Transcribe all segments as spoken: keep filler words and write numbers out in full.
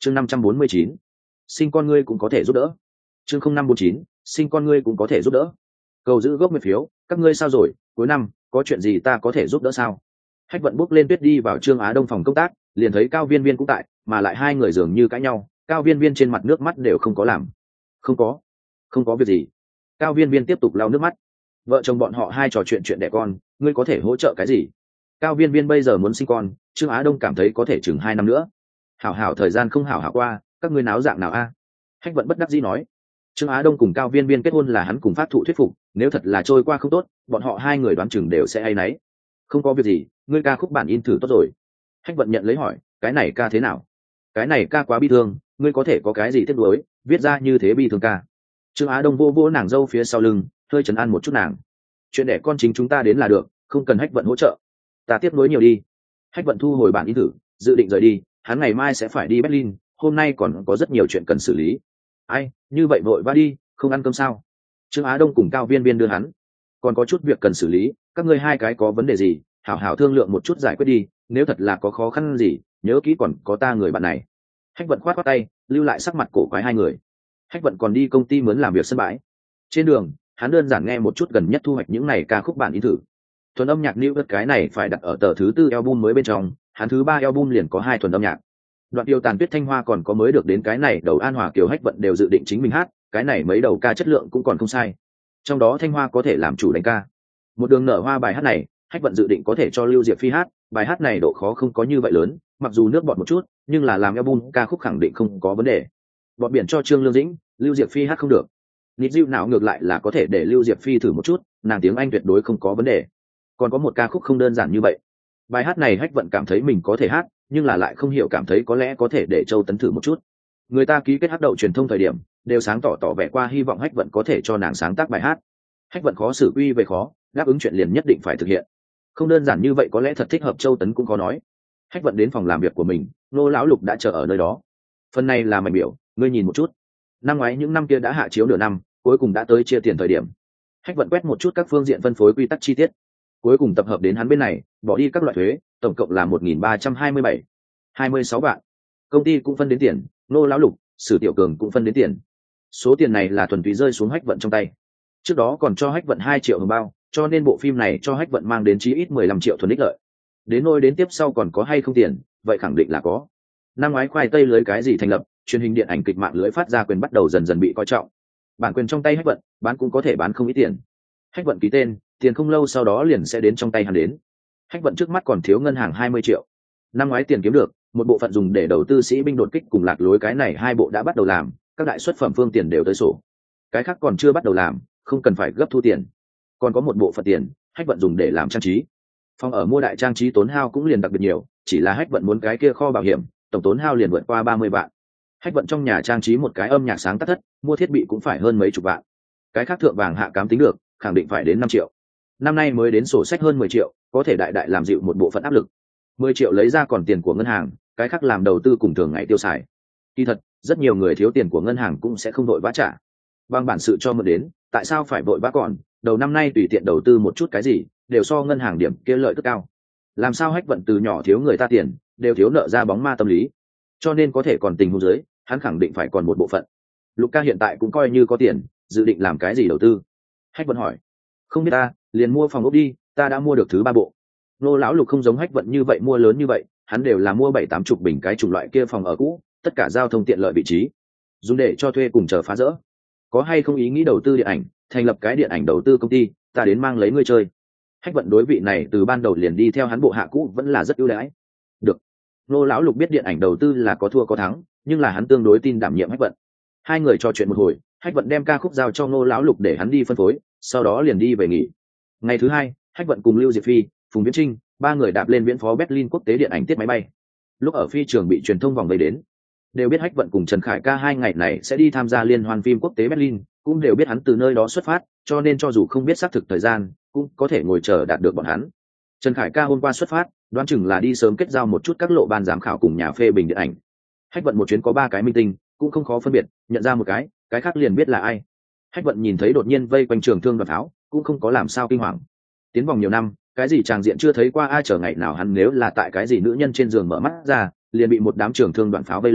chương năm trăm bốn mươi chín, sinh con ngươi cũng có thể giúp đỡ. chương không năm bốn chín, sinh con ngươi cũng có thể giúp đỡ. Cầu giữ gốc nguyên phiếu, các ngươi sao rồi, cuối năm có chuyện gì ta có thể giúp đỡ sao? Hách Vận bước lên tuyết đi vào Trương Á Đông phòng công tác, liền thấy Cao Viên Viên cũng tại, mà lại hai người dường như cãi nhau. Cao Viên Viên trên mặt nước mắt đều không có làm. Không có, không có việc gì. Cao Viên Viên tiếp tục lau nước mắt. Vợ chồng bọn họ hai trò chuyện chuyện đẻ con, ngươi có thể hỗ trợ cái gì? Cao Viên Viên bây giờ muốn sinh con, Trương Á Đông cảm thấy có thể chừng hai năm nữa. Hảo hảo thời gian không hảo hảo qua, các ngươi náo dạng nào a? Hách Vận bất đắc dĩ nói. Trương Á Đông cùng Cao Viên Viên kết hôn là hắn cùng phát thụ thuyết phục, nếu thật là trôi qua không tốt, bọn họ hai người đoán chừng đều sẽ hay náy. Không có việc gì, ngươi ca khúc bản in thử tốt rồi. Hách Vận nhận lấy hỏi, cái này ca thế nào? Cái này ca quá bi thương, ngươi có thể có cái gì tiếc nuối, viết ra như thế bi thương ca. Trương Á Đông vô vô nàng dâu phía sau lưng, hơi trấn an một chút nàng. Chuyện đẻ con chính chúng ta đến là được, không cần Hách Vận hỗ trợ. Ta tiếc nuối nhiều đi. Hách Vận thu hồi bản in thử, dự định rời đi, hắn ngày mai sẽ phải đi Berlin, hôm nay còn có rất nhiều chuyện cần xử lý. Ai, như vậy vội vã đi, không ăn cơm sao? Trương Á Đông cùng Cao Viên Viên đưa hắn. Còn có chút việc cần xử lý, các ngươi hai cái có vấn đề gì, hảo hảo thương lượng một chút giải quyết đi, nếu thật là có khó khăn gì, nhớ kỹ còn có ta người bạn này. Hách Vận khoát khoát tay, lưu lại sắc mặt cổ quái hai người. Hách Vận còn đi công ty mướn làm việc sân bãi. Trên đường, hắn đơn giản nghe một chút gần nhất thu hoạch những này ca khúc bản in thử. Thuần âm nhạc new đất cái này phải đặt ở tờ thứ tư album mới bên trong, hắn thứ ba album liền có hai thuần âm nhạc. Đoạn Tiêu Tàn Tuyết Thanh Hoa còn có mới được đến cái này, đầu An Hòa Kiều Hách Vận đều dự định chính mình hát, cái này mấy đầu ca chất lượng cũng còn không sai. Trong đó Thanh Hoa có thể làm chủ đánh ca. Một đường nở hoa bài hát này, Hách Vận dự định có thể cho Lưu Diệp Phi hát, bài hát này độ khó không có như vậy lớn, mặc dù nước bọt một chút, nhưng là làm album ca khúc khẳng định không có vấn đề. Bọt biển cho Trương Lương Dĩnh, Lưu Diệp Phi hát không được. Nít dịu nào ngược lại là có thể để Lưu Diệp Phi thử một chút, nàng tiếng Anh tuyệt đối không có vấn đề. Còn có một ca khúc không đơn giản như vậy. Bài hát này Hách Vận cảm thấy mình có thể hát, nhưng là lại không hiểu cảm thấy có lẽ có thể để Châu Tấn thử một chút. Người ta ký kết hát đậu truyền thông thời điểm, đều sáng tỏ tỏ vẻ qua hy vọng Hách Vận có thể cho nàng sáng tác bài hát. Hách Vận khó xử quy về khó, đáp ứng chuyện liền nhất định phải thực hiện. Không đơn giản như vậy, có lẽ thật thích hợp Châu Tấn cũng có nói. Hách Vận đến phòng làm việc của mình, Nô lão Lục đã chờ ở nơi đó. Phần này là mảnh biểu, ngươi nhìn một chút. Năm ngoái những năm kia đã hạ chiếu nửa năm, cuối cùng đã tới chia tiền thời điểm. Hách Vận quét một chút các phương diện phân phối quy tắc chi tiết, cuối cùng tập hợp đến hắn bên này, bỏ đi các loại thuế, tổng cộng là một nghìn ba trăm hai mươi bảy, hai mươi sáu vạn. Công ty cũng phân đến tiền, Nô lão Lục, Sử Tiểu Cường cũng phân đến tiền. Số tiền này là thuần túy rơi xuống Hách Vận trong tay. Trước đó còn cho Hách Vận hai triệu hồng bao, cho nên bộ phim này cho Hách Vận mang đến chí ít mười lăm triệu thuần ích lợi. Đến nôi đến tiếp sau còn có hay không tiền, vậy khẳng định là có. Năm ngoái khoai tây lưới cái gì thành lập, truyền hình điện ảnh kịch mạng lưới phát ra quyền bắt đầu dần dần bị coi trọng. Bản quyền trong tay Hách Vận, bán cũng có thể bán không ít tiền. Hách Vận ký tên, tiền không lâu sau đó liền sẽ đến trong tay hắn đến. Hách Vận trước mắt còn thiếu ngân hàng hai mươi triệu. Năm ngoái tiền kiếm được, một bộ phận dùng để đầu tư sĩ binh đột kích cùng lạc lối, cái này hai bộ đã bắt đầu làm, các đại xuất phẩm phương tiền đều tới sổ. Cái khác còn chưa bắt đầu làm, không cần phải gấp thu tiền. Còn có một bộ phận tiền, Hách Vận dùng để làm trang trí. Phòng ở mua đại trang trí tốn hao cũng liền đặc biệt nhiều, chỉ là Hách Vận muốn cái kia kho bảo hiểm, tổng tốn hao liền vượt qua ba mươi vạn. Hách Vận trong nhà trang trí một cái âm nhạc sáng tác thất, mua thiết bị cũng phải hơn mấy chục vạn. Cái khác thượng vàng hạ cám tính được, khẳng định phải đến năm triệu. Năm nay mới đến sổ sách hơn mười triệu, có thể đại đại làm dịu một bộ phận áp lực. Mười triệu lấy ra còn tiền của ngân hàng, cái khác làm đầu tư cùng thường ngày tiêu xài. Kỳ thật, rất nhiều người thiếu tiền của ngân hàng cũng sẽ không vội vã trả. Bằng bản sự cho mượn đến, tại sao phải vội vã còn, đầu năm nay tùy tiện đầu tư một chút cái gì, đều so ngân hàng điểm kia lợi tức cao. Làm sao Hách Vận từ nhỏ thiếu người ta tiền, đều thiếu nợ ra bóng ma tâm lý. Cho nên có thể còn tình huống dưới, hắn khẳng định phải còn một bộ phận. Lục ca hiện tại cũng coi như có tiền, dự định làm cái gì đầu tư? Hách Vận hỏi. Không biết ta, liền mua phòng ốc đi, ta đã mua được thứ ba bộ. Nô lão Lục không giống Hách Vận như vậy mua lớn như vậy, hắn đều là mua bảy tám chục bình cái chủng loại kia phòng ở cũ, tất cả giao thông tiện lợi vị trí, dùng để cho thuê cùng chờ phá rỡ. Có hay không ý nghĩ đầu tư điện ảnh, thành lập cái điện ảnh đầu tư công ty, ta đến mang lấy ngươi chơi. Hách Vận đối vị này từ ban đầu liền đi theo hắn bộ hạ cũ vẫn là rất ưu đãi. Được. Nô lão Lục biết điện ảnh đầu tư là có thua có thắng, nhưng là hắn tương đối tin đảm nhiệm Hách Vận. Hai người trò chuyện một hồi, Hách Vận đem ca khúc giao cho Nô lão Lục để hắn đi phân phối, sau đó liền đi về nghỉ. Ngày thứ hai, Hách Vận cùng Lưu Diệp Phi, Phùng Viễn Trinh, ba người đạp lên viễn phó Berlin quốc tế điện ảnh tiết máy bay. Lúc ở phi trường bị truyền thông vòng vây đến, đều biết Hách Vận cùng Trần Khải Ca hai ngày này sẽ đi tham gia liên hoan phim quốc tế Berlin, cũng đều biết hắn từ nơi đó xuất phát, cho nên cho dù không biết xác thực thời gian, cũng có thể ngồi chờ đạt được bọn hắn. Trần Khải Ca hôm qua xuất phát, đoán chừng là đi sớm kết giao một chút các lộ ban giám khảo cùng nhà phê bình điện ảnh. Hách Vận một chuyến có ba cái minh tinh, cũng không khó phân biệt, nhận ra một cái, cái khác liền biết là ai. Hách Vận nhìn thấy đột nhiên vây quanh trường thương đoàn pháo, cũng không có làm sao kinh hoàng. Tiến vòng nhiều năm, cái gì tràng diện chưa thấy qua, ai chờ ngày nào hắn nếu là tại cái gì nữ nhân trên giường mở mắt ra, liền bị một đám trường thương đoàn pháo vây lên,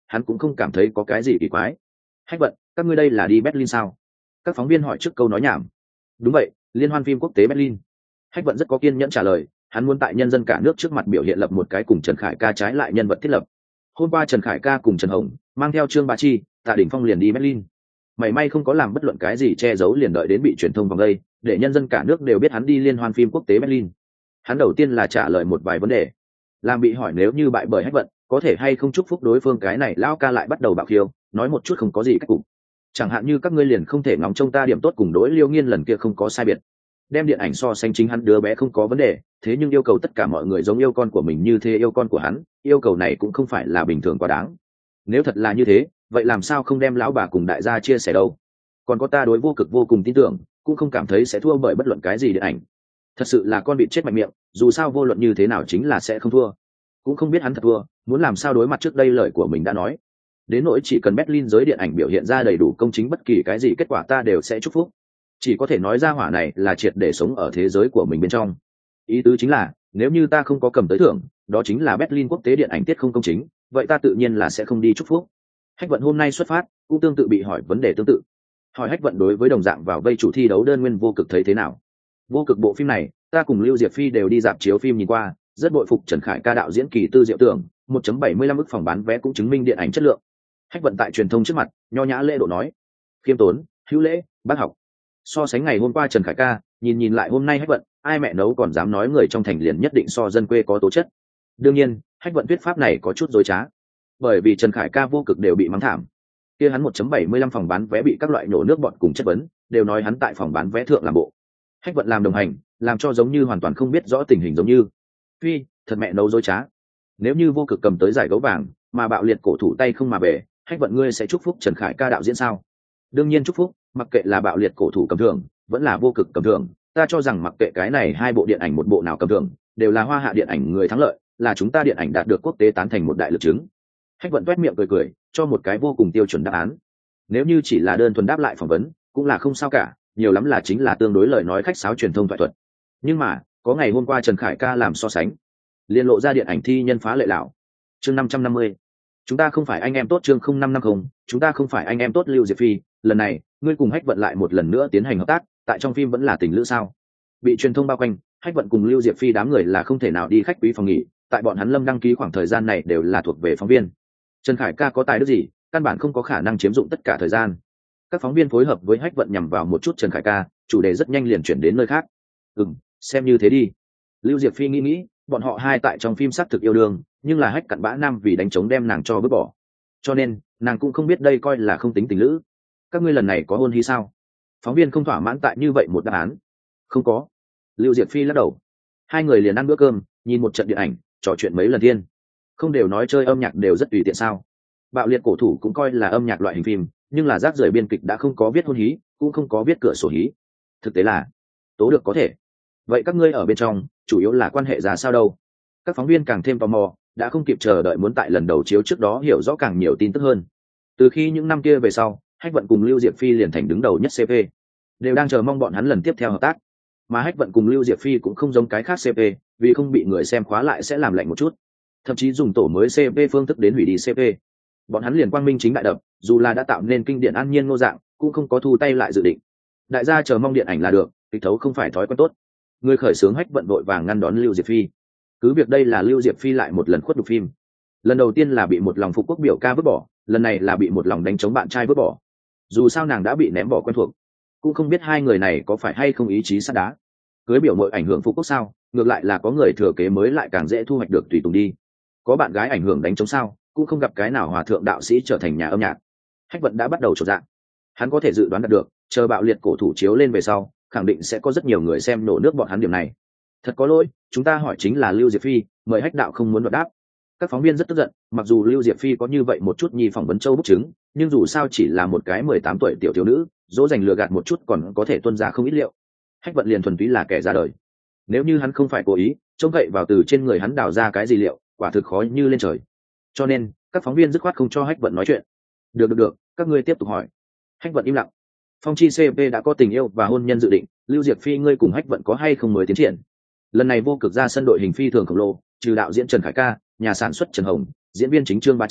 hắn cũng không cảm thấy có cái gì kỳ quái. Hách Vận, các ngươi đây là đi Berlin sao? Các phóng viên hỏi trước câu nói nhảm. Đúng vậy, liên hoan phim quốc tế Berlin. Hách Vận rất có kiên nhẫn trả lời, hắn muốn tại nhân dân cả nước trước mặt biểu hiện lập một cái cùng Trần Khải Ca trái lại nhân vật thiết lập. Hôm qua Trần Khải Ca cùng Trần Hồng mang theo Trương Bá Chi, Tạ Đỉnh Phong liền đi Berlin. Mày may không có làm bất luận cái gì che giấu, liền đợi đến bị truyền thông vòng đây, để nhân dân cả nước đều biết hắn đi liên hoan phim quốc tế Berlin. Hắn đầu tiên là trả lời một vài vấn đề, làm bị hỏi nếu như bại bởi Hách Vận có thể hay không chúc phúc đối phương, cái này lão ca lại bắt đầu bạo khiêu, nói một chút không có gì cách cục. Chẳng hạn như các ngươi liền không thể ngóng trông ta điểm tốt cùng đối Liêu Nghiên lần kia không có sai biệt. Đem điện ảnh so sánh chính hắn đứa bé không có vấn đề, thế nhưng yêu cầu tất cả mọi người giống yêu con của mình như thế yêu con của hắn, yêu cầu này cũng không phải là bình thường quá đáng. Nếu thật là như thế, vậy làm sao không đem lão bà cùng đại gia chia sẻ đâu? Còn có ta đối Vô Cực vô cùng tin tưởng, cũng không cảm thấy sẽ thua bởi bất luận cái gì điện ảnh. Thật sự là con vịt chết mạnh miệng, dù sao vô luận như thế nào chính là sẽ không thua. Cũng không biết hắn thật thua, muốn làm sao đối mặt trước đây lời của mình đã nói. Đến nỗi chỉ cần Berlin giới điện ảnh biểu hiện ra đầy đủ công chính, bất kỳ cái gì kết quả ta đều sẽ chúc phúc. Chỉ có thể nói ra hỏa này là triệt để sống ở thế giới của mình bên trong. Ý tứ chính là, nếu như ta không có cầm tới thưởng, đó chính là Berlin quốc tế điện ảnh tiết không công chính, vậy ta tự nhiên là sẽ không đi chúc phúc. Hách Vận hôm nay xuất phát, cũng tương tự bị hỏi vấn đề tương tự. Hỏi Hách Vận đối với đồng dạng vào vây chủ thi đấu đơn nguyên Vô Cực thấy thế nào? Vô Cực bộ phim này, ta cùng Lưu Diệp Phi đều đi rạp chiếu phim nhìn qua, rất bội phục Trần Khải Ca đạo diễn kỳ tư diệu tưởng, một phẩy bảy mươi lăm ức phòng bán vé cũng chứng minh điện ảnh chất lượng. Hách Vận tại truyền thông trước mặt, nho nhã lễ độ nói, khiêm tốn, hữu lễ, bác học. So sánh ngày hôm qua Trần Khải Ca, nhìn nhìn lại hôm nay Hách Vận, ai mẹ nấu còn dám nói người trong thành liền nhất định so dân quê có tố chất. Đương nhiên, Hách Vận thuyết pháp này có chút dối trá, bởi vì Trần Khải Ca Vô Cực đều bị mắng thảm. Kia hắn một phẩy bảy mươi lăm phòng bán vé bị các loại nổ nước bọt cùng chất vấn, đều nói hắn tại phòng bán vé thượng làm bộ. Hách Vận làm đồng hành, làm cho giống như hoàn toàn không biết rõ tình hình giống như. Phi, thật mẹ nấu dối trá. Nếu như Vô Cực cầm tới giải gấu vàng, mà bạo liệt cổ thủ tay không mà về, Hách Vận ngươi sẽ chúc phúc Trần Khải Ca đạo diễn sao? Đương nhiên chúc phúc, mặc kệ là bạo liệt cổ thủ cầm thưởng, vẫn là Vô Cực cầm thưởng, ta cho rằng mặc kệ cái này hai bộ điện ảnh một bộ nào cầm thưởng, đều là hoa hạ điện ảnh người thắng lợi, là chúng ta điện ảnh đạt được quốc tế tán thành một đại lực chứng. Hách Vận toét miệng cười cười, cho một cái vô cùng tiêu chuẩn đáp án. Nếu như chỉ là đơn thuần đáp lại phỏng vấn, cũng là không sao cả, nhiều lắm là chính là tương đối lời nói khách sáo truyền thông thoại thuật. Nhưng mà, có ngày hôm qua Trần Khải Ca làm so sánh, liên lộ ra điện ảnh thi nhân phá lệ lão. Chương năm trăm năm mươi. Chúng ta không phải anh em tốt, chương không năm năm không, chúng ta không phải anh em tốt Lưu Diệp Phi, lần này, ngươi cùng Hách Vận lại một lần nữa tiến hành hợp tác, tại trong phim vẫn là tình lữ sao? Bị truyền thông bao quanh, Hách Vận cùng Lưu Diệp Phi đám người là không thể nào đi khách quý phòng nghỉ, tại bọn hắn lâm đăng ký khoảng thời gian này đều là thuộc về phóng viên. Trần Khải Ca có tài đức gì, căn bản không có khả năng chiếm dụng tất cả thời gian. Các phóng viên phối hợp với Hách Vận nhằm vào một chút Trần Khải Ca, chủ đề rất nhanh liền chuyển đến nơi khác. Ừm, xem như thế đi. Lưu Diệp Phi nghĩ nghĩ, bọn họ hai tại trong phim xác thực yêu đương, nhưng là Hách cặn bã nam vì đánh trống đem nàng cho vứt bỏ, cho nên nàng cũng không biết đây coi là không tính tình lữ. Các ngươi lần này có hôn hí sao? Phóng viên không thỏa mãn tại như vậy một đáp án. Không có. Lưu Diệp Phi lắc đầu. Hai người liền ăn bữa cơm, nhìn một trận điện ảnh, trò chuyện mấy lần thiên. Không đều nói chơi âm nhạc đều rất tùy tiện sao? Bạo liệt cổ thủ cũng coi là âm nhạc loại hình phim, nhưng là rác rưởi biên kịch đã không có viết hôn hí, cũng không có viết cửa sổ hí. Thực tế là tố được có thể. Vậy các ngươi ở bên trong chủ yếu là quan hệ ra sao đâu? Các phóng viên càng thêm tò mò, đã không kịp chờ đợi muốn tại lần đầu chiếu trước đó hiểu rõ càng nhiều tin tức hơn. Từ khi những năm kia về sau, Hách Vận cùng Lưu Diệp Phi liền thành đứng đầu nhất xê pê, đều đang chờ mong bọn hắn lần tiếp theo hợp tác. Mà Hách Vận cùng Lưu Diệp Phi cũng không giống cái khác xê pê, vì không bị người xem khóa lại sẽ làm lạnh một chút, thậm chí dùng tổ mới xê pê phương thức đến hủy đi xê pê. Bọn hắn liền quang minh chính đại đập, dù là đã tạo nên kinh điển an nhiên ngô dạng, cũng không có thu tay lại dự định. Đại gia chờ mong điện ảnh là được, kịch thấu không phải thói quen tốt. Người khởi xướng Hách Vận vội vàng ngăn đón Lưu Diệp Phi. Cứ việc đây là Lưu Diệp Phi lại một lần khuất đục phim. Lần đầu tiên là bị một lòng phục quốc biểu ca vứt bỏ, lần này là bị một lòng đánh chống bạn trai vứt bỏ. Dù sao nàng đã bị ném bỏ quen thuộc, cũng không biết hai người này có phải hay không ý chí sắt đá. Cưới biểu mội ảnh hưởng phục quốc sao, ngược lại là có người thừa kế mới lại càng dễ thu hoạch được tùy tùng đi. Có bạn gái ảnh hưởng đánh chống sao, cũng không gặp cái nào hòa thượng đạo sĩ trở thành nhà âm nhạc. Hách Vận đã bắt đầu trột dạng. Hắn có thể dự đoán được, chờ bạo liệt cổ thủ chiếu lên về sau, khẳng định sẽ có rất nhiều người xem nổ nước bọn hắn điểm này. Thật có lỗi, chúng ta hỏi chính là Lưu Diệp Phi, mời Hách đạo không muốn đoạt đáp. Các phóng viên rất tức giận, mặc dù Lưu Diệp Phi có như vậy một chút nhi phỏng vấn châu bút chứng, nhưng dù sao chỉ là một cái mười tám tuổi tiểu thiếu nữ, dỗ dành lừa gạt một chút còn có thể tuân ra không ít liệu. Hách Vận liền thuần túy là kẻ ra đời. Nếu như hắn không phải cố ý, trông cậy vào từ trên người hắn đào ra cái gì liệu, quả thực khó như lên trời. Cho nên, các phóng viên dứt khoát không cho Hách Vận nói chuyện. Được được được, các ngươi tiếp tục hỏi. Hách Vận im lặng. Phong chi xê pê đã có tình yêu và hôn nhân dự định, Lưu Diệp Phi ngươi cùng Hách Vận có hay không mới tiến triển? Lần này Vô Cực ra sân đội hình phi thường khổng lồ, trừ đạo diễn Trần Khải Ca, nhà sản xuất Trần Hồng, diễn viên chính Trương Bá Chi,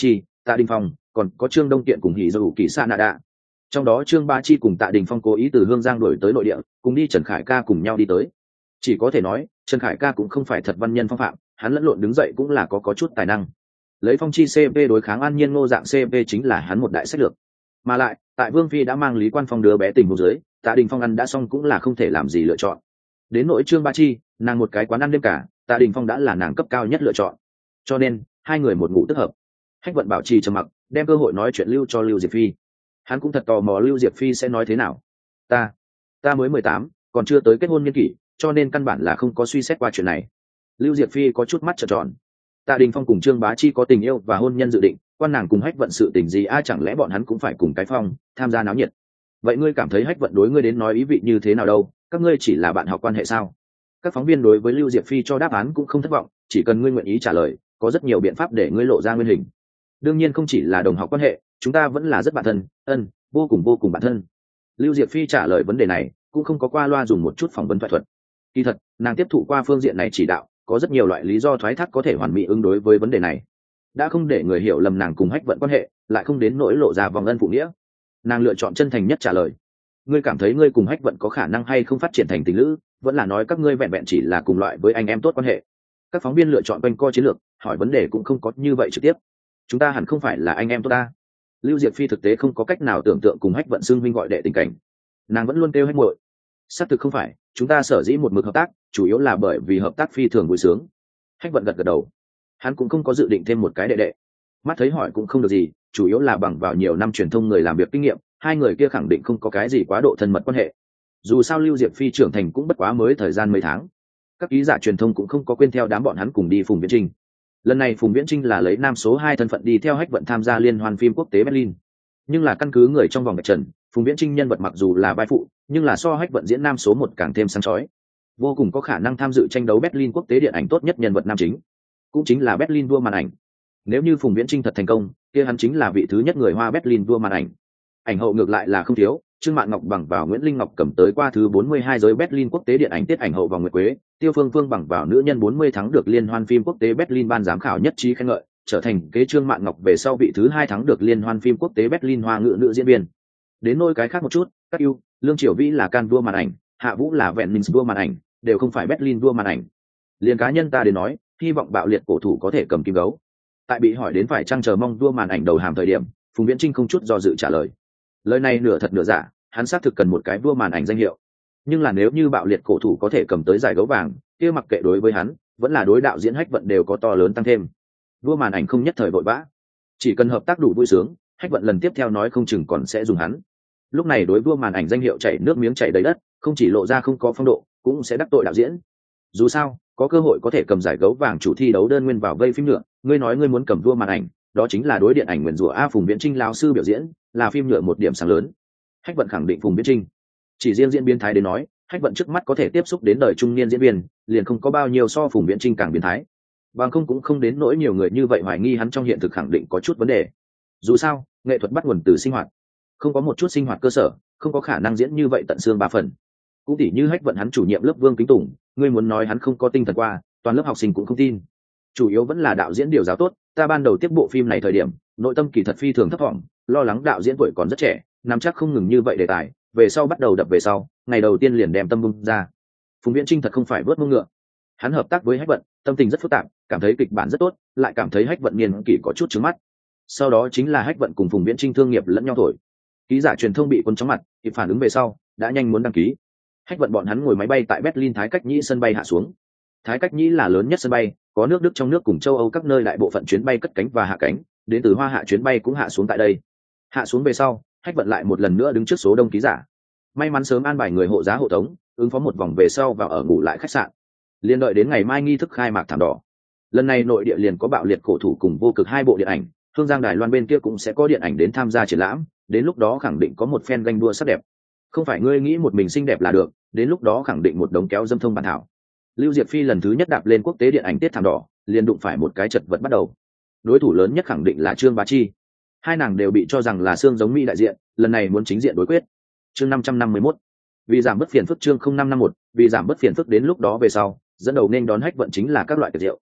Tạ Đình Phong, còn có Trương Đông Kiện cùng Hỉ Dụ Kỳ Sa Nạ Đạ. Trong đó Trương Bá Chi cùng Tạ Đình Phong cố ý từ Hương Giang đuổi tới nội địa, cùng đi Trần Khải Ca cùng nhau đi tới. Chỉ có thể nói, Trần Khải Ca cũng không phải thật văn nhân phong phạm, hắn lẫn lộn đứng dậy cũng là có có chút tài năng. Lấy Phong Chi xê pê đối kháng An Nhiên Ngô dạng xê pê chính là hắn một đại sách lược. Mà lại, tại Vương Phi đã mang Lý Quan Phong đứa bé tình huống dưới, Tạ Đình Phong ăn đã xong cũng là không thể làm gì lựa chọn. Đến nỗi Trương Bá Chi, nàng một cái quán ăn đêm cả, Tạ Đình Phong đã là nàng cấp cao nhất lựa chọn. Cho nên, hai người một ngủ tức hợp. Hách Vận bảo trì trầm mặc, đem cơ hội nói chuyện lưu cho Lưu Diệp Phi. Hắn cũng thật tò mò Lưu Diệp Phi sẽ nói thế nào. Ta, ta mới mười tám, còn chưa tới kết hôn niên kỷ, cho nên căn bản là không có suy xét qua chuyện này. Lưu Diệp Phi có chút mắt trợn tròn. Tạ Đình Phong cùng Trương Bá Chi có tình yêu và hôn nhân dự định, quan nàng cùng Hách Vận sự tình gì ai chẳng lẽ bọn hắn cũng phải cùng cái phong tham gia náo nhiệt. Vậy ngươi cảm thấy Hách Vận đối ngươi đến nói ý vị như thế nào đâu? Các ngươi chỉ là bạn học quan hệ sao? Các phóng viên đối với Lưu Diệp Phi cho đáp án cũng không thất vọng, chỉ cần ngươi nguyện ý trả lời, có rất nhiều biện pháp để ngươi lộ ra nguyên hình. Đương nhiên không chỉ là đồng học quan hệ, chúng ta vẫn là rất bạn thân, ân, vô cùng vô cùng bạn thân. Lưu Diệp Phi trả lời vấn đề này cũng không có qua loa dùng một chút phỏng vấn thoại thuật. Kỳ thật, nàng tiếp thụ qua phương diện này chỉ đạo, có rất nhiều loại lý do thoái thác có thể hoàn mỹ ứng đối với vấn đề này. Đã không để người hiểu lầm nàng cùng Hách Vận quan hệ, lại không đến nỗi lộ ra vòng ân phụ nghĩa. Nàng lựa chọn chân thành nhất trả lời. Ngươi cảm thấy ngươi cùng Hách Vận có khả năng hay không phát triển thành tình lữ, vẫn là nói các ngươi vẹn vẹn chỉ là cùng loại với anh em tốt quan hệ? Các phóng viên lựa chọn quanh co chiến lược, hỏi vấn đề cũng không có như vậy trực tiếp. Chúng ta hẳn không phải là anh em tốt ta. Lưu Diệp Phi thực tế không có cách nào tưởng tượng cùng Hách Vận xưng huynh gọi đệ tình cảnh. Nàng vẫn luôn kêu Hách muội. Xác thực không phải, chúng ta sở dĩ một mực hợp tác, chủ yếu là bởi vì hợp tác phi thường vui sướng. Hách Vận gật gật đầu. Hắn cũng không có dự định thêm một cái đệ đệ. Mắt thấy hỏi cũng không được gì, chủ yếu là bằng vào nhiều năm truyền thông người làm việc kinh nghiệm, hai người kia khẳng định không có cái gì quá độ thân mật quan hệ. Dù sao Lưu Diệp Phi trưởng thành cũng bất quá mới thời gian mấy tháng. Các ký giả truyền thông cũng không có quên theo đám bọn hắn cùng đi Phùng Viễn Trinh. Lần này Phùng Viễn Trinh là lấy nam số hai thân phận đi theo Hách Vận tham gia liên hoan phim quốc tế Berlin. Nhưng là căn cứ người trong vòng vạch trần, Phùng Viễn Trinh nhân vật mặc dù là vai phụ, nhưng là so Hách Vận diễn nam số một càng thêm sáng chói, vô cùng có khả năng tham dự tranh đấu Berlin quốc tế điện ảnh tốt nhất nhân vật nam chính, cũng chính là Berlin vua màn ảnh. Nếu như Phùng Viễn Trinh thật thành công, kia hắn chính là vị thứ nhất người Hoa Berlin vua màn ảnh. Ảnh hậu ngược lại là không thiếu, Trương Mạn Ngọc bằng vào Nguyễn Linh Ngọc cầm tới qua thứ bốn mươi hai giới Berlin quốc tế điện ảnh tiết ảnh hậu vòng nguyệt quế, Tiêu Phương Phương bằng vào nữ nhân bốn mươi thắng được liên hoan phim quốc tế Berlin ban giám khảo nhất trí khen ngợi, trở thành kế Trương Mạn Ngọc về sau vị thứ hai thắng được liên hoan phim quốc tế Berlin hoa ngữ nữ diễn viên. Đến nôi cái khác một chút, các ưu, Lương Triều Vĩ là Cannes vua màn ảnh, Hạ Vũ là Venice vua màn ảnh, đều không phải Berlin vua màn ảnh. Liên cá nhân ta đến nói, hy vọng bạo liệt cổ thủ có thể cầm kim gấu. Tại bị hỏi đến phải chăng chờ mong vua màn ảnh đầu hàm thời điểm, Phùng Viễn Trinh không chút do dự trả lời. Lời này nửa thật nửa giả, hắn xác thực cần một cái vua màn ảnh danh hiệu. Nhưng là nếu như bạo liệt cổ thủ có thể cầm tới giải gấu vàng, kia mặc kệ đối với hắn, vẫn là đối đạo diễn Hách Vận đều có to lớn tăng thêm. Vua màn ảnh không nhất thời vội vã, chỉ cần hợp tác đủ vui sướng, Hách Vận lần tiếp theo nói không chừng còn sẽ dùng hắn. Lúc này đối vua màn ảnh danh hiệu chảy nước miếng chảy đầy đất, không chỉ lộ ra không có phong độ, cũng sẽ đắc tội đạo diễn. Dù sao, có cơ hội có thể cầm giải gấu vàng chủ thi đấu đơn nguyên vào vây phim nhựa, ngươi nói ngươi muốn cầm vua màn ảnh, đó chính là đối điện ảnh nguyền rủa a. Phùng Viễn Trinh lão sư biểu diễn, là phim nhựa một điểm sáng lớn. Hách Vận khẳng định Phùng Viễn Trinh. Chỉ riêng diễn biến thái đến nói, Hách Vận trước mắt có thể tiếp xúc đến đời trung niên diễn viên, liền không có bao nhiêu so Phùng Viễn Trinh càng biến thái. Bằng không cũng không đến nỗi nhiều người như vậy hoài nghi hắn trong hiện thực khẳng định có chút vấn đề. Dù sao, nghệ thuật bắt nguồn từ sinh hoạt, không có một chút sinh hoạt cơ sở, không có khả năng diễn như vậy tận xương ba phần. Cũng tỉ như Hách Vận hắn chủ nhiệm lớp Vương Kính Tùng, ngươi muốn nói hắn không có tinh thần qua, toàn lớp học sinh cũng không tin. Chủ yếu vẫn là đạo diễn điều giáo tốt, ta ban đầu tiếp bộ phim này thời điểm, nội tâm kỳ thật phi thường thấp vọng, lo lắng đạo diễn tuổi còn rất trẻ, nắm chắc không ngừng như vậy đề tài, về sau bắt đầu đập về sau, ngày đầu tiên liền đem tâm bung ra. Phùng Viễn Trinh thật không phải vớt mông ngựa, hắn hợp tác với Hách Vận, tâm tình rất phức tạp, cảm thấy kịch bản rất tốt, lại cảm thấy Hách Vận niên kỷ có chút trướng mắt. Sau đó chính là Hách Vận cùng Phùng Viễn Trinh thương nghiệp lẫn nhau thổi. Ký giả truyền thông bị quân chóng mặt, kịp phản ứng về sau, đã nhanh muốn đăng ký. Hách Vận bọn hắn ngồi máy bay tại Berlin Thái Cách Nhĩ sân bay hạ xuống. Thái Cách Nhĩ là lớn nhất sân bay, có nước Đức trong nước cùng châu Âu các nơi đại bộ phận chuyến bay cất cánh và hạ cánh, đến từ Hoa Hạ chuyến bay cũng hạ xuống tại đây. Hạ xuống về sau, Hách Vận lại một lần nữa đứng trước số đông ký giả. May mắn sớm an bài người hộ giá hộ tống, ứng phó một vòng về sau vào ở ngủ lại khách sạn. Liên đợi đến ngày mai nghi thức khai mạc thảm đỏ. Lần này nội địa liền có bạo liệt cổ thủ cùng vô cực hai bộ điện ảnh, Hương Giang Đài Loan bên kia cũng sẽ có điện ảnh đến tham gia triển lãm, đến lúc đó khẳng định có một phen ganh đua sắc đẹp. Không phải ngươi nghĩ một mình xinh đẹp là được, đến lúc đó khẳng định một đống kéo dâm thông bản thảo. Lưu Diệp Phi lần thứ nhất đạp lên quốc tế điện ảnh tiết thảm đỏ, liền đụng phải một cái chật vật bắt đầu. Đối thủ lớn nhất khẳng định là Trương Bá Chi. Hai nàng đều bị cho rằng là xương giống Mỹ đại diện, lần này muốn chính diện đối quyết. Chương năm trăm năm mươi mốt. Vì giảm bớt phiền phức chương không năm năm một, vì giảm bớt phiền phức đến lúc đó về sau, dẫn đầu nên đón Hách Vận chính là các loại tiệc rượu.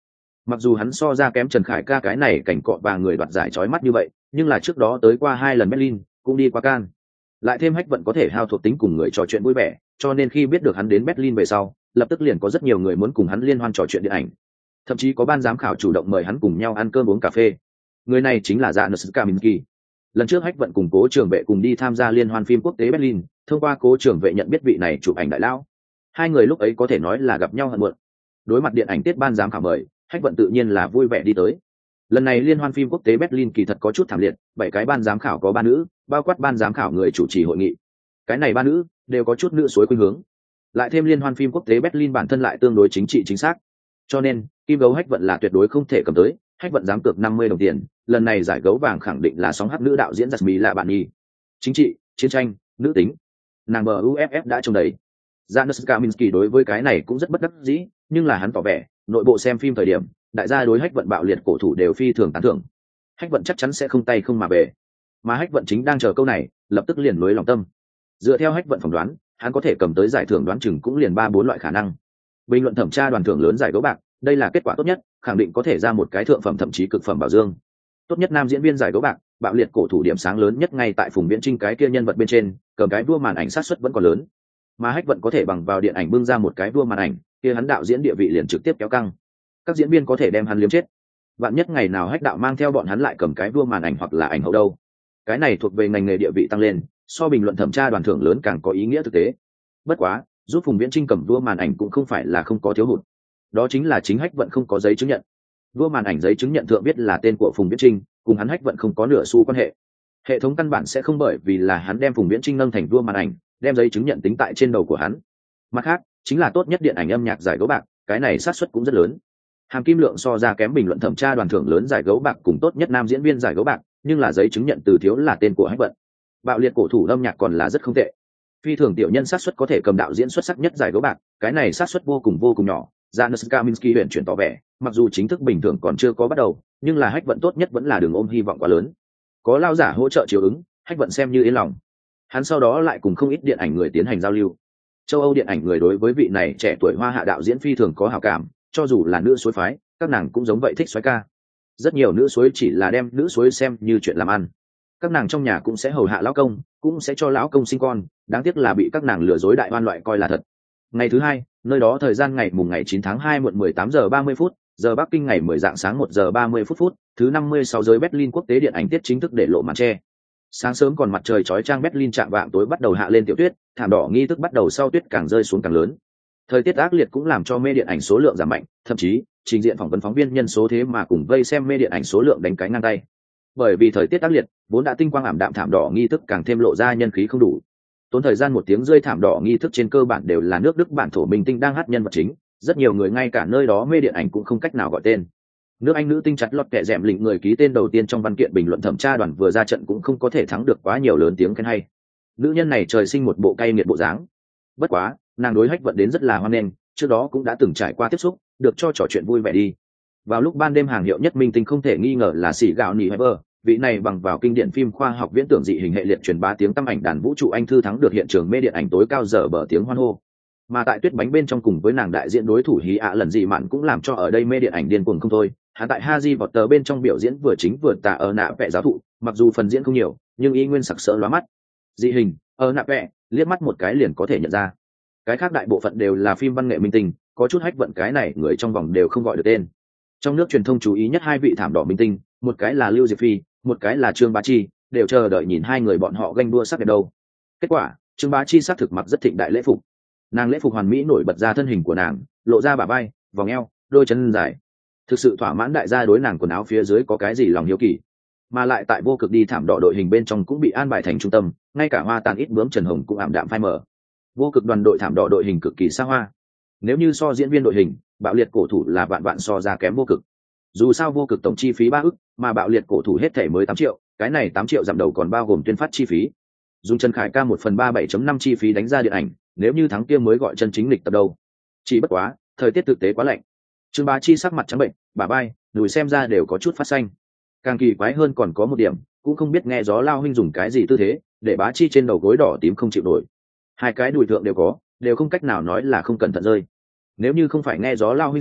Mặc dù hắn so ra kém Trần Khải Ca cái này cảnh cọ và người đoạt giải chói mắt như vậy, nhưng là trước đó tới qua hai lần Berlin, cũng đi qua Cannes. Lại thêm Hách Vận có thể hao thuộc tính cùng người trò chuyện vui vẻ, cho nên khi biết được hắn đến Berlin về sau, lập tức liền có rất nhiều người muốn cùng hắn liên hoan trò chuyện điện ảnh. Thậm chí có ban giám khảo chủ động mời hắn cùng nhau ăn cơm uống cà phê. Người này chính là Janusz Kaminski. Lần trước Hách Vận cùng Cố Trường Vệ cùng đi tham gia liên hoan phim quốc tế Berlin, thông qua Cố Trường Vệ nhận biết vị này chụp ảnh đại lão. Hai người lúc ấy có thể nói là gặp nhau hận muộn. Đối mặt điện ảnh tiết ban giám khảo mời, Hách Vận tự nhiên là vui vẻ đi tới. Lần này liên hoan phim quốc tế Berlin kỳ thật có chút thảm liệt, bảy cái ban giám khảo có ba nữ, bao quát ban giám khảo người chủ trì hội nghị. Cái này ba nữ đều có chút nữ suối khuynh hướng. Lại thêm liên hoan phim quốc tế Berlin bản thân lại tương đối chính trị chính xác. Cho nên, kim gấu Hách Vận là tuyệt đối không thể cầm tới, Hách Vận dám cược năm mươi đồng tiền, lần này giải gấu vàng khẳng định là sóng hắc nữ đạo diễn giật mì là bạn nhi. Chính trị, chiến tranh, nữ tính. Nàng bờ u ép ép đã trông đầy. Janusz Kaminski đối với cái này cũng rất bất đắc dĩ, nhưng là hắn tỏ vẻ, nội bộ xem phim thời điểm, đại gia đối Hách Vận bạo liệt cổ thủ đều phi thường tán thưởng. Hách Vận chắc chắn sẽ không tay không mà về. Mà Hách Vận chính đang chờ câu này, lập tức liền nối lòng tâm. Dựa theo Hách Vận phỏng đoán, hắn có thể cầm tới giải thưởng đoán chừng cũng liền ba bốn loại khả năng. Bình luận thẩm tra đoàn thưởng lớn giải gấu bạc, đây là kết quả tốt nhất, khẳng định có thể ra một cái thượng phẩm thậm chí cực phẩm bảo dương. Tốt nhất nam diễn viên giải gấu bạc, bạo liệt cổ thủ điểm sáng lớn nhất ngay tại Phùng Viễn Trinh cái kia nhân vật bên trên, cầm cái vua màn ảnh sát suất vẫn còn lớn. Mà Hách Vận có thể bằng vào điện ảnh bưng ra một cái vua màn ảnh, kia hắn đạo diễn địa vị liền trực tiếp kéo căng. Các diễn viên có thể đem hắn liếm chết. Vạn nhất ngày nào Hách đạo mang theo bọn hắn lại cầm cái vua màn ảnh hoặc là ảnh hậu đâu. Cái này thuộc về ngành nghề địa vị tăng lên, so bình luận thẩm tra đoàn thưởng lớn càng có ý nghĩa thực tế. Bất quá, giúp Phùng Viễn Trinh cầm vua màn ảnh cũng không phải là không có thiếu hụt. Đó chính là chính Hách Vận không có giấy chứng nhận. Vua màn ảnh giấy chứng nhận thượng viết là tên của Phùng Viễn Trinh, cùng hắn Hách Vận không có nửa xu quan hệ. Hệ thống căn bản sẽ không bởi vì là hắn đem Phùng Viễn Trinh nâng thành vua màn ảnh, đem giấy chứng nhận tính tại trên đầu của hắn. Mặt khác, chính là tốt nhất điện ảnh âm nhạc giải gấu bạc, cái này xác suất cũng rất lớn. Hàm kim lượng so ra kém bình luận thẩm tra đoàn thưởng lớn giải gấu bạc cùng tốt nhất nam diễn viên giải gấu bạc, nhưng là giấy chứng nhận từ thiếu là tên của Hách Vận. Bạo liệt cổ thủ âm nhạc còn là rất không tệ. Phi thường tiểu nhân xác suất có thể cầm đạo diễn xuất sắc nhất giải gấu bạc, cái này xác suất vô cùng vô cùng nhỏ. Janusz Kaminski huyền chuyển tỏ vẻ, mặc dù chính thức bình thường còn chưa có bắt đầu, nhưng là Hách Vận tốt nhất vẫn là đừng ôm hy vọng quá lớn. Có lao giả hỗ trợ chiếu ứng, Hách Vận xem như yên lòng. Hắn sau đó lại cùng không ít điện ảnh người tiến hành giao lưu. Châu Âu điện ảnh người đối với vị này trẻ tuổi hoa hạ đạo diễn phi thường có hảo cảm, cho dù là nữ suối phái, các nàng cũng giống vậy thích soái ca. Rất nhiều nữ suối chỉ là đem nữ suối xem như chuyện làm ăn. Các nàng trong nhà cũng sẽ hầu hạ lão công, cũng sẽ cho lão công sinh con, đáng tiếc là bị các nàng lừa dối đại oan loại coi là thật. Ngày thứ hai, nơi đó thời gian ngày mùng ngày chín tháng hai muộn mười tám giờ ba mươi phút, giờ Bắc Kinh ngày mười dạng sáng một giờ ba mươi phút phút, thứ năm mươi sáu giới Berlin quốc tế điện ảnh tiết chính thức để lộ màn che. Sáng sớm còn mặt trời chói chang Berlin chạm vạng tối bắt đầu hạ lên tiểu tuyết, thảm đỏ nghi thức bắt đầu sau tuyết càng rơi xuống càng lớn. Thời tiết ác liệt cũng làm cho mê điện ảnh số lượng giảm mạnh, thậm chí trình diện phỏng vấn phóng viên nhân số thế mà cùng vây xem mê điện ảnh số lượng đánh cái ngang tay. Bởi vì thời tiết ác liệt, vốn đã tinh quang ảm đạm thảm đỏ nghi thức càng thêm lộ ra nhân khí không đủ. Tốn thời gian một tiếng rơi thảm đỏ nghi thức trên cơ bản đều là nước Đức bản thổ minh tinh đang hát nhân vật chính, rất nhiều người ngay cả nơi đó mê điện ảnh cũng không cách nào gọi tên. Nước Anh nữ tinh chặt lọt kẻ dẻm lĩnh người ký tên đầu tiên trong văn kiện bình luận thẩm tra đoàn vừa ra trận cũng không có thể thắng được quá nhiều lớn tiếng khen hay. Nữ nhân này trời sinh một bộ cay nghiệt bộ dáng. Bất quá, nàng đối Hách Vận đến rất là hoan nghênh, trước đó cũng đã từng trải qua tiếp xúc, được cho trò chuyện vui vẻ đi. Vào lúc ban đêm hàng hiệu nhất minh tinh không thể nghi ngờ là Sĩ Gạo Nỉ Heber, vị này bằng vào kinh điển phim khoa học viễn tưởng dị hình hệ liệt truyền bá tiếng tăm ảnh đàn vũ trụ anh thư thắng được hiện trường mê điện ảnh tối cao giờ bờ tiếng hoan hô. Mà tại tuyết bánh bên trong cùng với nàng đại diện đối thủ hí ạ lần dị mạn cũng làm cho ở đây mê điện ảnh điên cuồng không thôi. Hắn tại Harry Potter bên trong biểu diễn vừa chính vừa tà ở nạ vẽ giáo thụ, mặc dù phần diễn không nhiều, nhưng y nguyên sặc sỡ lóa mắt. Dị hình, ở nạ vẽ, liếc mắt một cái liền có thể nhận ra. Cái khác đại bộ phận đều là phim văn nghệ minh tinh, có chút Hách Vận cái này người trong vòng đều không gọi được tên. Trong nước truyền thông chú ý nhất hai vị thảm đỏ minh tinh, một cái là Lưu Diệp Phi, một cái là Trương Bá Chi, đều chờ đợi nhìn hai người bọn họ ganh đua sắc đẹp đâu. Kết quả, Trương Bá Chi xác thực mặc rất thịnh đại lễ phục. Nàng lễ phục hoàn mỹ nổi bật ra thân hình của nàng, lộ ra bả vai, vòng eo, đôi chân dài. Thực sự thỏa mãn đại gia đối nàng quần áo phía dưới có cái gì lòng hiếu kỳ. Mà lại tại vô cực đi thảm đỏ đội hình bên trong cũng bị an bài thành trung tâm, ngay cả hoa tàn ít bướm Trần Hồng cũng ảm đạm phai mờ. Vô cực đoàn đội thảm đỏ đội hình cực kỳ xa hoa. Nếu như so diễn viên đội hình, bạo liệt cổ thủ là vạn vạn so ra kém vô cực. Dù sao vô cực tổng chi phí ba ức, mà bạo liệt cổ thủ hết thể mới tám triệu, cái này tám triệu giảm đầu còn bao gồm tuyên phát chi phí. Dùng Trần Khải Ca một phần ba bảy chấm năm chi phí đánh ra điện ảnh, nếu như thắng kia mới gọi chân chính lịch tập đâu. Chỉ bất quá, thời tiết thực tế quá lạnh. Trương Bá Chi sắc mặt trắng bệnh, bả vai, đùi xem ra đều có chút phát xanh. Càng kỳ quái hơn còn có một điểm, cũng không biết nghe gió lao huynh dùng cái gì tư thế, để Bá Chi trên đầu gối đỏ tím không chịu nổi. Hai cái đùi thượng đều có, đều không cách nào nói là không cẩn thận rơi. Nếu như không phải nghe gió lao huynh sai,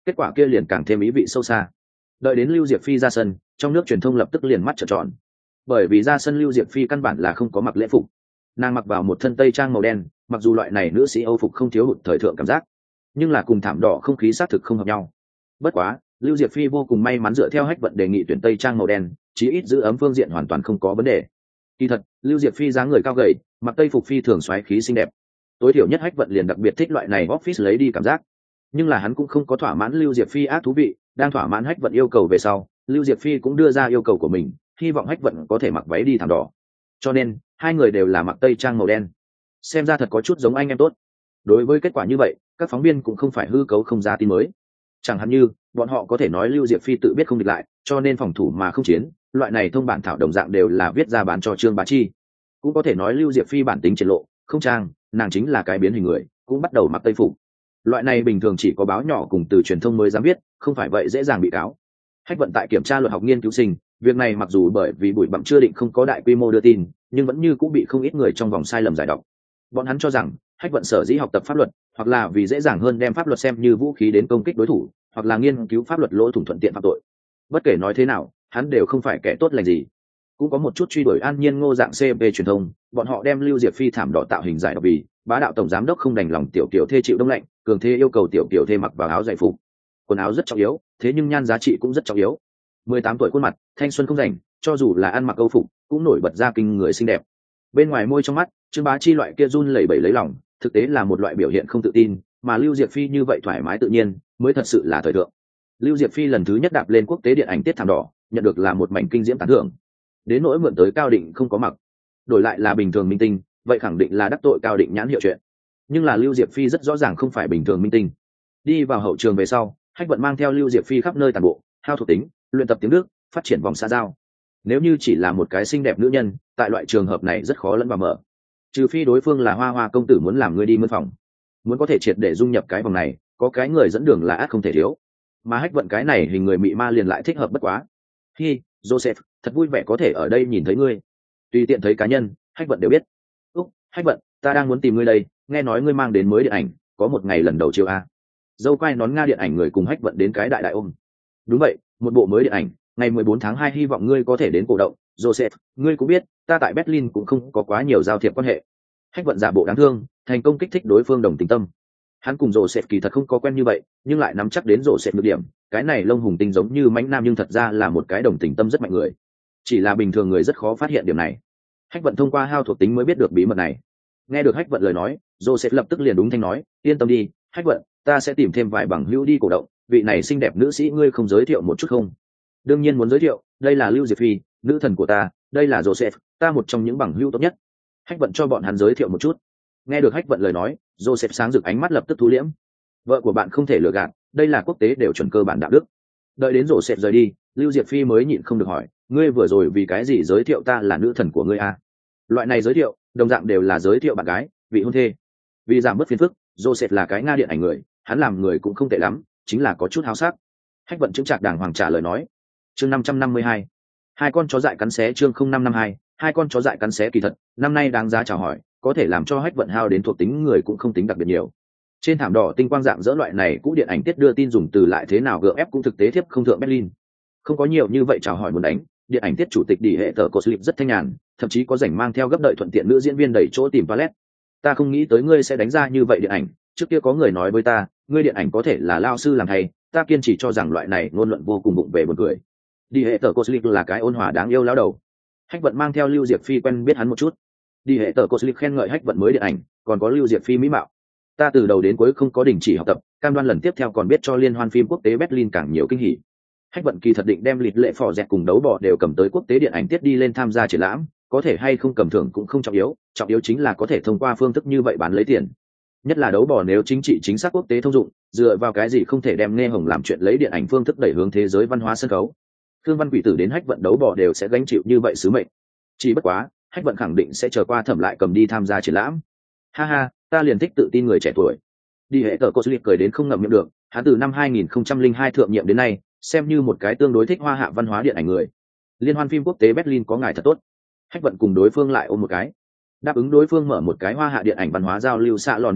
kết quả kia liền càng thêm ý vị sâu xa. Đợi đến Lưu Diệp Phi ra sân, trong nước truyền thông lập tức liền mắt trợn tròn, bởi vì ra sân Lưu Diệp Phi căn bản là không có mặc lễ phục, nàng mặc vào một thân tây trang màu đen, mặc dù loại này nữ sĩ Âu phục không thiếu hụt thời thượng cảm giác, nhưng là cùng thảm đỏ không khí xác thực không hợp nhau. Bất quá Lưu Diệp Phi vô cùng may mắn dựa theo Hách Vận đề nghị tuyển tây trang màu đen, chí ít giữ ấm phương diện hoàn toàn không có vấn đề. Kỳ thật Lưu Diệp Phi dáng người cao gầy, mặc tây phục phi thường xoáy khí xinh đẹp, tối thiểu nhất Hách Vận liền đặc biệt thích loại này office lấy đi cảm giác. Nhưng là hắn cũng không có thỏa mãn Lưu Diệp Phi ác thú vị, đang thỏa mãn Hách Vận yêu cầu về sau, Lưu Diệp Phi cũng đưa ra yêu cầu của mình, hy vọng Hách Vận có thể mặc váy đi thảm đỏ. Cho nên hai người đều là mặc tây trang màu đen, xem ra thật có chút giống anh em tốt. Đối với kết quả như vậy, các phóng viên cũng không phải hư cấu không ra tin mới. Chẳng hạn như bọn họ có thể nói Lưu Diệp Phi tự biết không địch lại, cho nên phòng thủ mà không chiến, loại này thông bản thảo đồng dạng đều là viết ra bán cho Trương Bá Chi. Cũng có thể nói Lưu Diệp Phi bản tính triển lộ, không trang, nàng chính là cái biến hình người, cũng bắt đầu mặc tây phục. Loại này bình thường chỉ có báo nhỏ cùng từ truyền thông mới dám viết, không phải vậy dễ dàng bị cáo. Hách Vận tại kiểm tra luật học nghiên cứu sinh, việc này mặc dù bởi vì bụi bặm chưa định không có đại quy mô đưa tin, nhưng vẫn như cũng bị không ít người trong vòng sai lầm giải đọc. Bọn hắn cho rằng Hách Vận sở dĩ học tập pháp luật, hoặc là vì dễ dàng hơn đem pháp luật xem như vũ khí đến công kích đối thủ, hoặc là nghiên cứu pháp luật lỗ thủng thuận tiện phạm tội. Bất kể nói thế nào, hắn đều không phải kẻ tốt lành gì. Cũng có một chút truy đuổi An Nhiên Ngô dạng xê pê truyền thông, bọn họ đem Lưu Diệp Phi thảm đỏ tạo hình giải độc vì bá đạo tổng giám đốc không đành lòng tiểu kiểu thê chịu đông lạnh, cường thế yêu cầu tiểu kiểu thê mặc vào áo giải phục. Quần áo rất trọng yếu, thế nhưng nhan giá trị cũng rất trọng yếu. mười tám tuổi khuôn mặt, thanh xuân không rảnh, cho dù là ăn mặc câu phục, cũng nổi bật ra kinh người xinh đẹp. Bên ngoài môi trong mắt, Trương Bá Chi loại kia run lẩy bẩy lấy lòng, thực tế là một loại biểu hiện không tự tin, mà Lưu Diệp Phi như vậy thoải mái tự nhiên, mới thật sự là thời thượng. Lưu Diệp Phi lần thứ nhất đạp lên quốc tế điện ảnh tiết thảm đỏ, nhận được là một mảnh kinh diễm tán thưởng. Đến nỗi mượn tới Cao Định không có mặc, đổi lại là bình thường minh tinh, vậy khẳng định là đắc tội Cao Định nhãn hiệu chuyện. Nhưng là Lưu Diệp Phi rất rõ ràng không phải bình thường minh tinh. Đi vào hậu trường về sau, Hách Vận mang theo Lưu Diệp Phi khắp nơi tàn bộ, hao thuộc tính, luyện tập tiếng Đức, phát triển vòng xã giao. Nếu như chỉ là một cái xinh đẹp nữ nhân, tại loại trường hợp này rất khó lẫn vào mở. Trừ phi đối phương là Hoa Hoa công tử muốn làm người đi mướn phòng, muốn có thể triệt để dung nhập cái vòng này, có cái người dẫn đường là át không thể thiếu. Mà Hách Vận cái này hình người mị ma liền lại thích hợp bất quá. Hi, Joseph, thật vui vẻ có thể ở đây nhìn thấy ngươi. Tùy tiện thấy cá nhân, Hách Vận đều biết. Úc, Hách Vận, ta đang muốn tìm ngươi đây, nghe nói ngươi mang đến mới điện ảnh, có một ngày lần đầu chiều a. Dâu quai nón Nga điện ảnh người cùng Hách Vận đến cái đại đại ôm. Đúng vậy, một bộ mới điện ảnh, ngày mười bốn tháng hai hy vọng ngươi có thể đến cổ động. Joseph, ngươi cũng biết, ta tại Berlin cũng không có quá nhiều giao thiệp quan hệ. Hách Vận giả bộ đáng thương, thành công kích thích đối phương đồng tình tâm. Hắn cùng Joseph kỳ thật không có quen như vậy, nhưng lại nắm chắc đến Joseph được điểm, cái này lông hùng tinh giống như mãnh nam nhưng thật ra là một cái đồng tình tâm rất mạnh người. Chỉ là bình thường người rất khó phát hiện điểm này. Hách Vận thông qua hao thuộc tính mới biết được bí mật này. Nghe được Hách Vận lời nói, Joseph lập tức liền đúng thanh nói, yên tâm đi, Hách Vận, ta sẽ tìm thêm vài bằng hữu đi cổ động, vị này xinh đẹp nữ sĩ ngươi không giới thiệu một chút không? Đương nhiên muốn giới thiệu, đây là Lưu Diệp Phi, nữ thần của ta, đây là Joseph, ta một trong những bằng hữu tốt nhất. Hách Vận cho bọn hắn giới thiệu một chút. Nghe được Hách Vận lời nói, Joseph sáng rực ánh mắt lập tức thu liễm. Vợ của bạn không thể lừa gạt, đây là quốc tế đều chuẩn cơ bản đạo đức. Đợi đến Joseph rời đi, Lưu Diệp Phi mới nhịn không được hỏi, ngươi vừa rồi vì cái gì giới thiệu ta là nữ thần của ngươi a? Loại này giới thiệu, đồng dạng đều là giới thiệu bạn gái, vị hôn thê. Vì giảm bớt phiền phức, Joseph là cái Nga điện ảnh người, hắn làm người cũng không tệ lắm, chính là có chút háo sắc. Hách Vận chứng trạc đàng hoàng trả lời nói. Chương năm trăm năm mươi hai, hai con chó dại cắn xé. Chương không năm năm hai, hai con chó dại cắn xé. Kỳ thật, năm nay đáng giá chào hỏi, có thể làm cho Hách Vận hao đến thuộc tính người cũng không tính đặc biệt nhiều. Trên thảm đỏ tinh quang dạng dỡ loại này cũ điện ảnh tiết đưa tin dùng từ lại thế nào gượng ép cũng thực tế thiếp không thượng Berlin. Không có nhiều như vậy chào hỏi muốn đánh, điện ảnh tiết chủ tịch đi hệ tờ cô slip rất thanh nhàn, thậm chí có rảnh mang theo gấp đợi thuận tiện nữ diễn viên đẩy chỗ tìm toilet. Ta không nghĩ tới ngươi sẽ đánh ra như vậy điện ảnh, trước kia có người nói với ta, ngươi điện ảnh có thể là lao sư làm hay, ta kiên trì cho rằng loại này ngôn luận vô cùng bụng về buồn cười. Đi hệ tờ cô slip là cái ôn hòa đáng yêu lão đầu. Hách Vận mang theo Lưu Diệp Phi quen biết hắn một chút. Đi hệ tờ cô slip khen ngợi Hách Vận mới điện ảnh, còn có Lưu Diệp Phi mỹ mạo. Ta từ đầu đến cuối không có đình chỉ học tập, cam đoan lần tiếp theo còn biết cho liên hoan phim quốc tế Berlin càng nhiều kinh hỉ. Hách Vận kỳ thật định đem lịch lệ phò dẹt cùng đấu bò đều cầm tới quốc tế điện ảnh tiết đi lên tham gia triển lãm, có thể hay không cầm thưởng cũng không trọng yếu, trọng yếu chính là có thể thông qua phương thức như vậy bán lấy tiền. Nhất là đấu bò nếu chính trị chính xác quốc tế thông dụng, dựa vào cái gì không thể đem nghe hồng làm chuyện lấy điện ảnh phương thức đẩy hướng thế giới văn hóa sân khấu. Thương Văn Quỷ Tử đến Hách Vận đấu bò đều sẽ gánh chịu như vậy sứ mệnh. Chỉ bất quá, Hách Vận khẳng định sẽ chờ qua thẩm lại cầm đi tham gia triển lãm. Ha ha, ta liền thích tự tin người trẻ tuổi. Đi hệ tờ cô slip cười đến không ngậm miệng được, hắn từ năm hai nghìn không trăm lẻ hai thượng nhiệm đến nay, xem như một cái tương đối thích hoa hạ văn hóa điện ảnh người. Liên hoan phim quốc tế Berlin có ngài thật tốt. Hách Vận cùng đối phương lại ôm một cái, đáp ứng đối phương mở một cái hoa hạ điện ảnh văn hóa giao lưu xạ lòn đề nghị,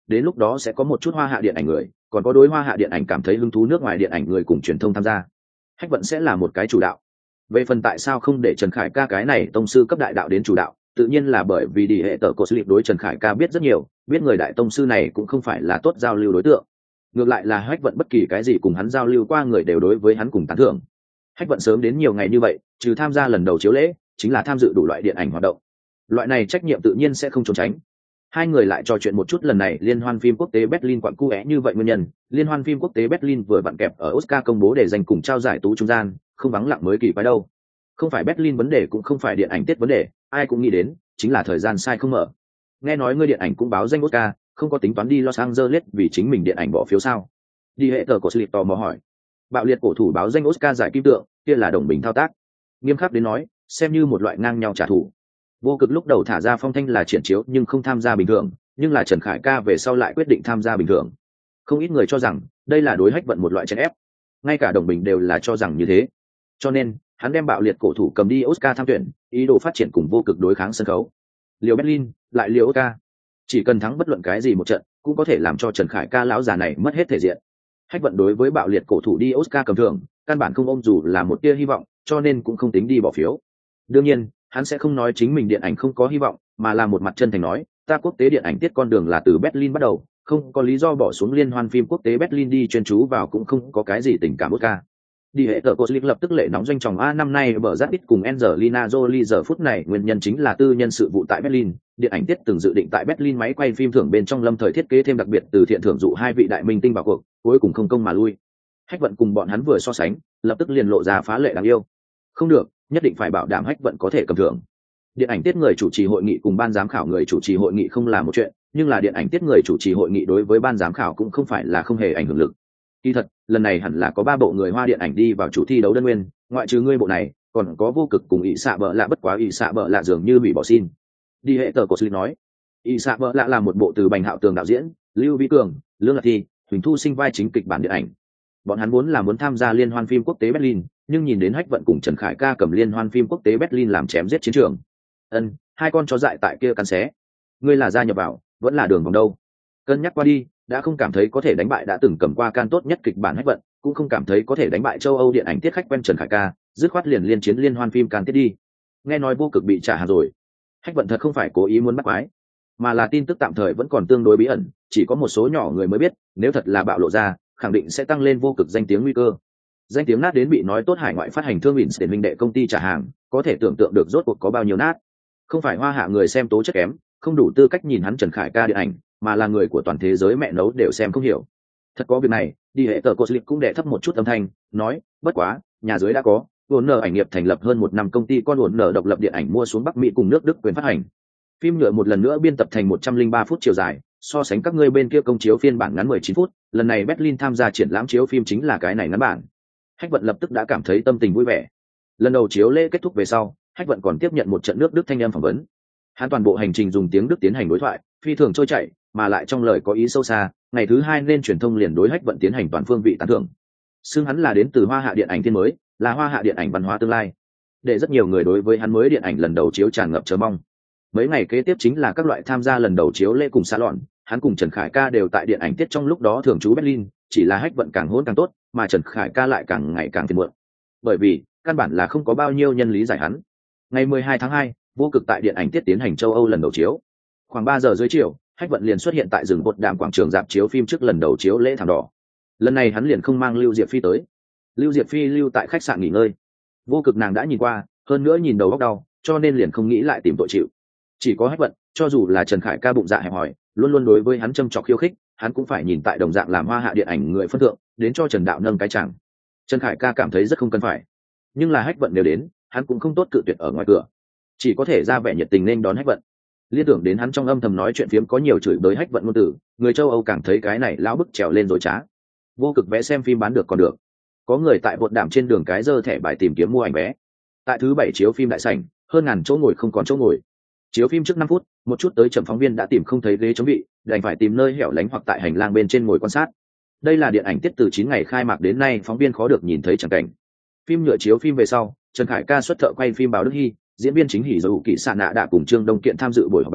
đến lúc đó sẽ có một chút hoa hạ điện ảnh người, còn có đối hoa hạ điện ảnh cảm thấy hứng thú nước ngoài điện ảnh người cùng truyền thông tham gia. Hách Vận sẽ là một cái chủ đạo. Về phần tại sao không để Trần Khải Ca cái này tông sư cấp đại đạo đến chủ đạo, tự nhiên là bởi vì đi hệ tờ cổ slip đối Trần Khải Ca biết rất nhiều, biết người đại tông sư này cũng không phải là tốt giao lưu đối tượng. Ngược lại là Hách Vận bất kỳ cái gì cùng hắn giao lưu qua người đều đối với hắn cùng tán thưởng. Hách Vận sớm đến nhiều ngày như vậy, trừ tham gia lần đầu chiếu lễ, chính là tham dự đủ loại điện ảnh hoạt động. Loại này trách nhiệm tự nhiên sẽ không trốn tránh. Hai người lại trò chuyện một chút lần này liên hoan phim quốc tế Berlin quặn cu é như vậy nguyên nhân. Liên hoan phim quốc tế Berlin vừa vặn kẹp ở Oscar công bố để giành cùng trao giải tú trung gian, không vắng lặng mới kỳ quái đâu. Không phải Berlin vấn đề cũng không phải điện ảnh tiết vấn đề, ai cũng nghĩ đến, chính là thời gian sai không mở. Nghe nói ngươi điện ảnh cũng báo danh Oscar, không có tính toán đi Los Angeles vì chính mình điện ảnh bỏ phiếu sao? Đi hệ tờ của Slip tò mò hỏi. Bạo liệt cổ thủ báo danh Oscar giải kim tượng, kia là đồng bình thao tác. Nghiêm khắc đến nói, xem như một loại ngang nhau trả thù. Vô Cực lúc đầu thả ra phong thanh là triển chiếu nhưng không tham gia bình thường, nhưng là Trần Khải Ca về sau lại quyết định tham gia bình thường. Không ít người cho rằng đây là đối Hách Vận một loại chèn ép, ngay cả đồng bình đều là cho rằng như thế. Cho nên hắn đem bạo liệt cổ thủ cầm đi Oscar tham tuyển, ý đồ phát triển cùng Vô Cực đối kháng sân khấu. Liều Berlin, lại liều Oscar, chỉ cần thắng bất luận cái gì một trận, cũng có thể làm cho Trần Khải Ca lão già này mất hết thể diện. Hách Vận đối với bạo liệt cổ thủ đi Oscar cầm thưởng, căn bản không ôm dù là một tia hy vọng, cho nên cũng không tính đi bỏ phiếu. Đương nhiên, hắn sẽ không nói chính mình điện ảnh không có hy vọng, mà là một mặt chân thành nói, ta quốc tế điện ảnh tiết con đường là từ Berlin bắt đầu, không có lý do bỏ xuống liên hoan phim quốc tế Berlin đi chuyên chú vào cũng không có cái gì tình cảm Oscar. Đi hệ tờ Coslick lập tức lệ nóng doanh tròng a năm nay bở rát ít cùng Angelina Jolie giờ phút này nguyên nhân chính là tư nhân sự vụ tại Berlin, điện ảnh tiết từng dự định tại Berlin máy quay phim thưởng bên trong lâm thời thiết kế thêm đặc biệt từ thiện thưởng dụ hai vị đại minh tinh vào cuộc, cuối cùng không công mà lui. Hách Vận cùng bọn hắn vừa so sánh, lập tức liền lộ ra phá lệ đáng yêu. Không được, nhất định phải bảo đảm Hách Vận có thể cầm thưởng. Điện ảnh tiết người chủ trì hội nghị cùng ban giám khảo người chủ trì hội nghị không là một chuyện, nhưng là điện ảnh tiết người chủ trì hội nghị đối với ban giám khảo cũng không phải là không hề ảnh hưởng lực. Kỳ thật, lần này hẳn là có ba bộ người Hoa điện ảnh đi vào chủ thi đấu đơn nguyên, ngoại trừ ngươi bộ này, còn có Vô Cực cùng ỷ xạ bợ lạ, bất quá ỷ xạ bợ lạ dường như hủy bỏ xin. Đi hệ tờ Coslick nói, ỷ xạ bợ lạ là một bộ từ Bành Hạo Tường đạo diễn, Lưu Vĩ Cường, Lương Lạc Thi, Huỳnh Thu Sinh vai chính kịch bản điện ảnh. Bọn hắn muốn là muốn tham gia liên hoan phim quốc tế Berlin, nhưng nhìn đến Hách Vận cùng Trần Khải Ca cầm liên hoan phim quốc tế Berlin làm chém giết chiến trường. Ân, hai con chó dại tại kia cắn xé. Ngươi là gia nhập vào, vẫn là đường vòng đâu? Cân nhắc qua đi, đã không cảm thấy có thể đánh bại đã từng cầm qua can tốt nhất kịch bản Hách Vận, cũng không cảm thấy có thể đánh bại châu Âu điện ảnh tiết khách quen Trần Khải Ca, dứt khoát liền liên chiến liên hoan phim can tiết đi. Nghe nói Vô Cực bị trả hàng rồi. Hách Vận thật không phải cố ý muốn bắt quái, mà là tin tức tạm thời vẫn còn tương đối bí ẩn, chỉ có một số nhỏ người mới biết, nếu thật là bạo lộ ra, khẳng định sẽ tăng lên Vô Cực danh tiếng nguy cơ. Danh tiếng nát đến bị nói tốt hải ngoại phát hành thương Winston minh đệ công ty trả hàng, có thể tưởng tượng được rốt cuộc có bao nhiêu nát. Không phải Hoa hạ người xem tố chất kém, không đủ tư cách nhìn hắn Trần Khải Ca điện ảnh, mà là người của toàn thế giới mẹ nấu đều xem không hiểu. Thật có việc này, đi hệ tờ Coslick cũng đệ thấp một chút âm thanh, nói, bất quá, nhà dưới đã có, vốn nợ ảnh nghiệp thành lập hơn một năm công ty con vốn nợ độc lập điện ảnh mua xuống Bắc Mỹ cùng nước Đức quyền phát hành. Phim nhựa một lần nữa biên tập thành một trăm lẻ ba phút chiều dài, so sánh các ngươi bên kia công chiếu phiên bản ngắn mười chín phút, lần này Berlin tham gia triển lãm chiếu phim chính là cái này ngắn bản. Hách Vận lập tức đã cảm thấy tâm tình vui vẻ. Lần đầu chiếu lễ kết thúc về sau, Hách Vận còn tiếp nhận một trận nước Đức thanh âm phỏng vấn. Hắn toàn bộ hành trình dùng tiếng Đức tiến hành đối thoại, phi thường trôi chảy, mà lại trong lời có ý sâu xa. Ngày thứ hai nên truyền thông liền đối Hách Vận tiến hành toàn phương vị tán thưởng. Xưng hắn là đến từ Hoa Hạ điện ảnh thiên mới, là Hoa Hạ điện ảnh văn hóa tương lai. Để rất nhiều người đối với hắn mới điện ảnh lần đầu chiếu tràn ngập chờ mong. Mấy ngày kế tiếp chính là các loại tham gia lần đầu chiếu lễ cùng xa lọn, hắn cùng Trần Khải Ca đều tại điện ảnh tiết trong lúc đó thường trú Berlin, chỉ là Hách Vận càng hỗn càng tốt, mà Trần Khải Ca lại càng ngày càng phiền muộn. Bởi vì, căn bản là không có bao nhiêu nhân lý giải hắn. Ngày mười hai tháng hai, Vô Cực tại điện ảnh tiết tiến hành châu Âu lần đầu chiếu. Khoảng ba giờ dưới chiều, Hách Vận liền xuất hiện tại rừng bột đàm quảng trường rạp chiếu phim trước lần đầu chiếu lễ thảm đỏ. Lần này hắn liền không mang Lưu Diệp Phi tới. Lưu Diệp Phi lưu tại khách sạn nghỉ ngơi. Vô Cực nàng đã nhìn qua, hơn nữa nhìn đầu óc đau, cho nên liền không nghĩ lại tìm tội chịu. Chỉ có Hách Vận, cho dù là Trần Khải Ca bụng dạ hẹp hòi, luôn luôn đối với hắn châm chọc khiêu khích, hắn cũng phải nhìn tại đồng dạng làm Hoa Hạ điện ảnh người phân thượng, đến cho Trần đạo nâng cái chẳng. Trần Khải Ca cảm thấy rất không cần phải, nhưng là Hách Vận đều đến, hắn cũng không tốt cự tuyệt ở ngoài cửa, chỉ có thể ra vẻ nhiệt tình nên đón Hách Vận. Liên tưởng đến hắn trong âm thầm nói chuyện phiếm có nhiều chửi bới Hách Vận ngôn từ, người châu Âu càng thấy cái này lão bức trèo lên rồi trá. Vô Cực vé xem phim bán được còn được, có người tại bột đàm trên đường cái giơ thẻ bài tìm kiếm mua ảnh vé. Tại thứ bảy chiếu phim đại sảnh, hơn ngàn chỗ ngồi không còn chỗ ngồi. Chiếu phim trước năm phút, một chút tới chậm phóng viên đã tìm không thấy ghế chống vị, đành phải tìm nơi hẻo lánh hoặc tại hành lang bên trên ngồi quan sát. Đây là điện ảnh tiết từ chín ngày khai mạc đến nay phóng viên khó được nhìn thấy chẳng cảnh. Phim nhựa chiếu phim về sau, Trần Khải Ca xuất thợ quay phim Bảo Đức Hy, diễn viên chính hỉ dầu kỵ sạn nạ đã cùng Trương Đông Kiện tham dự buổi họp báo,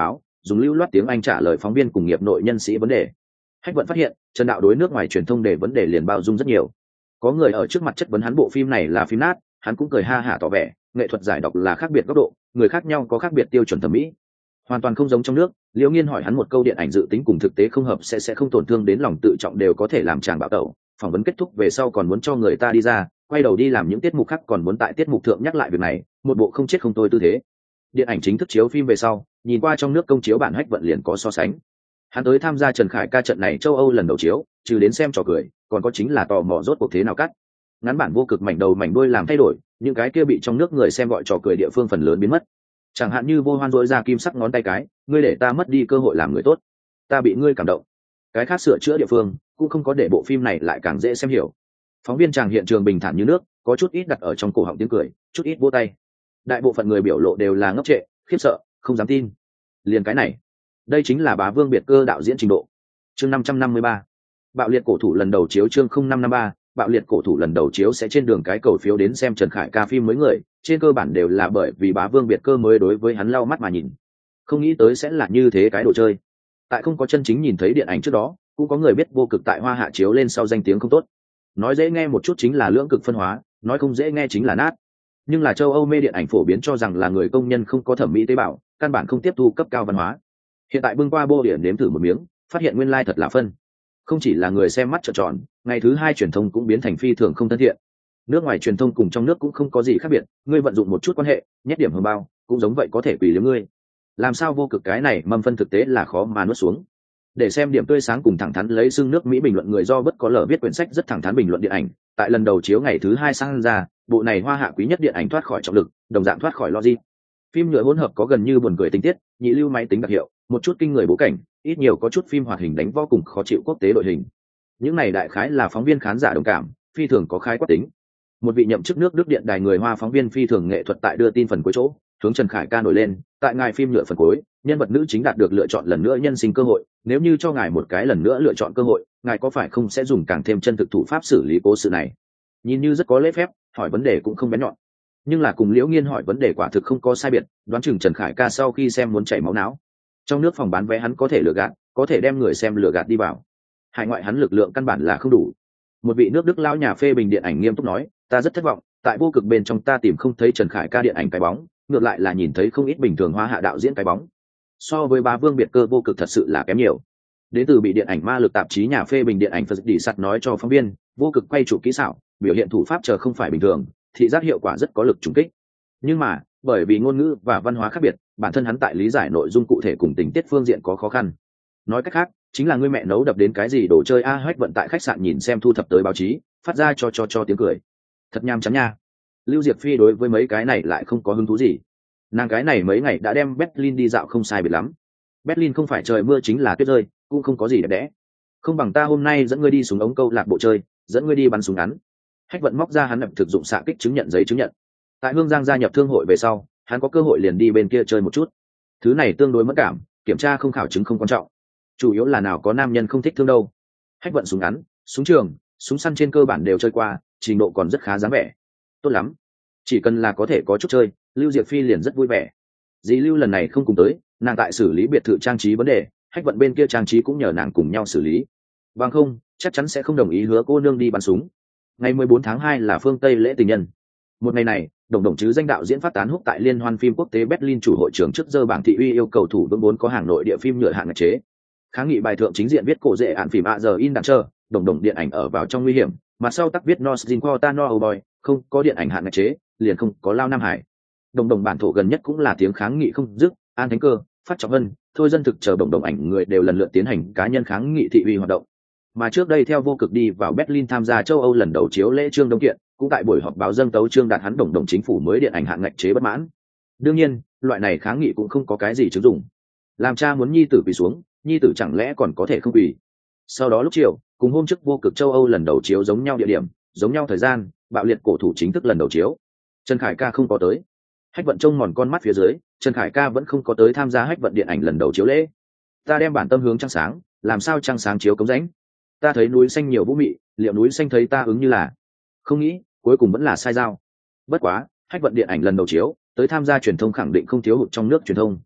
dùng lưu loát tiếng Anh trả lời phóng viên cùng nghiệp nội nhân sĩ vấn đề. Hách Vận phát hiện Trần Đạo đối nước ngoài truyền thông để vấn đề liền bao dung rất nhiều. Có người ở trước mặt chất vấn hắn bộ phim này là phim nát, hắn cũng cười ha hả tỏ vẻ nghệ thuật giải độc là khác biệt góc độ, người khác nhau có khác biệt tiêu chuẩn thẩm mỹ, hoàn toàn không giống trong nước. Liễu Nghiên hỏi hắn một câu điện ảnh dự tính cùng thực tế không hợp sẽ sẽ không tổn thương đến lòng tự trọng đều có thể làm chàng bạo tẩu. Phỏng vấn kết thúc về sau còn muốn cho người ta đi ra, quay đầu đi làm những tiết mục khác, còn muốn tại tiết mục thượng nhắc lại việc này, một bộ không chết không thôi tư thế. Điện ảnh chính thức chiếu phim về sau, nhìn qua trong nước công chiếu bản Hách Vận liền có so sánh. Hắn tới tham gia Trần Khải Ca trận này châu Âu lần đầu chiếu, trừ đến xem trò cười, còn có chính là tò mò rốt cuộc thế nào cắt. Ngắn bản vô cực mảnh đầu mảnh đuôi làm thay đổi, những cái kia bị trong nước người xem gọi trò cười địa phương phần lớn biến mất. Chẳng hạn như Vô Hoan rỗi ra kim sắc ngón tay cái, ngươi để ta mất đi cơ hội làm người tốt, ta bị ngươi cảm động. Cái khác sửa chữa địa phương cũng không có để bộ phim này lại càng dễ xem hiểu. Phóng viên chàng hiện trường bình thản như nước, có chút ít đặt ở trong cổ họng tiếng cười, chút ít vỗ tay. Đại bộ phận người biểu lộ đều là ngốc trệ, khiếp sợ, không dám tin. Liền cái này, đây chính là Bá Vương biệt cơ đạo diễn trình độ. Chương năm trăm năm mươi ba, bạo liệt cổ thủ lần đầu chiếu. Chương không năm năm ba, bạo liệt cổ thủ lần đầu chiếu sẽ trên đường cái cầu phiếu đến xem Trần Khải Ca phim mới người, trên cơ bản đều là bởi vì Bá Vương biệt cơ mới đối với hắn lau mắt mà nhìn. Không nghĩ tới sẽ là như thế cái đồ chơi. Tại không có chân chính nhìn thấy điện ảnh trước đó, cũng có người biết vô cực tại Hoa Hạ chiếu lên sau danh tiếng không tốt. Nói dễ nghe một chút chính là lưỡng cực phân hóa, nói không dễ nghe chính là nát. Nhưng là châu Âu mê điện ảnh phổ biến cho rằng là người công nhân không có thẩm mỹ tế bào, căn bản không tiếp thu cấp cao văn hóa. Hiện tại bưng qua bô điện nếm thử một miếng, phát hiện nguyên lai thật là phân. Không chỉ là người xem mắt trợn tròn, ngày thứ hai truyền thông cũng biến thành phi thường không thân thiện. Nước ngoài truyền thông cùng trong nước cũng không có gì khác biệt, ngươi vận dụng một chút quan hệ, nhét điểm hương bao, cũng giống vậy có thể quỳ liếm ngươi. Làm sao vô cực cái này mâm phân thực tế là khó mà nuốt xuống. Để xem điểm tươi sáng cùng thẳng thắn lấy xương nước Mỹ bình luận người do bất có lỡ viết quyển sách rất thẳng thắn bình luận điện ảnh, tại lần đầu chiếu ngày thứ hai sang ra, bộ này Hoa Hạ quý nhất điện ảnh thoát khỏi trọng lực, đồng dạng thoát khỏi logic. Phim nhựa hỗn hợp có gần như buồn cười tình tiết, nhị lưu máy tính đặc hiệu, một chút kinh người bố cảnh, ít nhiều có chút phim hoạt hình đánh võ cùng khó chịu quốc tế đội hình. Những này đại khái là phóng viên khán giả đồng cảm, phi thường có khái quát tính. Một vị nhậm chức nước Đức điện đài người Hoa phóng viên phi thường nghệ thuật tại đưa tin phần cuối chỗ, hướng Trần Khải Ca nổi lên, tại ngài phim nhựa phần cuối, nhân vật nữ chính đạt được lựa chọn lần nữa nhân sinh cơ hội, nếu như cho ngài một cái lần nữa lựa chọn cơ hội, ngài có phải không sẽ dùng càng thêm chân thực thủ pháp xử lý cố sự này? Nhìn như rất có lễ phép, hỏi vấn đề cũng không bén nhọn, nhưng là cùng Liễu Nghiên hỏi vấn đề quả thực không có sai biệt, đoán chừng Trần Khải Ca sau khi xem muốn chảy máu não. Trong nước phòng bán vé hắn có thể lừa gạt, có thể đem người xem lừa gạt đi vào. Hải ngoại hắn lực lượng căn bản là không đủ. Một vị nước Đức lão nhà phê bình điện ảnh nghiêm túc nói, ta rất thất vọng, tại vô cực bên trong ta tìm không thấy Trần Khải Ca điện ảnh cái bóng, ngược lại là nhìn thấy không ít bình thường Hoa Hạ đạo diễn cái bóng. So với Bá Vương biệt cơ vô cực thật sự là kém nhiều. Đến từ bị điện ảnh ma lực tạp chí nhà phê bình điện ảnh Phật Đi Sắt nói cho phóng viên, vô cực quay chụp kỹ xảo, biểu hiện thủ pháp chờ không phải bình thường, thị giác hiệu quả rất có lực trùng kích. Nhưng mà, bởi vì ngôn ngữ và văn hóa khác biệt, bản thân hắn tại lý giải nội dung cụ thể cùng tình tiết phương diện có khó khăn. Nói cách khác, chính là ngươi mẹ nấu đập đến cái gì đồ chơi a Hách vận tại khách sạn nhìn xem thu thập tới báo chí, phát ra cho cho cho tiếng cười. Thật nham chán nha. Lưu Diệp Phi đối với mấy cái này lại không có hứng thú gì. Nàng cái này mấy ngày đã đem Berlin đi dạo không sai biệt lắm. Berlin không phải trời mưa chính là tuyết rơi, cũng không có gì đẹp đẽ. Không bằng ta hôm nay dẫn ngươi đi xuống ống câu lạc bộ chơi, dẫn ngươi đi bắn súng ngắn. Hách vận móc ra hắn lập thực dụng xạ kích chứng nhận giấy chứng nhận. Tại Hương Giang gia nhập thương hội về sau, hắn có cơ hội liền đi bên kia chơi một chút. Thứ này tương đối mất cảm, kiểm tra không khảo chứng không quan trọng, chủ yếu là nào có nam nhân không thích thương đâu. Hách vận súng ngắn, súng trường, súng săn trên cơ bản đều chơi qua, trình độ còn rất khá dáng vẻ. Tốt lắm, chỉ cần là có thể có chút chơi, Lưu Diệp Phi liền rất vui vẻ. Dì Lưu lần này không cùng tới, nàng tại xử lý biệt thự trang trí vấn đề, Hách vận bên kia trang trí cũng nhờ nàng cùng nhau xử lý. Bằng không, chắc chắn sẽ không đồng ý hứa cô nương đi bắn súng. Ngày mười bốn tháng hai là phương Tây lễ tình nhân. Một ngày này, đồng đồng chứ danh đạo diễn phát tán húc tại liên hoan phim quốc tế Berlin chủ hội trưởng trước giờ bảng thị uy yêu cầu thủ vững vốn có hàng nội địa phim nhựa hạng ngạch chế. Kháng nghị bài thượng chính diện viết cổ dễ ạn phim a giờ in đằng chờ, đồng đồng điện ảnh ở vào trong nguy hiểm, mà sau tắc viết Nothing Quarta No Boy, không có điện ảnh hạng ngạch chế, liền không có Lao Nam Hải. Đồng đồng bản thổ gần nhất cũng là tiếng kháng nghị không dứt, An Thánh Cơ, Phát Trọng Vân, Thôi Dân Thực chờ đồng đồng ảnh người đều lần lượt tiến hành cá nhân kháng nghị thị uy hoạt động. Mà trước đây theo vô cực đi vào Berlin tham gia châu Âu lần đầu chiếu lễ Trương Đông Kiện, cũng tại buổi họp báo dâng tấu Trương Đạt hắn đồng đồng chính phủ mới điện ảnh hạng ngạch chế bất mãn. Đương nhiên, loại này kháng nghị cũng không có cái gì chứng dụng. Làm cha muốn nhi tử quỳ xuống, nhi tử chẳng lẽ còn có thể không quỳ. Sau đó lúc chiều, cùng hôm trước vô cực châu Âu lần đầu chiếu giống nhau địa điểm, giống nhau thời gian, bạo liệt cổ thủ chính thức lần đầu chiếu. Trần Khải Ca không có tới. Hách vận trông mòn con mắt phía dưới, Trần Khải Ca vẫn không có tới tham gia Hách vận điện ảnh lần đầu chiếu lễ. Ta đem bản tâm hướng trăng sáng, làm sao trăng sáng chiếu cống rãnh. Ta thấy núi xanh nhiều vũ mị, liệu núi xanh thấy ta ứng như là. Không nghĩ, cuối cùng vẫn là sai dao. Bất quá, Hách vận điện ảnh lần đầu chiếu, tới tham gia truyền thông khẳng định không thiếu hụt trong nước truyền thông.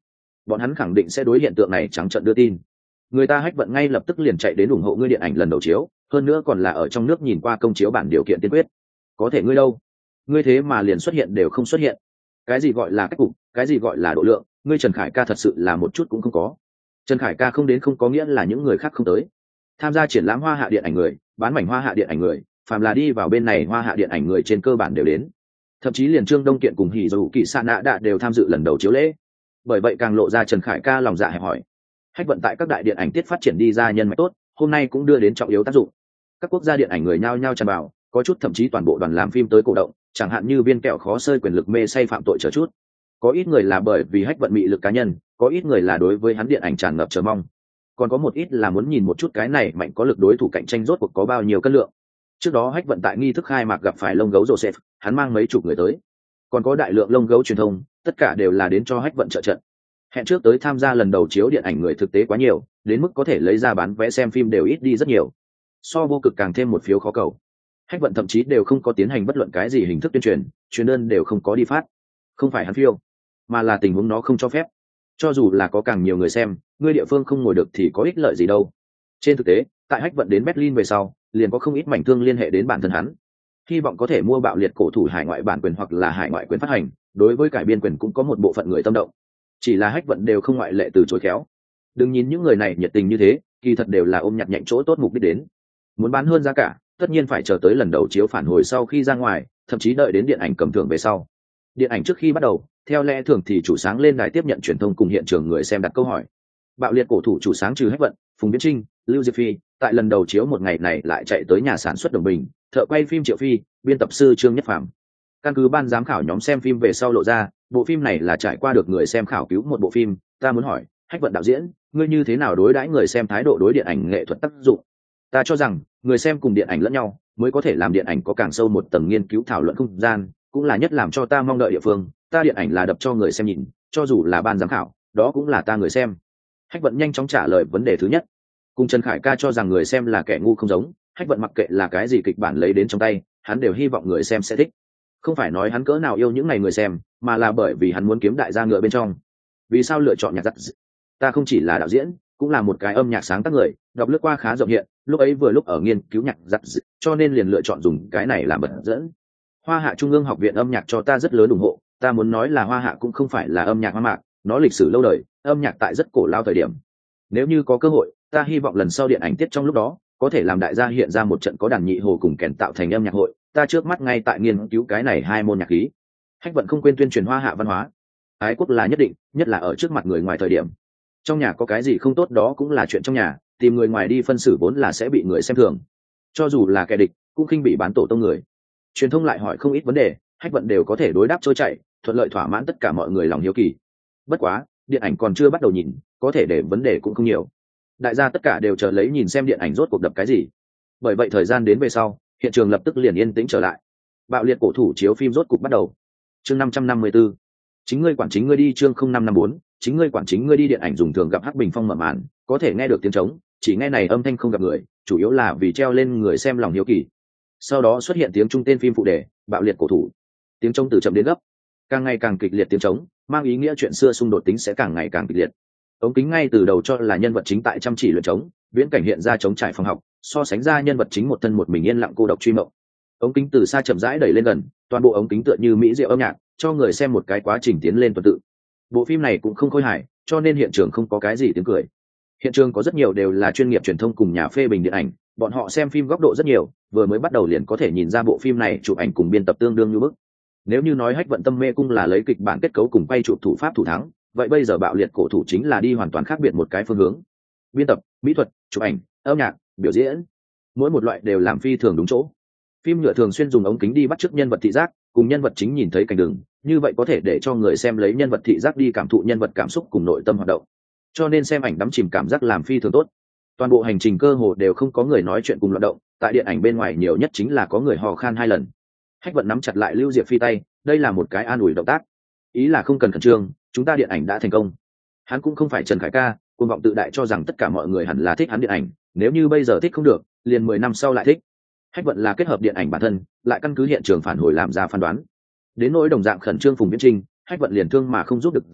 bọn hắn khẳng định sẽ đối hiện tượng này trắng trợn đưa tin. Người ta Hách Vận ngay lập tức liền chạy đến ủng hộ ngươi điện ảnh lần đầu chiếu, hơn nữa còn là ở trong nước nhìn qua công chiếu bản điều kiện tiên quyết. Có thể ngươi đâu? Ngươi thế mà liền xuất hiện đều không xuất hiện. Cái gì gọi là cách cục, cái gì gọi là độ lượng, ngươi Trần Khải Ca thật sự là một chút cũng không có. Trần Khải Ca không đến không có nghĩa là những người khác không tới. Tham gia triển lãm Hoa Hạ điện ảnh người, bán mảnh Hoa Hạ điện ảnh người, phàm là đi vào bên này Hoa Hạ điện ảnh người trên cơ bản đều đến. Thậm chí liền Trương Đông Kiện cùng Hỉ Dụ Kỳ Sa Nạ Đạ đều tham dự lần đầu chiếu lễ. Bởi vậy càng lộ ra Trần Khải Ca lòng dạ hẹp hỏi. Hách Vận tại các đại điện ảnh tiết phát triển đi ra nhân mạch tốt, hôm nay cũng đưa đến trọng yếu tác dụng. Các quốc gia điện ảnh người nhao nhao tràn vào, có chút thậm chí toàn bộ đoàn làm phim tới cổ động, chẳng hạn như viên kẹo khó sơi quyền lực mê say phạm tội chờ chút. Có ít người là bởi vì Hách Vận mị lực cá nhân, có ít người là đối với hắn điện ảnh tràn ngập chờ mong, còn có một ít là muốn nhìn một chút cái này mạnh có lực đối thủ cạnh tranh rốt cuộc có bao nhiêu cân lượng. Trước đó Hách Vận tại nghi thức khai mạc gặp phải lông gấu Joseph, hắn mang mấy chục người tới, còn có đại lượng lông gấu truyền thông, tất cả đều là đến cho Hách Vận trợ trận. Hẹn trước tới tham gia lần đầu chiếu điện ảnh người thực tế quá nhiều, đến mức có thể lấy ra bán vé xem phim đều ít đi rất nhiều. So vô cực càng thêm một phiếu khó cầu. Hách Vận thậm chí đều không có tiến hành bất luận cái gì hình thức tuyên truyền, truyền đơn đều không có đi phát. Không phải hắn phiêu, mà là tình huống nó không cho phép. Cho dù là có càng nhiều người xem, người địa phương không ngồi được thì có ích lợi gì đâu. Trên thực tế, tại Hách Vận đến Berlin về sau, liền có không ít mảnh thương liên hệ đến bản thân hắn, hy vọng có thể mua bạo liệt cổ thủ hải ngoại bản quyền hoặc là hải ngoại quyền phát hành. Đối với cải biên quyền cũng có một bộ phận người tâm động, chỉ là Hách Vận đều không ngoại lệ từ chối khéo. Đừng nhìn những người này nhiệt tình như thế, kỳ thật đều là ôm nhặt nhạnh chỗ tốt mục đích đến. Muốn bán hơn giá cả, tất nhiên phải chờ tới lần đầu chiếu phản hồi sau khi ra ngoài, thậm chí đợi đến điện ảnh cầm thưởng về sau. Điện ảnh trước khi bắt đầu, theo lẽ thường thì chủ sáng lên đài tiếp nhận truyền thông cùng hiện trường người xem đặt câu hỏi. Bạo liệt cổ thủ chủ sáng trừ Hách Vận, Phùng Viễn Trinh, Lưu Diệp Phi, tại lần đầu chiếu một ngày này lại chạy tới nhà sản xuất Đồng Bình, thợ quay phim Triệu Phi, biên tập sư Trương Nhất Phàm. Căn cứ ban giám khảo nhóm xem phim về sau lộ ra, bộ phim này là trải qua được người xem khảo cứu một bộ phim. Ta muốn hỏi, Hách Vận đạo diễn, ngươi như thế nào đối đãi người xem thái độ đối điện ảnh nghệ thuật tác dụng? Ta cho rằng, người xem cùng điện ảnh lẫn nhau, mới có thể làm điện ảnh có càng sâu một tầng nghiên cứu thảo luận không gian, cũng là nhất làm cho ta mong đợi địa phương. Ta điện ảnh là đập cho người xem nhìn, cho dù là ban giám khảo, đó cũng là ta người xem. Hách Vận nhanh chóng trả lời vấn đề thứ nhất. Cùng Trần Khải Ca cho rằng người xem là kẻ ngu không giống, Hách Vận mặc kệ là cái gì kịch bản lấy đến trong tay, hắn đều hy vọng người xem sẽ thích. Không phải nói hắn cỡ nào yêu những ngày người xem, mà là bởi vì hắn muốn kiếm đại gia ngựa bên trong. Vì sao lựa chọn nhạc dắt? Ta không chỉ là đạo diễn, cũng là một cái âm nhạc sáng tác người, đọc lướt qua khá rộng hiện, lúc ấy vừa lúc ở nghiên cứu nhạc dắt, cho nên liền lựa chọn dùng cái này làm bật dẫn. Hoa Hạ Trung ương Học viện âm nhạc cho ta rất lớn ủng hộ, ta muốn nói là Hoa Hạ cũng không phải là âm nhạc hoa mạc, nó lịch sử lâu đời, âm nhạc tại rất cổ lao thời điểm. Nếu như có cơ hội, ta hy vọng lần sau điện ảnh tiết trong lúc đó, có thể làm đại gia hiện ra một trận có đàn nhị hồ cùng kèn tạo thành âm nhạc hội. Ta trước mắt ngay tại nghiên cứu cái này hai môn nhạc khí. Hách Vận không quên tuyên truyền Hoa Hạ văn hóa, ái quốc là nhất định, nhất là ở trước mặt người ngoài thời điểm. Trong nhà có cái gì không tốt đó cũng là chuyện trong nhà, tìm người ngoài đi phân xử vốn là sẽ bị người xem thường. Cho dù là kẻ địch, cũng khinh bị bán tổ tông người. Truyền thông lại hỏi không ít vấn đề, Hách Vận đều có thể đối đáp trôi chảy, thuận lợi thỏa mãn tất cả mọi người lòng hiếu kỳ. Bất quá, điện ảnh còn chưa bắt đầu nhìn, có thể để vấn đề cũng không nhiều. Đại gia tất cả đều chờ lấy nhìn xem điện ảnh rốt cuộc đập cái gì. Bởi vậy thời gian đến về sau, hiện trường lập tức liền yên tĩnh trở lại. Bạo liệt cổ thủ chiếu phim rốt cục bắt đầu. Chương năm trăm năm mươi tư. Chính ngươi quản chính ngươi đi. Chương không năm năm bốn. Chính ngươi quản chính ngươi đi. Điện ảnh dùng thường gặp Hắc Bình Phong mở màn, có thể nghe được tiếng trống, chỉ nghe này âm thanh không gặp người, chủ yếu là vì treo lên người xem lòng hiếu kỳ. Sau đó xuất hiện tiếng trung tên phim phụ đề, bạo liệt cổ thủ. Tiếng trống từ chậm đến gấp, càng ngày càng kịch liệt tiếng trống, mang ý nghĩa chuyện xưa xung đột tính sẽ càng ngày càng kịch liệt. Ống kính ngay từ đầu cho là nhân vật chính tại chăm chỉ luyện trống, viễn cảnh hiện ra trống trải phòng học, so sánh ra nhân vật chính một thân một mình yên lặng cô độc truy mộng. Ống kính từ xa chậm rãi đẩy lên gần, toàn bộ ống kính tựa như mỹ diệu âm nhạc, cho người xem một cái quá trình tiến lên tuần tự. Bộ phim này cũng không khôi hài, cho nên hiện trường không có cái gì tiếng cười. Hiện trường có rất nhiều đều là chuyên nghiệp truyền thông cùng nhà phê bình điện ảnh, bọn họ xem phim góc độ rất nhiều, vừa mới bắt đầu liền có thể nhìn ra bộ phim này chụp ảnh cùng biên tập tương đương như bức. Nếu như nói Hách Vận Tâm Mê Cung là lấy kịch bản kết cấu cùng quay chụp thủ pháp thủ thắng, vậy bây giờ bạo liệt cổ thủ chính là đi hoàn toàn khác biệt một cái phương hướng. Biên tập, mỹ thuật, chụp ảnh, âm nhạc, biểu diễn, mỗi một loại đều làm phi thường đúng chỗ. Phim nhựa thường xuyên dùng ống kính đi bắt chước nhân vật thị giác, cùng nhân vật chính nhìn thấy cảnh đường, như vậy có thể để cho người xem lấy nhân vật thị giác đi cảm thụ nhân vật cảm xúc cùng nội tâm hoạt động. Cho nên xem ảnh đắm chìm cảm giác làm phi thường tốt. Toàn bộ hành trình cơ hồ đều không có người nói chuyện cùng loạt động, tại điện ảnh bên ngoài nhiều nhất chính là có người hò khan hai lần. Hách Vận nắm chặt lại Lưu Diệp Phi tay, đây là một cái an ủi động tác, ý là không cần khẩn trương, chúng ta điện ảnh đã thành công. Hắn cũng không phải Trần Khải Ca, cuồng vọng tự đại cho rằng tất cả mọi người hẳn là thích hắn điện ảnh, nếu như bây giờ thích không được, liền mười năm sau lại thích. Hách Vận là kết hợp điện ảnh bản thân, lại căn cứ hiện trường phản hồi làm ra phán đoán. Đến nỗi đồng dạng khẩn trương Phùng Viễn Trinh, Hách Vận liền thương mà không giúp được gì,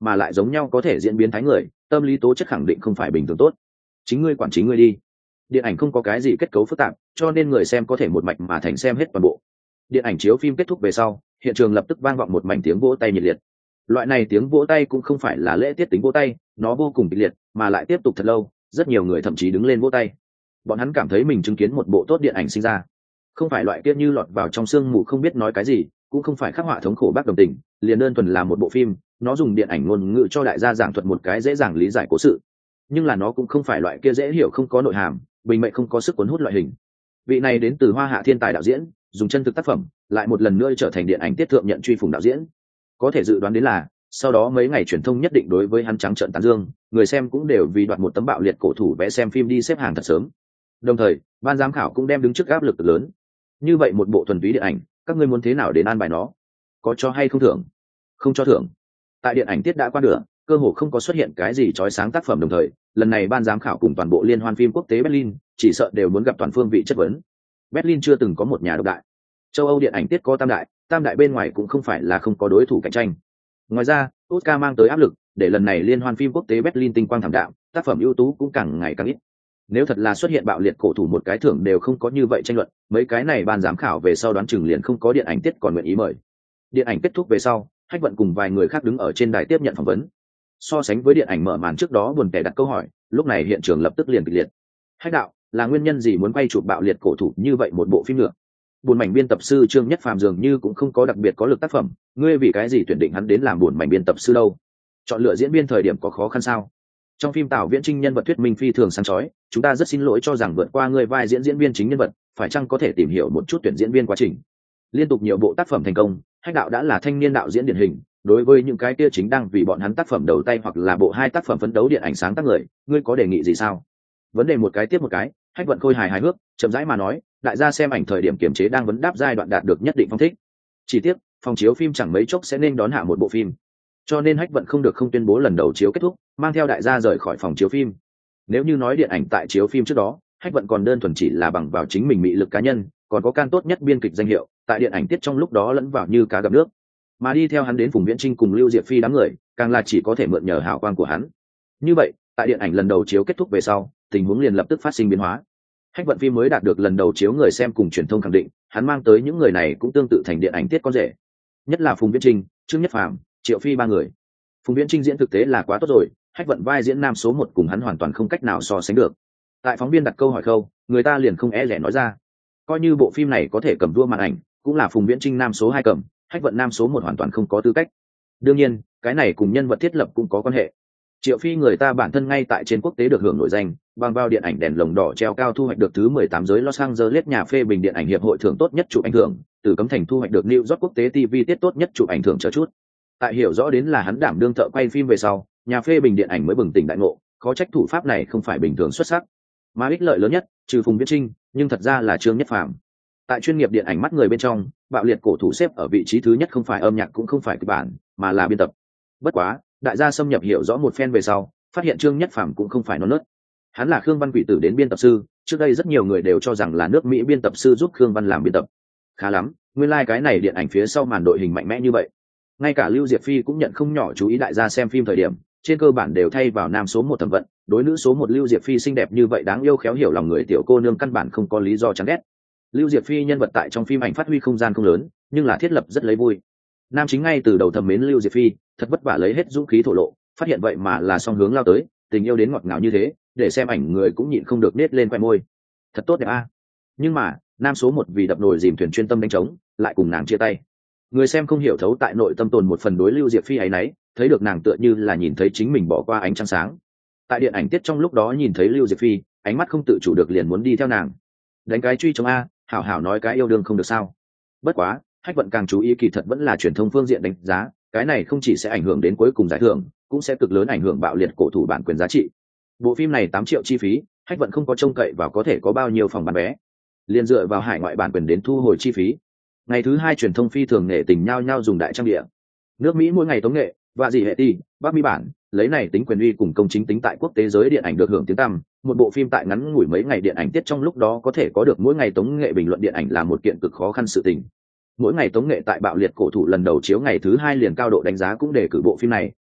mà lại giống nhau có thể diễn biến thái người, tâm lý tố chất khẳng định không phải bình thường tốt. Chính ngươi quản chính ngươi đi. Điện ảnh không có cái gì kết cấu phức tạp, cho nên người xem có thể một mạch mà thành xem hết toàn bộ. Điện ảnh chiếu phim kết thúc về sau, hiện trường lập tức vang vọng một mảnh tiếng vỗ tay nhiệt liệt. Loại này tiếng vỗ tay cũng không phải là lễ tiết tính vỗ tay, nó vô cùng kịch liệt, mà lại tiếp tục thật lâu, rất nhiều người thậm chí đứng lên vỗ tay. Bọn hắn cảm thấy mình chứng kiến một bộ tốt điện ảnh sinh ra. Không phải loại kia như lọt vào trong sương mù không biết nói cái gì, cũng không phải khắc họa thống khổ bác đồng tình, liền đơn thuần là một bộ phim, nó dùng điện ảnh ngôn ngữ cho đại gia giảng thuật một cái dễ dàng lý giải cố sự. Nhưng là nó cũng không phải loại kia dễ hiểu không có nội hàm, bình mệnh không có sức cuốn hút loại hình. Vị này đến từ Hoa Hạ thiên tài đạo diễn, dùng chân thực tác phẩm, lại một lần nữa trở thành điện ảnh tiết thượng nhận truy phùng đạo diễn. Có thể dự đoán đến là, sau đó mấy ngày truyền thông nhất định đối với hắn trắng trợn tán dương, người xem cũng đều vì đoạt một tấm bạo liệt cổ thủ vé xem phim đi xếp hàng thật sớm. Đồng thời, ban giám khảo cũng đem đứng trước áp lực lớn. Như vậy một bộ thuần túy điện ảnh, các ngươi muốn thế nào đến an bài nó? Có cho hay không thưởng? Không cho thưởng. Tại điện ảnh tiết đã qua nửa, cơ hồ không có xuất hiện cái gì chói sáng tác phẩm đồng thời, lần này ban giám khảo cùng toàn bộ liên hoan phim quốc tế Berlin, chỉ sợ đều muốn gặp toàn phương vị chất vấn. Berlin chưa từng có một nhà độc đại. Châu Âu điện ảnh tiết có tam đại, tam đại bên ngoài cũng không phải là không có đối thủ cạnh tranh. Ngoài ra, Oscar mang tới áp lực, để lần này liên hoan phim quốc tế Berlin tinh quang thảm đạm, tác phẩm ưu tú cũng càng ngày càng ít. Nếu thật là xuất hiện bạo liệt cổ thủ một cái thưởng đều không có như vậy tranh luận, mấy cái này ban giám khảo về sau đoán chừng liền không có điện ảnh tiết còn nguyện ý mời. Điện ảnh kết thúc về sau, Hách Vận cùng vài người khác đứng ở trên đài tiếp nhận phỏng vấn. So sánh với điện ảnh mở màn trước đó buồn tẻ đặt câu hỏi, lúc này hiện trường lập tức liền kịch liệt. Hách đạo, là nguyên nhân gì muốn quay chụp bạo liệt cổ thủ như vậy một bộ phim nữa? Buồn mảnh biên tập sư Trương Nhất Phàm dường như cũng không có đặc biệt có lực tác phẩm, ngươi vì cái gì tuyển định hắn đến làm buồn mảnh biên tập sư đâu? Chọn lựa diễn viên thời điểm có khó khăn sao? Trong phim Tào Viễn Trinh nhân vật thuyết minh phi thường sáng chói, chúng ta rất xin lỗi cho rằng vượt qua người vai diễn diễn viên chính nhân vật, phải chăng có thể tìm hiểu một chút tuyển diễn viên quá trình. Liên tục nhiều bộ tác phẩm thành công, Hách đạo đã là thanh niên đạo diễn điển hình, đối với những cái kia chính đang vì bọn hắn tác phẩm đầu tay hoặc là bộ hai tác phẩm phấn đấu điện ảnh sáng tác người, ngươi có đề nghị gì sao? Vấn đề một cái tiếp một cái, Hách Vận khôi hài hài hước, chậm rãi mà nói, đại gia xem ảnh thời điểm kiểm chế đang vấn đáp giai đoạn đạt được nhất định phong thích. Chỉ tiếc, phòng chiếu phim chẳng mấy chốc sẽ nên đón hạ một bộ phim. Cho nên Hách Vận không được không tuyên bố lần đầu chiếu kết thúc, mang theo đại gia rời khỏi phòng chiếu phim. Nếu như nói điện ảnh tại chiếu phim trước đó, Hách Vận còn đơn thuần chỉ là bằng vào chính mình mị lực cá nhân, còn có can tốt nhất biên kịch danh hiệu, tại điện ảnh tiết trong lúc đó lẫn vào như cá gặp nước. Mà đi theo hắn đến Phùng Viễn Trinh cùng Lưu Diệp Phi đám người, càng là chỉ có thể mượn nhờ hào quang của hắn. Như vậy, tại điện ảnh lần đầu chiếu kết thúc về sau, tình huống liền lập tức phát sinh biến hóa. Hách Vận phim mới đạt được lần đầu chiếu người xem cùng truyền thông khẳng định, hắn mang tới những người này cũng tương tự thành điện ảnh tiết con rể. Nhất là Phùng Viễn Trinh, Trương Nhất Phàm, Triệu Phi ba người. Phùng Viễn Trinh diễn thực tế là quá tốt rồi, Hách Vận vai diễn nam số một cùng hắn hoàn toàn không cách nào so sánh được. Tại phóng viên đặt câu hỏi khâu, người ta liền không e lẻ nói ra, coi như bộ phim này có thể cầm vua màn ảnh, cũng là Phùng Viễn Trinh nam số hai cầm, Hách Vận nam số một hoàn toàn không có tư cách. Đương nhiên, cái này cùng nhân vật thiết lập cũng có quan hệ. Triệu Phi người ta bản thân ngay tại trên quốc tế được hưởng nổi danh, bằng vào điện ảnh Đèn lồng đỏ treo cao thu hoạch được thứ mười tám giới Los Angeles nhà phê bình điện ảnh hiệp hội thưởng tốt nhất chụp ảnh thưởng, từ Cấm Thành thu hoạch được New York quốc tế ti vi tiết tốt nhất chụp ảnh thưởng chờ chút. Tại hiểu rõ đến là hắn đảm đương thợ quay phim về sau, nhà phê bình điện ảnh mới bừng tỉnh đại ngộ, khó trách thủ pháp này không phải bình thường xuất sắc. Mà ích lợi lớn nhất, trừ Phùng Viễn Trinh, nhưng thật ra là Trương Nhất Phàm. Tại chuyên nghiệp điện ảnh mắt người bên trong, bạo liệt cổ thủ xếp ở vị trí thứ nhất không phải âm nhạc cũng không phải kịch bản, mà là biên tập. Bất quá, đại gia xâm nhập hiểu rõ một phen về sau, phát hiện Trương Nhất Phàm cũng không phải non nớt. Hắn là Khương Văn Quỷ Tử đến biên tập sư, trước đây rất nhiều người đều cho rằng là nước Mỹ biên tập sư giúp Khương Văn làm biên tập. Khá lắm, nguyên lai like cái này điện ảnh phía sau màn đội hình mạnh mẽ như vậy. Ngay cả Lưu Diệp Phi cũng nhận không nhỏ chú ý đại gia xem phim thời điểm, trên cơ bản đều thay vào nam số một thẩm vận, đối nữ số một Lưu Diệp Phi xinh đẹp như vậy đáng yêu khéo hiểu lòng người tiểu cô nương căn bản không có lý do chán ghét. Lưu Diệp Phi nhân vật tại trong phim ảnh phát huy không gian không lớn, nhưng là thiết lập rất lấy vui. Nam chính ngay từ đầu thầm mến Lưu Diệp Phi, thật vất vả lấy hết dũng khí thổ lộ, phát hiện vậy mà là song hướng lao tới, tình yêu đến ngọt ngào như thế, để xem ảnh người cũng nhịn không được nết lên quai môi. Thật tốt đẹp a. Nhưng mà, nam số một vì đập nồi dìm thuyền chuyên tâm đánh trống, lại cùng nàng chia tay. Người xem không hiểu thấu tại nội tâm tồn một phần đối Lưu Diệp Phi ấy nấy, thấy được nàng tựa như là nhìn thấy chính mình bỏ qua ánh trăng sáng. Tại điện ảnh tiết trong lúc đó nhìn thấy Lưu Diệp Phi, ánh mắt không tự chủ được liền muốn đi theo nàng. Đánh cái truy chống a, hảo hảo nói cái yêu đương không được sao? Bất quá, Hách Vận càng chú ý kỳ thật vẫn là truyền thông phương diện đánh giá, cái này không chỉ sẽ ảnh hưởng đến cuối cùng giải thưởng, cũng sẽ cực lớn ảnh hưởng bạo liệt cổ thủ bản quyền giá trị. Bộ phim này tám triệu chi phí, Hách Vận không có trông cậy vào có thể có bao nhiêu phòng bán vé, liền dựa vào hải ngoại bản quyền đến thu hồi chi phí. Ngày thứ hai truyền thông phi thường nghệ tình nhau nhau dùng đại trang địa. Nước Mỹ mỗi ngày tống nghệ, và gì hệ ti, Bắc Mỹ bản, lấy này tính quyền uy cùng công chính tính tại quốc tế giới điện ảnh được hưởng tiếng tăm. Một bộ phim tại ngắn ngủi mấy ngày điện ảnh tiết trong lúc đó có thể có được mỗi ngày tống nghệ bình luận điện ảnh là một kiện cực khó khăn sự tình. Mỗi ngày tống nghệ tại bạo liệt cổ thủ lần đầu chiếu ngày thứ hai liền cao độ đánh giá cũng đề cử bộ phim này,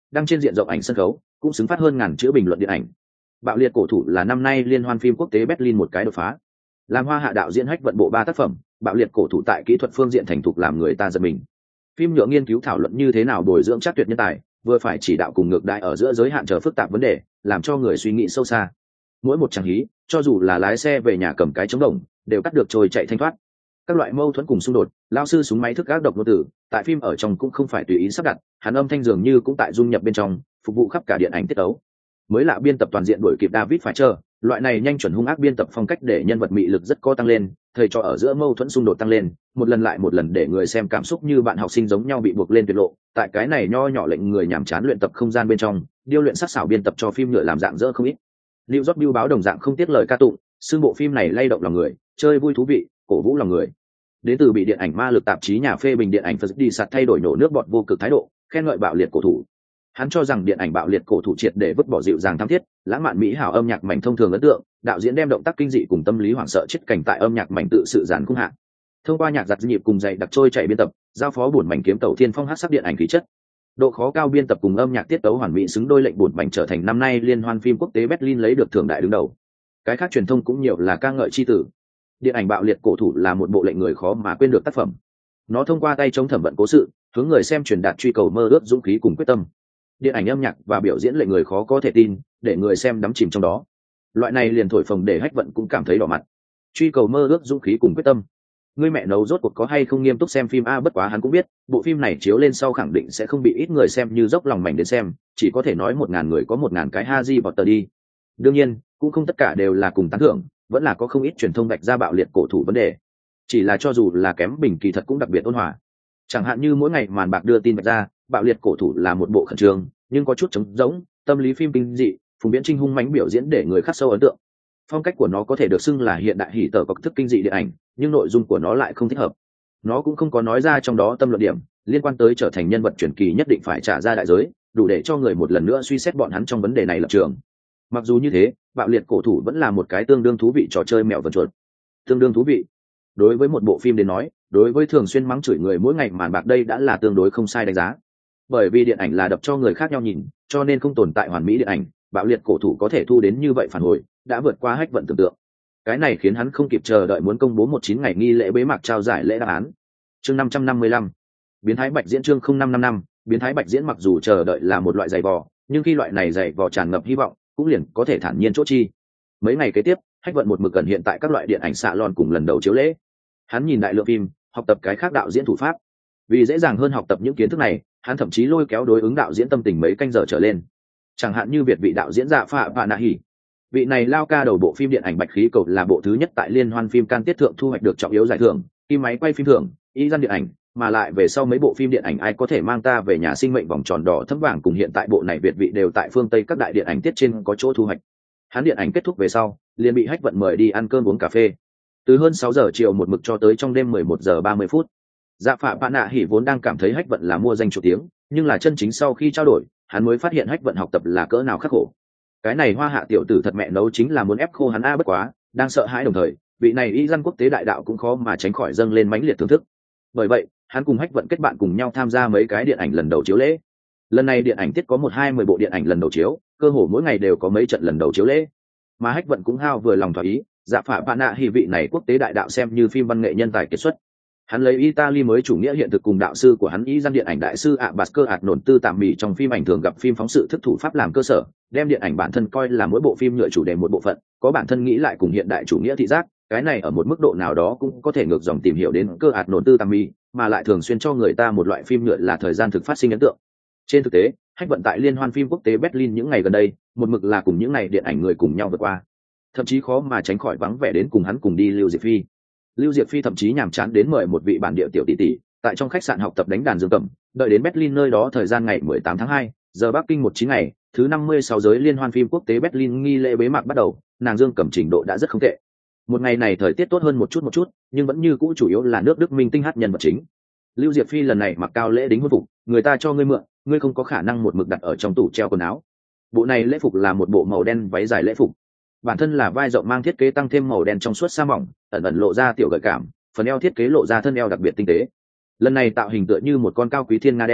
đăng trên diện rộng ảnh sân khấu, cũng xứng phát hơn ngàn chữ bình luận điện ảnh. Bạo liệt cổ thủ là năm nay liên hoan phim quốc tế Berlin một cái đột phá. Làm Hoa Hạ đạo diễn Hách Vận bộ ba tác phẩm, bạo liệt cổ thủ tại kỹ thuật phương diện thành thục làm người ta giật mình. Phim nhựa nghiên cứu thảo luận như thế nào bồi dưỡng chắc tuyệt nhân tài, vừa phải chỉ đạo cùng ngược đại ở giữa giới hạn chờ phức tạp vấn đề, làm cho người suy nghĩ sâu xa. Mỗi một chàng hí, cho dù là lái xe về nhà cầm cái chống đồng, đều cắt được trôi chạy thanh thoát. Các loại mâu thuẫn cùng xung đột, lao sư súng máy thức ác độc ngôn tử, tại phim ở trong cũng không phải tùy ý sắp đặt, hắn âm thanh dường như cũng tại dung nhập bên trong, phục vụ khắp cả điện ảnh tiết tấu. Mới lạ biên tập toàn diện đuổi kịp David Fincher, loại này nhanh chuẩn hung ác biên tập phong cách để nhân vật mị lực rất có tăng lên, thầy trò ở giữa mâu thuẫn xung đột tăng lên, một lần lại một lần để người xem cảm xúc như bạn học sinh giống nhau bị buộc lên tuyệt lộ. Tại cái này nho nhỏ lệnh người nhàm chán luyện tập không gian bên trong, điêu luyện sắc sảo biên tập cho phim nhựa làm dạng dỡ không ít. New York Bill báo đồng dạng không tiếc lời ca tụng, xương bộ phim này lay động lòng người, chơi vui thú vị, cổ vũ lòng người. Đến từ bị điện ảnh ma lực tạp chí nhà phê bình điện ảnh Phật đi sạt thay đổi nổ nước bọt vô cực thái độ, khen ngợi bạo liệt cổ thủ. Hắn cho rằng điện ảnh bạo liệt cổ thủ triệt để vứt bỏ dịu dàng thắm thiết, lãng mạn mỹ hảo âm nhạc mảnh thông thường ấn tượng, đạo diễn đem động tác kinh dị cùng tâm lý hoảng sợ chết cảnh tại âm nhạc mảnh tự sự giàn khung hạ. Thông qua nhạc giật nhịp cùng dạy đặc trôi chạy biên tập, giao phó buồn mảnh kiếm tàu thiên phong hát sắc điện ảnh khí chất. Độ khó cao biên tập cùng âm nhạc tiết tấu hoàn mỹ xứng đôi lệnh buồn mảnh trở thành năm nay liên hoan phim quốc tế Berlin lấy được thưởng đại đứng đầu. Cái khác truyền thông cũng nhiều là ca ngợi chi tử. Điện ảnh bạo liệt cổ thủ là một bộ lệnh người khó mà quên được tác phẩm. Nó thông qua tay chống thẩm vận cố sự, hướng người xem truyền đạt truy cầu mơ ước dũng khí cùng quyết tâm. Điện ảnh âm nhạc và biểu diễn lệnh người khó có thể tin, để người xem đắm chìm trong đó. Loại này liền thổi phồng để Hách Vận cũng cảm thấy đỏ mặt. Truy cầu mơ ước dũng khí cùng quyết tâm. Người mẹ nấu rốt cuộc có hay không nghiêm túc xem phim a, bất quá hắn cũng biết, bộ phim này chiếu lên sau khẳng định sẽ không bị ít người xem như dốc lòng mảnh đến xem, chỉ có thể nói một ngàn người có một ngàn cái Harry Potter đi. Đương nhiên, cũng không tất cả đều là cùng tán thưởng, vẫn là có không ít truyền thông vạch ra bạo liệt cổ thủ vấn đề. Chỉ là cho dù là kém bình kỳ thật cũng đặc biệt ôn hòa. Chẳng hạn như mỗi ngày màn bạc đưa tin vạch ra, bạo liệt cổ thủ là một bộ khẩn trương, nhưng có chút trống rỗng, tâm lý phim kinh dị, Phùng Viễn Trinh hung mãnh biểu diễn để người khắc sâu ấn tượng. Phong cách của nó có thể được xưng là hiện đại hỉ tở có thức kinh dị điện ảnh, nhưng nội dung của nó lại không thích hợp. Nó cũng không có nói ra trong đó tâm luận điểm liên quan tới trở thành nhân vật truyền kỳ nhất định phải trả ra đại giới, đủ để cho người một lần nữa suy xét bọn hắn trong vấn đề này lập trường. Mặc dù như thế, bạo liệt cổ thủ vẫn là một cái tương đương thú vị trò chơi mèo vần chuột. Tương đương thú vị. Đối với một bộ phim đến nói, đối với thường xuyên mắng chửi người mỗi ngày màn bạc đây đã là tương đối không sai đánh giá. Bởi vì điện ảnh là đập cho người khác nhau nhìn, cho nên không tồn tại hoàn mỹ điện ảnh, bạo liệt cổ thủ có thể thu đến như vậy phản hồi, đã vượt qua Hách Vận tưởng tượng. Cái này khiến hắn không kịp chờ đợi muốn công bố một chín ngày nghi lễ bế mạc trao giải lễ đáp án. Chương năm trăm năm mươi lăm. Biến thái bạch diễn chương không năm năm năm, biến thái bạch diễn mặc dù chờ đợi là một loại giày vò, nhưng khi loại này giày vò tràn ngập hy vọng, cũng liền có thể thản nhiên chỗ chi. Mấy ngày kế tiếp, Hách Vận một mực gần hiện tại các loại điện ảnh xạ lòn cùng lần đầu chiếu lễ. Hắn nhìn đại lượng phim, học tập cái khác đạo diễn thủ pháp. Vì dễ dàng hơn học tập những kiến thức này, hắn thậm chí lôi kéo đối ứng đạo diễn tâm tình mấy canh giờ trở lên. Chẳng hạn như Việt vị đạo diễn Dạ Phạ Vạ Nạ Hỉ. Vị này lao ca đầu bộ phim điện ảnh Bạch Khí Cầu là bộ thứ nhất tại liên hoan phim Cannes tiết thượng thu hoạch được trọng yếu giải thưởng, kim máy quay phim thưởng, y gian điện ảnh, mà lại về sau mấy bộ phim điện ảnh Ai Có Thể Mang Ta Về Nhà Sinh Mệnh Vòng Tròn Đỏ Thấm Vàng cùng hiện tại bộ này Việt vị đều tại phương Tây các đại điện ảnh tiết trên có chỗ thu hoạch. Hắn điện ảnh kết thúc về sau, liền bị Hách Vận mời đi ăn cơm uống cà phê. Từ hơn sáu giờ chiều một mực cho tới trong đêm mười một giờ ba mươi phút. Dạ Phạ Vạ Nạ Hỉ vốn đang cảm thấy Hách Vận là mua danh chủ tiếng, nhưng là chân chính sau khi trao đổi, hắn mới phát hiện Hách Vận học tập là cỡ nào khắc khổ. Cái này Hoa Hạ tiểu tử thật mẹ nấu chính là muốn ép khô hắn a, bất quá, đang sợ hãi đồng thời, vị này y dân quốc tế đại đạo cũng khó mà tránh khỏi dâng lên mãnh liệt thưởng thức. Bởi vậy, hắn cùng Hách Vận kết bạn cùng nhau tham gia mấy cái điện ảnh lần đầu chiếu lễ. Lần này điện ảnh tiết có một hai mười bộ điện ảnh lần đầu chiếu, cơ hồ mỗi ngày đều có mấy trận lần đầu chiếu lễ. Mà Hách Vận cũng hao vừa lòng thỏa ý, Dạ Phạ Vạ Nạ Hỉ vị này quốc tế đại đạo xem như phim văn nghệ nhân tài kiệt xuất. Hắn lấy Italy mới chủ nghĩa hiện thực cùng đạo sư của hắn ý dân điện ảnh đại sư Abbasco ạt nổn tư tạm mì trong phim ảnh thường gặp phim phóng sự thức thủ pháp làm cơ sở, đem điện ảnh bản thân coi là mỗi bộ phim nhựa chủ đề một bộ phận, có bản thân nghĩ lại cùng hiện đại chủ nghĩa thị giác, cái này ở một mức độ nào đó cũng có thể ngược dòng tìm hiểu đến cơ ạt nổn tư tạm mì, mà lại thường xuyên cho người ta một loại phim nhựa là thời gian thực phát sinh ấn tượng. Trên thực tế, Hách Vận tại liên hoan phim quốc tế Berlin những ngày gần đây, một mực là cùng những ngày điện ảnh người cùng nhau vượt qua, thậm chí khó mà tránh khỏi vắng vẻ đến cùng hắn cùng đi Lưu Diệp Phi. Lưu Diệp Phi thậm chí nhàm chán đến mời một vị bản địa tiểu tỷ tỷ tại trong khách sạn học tập đánh đàn dương cầm, đợi đến Berlin nơi đó thời gian ngày mười tám tháng hai, giờ Bắc Kinh một chín ngày, thứ năm mươi sáu giới liên hoan phim quốc tế Berlin nghi lễ bế mạc bắt đầu, nàng dương cầm trình độ đã rất không tệ. Một ngày này thời tiết tốt hơn một chút một chút, nhưng vẫn như cũ chủ yếu là nước Đức minh tinh hát nhân vật chính. Lưu Diệp Phi lần này mặc cao lễ đính hôn phục, người ta cho ngươi mượn, ngươi không có khả năng một mực đặt ở trong tủ treo quần áo. Bộ này lễ phục là một bộ màu đen váy dài lễ phục. Bản thân là vai rộng mang thiết kế tăng thêm màu đen trong suốt sa mỏng, ẩn ẩn lộ ra tiểu gợi cảm, phần eo thiết kế lộ ra thân eo đặc biệt tinh tế. Lần này tạo hình tựa như một con cao quý thiên nga đen,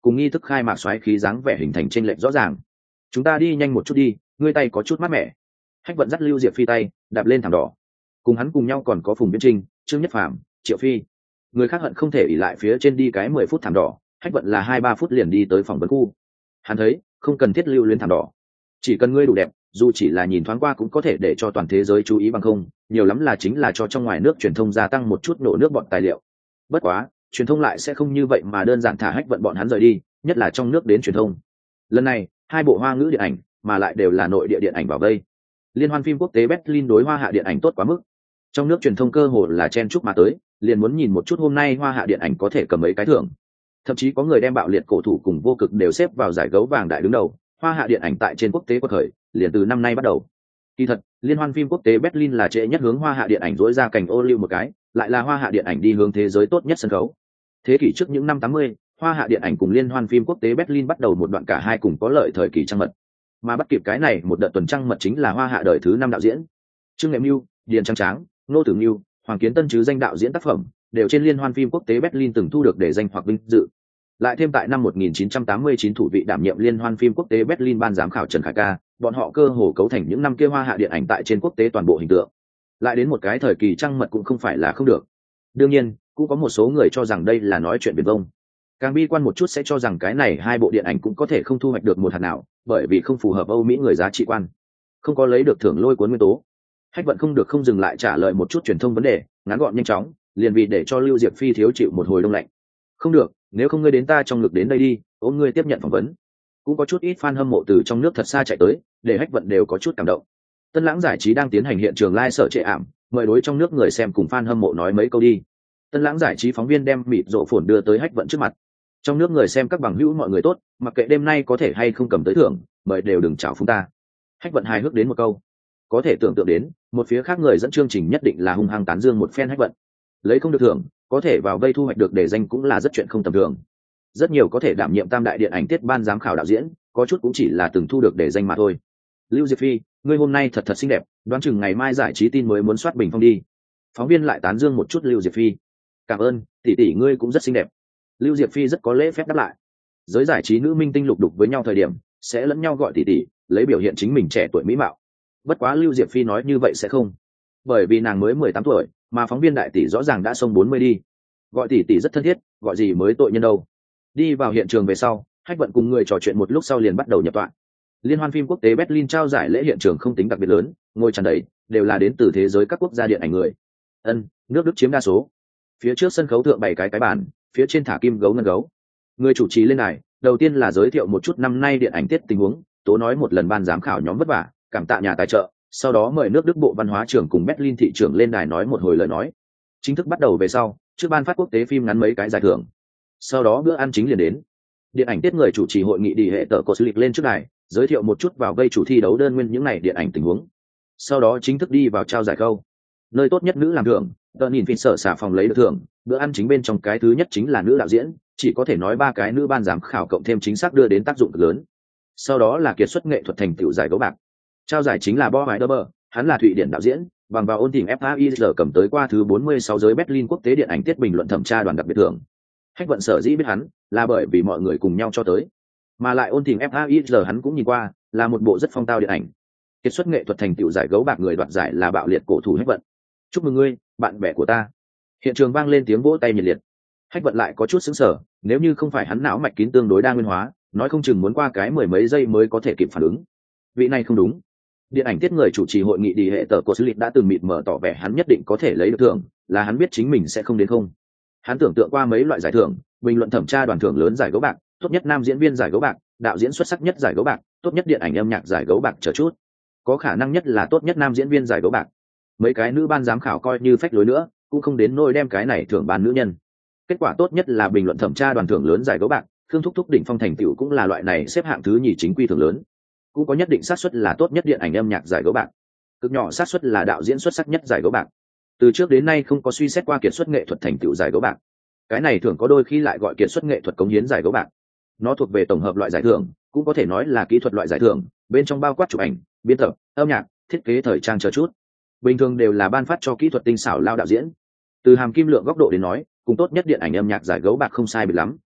cùng nghi thức khai mạc xoáy khí dáng vẻ hình thành trên lệch rõ ràng. Chúng ta đi nhanh một chút đi, ngươi tay có chút mát mẻ. Hách Vận dắt Lưu Diệp Phi tay, đạp lên thảm đỏ. Cùng hắn cùng nhau còn có Phùng Viễn Trinh, Trương Nhất Phàm, Triệu Phi. Người khác hận không thể ỉ lại phía trên đi cái mười phút thảm đỏ, Hách Vận là hai ba phút liền đi tới phòng vấn khu. Hắn thấy, không cần thiết lưu luyến thảm đỏ, chỉ cần ngươi đủ đẹp, dù chỉ là nhìn thoáng qua cũng có thể để cho toàn thế giới chú ý bằng không, nhiều lắm là chính là cho trong ngoài nước truyền thông gia tăng một chút nổ nước bọn tài liệu. Bất quá, truyền thông lại sẽ không như vậy mà đơn giản thả Hách Vận bọn hắn rời đi, nhất là trong nước đến truyền thông. Lần này, hai bộ Hoa ngữ điện ảnh, mà lại đều là nội địa điện ảnh vào vây. Liên hoan phim quốc tế Berlin đối Hoa hạ điện ảnh tốt quá mức. Trong nước truyền thông cơ hồ là chen chúc mà tới, liền muốn nhìn một chút hôm nay Hoa hạ điện ảnh có thể cầm mấy cái thưởng. Thậm chí có người đem bạo liệt cổ thủ cùng vô cực đều xếp vào giải gấu vàng đại đứng đầu. Hoa hạ điện ảnh tại trên quốc tế quật khởi, liền từ năm nay bắt đầu. Kỳ thật, liên hoan phim quốc tế Berlin là trễ nhất hướng Hoa hạ điện ảnh dỗi ra cảnh ô liu một cái, lại là Hoa hạ điện ảnh đi hướng thế giới tốt nhất sân khấu. Thế kỷ trước những năm tám mươi, Hoa hạ điện ảnh cùng liên hoan phim quốc tế Berlin bắt đầu một đoạn cả hai cùng có lợi thời kỳ trăng mật. Mà bắt kịp cái này một đợt tuần trăng mật chính là Hoa hạ đời thứ năm đạo diễn. Trương Nghệ Mưu, Điền Trang Tráng, Nô Tử Mưu, Hoàng Kiến Tân chứ danh đạo diễn tác phẩm, đều trên liên hoan phim quốc tế Berlin từng thu được để danh hoặc vinh dự. Lại thêm tại năm một nghìn chín trăm tám mươi chín thủ vị đảm nhiệm liên hoan phim quốc tế Berlin ban giám khảo Trần Khải Ca, bọn họ cơ hồ cấu thành những năm kia Hoa hạ điện ảnh tại trên quốc tế toàn bộ hình tượng. Lại đến một cái thời kỳ trăng mật cũng không phải là không được. Đương nhiên, cũng có một số người cho rằng đây là nói chuyện viển vông. Càng bi quan một chút sẽ cho rằng cái này hai bộ điện ảnh cũng có thể không thu hoạch được một hạt nào, bởi vì không phù hợp Âu Mỹ người giá trị quan, không có lấy được thưởng lôi cuốn nguyên tố. Hách Vận không được không dừng lại trả lời một chút truyền thông vấn đề, ngắn gọn nhanh chóng, liền vì để cho Lưu Diệp Phi thiếu chịu một hồi đông lạnh. Không được, nếu không ngươi đến ta trong ngực đến đây đi, ôm ngươi tiếp nhận phỏng vấn. Cũng có chút ít fan hâm mộ từ trong nước thật xa chạy tới, để Hách Vận đều có chút cảm động. Tân Lãng giải trí đang tiến hành hiện trường live sở trệ ảm, mời đối trong nước người xem cùng fan hâm mộ nói mấy câu đi. Tân Lãng giải trí phóng viên đem mịt rộ phồn đưa tới Hách Vận trước mặt. Trong nước người xem các bằng hữu mọi người tốt, mặc kệ đêm nay có thể hay không cầm tới thưởng, mời đều đừng chào phúng ta. Hách Vận hài hước đến một câu. Có thể tưởng tượng đến, một phía khác người dẫn chương trình nhất định là hung hăng tán dương một phen Hách Vận. Lấy không được thưởng, có thể vào vây thu hoạch được để danh cũng là rất chuyện không tầm thường. Rất nhiều có thể đảm nhiệm tam đại điện ảnh tiết ban giám khảo đạo diễn, có chút cũng chỉ là từng thu được để danh mà thôi. Lưu Diệp Phi, ngươi hôm nay thật thật xinh đẹp, đoán chừng ngày mai giải trí tin mới muốn soát bình phong đi. Phóng viên lại tán dương một chút Lưu Diệp Phi. Cảm ơn, tỷ tỷ ngươi cũng rất xinh đẹp. Lưu Diệp Phi rất có lễ phép đáp lại. Giới giải trí nữ minh tinh lục đục với nhau thời điểm, sẽ lẫn nhau gọi tỷ tỷ, lấy biểu hiện chính mình trẻ tuổi mỹ mạo. Bất quá Lưu Diệp Phi nói như vậy sẽ không, bởi vì nàng mới mười tám tuổi, mà phóng viên đại tỷ rõ ràng đã xông bốn mươi đi. Gọi tỷ tỷ rất thân thiết, gọi gì mới tội nhân đâu. Đi vào hiện trường về sau, Hách Vận cùng người trò chuyện một lúc sau liền bắt đầu nhập tọa. Liên hoan phim quốc tế Berlin trao giải lễ hiện trường không tính đặc biệt lớn, ngồi tràn đầy, đều là đến từ thế giới các quốc gia điện ảnh người. Ân, nước Đức chiếm đa số. Phía trước sân khấu thượng bảy cái cái bàn, phía trên thả kim gấu ngân gấu. Người chủ trì lên đài, đầu tiên là giới thiệu một chút năm nay điện ảnh tiết tình huống, tố nói một lần ban giám khảo nhóm vất vả, cảm tạ nhà tài trợ, sau đó mời nước Đức Bộ Văn hóa trưởng cùng Berlin thị trưởng lên đài nói một hồi lời nói. Chính thức bắt đầu về sau, trước ban phát quốc tế phim ngắn mấy cái giải thưởng. Sau đó bữa ăn chính liền đến. Điện ảnh tiết người chủ trì hội nghị đi hệ tờ Coslick lên trước đài, giới thiệu một chút vào vây chủ thi đấu đơn nguyên những này điện ảnh tình huống. Sau đó chính thức đi vào trao giải khâu. Nơi tốt nhất nữ làm thưởng, tờ nhìn phim sở xả phòng lấy được thưởng, bữa ăn chính bên trong cái thứ nhất chính là nữ đạo diễn, chỉ có thể nói ba cái nữ ban giám khảo cộng thêm chính xác đưa đến tác dụng cực lớn. Sau đó là kiệt xuất nghệ thuật thành tựu giải gấu bạc. Trao giải chính là Bo Weiderber, hắn là Thụy Điển đạo diễn, bằng vào ôn tìm ép a i giờ cầm tới qua thứ bốn mươi sáu giới Berlin quốc tế điện ảnh tiết bình luận thẩm tra đoàn đặc biệt thưởng. Hách Vận sở dĩ biết hắn, là bởi vì mọi người cùng nhau cho tới. Mà lại ôn tìm ép a i giờ hắn cũng nhìn qua, là một bộ rất phong tao điện ảnh. Kiệt xuất nghệ thuật thành tựu giải gấu bạc người đoạt giải là bạo liệt cổ thủ Hách Vận. Chúc mừng ngươi, bạn bè của ta. Hiện trường vang lên tiếng vỗ tay nhiệt liệt. Hách Vận lại có chút sững sờ, nếu như không phải hắn não mạch kín tương đối đa nguyên hóa, nói không chừng muốn qua cái mười mấy giây mới có thể kịp phản ứng. Vị này không đúng. Điện ảnh tiết người chủ trì hội nghị đi hệ tờ của Slick đã từng mịt mờ tỏ vẻ hắn nhất định có thể lấy được thưởng, là hắn biết chính mình sẽ không đến không. Hắn tưởng tượng qua mấy loại giải thưởng, bình luận thẩm tra đoàn thưởng lớn giải gấu bạc, tốt nhất nam diễn viên giải gấu bạc, đạo diễn xuất sắc nhất giải gấu bạc, tốt nhất điện ảnh âm nhạc giải gấu bạc chờ chút. Có khả năng nhất là tốt nhất nam diễn viên giải gấu bạc. Mấy cái nữ ban giám khảo coi như phách lối nữa, cũng không đến nỗi đem cái này thưởng ban nữ nhân. Kết quả tốt nhất là bình luận thẩm tra đoàn thưởng lớn giải gấu bạc, Khương Thúc Thúc đỉnh phong thành tựu cũng là loại này xếp hạng thứ nhì chính quy thưởng lớn. Cũng có nhất định xác suất là tốt nhất điện ảnh âm nhạc giải gấu bạc, cực nhỏ xác suất là đạo diễn xuất sắc nhất giải gấu bạc. Từ trước đến nay không có suy xét qua kiệt xuất nghệ thuật thành tựu giải gấu bạc. Cái này thường có đôi khi lại gọi kiệt xuất nghệ thuật cống hiến giải gấu bạc. Nó thuộc về tổng hợp loại giải thưởng, cũng có thể nói là kỹ thuật loại giải thưởng, bên trong bao quát chụp ảnh, biên tập, âm nhạc, thiết kế thời trang chờ chút. Bình thường đều là ban phát cho kỹ thuật tinh xảo lao đạo diễn. Từ hàm kim lượng góc độ đến nói, cùng tốt nhất điện ảnh âm nhạc giải gấu bạc không sai biệt lắm,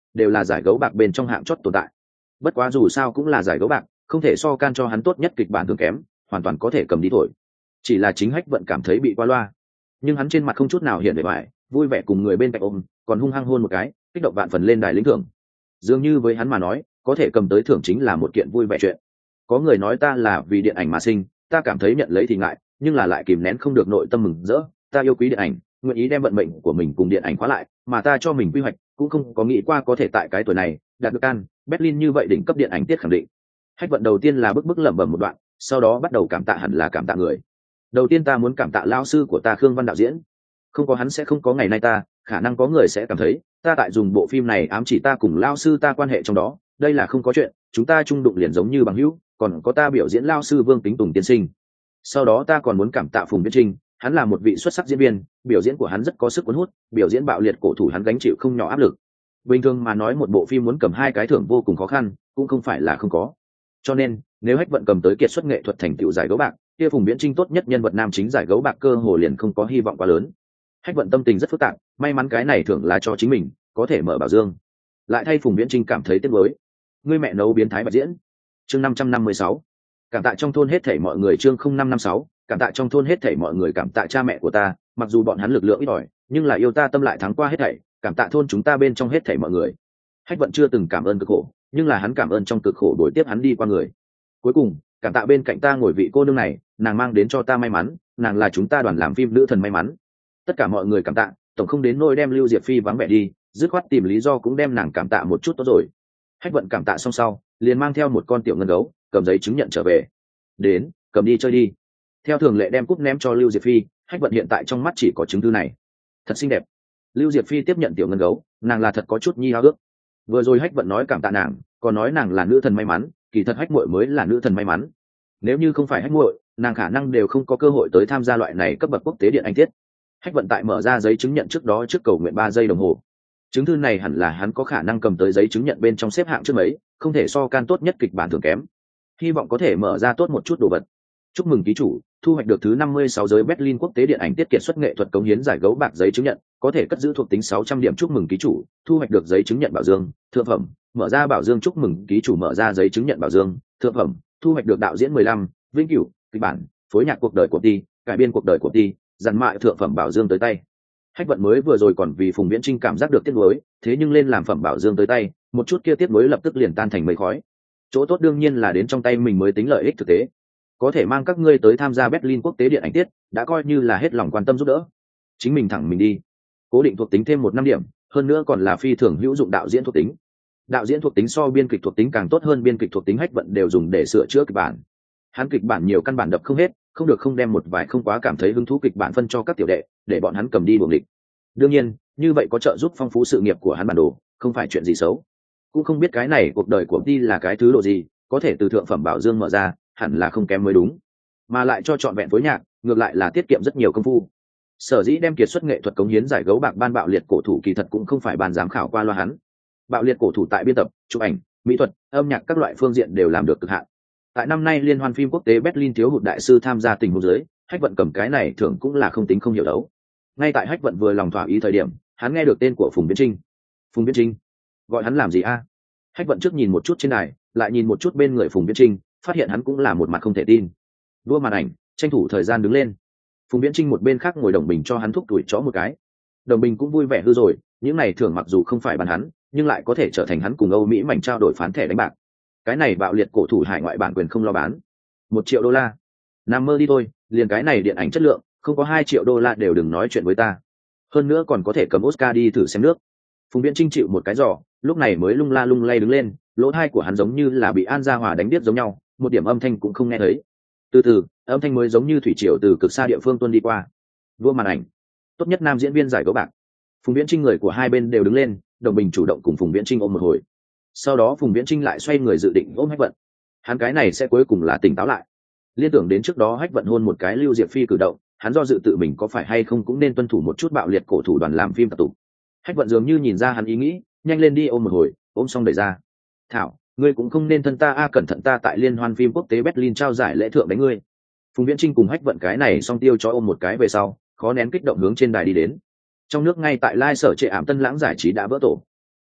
đều là giải gấu bạc bên trong hạng chót tồn tại. Bất quá dù sao cũng là giải gấu bạc, không thể so can cho hắn tốt nhất kịch bản thường kém, hoàn toàn có thể cầm đi thổi. Chỉ là chính Hách Vận cảm thấy bị qua loa, nhưng hắn trên mặt không chút nào hiện vẻ bại, vui vẻ cùng người bên cạnh ôm, còn hung hăng hôn một cái, kích động vạn phần lên đài lĩnh thưởng. Dường như với hắn mà nói, có thể cầm tới thưởng chính là một kiện vui vẻ chuyện. Có người nói ta là vì điện ảnh mà sinh, ta cảm thấy nhận lấy thì ngại, nhưng là lại kìm nén không được nội tâm mừng rỡ. Ta yêu quý điện ảnh, nguyện ý đem vận mệnh của mình cùng điện ảnh khóa lại, mà ta cho mình quy hoạch, cũng không có nghĩ qua có thể tại cái tuổi này đạt được Cannes, Berlin như vậy đỉnh cấp điện ảnh tiết khẳng định. Hách Vận đầu tiên là bức bức lẩm bẩm một đoạn, sau đó bắt đầu cảm tạ, hẳn là cảm tạ người. Đầu tiên ta muốn cảm tạ lão sư của ta Khương Văn đạo diễn, không có hắn sẽ không có ngày nay ta, khả năng có người sẽ cảm thấy ta tại dùng bộ phim này ám chỉ ta cùng lão sư ta quan hệ trong đó, đây là không có chuyện, chúng ta chung đụng liền giống như bằng hữu, còn có ta biểu diễn lão sư Vương Tính Tùng tiên sinh. Sau đó ta còn muốn cảm tạ Phùng Viễn Trinh, hắn là một vị xuất sắc diễn viên, biểu diễn của hắn rất có sức cuốn hút, biểu diễn bạo liệt cổ thủ hắn gánh chịu không nhỏ áp lực. Bình thường mà nói một bộ phim muốn cầm hai cái thưởng vô cùng khó khăn, cũng không phải là không có. Cho nên, nếu Hách Vận cầm tới kiệt xuất nghệ thuật thành tựu giải gấu bạc, kia Phùng Viễn Trinh tốt nhất nhân vật nam chính giải gấu bạc cơ hồ liền không có hy vọng quá lớn. Hách Vận tâm tình rất phức tạp, may mắn cái này thưởng là cho chính mình, có thể mở bảo dương. Lại thay Phùng Viễn Trinh cảm thấy tiếc nuối. Ngươi mẹ nấu biến thái bạch diễn. Chương năm trăm năm mươi sáu. Cảm tạ trong thôn hết thảy mọi người, chương không năm năm sáu. Cảm tạ trong thôn hết thảy mọi người, cảm tạ cha mẹ của ta, mặc dù bọn hắn lực lượng ít ỏi, nhưng là yêu ta tâm lại thắng qua hết thảy, cảm tạ thôn chúng ta bên trong hết thảy mọi người. Hách Vận chưa từng cảm ơn cực khổ, nhưng là hắn cảm ơn trong cực khổ đối tiếp hắn đi qua người. Cuối cùng, cảm tạ bên cạnh ta ngồi vị cô nương này, nàng mang đến cho ta may mắn, nàng là chúng ta đoàn làm phim nữ thần may mắn. Tất cả mọi người cảm tạ, tổng không đến nỗi đem Lưu Diệp Phi vắng vẻ đi, dứt khoát tìm lý do cũng đem nàng cảm tạ một chút tốt rồi. Hách Vận cảm tạ xong sau, liền mang theo một con tiểu ngân gấu, cầm giấy chứng nhận trở về. Đến, cầm đi chơi đi. Theo thường lệ đem cúp ném cho Lưu Diệp Phi, Hách Vận hiện tại trong mắt chỉ có chứng thư này. Thật xinh đẹp. Lưu Diệp Phi tiếp nhận tiểu ngân gấu, nàng là thật có chút nhi háo ước. Vừa rồi Hách Vận nói cảm tạ nàng, còn nói nàng là nữ thần may mắn, kỳ thật Hách muội mới là nữ thần may mắn. Nếu như không phải Hách muội, nàng khả năng đều không có cơ hội tới tham gia loại này cấp bậc quốc tế điện ảnh tiết. Hách Vận tại mở ra giấy chứng nhận trước đó trước cầu nguyện ba giây đồng hồ. Chứng thư này hẳn là hắn có khả năng cầm tới giấy chứng nhận bên trong xếp hạng trước mấy, không thể so can tốt nhất kịch bản thường kém. Hy vọng có thể mở ra tốt một chút đồ vật. Chúc mừng ký chủ, thu hoạch được thứ năm mươi sáu giới Berlin quốc tế điện ảnh tiết kiệt xuất nghệ thuật cống hiến giải gấu bạc giấy chứng nhận, có thể cất giữ thuộc tính sáu trăm điểm. Chúc mừng ký chủ, thu hoạch được giấy chứng nhận bảo dương, thượng phẩm, mở ra bảo dương. Chúc mừng ký chủ, mở ra giấy chứng nhận bảo dương, thượng phẩm, thu hoạch được đạo diễn mười lăm, vĩnh cửu, kịch bản, phối nhạc cuộc đời của Ti, cải biên cuộc đời của Ti, dàn mại thượng phẩm bảo dương tới tay. Hách Vận mới vừa rồi còn vì Phùng Viễn Trinh cảm giác được tiếc nuối, thế nhưng lên làm phẩm bảo dương tới tay, một chút kia tiếc nuối lập tức liền tan thành mây khói. Chỗ tốt đương nhiên là đến trong tay mình mới tính lợi ích thực tế. Có thể mang các ngươi tới tham gia Berlin quốc tế điện ảnh tiết, đã coi như là hết lòng quan tâm giúp đỡ. Chính mình thẳng mình đi. Cố định thuộc tính thêm một năm điểm, hơn nữa còn là phi thường hữu dụng đạo diễn thuộc tính. Đạo diễn thuộc tính so biên kịch thuộc tính càng tốt hơn, biên kịch thuộc tính Hách Vận đều dùng để sửa chữa kịch bản. Hắn kịch bản nhiều căn bản đập không hết, không được không đem một vài không quá cảm thấy hứng thú kịch bản phân cho các tiểu đệ, để bọn hắn cầm đi buồng địch. Đương nhiên, như vậy có trợ giúp phong phú sự nghiệp của hắn bản đồ, không phải chuyện gì xấu. Cũng không biết cái này cuộc đời của Ti là cái thứ độ gì, có thể từ thượng phẩm bảo dương mở ra, hẳn là không kém mới đúng, mà lại cho trọn vẹn phối nhạc, ngược lại là tiết kiệm rất nhiều công phu. Sở dĩ đem kiệt xuất nghệ thuật cống hiến giải gấu bạc ban bạo liệt cổ thủ, kỳ thật cũng không phải ban giám khảo qua loa hắn. Bạo liệt cổ thủ tại biên tập, chụp ảnh, mỹ thuật, âm nhạc các loại phương diện đều làm được cực hạn. Tại năm nay liên hoan phim quốc tế Berlin thiếu hụt đại sư tham gia tình huống dưới, Hách Vận cầm cái này thưởng cũng là không tính không hiểu đấu. Ngay tại Hách Vận vừa lòng thỏa ý thời điểm, hắn nghe được tên của Phùng Viễn Trinh. Phùng Viễn Trinh, gọi hắn làm gì a? Hách Vận trước nhìn một chút trên đài, lại nhìn một chút bên người Phùng Viễn Trinh, phát hiện hắn cũng là một mặt không thể tin. Đua màn ảnh, tranh thủ thời gian đứng lên. Phùng Viễn Trinh một bên khác ngồi Đồng Bình cho hắn thúc tuổi chó một cái. Đồng Bình cũng vui vẻ hư rồi, những này thưởng mặc dù không phải bàn hắn, nhưng lại có thể trở thành hắn cùng Âu Mỹ mảnh trao đổi phán thẻ đánh bạc. Cái này bạo liệt cổ thủ hải ngoại bản quyền không lo bán. Một triệu đô la, nằm mơ đi thôi, liền cái này điện ảnh chất lượng, không có hai triệu đô la đều đừng nói chuyện với ta. Hơn nữa còn có thể cầm Oscar đi thử xem nước. Phùng Viễn Trinh chịu một cái giỏ, lúc này mới lung la lung lay đứng lên, lỗ tai của hắn giống như là bị An Gia Hòa đánh điếc giống nhau, một điểm âm thanh cũng không nghe thấy. Từ từ, âm thanh mới giống như thủy triều từ cực xa địa phương tuôn đi qua. Vua màn ảnh, tốt nhất nam diễn viên giải gấu bạc. Phùng Viễn Trinh người của hai bên đều đứng lên, Đồng Bình chủ động cùng Phùng Viễn Trinh ôm một hồi. Sau đó Phùng Viễn Trinh lại xoay người dự định ôm Hách Vận. Hắn cái này sẽ cuối cùng là tỉnh táo lại. Liên tưởng đến trước đó Hách Vận hôn một cái Lưu Diệp Phi cử động, hắn do dự tự mình có phải hay không cũng nên tuân thủ một chút bạo liệt cổ thủ đoàn làm phim tập tục. Hách Vận dường như nhìn ra hắn ý nghĩ, nhanh lên đi ôm một hồi, ôm xong đẩy ra. Thảo, ngươi cũng không nên thân ta a, cẩn thận ta tại liên hoan phim quốc tế Berlin trao giải lễ thượng đánh ngươi. Phùng Viễn Trinh cùng Hách Vận cái này xong tiêu cho ôm một cái về sau, khó nén kích động hướng trên đài đi đến. Trong nước ngay tại lai sở trệ ảm Tân Lãng giải trí đã vỡ tổ.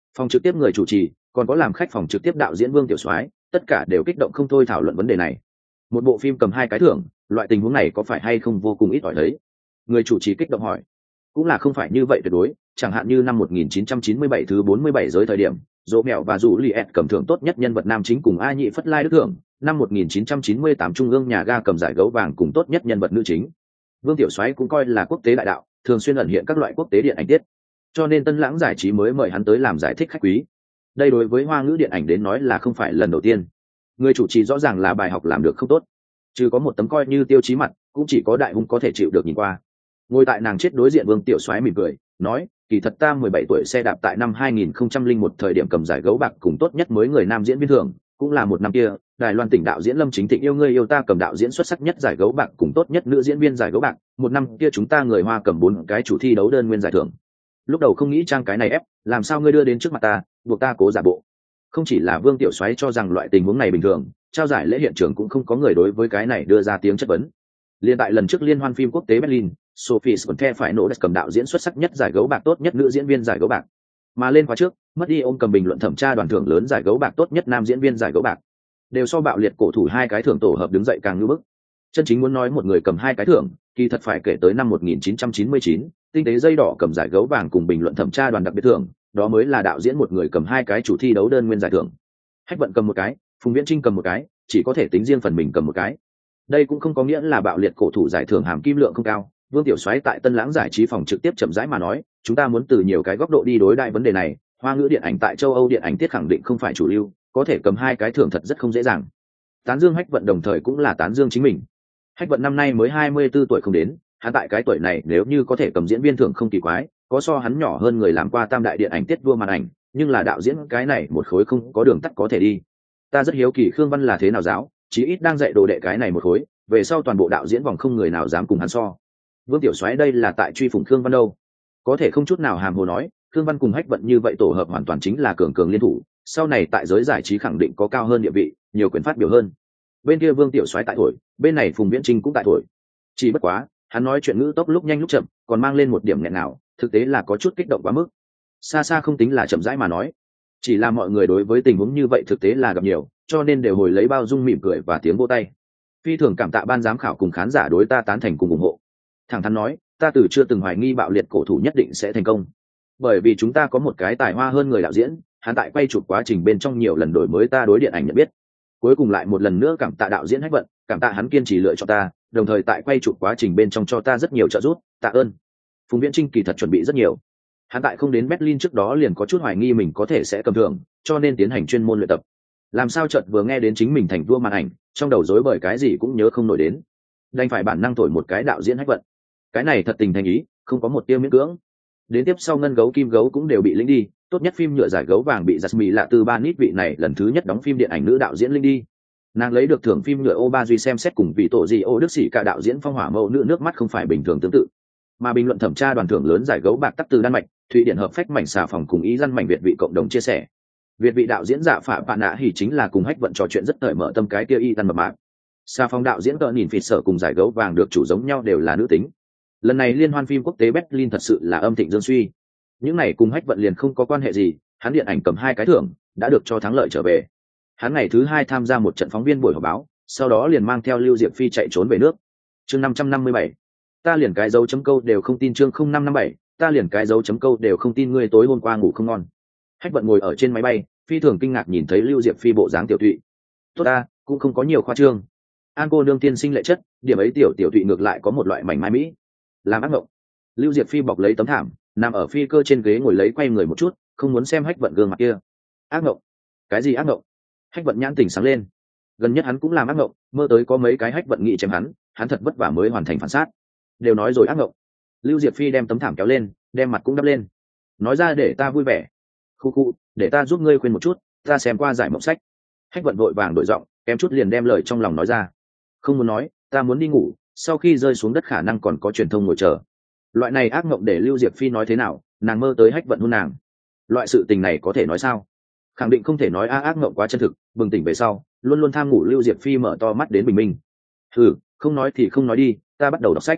Phòng trực tiếp người chủ trì còn có làm khách phòng trực tiếp đạo diễn Vương Tiểu Soái, tất cả đều kích động không thôi thảo luận vấn đề này. Một bộ phim cầm hai cái thưởng, loại tình huống này có phải hay không vô cùng ít ỏi thấy? Người chủ trì kích động hỏi. Cũng là không phải như vậy tuyệt đối, chẳng hạn như năm một nghìn chín trăm chín mươi bảy thứ bốn mươi bảy giới thời điểm, Dỗ Mèo và Dụ Liệt cầm thưởng tốt nhất nhân vật nam chính cùng A Nhị Phất Lai Đức thưởng, năm một nghìn chín trăm chín mươi tám trung ương nhà ga cầm giải gấu vàng cùng tốt nhất nhân vật nữ chính. Vương Tiểu Soái cũng coi là quốc tế đại đạo, thường xuyên ẩn hiện các loại quốc tế điện ảnh tiết, cho nên Tân Lãng giải trí mới mời hắn tới làm giải thích khách quý. Đây đối với hoa ngữ điện ảnh đến nói là không phải lần đầu tiên. Người chủ trì rõ ràng là bài học làm được không tốt, chứ có một tấm coi như tiêu chí mặt, cũng chỉ có đại hung có thể chịu được nhìn qua. Ngồi tại nàng chết đối diện Vương Tiểu Soái mỉm cười nói, kỳ thật ta mười bảy tuổi xe đạp tại năm hai nghìn không trăm lẻ một thời điểm cầm giải gấu bạc cùng tốt nhất mới người nam diễn viên thưởng, cũng là một năm kia Đài Loan tỉnh đạo diễn Lâm Chính Thịnh yêu ngươi yêu ta cầm đạo diễn xuất sắc nhất giải gấu bạc cùng tốt nhất nữ diễn viên giải gấu bạc, một năm kia chúng ta người Hoa cầm bốn cái chủ thi đấu đơn nguyên giải thưởng. Lúc đầu không nghĩ trang cái này ép, làm sao ngươi đưa đến trước mặt ta, buộc ta cố giả bộ. Không chỉ là Vương Tiểu Soái cho rằng loại tình huống này bình thường, trao giải lễ hiện trường cũng không có người đối với cái này đưa ra tiếng chất vấn. Liên tại lần trước liên hoan phim quốc tế Berlin, Sophie Sponte phải nỗ lực cầm đạo diễn xuất sắc nhất giải gấu bạc tốt nhất nữ diễn viên giải gấu bạc. Mà lên khóa trước, mất đi ôm cầm bình luận thẩm tra đoàn thưởng lớn giải gấu bạc tốt nhất nam diễn viên giải gấu bạc. Đều so bạo liệt cổ thủ hai cái thưởng tổ hợp đứng dậy càng ngưỡng bức. Chân chính muốn nói một người cầm hai cái thưởng, kỳ thật phải kể tới năm một nghìn chín trăm chín mươi chín, tinh tế dây đỏ cầm giải gấu vàng cùng bình luận thẩm tra đoàn đặc biệt thưởng, đó mới là đạo diễn một người cầm hai cái chủ thi đấu đơn nguyên giải thưởng. Hách Vận cầm một cái, Phùng Viễn Trinh cầm một cái, chỉ có thể tính riêng phần mình cầm một cái. Đây cũng không có nghĩa là bạo liệt cổ thủ giải thưởng hàm kim lượng không cao. Vương Tiểu Soái tại Tân Lãng giải trí phòng trực tiếp chậm rãi mà nói, chúng ta muốn từ nhiều cái góc độ đi đối đại vấn đề này. Hoa ngữ điện ảnh tại châu Âu điện ảnh tiết khẳng định không phải chủ lưu, có thể cầm hai cái thưởng thật rất không dễ dàng. Tán dương Hách Vận đồng thời cũng là tán dương chính mình. Hách Vận năm nay mới hai mươi tư tuổi không đến, hắn tại cái tuổi này nếu như có thể cầm diễn viên thưởng không kỳ quái, có so hắn nhỏ hơn người làm qua tam đại điện ảnh tiết vua màn ảnh, nhưng là đạo diễn cái này một khối không có đường tắt có thể đi. Ta rất hiếu kỳ Khương Văn là thế nào giáo, chí ít đang dạy đồ đệ cái này một khối, về sau toàn bộ đạo diễn vòng không người nào dám cùng hắn so. Vương Tiểu Soái đây là tại truy phủng Khương Văn đâu, có thể không chút nào hàm hồ nói, Khương Văn cùng Hách Vận như vậy tổ hợp hoàn toàn chính là cường cường liên thủ, sau này tại giới giải trí khẳng định có cao hơn địa vị, nhiều quyền phát biểu hơn. Bên kia Vương Tiểu Soái tại thổi, bên này Phùng Viễn Trinh cũng tại thổi. Chỉ bất quá, hắn nói chuyện ngữ tốc lúc nhanh lúc chậm, còn mang lên một điểm nghẹn nào, thực tế là có chút kích động quá mức. Xa xa không tính là chậm rãi mà nói, chỉ là mọi người đối với tình huống như vậy thực tế là gặp nhiều, cho nên đều hồi lấy bao dung mỉm cười và tiếng vỗ tay. Phi thường cảm tạ ban giám khảo cùng khán giả đối ta tán thành cùng ủng hộ. Thẳng thắn nói, ta từ chưa từng hoài nghi bạo liệt cổ thủ nhất định sẽ thành công, bởi vì chúng ta có một cái tài hoa hơn người đạo diễn, hắn tại quay chụp quá trình bên trong nhiều lần đổi mới ta đối điện ảnh nhận biết. Cuối cùng lại một lần nữa cảm tạ đạo diễn Hách Vận, cảm tạ hắn kiên trì lựa chọn ta, đồng thời tại quay chụp quá trình bên trong cho ta rất nhiều trợ giúp, tạ ơn. Phùng Viễn Trinh kỳ thật chuẩn bị rất nhiều, hắn tại không đến Berlin trước đó liền có chút hoài nghi mình có thể sẽ cầm thưởng, cho nên tiến hành chuyên môn luyện tập. Làm sao chợt vừa nghe đến chính mình thành vua màn ảnh, trong đầu rối bời cái gì cũng nhớ không nổi đến, đành phải bản năng thổi một cái đạo diễn Hách Vận. Cái này thật tình thành ý, không có một tia miễn cưỡng. Đến tiếp sau ngân gấu kim gấu cũng đều bị lĩnh đi, tốt nhất phim nhựa giải gấu vàng bị Jasmine lạ từ ba nít vị này lần thứ nhất đóng phim điện ảnh nữ đạo diễn linh đi. Nàng lấy được thưởng phim nhựa ô ba duy xem xét cùng vị tổ gì ô đức sĩ cả đạo diễn phong hỏa mẫu nữ nước mắt không phải bình thường tương tự. Mà bình luận thẩm tra đoàn thưởng lớn giải gấu bạc tắc từ Đan Mạch, Thụy Điển hợp phách mảnh xà phòng cùng ý dân mảnh Việt vị cộng đồng chia sẻ. Việt vị đạo diễn giả phạ bạn nã hỉ chính là cùng Hách Vận trò chuyện rất cởi mở tâm cái kia y dân mập mạp. Xà phòng đạo diễn cỡ nhìn phịt sở cùng giải gấu vàng được chủ giống nhau đều là nữ tính. Lần này liên hoan phim quốc tế Berlin thật sự là âm thịnh dương suy. Những này cùng Hách Vận liền không có quan hệ gì, hắn điện ảnh cầm hai cái thưởng, đã được cho thắng lợi trở về. Hắn ngày thứ hai tham gia một trận phóng viên buổi họp báo, sau đó liền mang theo Lưu Diệp Phi chạy trốn về nước. Chương năm trăm năm mươi bảy, ta liền cái dấu chấm câu đều không tin. Chương không năm năm bảy, ta liền cái dấu chấm câu đều không tin ngươi tối hôm qua ngủ không ngon. Hách Vận ngồi ở trên máy bay, phi thường kinh ngạc nhìn thấy Lưu Diệp Phi bộ dáng tiểu thụy. Tốt ta, cũng không có nhiều khoa trương. An cô nương tiên sinh lệ chất, điểm ấy tiểu tiểu thụy ngược lại có một loại mảnh mai mỹ. Làm ác mộng. Lưu Diệp Phi bọc lấy tấm thảm, nằm ở phi cơ trên ghế ngồi lấy quay người một chút, không muốn xem Hách Vận gương mặt kia. Ác mộng? Cái gì ác mộng? Hách Vận nhãn tỉnh sáng lên. Gần nhất hắn cũng làm ác mộng, mơ tới có mấy cái Hách Vận nghị chém hắn, hắn thật vất vả mới hoàn thành phản sát. Đều nói rồi ác mộng. Lưu Diệp Phi đem tấm thảm kéo lên, đem mặt cũng đắp lên. Nói ra để ta vui vẻ. Khu khu, để ta giúp ngươi quên một chút, ta xem qua giải mộng sách. Hách Vận vội vàng đổi giọng, kém chút liền đem lời trong lòng nói ra. Không muốn nói, ta muốn đi ngủ, sau khi rơi xuống đất khả năng còn có truyền thông ngồi chờ. Loại này ác mộng để Lưu Diệp Phi nói thế nào, nàng mơ tới Hách Vận hôn nàng. Loại sự tình này có thể nói sao? Khẳng định không thể nói a ác mộng quá chân thực. Bừng tỉnh về sau, luôn luôn tham ngủ Lưu Diệp Phi mở to mắt đến bình minh. Ừ, không nói thì không nói đi, ta bắt đầu đọc sách.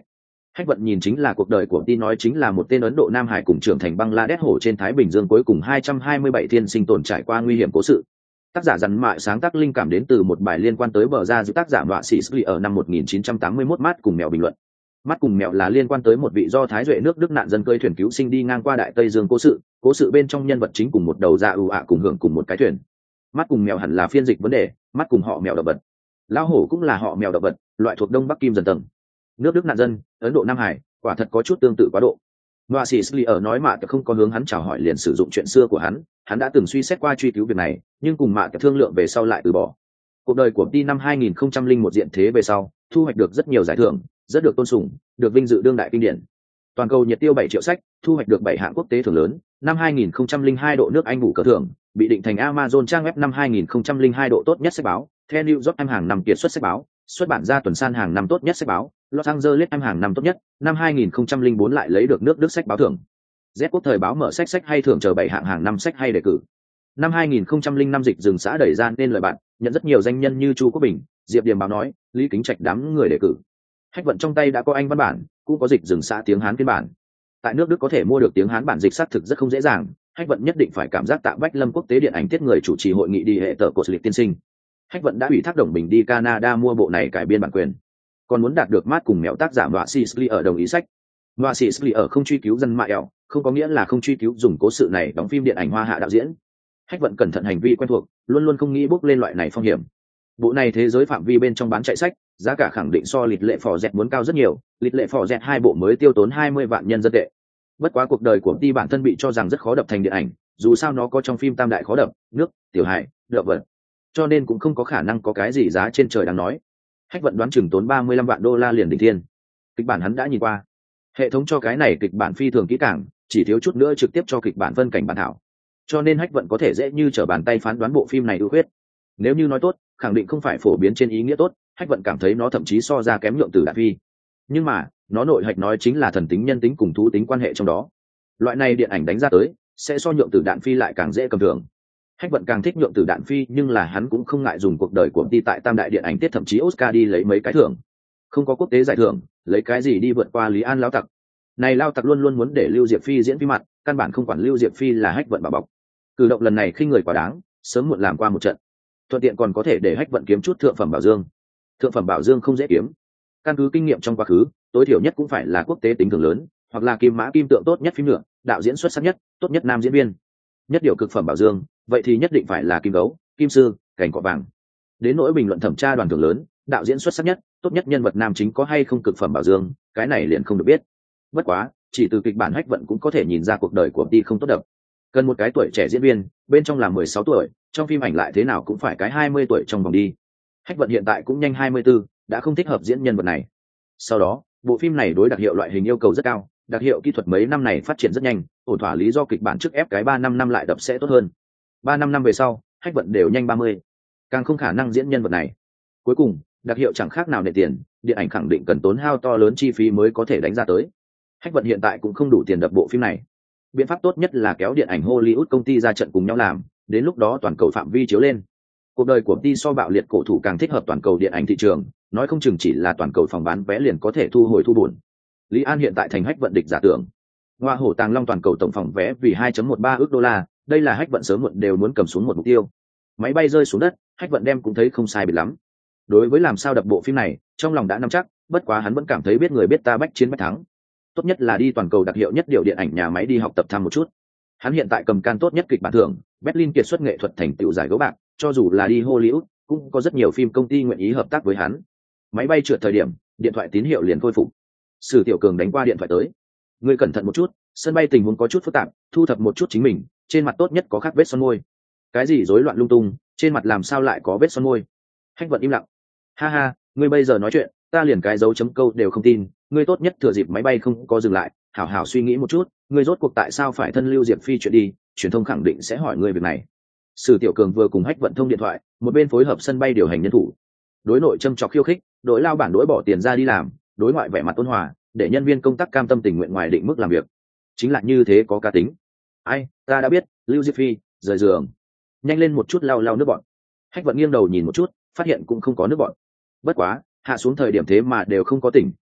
Hách vận nhìn chính là cuộc đời của Ti, nói chính là một tên Ấn Độ Nam Hải cùng trưởng thành Bangladesh hổ trên Thái Bình Dương cuối cùng hai trăm hai mươi bảy thiên sinh tồn trải qua nguy hiểm cố sự. Tác giả dằn mại sáng tác linh cảm đến từ một bài liên quan tới bờ ra giữa tác giả họa sĩ Sli ở năm một nghìn chín trăm tám mươi mốt. Mắt cùng mèo bình luận. Mắt cùng mèo là liên quan tới một vị do Thái Duệ nước Đức nạn dân cơi thuyền cứu sinh đi ngang qua Đại Tây Dương cố sự, cố sự bên trong nhân vật chính cùng một đầu dạ ưu ạ cùng hưởng cùng một cái thuyền. Mắt cùng mèo hẳn là phiên dịch vấn đề, mắt cùng họ mèo động vật. Lão hổ cũng là họ mèo động vật, loại thuộc Đông Bắc Kim dần tầng. Nước Đức nạn dân, Ấn Độ Nam Hải, quả thật có chút tương tự quá độ. Họa sĩ Sli ở nói Mạ không có hướng hắn chào hỏi liền sử dụng chuyện xưa của hắn, hắn đã từng suy xét qua truy cứu việc này, nhưng cùng Mạ thương lượng về sau lại từ bỏ. Cuộc đời của Ti năm hai nghìn không trăm lẻ một diện thế về sau, thu hoạch được rất nhiều giải thưởng, rất được tôn sùng, được vinh dự đương đại kinh điển. Toàn cầu nhiệt tiêu bảy triệu sách, thu hoạch được bảy hạng quốc tế thưởng lớn. Năm hai nghìn không trăm lẻ hai độ nước Anh vụ cờ thưởng, bị định thành Amazon trang web năm hai nghìn không trăm lẻ hai độ tốt nhất sách báo, The New York Times hàng năm kiệt xuất sách báo, xuất bản ra tuần san hàng năm tốt nhất sách báo, Los Angeles Times hàng năm tốt nhất. Năm hai nghìn không trăm lẻ bốn lại lấy được nước Đức sách báo thưởng. Z Quốc thời báo mở sách sách hay thưởng chờ bảy hạng hàng năm sách hay đề cử. Năm hai nghìn không trăm lẻ năm dịch rừng xã đẩy ra nên lời bạn, nhận rất nhiều danh nhân như Chu Quốc Bình, Diệp Điềm báo nói, Lý Kính Trạch đám người đề cử. Hách vận trong tay đã có Anh văn bản, cũng có dịch rừng xã tiếng Hán phiên bản. Tại nước Đức có thể mua được tiếng Hán bản dịch xác thực rất không dễ dàng, Hách vận nhất định phải cảm giác Tạ Bách Lâm quốc tế điện ảnh tiết người chủ trì hội nghị đi hệ tờ của Lịch tiên sinh. Hách vận đã ủy thác Đồng Bình đi Canada mua bộ này cải biên bản quyền, còn muốn đạt được Mát cùng mèo tác giả Họa sĩ Sli ở đồng ý sách. Họa sĩ Sli ở không truy cứu dân mại ẻo, không có nghĩa là không truy cứu dùng cố sự này đóng phim điện ảnh hoa hạ đạo diễn. Hách vận cẩn thận hành vi quen thuộc, luôn luôn không nghĩ bước lên loại này phong hiểm. Bộ này thế giới phạm vi bên trong bán chạy sách, giá cả khẳng định so Lịch Lệ Phò Dẹt muốn cao rất nhiều, Lịch Lệ Phò Dẹt hai bộ mới tiêu tốn hai mươi vạn nhân dân tệ. Bất quá cuộc đời của Ti bản thân bị cho rằng rất khó đập thành điện ảnh, dù sao nó có trong phim tam đại khó đập, nước, tiểu hải, đợ vật, cho nên cũng không có khả năng có cái gì giá trên trời đáng nói. Hách vận đoán chừng tốn ba mươi lăm vạn đô la liền đỉnh thiên. Kịch bản hắn đã nhìn qua, hệ thống cho cái này kịch bản phi thường kỹ càng, chỉ thiếu chút nữa trực tiếp cho kịch bản phân cảnh bản thảo, cho nên Hách vận có thể dễ như trở bàn tay phán đoán bộ phim này ưu khuyết. Nếu như nói tốt, khẳng định không phải phổ biến trên ý nghĩa tốt, Hách vận cảm thấy nó thậm chí so ra kém Nhượng Tử Đạn Phi. Nhưng mà nó nội hạch nói chính là thần tính nhân tính cùng thú tính quan hệ trong đó, loại này điện ảnh đánh ra tới sẽ so Nhượng Tử Đạn Phi lại càng dễ cầm thường. Hách vận càng thích Nhượng Tử Đạn Phi, nhưng là hắn cũng không ngại dùng cuộc đời của Ti tại tam đại điện ảnh tiết thậm chí Oscar đi lấy mấy cái thưởng. Không có quốc tế giải thưởng, lấy cái gì đi vượt qua Lý An lão tặc. Này lao tặc luôn luôn muốn để Lưu Diệp Phi diễn phim mặt, căn bản không quản Lưu Diệp Phi là Hách vận bảo bọc. Cử động lần này khinh người quá đáng, sớm muộn làm qua một trận. Thuận tiện còn có thể để Hách vận kiếm chút thượng phẩm bảo dương. Thượng phẩm bảo dương không dễ kiếm. Căn cứ kinh nghiệm trong quá khứ, tối thiểu nhất cũng phải là quốc tế tính thưởng lớn, hoặc là kim mã kim tượng tốt nhất phim nữa, đạo diễn xuất sắc nhất, tốt nhất nam diễn viên. Nhất điều cực phẩm bảo dương, vậy thì nhất định phải là kim gấu, kim sư, cảnh cọ vàng. Đến nỗi bình luận thẩm tra đoàn thưởng lớn, đạo diễn xuất sắc nhất, tốt nhất nhân vật nam chính có hay không cực phẩm bảo dương, cái này liền không được biết. Bất quá, chỉ từ kịch bản Hách vận cũng có thể nhìn ra cuộc đời của Ti không tốt đẹp. Cần một cái tuổi trẻ diễn viên, bên trong là mười sáu tuổi, trong phim ảnh lại thế nào cũng phải cái hai mươi tuổi trong vòng đi. Hách vận hiện tại cũng nhanh hai mươi tư, đã không thích hợp diễn nhân vật này. Sau đó, bộ phim này đối đặc hiệu loại hình yêu cầu rất cao, đặc hiệu kỹ thuật mấy năm này phát triển rất nhanh, ổn thỏa lý do kịch bản trước ép cái ba năm năm lại đập sẽ tốt hơn. ba năm năm về sau, Hách vận đều nhanh ba mươi, càng không khả năng diễn nhân vật này. Cuối cùng, đặc hiệu chẳng khác nào nệ tiền, điện ảnh khẳng định cần tốn hao to lớn chi phí mới có thể đánh ra tới. Hách vận hiện tại cũng không đủ tiền đập bộ phim này. Biện pháp tốt nhất là kéo điện ảnh Hollywood công ty ra trận cùng nhau làm, đến lúc đó toàn cầu phạm vi chiếu lên. Cuộc đời của Ti so bạo liệt cổ thủ càng thích hợp toàn cầu điện ảnh thị trường, nói không chừng chỉ là toàn cầu phòng bán vé liền có thể thu hồi thu buồn. Lý An hiện tại thành Hách vận địch giả tưởng. Hoa hổ Tàng Long toàn cầu tổng phòng vé vì hai phẩy một ba ức đô la, đây là Hách vận sớm muộn đều muốn cầm xuống một mục tiêu. Máy bay rơi xuống đất, Hách vận đem cũng thấy không sai biệt lắm. Đối với làm sao đập bộ phim này, trong lòng đã nắm chắc, bất quá hắn vẫn cảm thấy biết người biết ta bách chiến bách thắng. Tốt nhất là đi toàn cầu đặc hiệu nhất điều điện ảnh nhà máy đi học tập tham một chút. Hắn hiện tại cầm can tốt nhất kịch bản thưởng, Berlin kiệt xuất nghệ thuật thành tựu giải gấu bạc, cho dù là đi Hollywood, cũng có rất nhiều phim công ty nguyện ý hợp tác với hắn. Máy bay trượt thời điểm, điện thoại tín hiệu liền khôi phục. Sử Tiểu Cường đánh qua điện thoại tới. Ngươi cẩn thận một chút, sân bay tình huống có chút phức tạp, thu thập một chút chính mình, trên mặt tốt nhất có khắc vết son môi. Cái gì rối loạn lung tung, trên mặt làm sao lại có vết son môi? Hách vận im lặng. Ha ha, ngươi bây giờ nói chuyện, ta liền cái dấu chấm câu đều không tin, ngươi tốt nhất thừa dịp máy bay không có dừng lại, hảo hảo suy nghĩ một chút, ngươi rốt cuộc tại sao phải thân Lưu Diệp Phi chuyện đi, truyền thông khẳng định sẽ hỏi ngươi việc này. Sử Tiểu Cường vừa cùng Hách vận thông điện thoại, một bên phối hợp sân bay điều hành nhân thủ. Đối nội châm chọc khiêu khích, đối lao bản đối bỏ tiền ra đi làm, đối ngoại vẻ mặt ôn hòa, để nhân viên công tác cam tâm tình nguyện ngoài định mức làm việc. Chính là như thế có cá tính. Ai, ta đã biết, Lưu Diệp Phi, rời giường. Nhanh lên một chút lau lau nước bọt. Hách vận nghiêng đầu nhìn một chút, phát hiện cũng không có nước bọt. Bất quá, hạ xuống thời điểm thế mà đều không có tỉnh,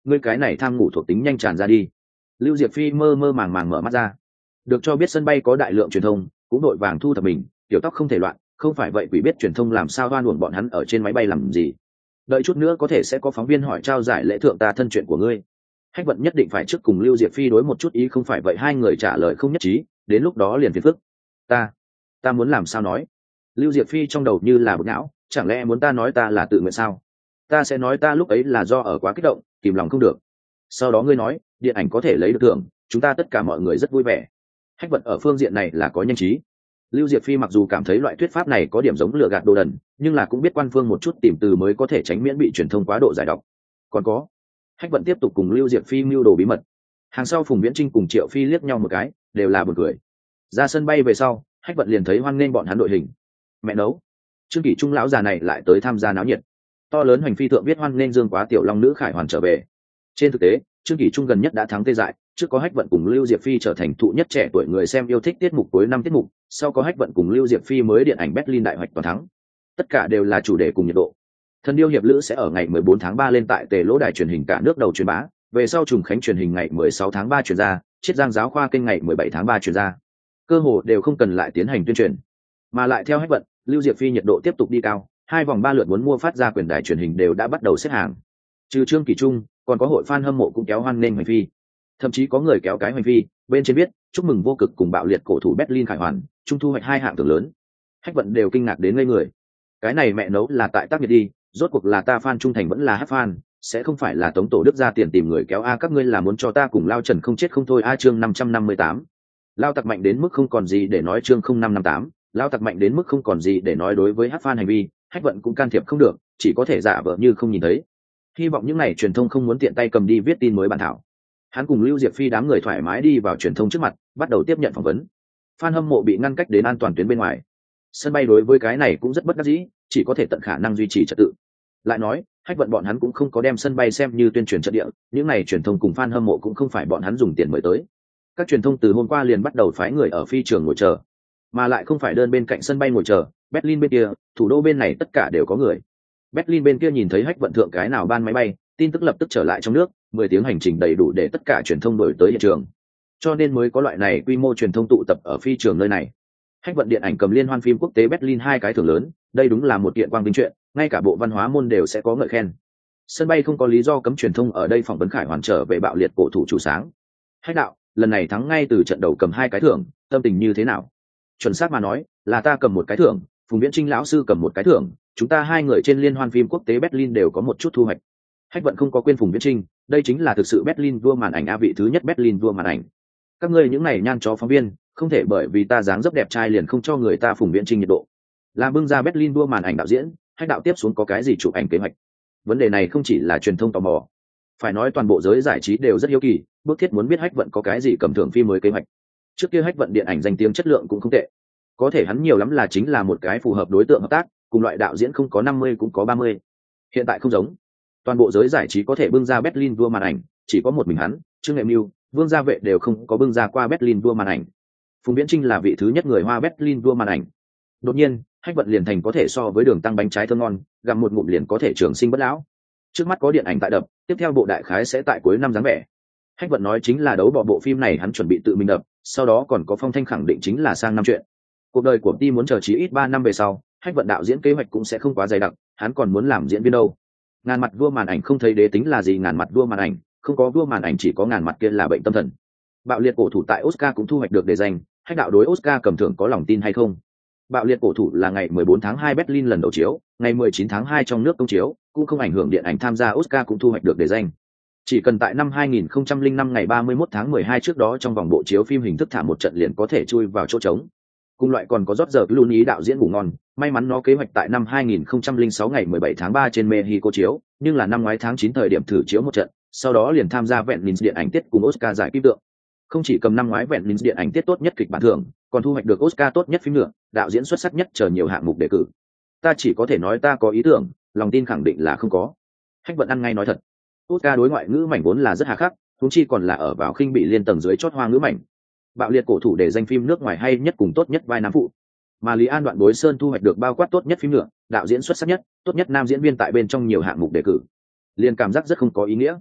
ngươi cái này tham ngủ thuộc tính nhanh tràn ra đi. Lưu Diệp Phi mơ mơ màng màng mở mắt ra, được cho biết sân bay có đại lượng truyền thông, cũng đội vàng thu thập mình, tiểu tóc không thể loạn, không phải vậy quỷ biết truyền thông làm sao oan uổng bọn hắn ở trên máy bay làm gì. Đợi chút nữa có thể sẽ có phóng viên hỏi trao giải lễ thượng ta thân chuyện của ngươi. Hách Vận nhất định phải trước cùng Lưu Diệp Phi đối một chút ý, không phải vậy hai người trả lời không nhất trí, đến lúc đó liền phiền phức. Ta, ta muốn làm sao nói? Lưu Diệp Phi trong đầu như là bực não, chẳng lẽ muốn ta nói ta là tự nguyện sao? Ta sẽ nói ta lúc ấy là do ở quá kích động, kìm lòng không được. Sau đó ngươi nói, điện ảnh có thể lấy được thưởng, chúng ta tất cả mọi người rất vui vẻ. Hách Vận ở phương diện này là có nhanh trí. Lưu Diệp Phi mặc dù cảm thấy loại thuyết pháp này có điểm giống lừa gạt đồ đần, nhưng là cũng biết quan phương một chút tìm từ mới có thể tránh miễn bị truyền thông quá độ giải độc. Còn có, Hách Vận tiếp tục cùng Lưu Diệp Phi mưu đồ bí mật. Hàng sau Phùng Viễn Trinh cùng Triệu Phi liếc nhau một cái, đều là buồn cười. Ra sân bay về sau, Hách Vận liền thấy hoan nghênh bọn hắn đội hình. Mẹ nấu, Trương Kỷ Trung lão già này lại tới tham gia náo nhiệt. To lớn hành phi thượng viết hoan nghênh Dương Quá tiểu long nữ Khải Hoàn trở về. Trên thực tế, Trương Kỷ Trung gần nhất đã thắng tê dại, trước có Hách Vận cùng Lưu Diệp Phi trở thành thụ nhất trẻ tuổi người xem yêu thích tiết mục cuối năm tiết mục, sau có Hách Vận cùng Lưu Diệp Phi mới điện ảnh Berlin đại hoạch toàn thắng. Tất cả đều là chủ đề cùng nhiệt độ. Thần điêu hiệp lữ sẽ ở ngày mười bốn tháng ba lên tại Tề Lỗ đài truyền hình cả nước đầu truyền bá, về sau trùng khánh truyền hình ngày mười sáu tháng ba truyền ra, Chiết Giang giáo khoa kênh ngày mười bảy tháng ba truyền ra. Cơ hồ đều không cần lại tiến hành tuyên truyền. Mà lại theo Hách Vận, Lưu Diệp Phi nhiệt độ tiếp tục đi cao, hai vòng ba lượt muốn mua phát ra quyền đài truyền hình đều đã bắt đầu xếp hàng. Trừ Trương Kỷ Trung, còn có hội fan hâm mộ cũng kéo hoan nghênh Hoành Phi. Thậm chí có người kéo cái Hoành Phi, bên trên viết chúc mừng vô cực cùng bạo liệt cổ thủ Berlin Khải Hoàn, trung thu hoạch hai hạng thưởng lớn. Hách Vận đều kinh ngạc đến ngây người. Cái này mẹ nấu là tại tác nghiệp đi, rốt cuộc là ta fan trung thành vẫn là hát fan, sẽ không phải là Tống Tổ Đức ra tiền tìm người kéo a, các ngươi là muốn cho ta cùng Lao Trần không chết không thôi a. Chương năm trăm năm mươi tám. Lao tặc mạnh đến mức không còn gì để nói. Chương không năm năm tám. Lao tặc mạnh đến mức không còn gì để nói. Đối với hát fan hành vi, Hách Vận cũng can thiệp không được, chỉ có thể giả vờ như không nhìn thấy. Hy vọng những ngày truyền thông không muốn tiện tay cầm đi viết tin mới bản thảo. Hắn cùng Lưu Diệp Phi đám người thoải mái đi vào truyền thông trước mặt, bắt đầu tiếp nhận phỏng vấn. Fan hâm mộ bị ngăn cách đến an toàn tuyến bên ngoài. Sân bay đối với cái này cũng rất bất đắc dĩ, chỉ có thể tận khả năng duy trì trật tự. Lại nói, Hách Vận bọn hắn cũng không có đem sân bay xem như tuyên truyền trận địa, những này truyền thông cùng fan hâm mộ cũng không phải bọn hắn dùng tiền mời tới. Các truyền thông từ hôm qua liền bắt đầu phái người ở phi trường ngồi chờ, mà lại không phải đơn bên cạnh sân bay ngồi chờ, Berlin bên kia, thủ đô bên này tất cả đều có người. Berlin bên kia nhìn thấy Hách Vận thượng cái nào ban máy bay, tin tức lập tức trở lại trong nước, mười tiếng hành trình đầy đủ để tất cả truyền thông đổi tới hiện trường. Cho nên mới có loại này quy mô truyền thông tụ tập ở phi trường nơi này. Hách Vận điện ảnh cầm liên hoan phim quốc tế Berlin hai cái thưởng lớn, đây đúng là một kiện quang vinh chuyện, ngay cả bộ văn hóa môn đều sẽ có ngợi khen. Sân bay không có lý do cấm truyền thông ở đây phỏng vấn Khải Hoàn trở về bạo liệt cổ thủ chủ sáng. Hách đạo, lần này thắng ngay từ trận đầu cầm hai cái thưởng, tâm tình như thế nào? Chuẩn xác mà nói, là ta cầm một cái thưởng, Phùng Viễn Trinh lão sư cầm một cái thưởng, chúng ta hai người trên liên hoan phim quốc tế Berlin đều có một chút thu hoạch. Hách Vận không có quên Phùng Viễn Trinh, đây chính là thực sự Berlin vua màn ảnh a, vị thứ nhất Berlin vua màn ảnh. Các ngươi những này nhan chó phóng viên, không thể bởi vì ta dáng dấp đẹp trai liền không cho người ta Phùng Viễn Trinh nhiệt độ. Là bưng ra Berlin vua màn ảnh đạo diễn, Hách đạo tiếp xuống có cái gì chụp ảnh kế hoạch? Vấn đề này không chỉ là truyền thông tò mò, phải nói toàn bộ giới giải trí đều rất hiếu kỳ, bước thiết muốn biết Hách Vận có cái gì cầm thưởng phim mới kế hoạch. Trước kia Hách Vận điện ảnh danh tiếng chất lượng cũng không tệ, có thể hắn nhiều lắm là chính là một cái phù hợp đối tượng hợp tác, cùng loại đạo diễn không có năm mươi cũng có ba mươi. Hiện tại không giống, toàn bộ giới giải trí có thể bưng ra Berlin vua màn ảnh, chỉ có một mình hắn, Trương Nghệ Mưu, Vương Gia Vệ đều không có bưng ra qua Berlin vua màn ảnh. Phùng Viễn Trinh là vị thứ nhất người Hoa Berlin vua màn ảnh. Đột nhiên, Hách Vận liền thành có thể so với đường tăng bánh trái thơm ngon, gặm một ngụm liền có thể trường sinh bất lão. Trước mắt có điện ảnh tại đập, tiếp theo bộ đại khái sẽ tại cuối năm dáng vẻ. Hách Vận nói chính là đấu bỏ bộ phim này hắn chuẩn bị tự mình đập, sau đó còn có phong thanh khẳng định chính là sang năm chuyện. Cuộc đời của Ti muốn chờ chí ít ba năm về sau, Hách Vận đạo diễn kế hoạch cũng sẽ không quá dày đặc, hắn còn muốn làm diễn viên đâu. Ngàn mặt vua màn ảnh không thấy đế tính là gì, ngàn mặt vua màn ảnh, không có vua màn ảnh chỉ có ngàn mặt kia là bệnh tâm thần. Bạo liệt cổ thủ tại Oscar cũng thu hoạch được đề danh, Hách đạo đối Oscar cầm thưởng có lòng tin hay không? Bạo liệt cổ thủ là ngày mười bốn tháng hai Berlin lần đầu chiếu, ngày mười chín tháng hai trong nước công chiếu, cũng không ảnh hưởng điện ảnh tham gia Oscar cũng thu hoạch được đề danh. Chỉ cần tại năm hai nghìn không trăm lẻ năm ngày ba mươi mốt tháng mười hai trước đó trong vòng bộ chiếu phim hình thức thả một trận liền có thể chui vào chỗ trống. Cùng loại còn có Roger Clooney đạo diễn ngủ ngon, may mắn nó kế hoạch tại năm hai nghìn không trăm lẻ sáu ngày mười bảy tháng ba trên Mexico chiếu, nhưng là năm ngoái tháng chín thời điểm thử chiếu một trận, sau đó liền tham gia vẹn điện ảnh tiết cùng Oscar giải kim tượng. Không chỉ cầm năm ngoái vẹn điện ảnh tiết tốt nhất kịch bản thưởng, còn thu hoạch được Oscar tốt nhất phim nữa, đạo diễn xuất sắc nhất chờ nhiều hạng mục đề cử. Ta chỉ có thể nói ta có ý tưởng, lòng tin khẳng định là không có. Hách Vận ăn ngay nói thật. Oscar đối ngoại ngữ mảnh vốn là rất hà khắc, huống chi còn là ở vào khinh bị liên tầng dưới chót hoa ngữ mảnh. Bạo liệt cổ thủ để danh phim nước ngoài hay nhất cùng tốt nhất vai nam phụ. Mà Lý An Đoạn Bối Sơn thu hoạch được bao quát tốt nhất phim nữa, đạo diễn xuất sắc nhất, tốt nhất nam diễn viên tại bên trong nhiều hạng mục đề cử. Liên cảm giác rất không có ý nghĩa.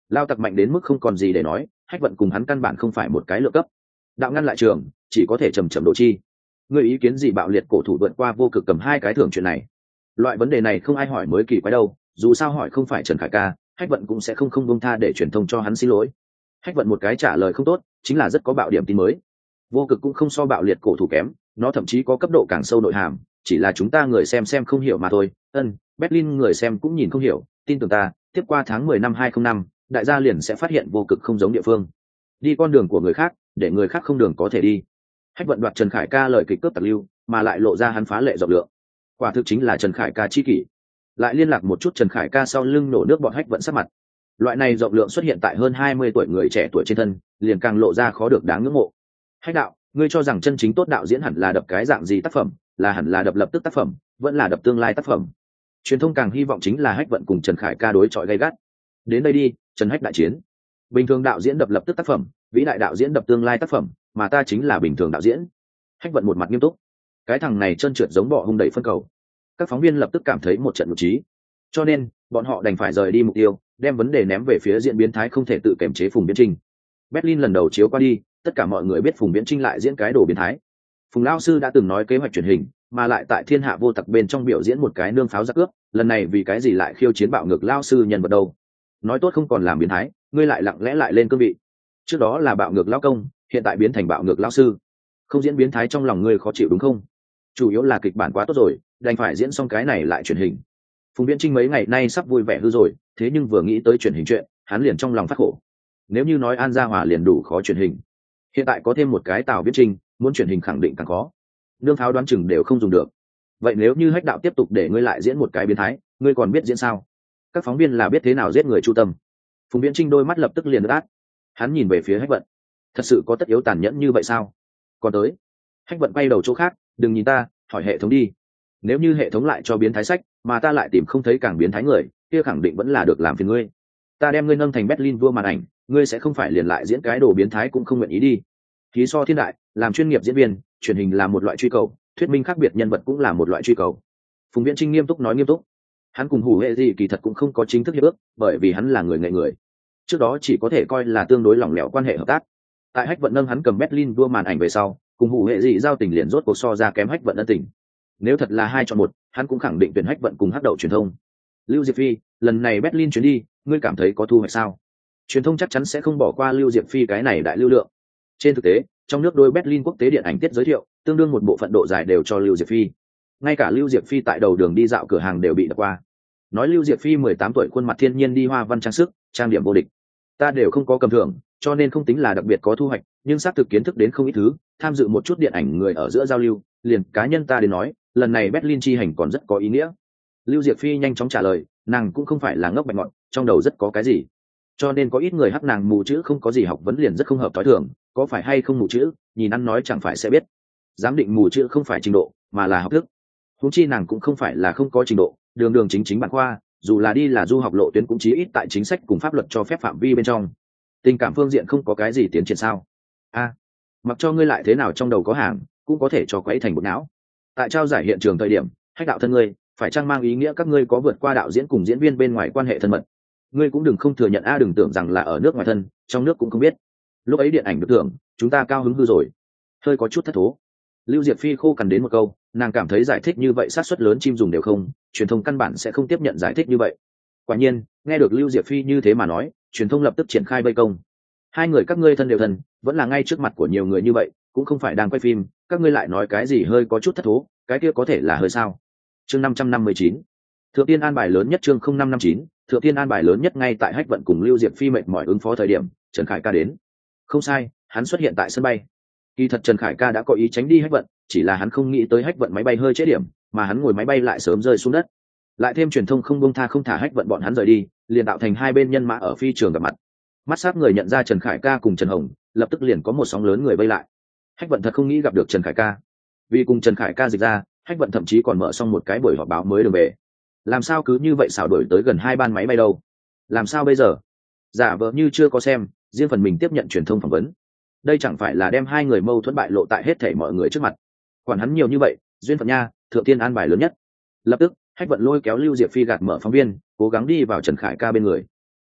Lao tặc mạnh đến mức không còn gì để nói, Hách Vận cùng hắn căn bản không phải một cái lựa cấp. Đạo ngăn lại trường, chỉ có thể trầm trầm độ chi. Người ý kiến gì bạo liệt cổ thủ vượt qua vô cực cầm hai cái thưởng chuyện này? Loại vấn đề này không ai hỏi mới kỳ quái đâu, dù sao hỏi không phải Trần Khải Ca, Hách Vận cũng sẽ không không buông tha để truyền thông cho hắn xin lỗi. Hách Vận một cái trả lời không tốt, chính là rất có bạo điểm tin mới. Vô cực cũng không so bạo liệt cổ thủ kém, nó thậm chí có cấp độ càng sâu nội hàm, chỉ là chúng ta người xem xem không hiểu mà thôi. Ân, Berlin người xem cũng nhìn không hiểu, tin tưởng ta, tiếp qua tháng mười năm hai không năm, đại gia liền sẽ phát hiện vô cực không giống địa phương. Đi con đường của người khác, để người khác không đường có thể đi. Hách Vận đoạt Trần Khải Ca lời kịch cướp tặc lưu, mà lại lộ ra hắn phá lệ rộng lượng. Quả thực chính là Trần Khải Ca chi kỷ. Lại liên lạc một chút Trần Khải Ca sau lưng nổ nước bọn Hách Vận sắc mặt. Loại này rộng lượng xuất hiện tại hơn hai mươi tuổi người trẻ tuổi trên thân, liền càng lộ ra khó được đáng ngưỡng mộ. Hách đạo, ngươi cho rằng chân chính tốt đạo diễn hẳn là đập cái dạng gì tác phẩm, là hẳn là đập lập tức tác phẩm, vẫn là đập tương lai tác phẩm? Truyền thông càng hy vọng chính là Hách Vận cùng Trần Khải Ca đối chọi gay gắt. Đến đây đi, Trần Hách đại chiến. Bình thường đạo diễn đập lập tức tác phẩm, vĩ đại đạo diễn đập tương lai tác phẩm, mà ta chính là bình thường đạo diễn. Hách Vận một mặt nghiêm túc. Cái thằng này trơn trượt giống bọ hung đẩy phân cầu. Các phóng viên lập tức cảm thấy một trận một trí, cho nên bọn họ đành phải rời đi mục tiêu, đem vấn đề ném về phía diễn biến thái không thể tự kiểm chế Phùng Viễn Trinh. Berlin lần đầu chiếu qua đi, tất cả mọi người biết Phùng Viễn Trinh lại diễn cái đồ biến thái. Phùng lão sư đã từng nói kế hoạch truyền hình, mà lại tại Thiên Hạ Vô Tặc bên trong biểu diễn một cái nương pháo giặc cướp, lần này vì cái gì lại khiêu chiến bạo ngược lão sư nhân vật đâu? Nói tốt không còn làm biến thái, ngươi lại lặng lẽ lại lên cương vị. Trước đó là bạo ngược lão công, hiện tại biến thành bạo ngược lão sư. Không diễn biến thái trong lòng ngươi khó chịu đúng không? Chủ yếu là kịch bản quá tốt rồi, đành phải diễn xong cái này lại truyền hình. Phùng Viễn Trinh mấy ngày nay sắp vui vẻ hư rồi, thế nhưng vừa nghĩ tới truyền hình chuyện, hắn liền trong lòng phát khổ. Nếu như nói An Gia Hòa liền đủ khó truyền hình, hiện tại có thêm một cái Tào Viễn Trinh, muốn truyền hình khẳng định càng khó. Nương pháo đoán chừng đều không dùng được. Vậy nếu như Hách đạo tiếp tục để ngươi lại diễn một cái biến thái, ngươi còn biết diễn sao? Các phóng viên là biết thế nào giết người chu tâm. Phùng Viễn Trinh đôi mắt lập tức liền ướt át. Hắn nhìn về phía Hách Vận. Thật sự có tất yếu tàn nhẫn như vậy sao? Còn tới. Hách Vận quay đầu chỗ khác, đừng nhìn ta, hỏi hệ thống đi. Nếu như hệ thống lại cho biến thái sách, mà ta lại tìm không thấy càng biến thái người, kia khẳng định vẫn là được làm phiền ngươi. Ta đem ngươi nâng thành Berlin vua màn ảnh, ngươi sẽ không phải liền lại diễn cái đồ biến thái cũng không nguyện ý đi. Khí so thiên đại, làm chuyên nghiệp diễn viên, truyền hình là một loại truy cầu, thuyết minh khác biệt nhân vật cũng là một loại truy cầu. Phùng Viễn Trinh nghiêm túc nói nghiêm túc. Hắn cùng Hủ Hệ gì kỳ thật cũng không có chính thức hiệp ước, bởi vì hắn là người nghệ người. Trước đó chỉ có thể coi là tương đối lỏng lẻo quan hệ hợp tác. Tại Hách Vận nâng hắn cầm Berlin vua màn ảnh về sau, cùng Hủ Hệ gì giao tình liền rốt cuộc so ra kém Hách Vận ân tình. Nếu thật là hai chọn một, hắn cũng khẳng định tuyển Hách Vận cùng Hắc Đậu truyền thông. Lưu Diệp Phi, lần này Berlin chuyến đi, ngươi cảm thấy có thu hoạch sao? Truyền thông chắc chắn sẽ không bỏ qua Lưu Diệp Phi cái này đại lưu lượng. Trên thực tế, trong nước đôi Berlin quốc tế điện ảnh tiết giới thiệu, tương đương một bộ phận độ dài đều cho Lưu Diệp Phi. Ngay cả Lưu Diệp Phi tại đầu đường đi dạo cửa hàng đều bị đập qua. Nói Lưu Diệp Phi mười tám tuổi khuôn mặt thiên nhiên đi hoa văn trang sức, trang điểm vô địch. Ta đều không có cầm thưởng, cho nên không tính là đặc biệt có thu hoạch, nhưng xác thực kiến thức đến không ít thứ, tham dự một chút điện ảnh người ở giữa giao lưu, liền cá nhân ta đến nói, lần này Berlin chi hành còn rất có ý nghĩa. Lưu Diệp Phi nhanh chóng trả lời, nàng cũng không phải là ngốc bạch ngọn, trong đầu rất có cái gì. Cho nên có ít người hắc nàng mù chữ không có gì học vấn liền rất không hợp thói thường, có phải hay không mù chữ, nhìn ăn nói chẳng phải sẽ biết. Giám định mù chữ không phải trình độ, mà là học thức. Huống chi nàng cũng không phải là không có trình độ, đường đường chính chính bản khoa, dù là đi là du học lộ tuyến cũng chí ít tại chính sách cùng pháp luật cho phép phạm vi bên trong. Tình cảm phương diện không có cái gì tiến triển sao? A, mặc cho ngươi lại thế nào trong đầu có hàng, cũng có thể cho quấy thành bộ não. Tại trao giải hiện trường thời điểm, Hách đạo thân ngươi, phải chăng mang ý nghĩa các ngươi có vượt qua đạo diễn cùng diễn viên bên ngoài quan hệ thân mật? Ngươi cũng đừng không thừa nhận a, đừng tưởng rằng là ở nước ngoài thân, trong nước cũng không biết. Lúc ấy điện ảnh được thưởng, chúng ta cao hứng hư rồi. Hơi có chút thất thố. Lưu Diệp Phi khô cằn đến một câu, nàng cảm thấy giải thích như vậy sát suất lớn chim dùng đều không, truyền thông căn bản sẽ không tiếp nhận giải thích như vậy. Quả nhiên, nghe được Lưu Diệp Phi như thế mà nói, truyền thông lập tức triển khai vây công. Hai người các ngươi thân đều thân, vẫn là ngay trước mặt của nhiều người như vậy, cũng không phải đang quay phim, các ngươi lại nói cái gì hơi có chút thất thố, cái kia có thể là hơi sao? Chương năm trăm năm mươi chín, Thượng Tiên an bài lớn nhất chương không năm năm chín, Thượng Tiên an bài lớn nhất ngay tại Hách Vận cùng Lưu Diệp Phi mệt mỏi ứng phó thời điểm, Trần Khải Ca đến. Không sai, hắn xuất hiện tại sân bay. Kỳ thật Trần Khải Ca đã có ý tránh đi Hách Vận, chỉ là hắn không nghĩ tới Hách Vận máy bay hơi trễ điểm, mà hắn ngồi máy bay lại sớm rơi xuống đất. Lại thêm truyền thông không buông tha không thả Hách Vận bọn hắn rời đi, liền tạo thành hai bên nhân mã ở phi trường gặp mặt. Mắt sát người nhận ra Trần Khải Ca cùng Trần Hồng, lập tức liền có một sóng lớn người vây lại. Hách Vận thật không nghĩ gặp được Trần Khải Ca, vì cùng Trần Khải Ca dịch ra, Hách Vận thậm chí còn mở xong một cái buổi họp báo mới đường về. Làm sao cứ như vậy xảo đổi tới gần hai ban máy bay đâu? Làm sao bây giờ? Giả vờ như chưa có xem, riêng phần mình tiếp nhận truyền thông phỏng vấn. Đây chẳng phải là đem hai người mâu thuẫn bại lộ tại hết thảy mọi người trước mặt. Quản hắn nhiều như vậy, duyên phận nha, Thượng Tiên an bài lớn nhất. Lập tức, Hách Vận lôi kéo Lưu Diệp Phi gạt mở phóng viên, cố gắng đi vào Trần Khải Ca bên người.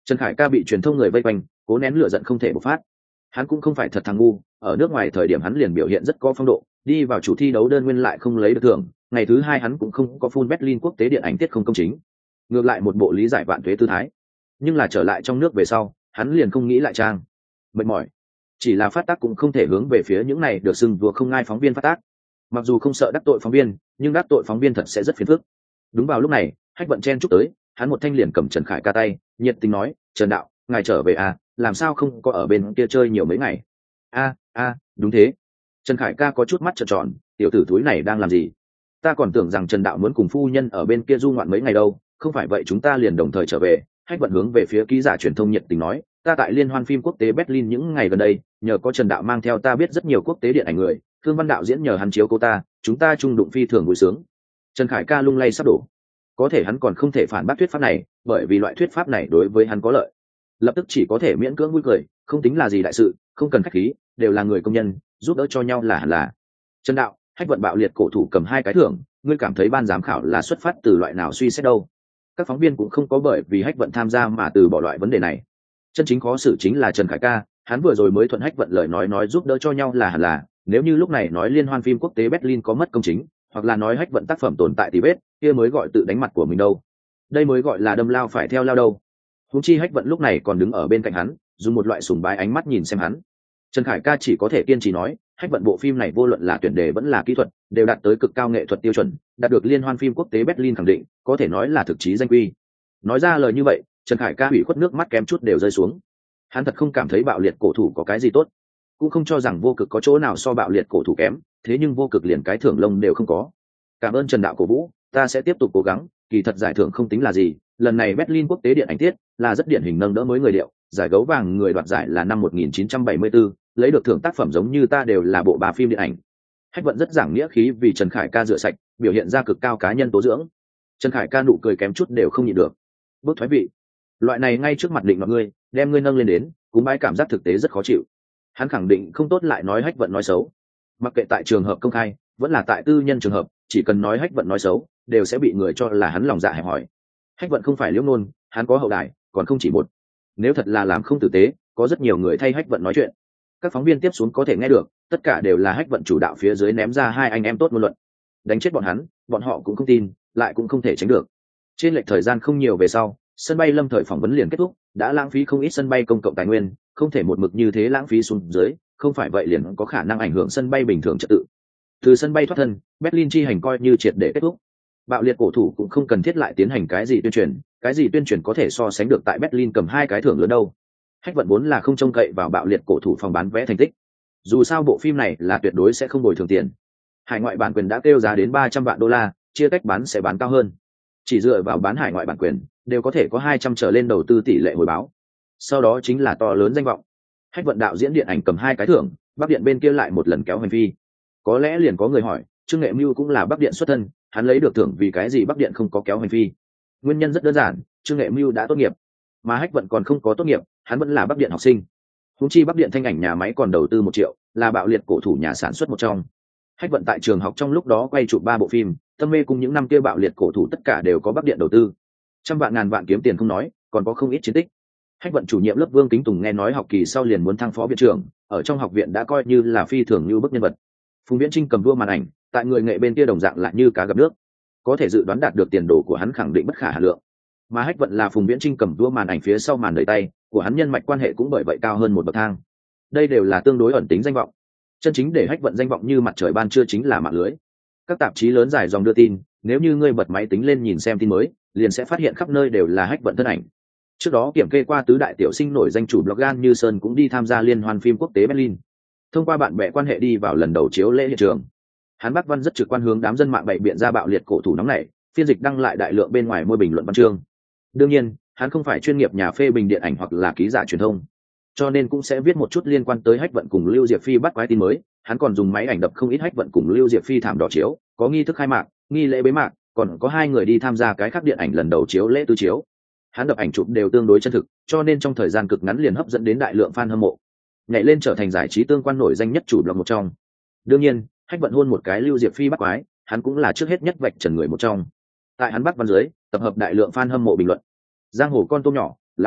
Trần Khải Ca bị truyền thông người vây quanh, cố nén lửa giận không thể bộc phát. Hắn cũng không phải thật thằng ngu, ở nước ngoài thời điểm hắn liền biểu hiện rất có phong độ, đi vào chủ thi đấu đơn nguyên lại không lấy được thưởng, ngày thứ hai hắn cũng không có full Berlin quốc tế điện ảnh tiết không công chính, ngược lại một bộ lý giải vạn tuế tư thái. Nhưng là trở lại trong nước về sau, hắn liền không nghĩ lại trang. Mệt mỏi, chỉ là phát tác cũng không thể hướng về phía những này được xưng vừa không ngai phóng viên phát tác. Mặc dù không sợ đắc tội phóng viên, nhưng đắc tội phóng viên thật sẽ rất phiền phức. Đúng vào lúc này, Hách Vận chen chúc tới, hắn một thanh liền cầm Trần Khải Ca tay, nhiệt tình nói, "Trần đạo, ngài trở về à, làm sao không có ở bên kia chơi nhiều mấy ngày?" "A, a, đúng thế." Trần Khải Ca có chút mắt trợn tròn, "Tiểu tử thúi này đang làm gì? Ta còn tưởng rằng Trần đạo muốn cùng phu nhân ở bên kia du ngoạn mấy ngày đâu, không phải vậy chúng ta liền đồng thời trở về." Hách Vận hướng về phía ký giả truyền thông nhiệt tình nói, "Ta tại liên hoan phim quốc tế Berlin những ngày gần đây, nhờ có Trần đạo mang theo ta biết rất nhiều quốc tế điện ảnh người, Thương Văn đạo diễn nhờ hắn chiếu cô ta, chúng ta chung đụng phi thường vui sướng." Trần Khải Ca lung lay sắp đổ. Có thể hắn còn không thể phản bác thuyết pháp này, bởi vì loại thuyết pháp này đối với hắn có lợi. Lập tức chỉ có thể miễn cưỡng vui cười, không tính là gì đại sự, không cần khách khí, đều là người công nhân, giúp đỡ cho nhau là hẳn là. Trần đạo, Hách Vận bạo liệt cổ thủ cầm hai cái thưởng, ngươi cảm thấy ban giám khảo là xuất phát từ loại nào suy xét đâu? Các phóng viên cũng không có bởi vì Hách Vận tham gia mà từ bỏ loại vấn đề này. Chân chính khó xử chính là Trần Khải Ca, hắn vừa rồi mới thuận Hách Vận lời nói nói giúp đỡ cho nhau là hẳn là, nếu như lúc này nói liên hoan phim quốc tế Berlin có mất công chính, hoặc là nói Hách Vận tác phẩm tồn tại tì vết, kia mới gọi tự đánh mặt của mình đâu. Đây mới gọi là đâm lao phải theo lao đâu. Huống chi Hách Vận lúc này còn đứng ở bên cạnh hắn, dùng một loại sùng bái ánh mắt nhìn xem hắn. Trần Khải Ca chỉ có thể kiên trì nói, Hách Vận bộ phim này vô luận là tuyển đề vẫn là kỹ thuật, đều đạt tới cực cao nghệ thuật tiêu chuẩn, đạt được liên hoan phim quốc tế Berlin khẳng định, có thể nói là thực chí danh quy. Nói ra lời như vậy, Trần Khải Ca ủy khuất nước mắt kém chút đều rơi xuống. Hắn thật không cảm thấy bạo liệt cổ thủ có cái gì tốt, cũng không cho rằng vô cực có chỗ nào so bạo liệt cổ thủ kém, thế nhưng vô cực liền cái thưởng lông đều không có. Cảm ơn Trần đạo cổ vũ, ta sẽ tiếp tục cố gắng, kỳ thật giải thưởng không tính là gì, lần này Berlin quốc tế điện ảnh tiết là rất điển hình nâng đỡ mới người điệu, giải gấu vàng người đoạt giải là năm một nghìn chín trăm bảy mươi tư, lấy được thưởng tác phẩm giống như ta đều là bộ bà phim điện ảnh. Hách Vận rất giảng nghĩa khí vì Trần Khải Ca rửa sạch, biểu hiện ra cực cao cá nhân tố dưỡng. Trần Khải Ca nụ cười kém chút đều không nhịn được. Bước thoái vị, loại này ngay trước mặt định mọi người, đem ngươi nâng lên đến, cúng bái cảm giác thực tế rất khó chịu. Hắn khẳng định không tốt lại nói Hách Vận nói xấu. Mặc kệ tại trường hợp công khai, vẫn là tại tư nhân trường hợp, chỉ cần nói Hách Vận nói xấu, đều sẽ bị người cho là hắn lòng dạ hẹp hòi. Hách Vận không phải liễu nôn, hắn có hậu đài, còn không chỉ một. Nếu thật là làm không tử tế, có rất nhiều người thay Hách Vận nói chuyện. Các phóng viên tiếp xuống có thể nghe được, tất cả đều là Hách Vận chủ đạo phía dưới ném ra hai anh em tốt ngôn luận. Đánh chết bọn hắn, bọn họ cũng không tin, lại cũng không thể tránh được. Trên lệch thời gian không nhiều về sau, sân bay Lâm Thời phỏng vấn liền kết thúc, đã lãng phí không ít sân bay công cộng tài nguyên, không thể một mực như thế lãng phí xuống dưới, không phải vậy liền có khả năng ảnh hưởng sân bay bình thường trật tự. Từ sân bay thoát thân, Berlin chi hành coi như triệt để kết thúc. Bạo liệt cổ thủ cũng không cần thiết lại tiến hành cái gì tuyên truyền, cái gì tuyên truyền có thể so sánh được tại Berlin cầm hai cái thưởng lớn đâu. Hách Vận vốn là không trông cậy vào bạo liệt cổ thủ phòng bán vé thành tích. Dù sao bộ phim này là tuyệt đối sẽ không bồi thường tiền. Hải ngoại bản quyền đã kêu giá đến ba trăm vạn đô la, chia cách bán sẽ bán cao hơn. Chỉ dựa vào bán hải ngoại bản quyền, đều có thể có hai trăm trở lên đầu tư tỷ lệ hồi báo. Sau đó chính là to lớn danh vọng. Hách Vận đạo diễn điện ảnh cầm hai cái thưởng, Bắc Điện bên kia lại một lần kéo hành phi. Có lẽ liền có người hỏi, Trương Nghệ Mưu cũng là Bắc Điện xuất thân, hắn lấy được thưởng vì cái gì Bắc Điện không có kéo hành phi? Nguyên nhân rất đơn giản, Trương Nghệ Mưu đã tốt nghiệp, mà Hách Vận còn không có tốt nghiệp, hắn vẫn là Bắc Điện học sinh. Húng chi Bắc Điện thanh ảnh nhà máy còn đầu tư một triệu, là bạo liệt cổ thủ nhà sản xuất một trong. Hách Vận tại trường học trong lúc đó quay chụp ba bộ phim, Tâm mê cùng những năm kia bạo liệt cổ thủ tất cả đều có Bắc Điện đầu tư. Trăm vạn ngàn vạn kiếm tiền không nói, còn có không ít chiến tích. Hách Vận chủ nhiệm lớp Vương Kính Tùng nghe nói học kỳ sau liền muốn thăng phó viện trưởng, ở trong học viện đã coi như là phi thường như bức nhân vật. Phùng Viễn Trinh cầm đua màn ảnh, tại người nghệ bên kia đồng dạng lại như cá gặp nước, có thể dự đoán đạt được tiền đồ của hắn khẳng định bất khả hà lượng. Mà Hách Vận là Phùng Viễn Trinh cầm đua màn ảnh phía sau màn đẩy tay của hắn, nhân mạch quan hệ cũng bởi vậy cao hơn một bậc thang. Đây đều là tương đối ẩn tính danh vọng. Chân chính để Hách Vận danh vọng như mặt trời ban trưa chính là mạng lưới. Các tạp chí lớn dài dòng đưa tin, nếu như ngươi bật máy tính lên nhìn xem tin mới, liền sẽ phát hiện khắp nơi đều là Hách Vận thân ảnh. Trước đó kiểm kê qua tứ đại tiểu sinh nổi danh chủ blog Gan Như Sơn cũng đi tham gia liên hoan phim quốc tế Berlin. Thông qua bạn bè quan hệ đi vào lần đầu chiếu lễ hiện trường. Hắn Bắc Văn rất trực quan hướng đám dân mạng bày biện ra bạo liệt cổ thủ nóng này, phiên dịch đăng lại đại lượng bên ngoài môi bình luận văn chương. Đương nhiên, hắn không phải chuyên nghiệp nhà phê bình điện ảnh hoặc là ký giả truyền thông, cho nên cũng sẽ viết một chút liên quan tới Hách Vận cùng Lưu Diệp Phi bắt quái tin mới. Hắn còn dùng máy ảnh đập không ít Hách Vận cùng Lưu Diệp Phi thảm đỏ chiếu, có nghi thức khai mạc, nghi lễ bế mạc, còn có hai người đi tham gia cái khác điện ảnh lần đầu chiếu lễ tư chiếu. Hắn đập ảnh chụp đều tương đối chân thực, cho nên trong thời gian cực ngắn liền hấp dẫn đến đại lượng fan hâm mộ, nhảy lên trở thành giải trí tương quan nổi danh nhất chủ blog một trong. Đương nhiên, Hách Vận hôn một cái Lưu Diệp Phi bắt quái, hắn cũng là trước hết nhất vạch trần người một trong. Tại hắn Bắc Văn dưới, tập hợp đại lượng fan hâm mộ bình luận. Giang hồ con tôm nhỏ, Lao An,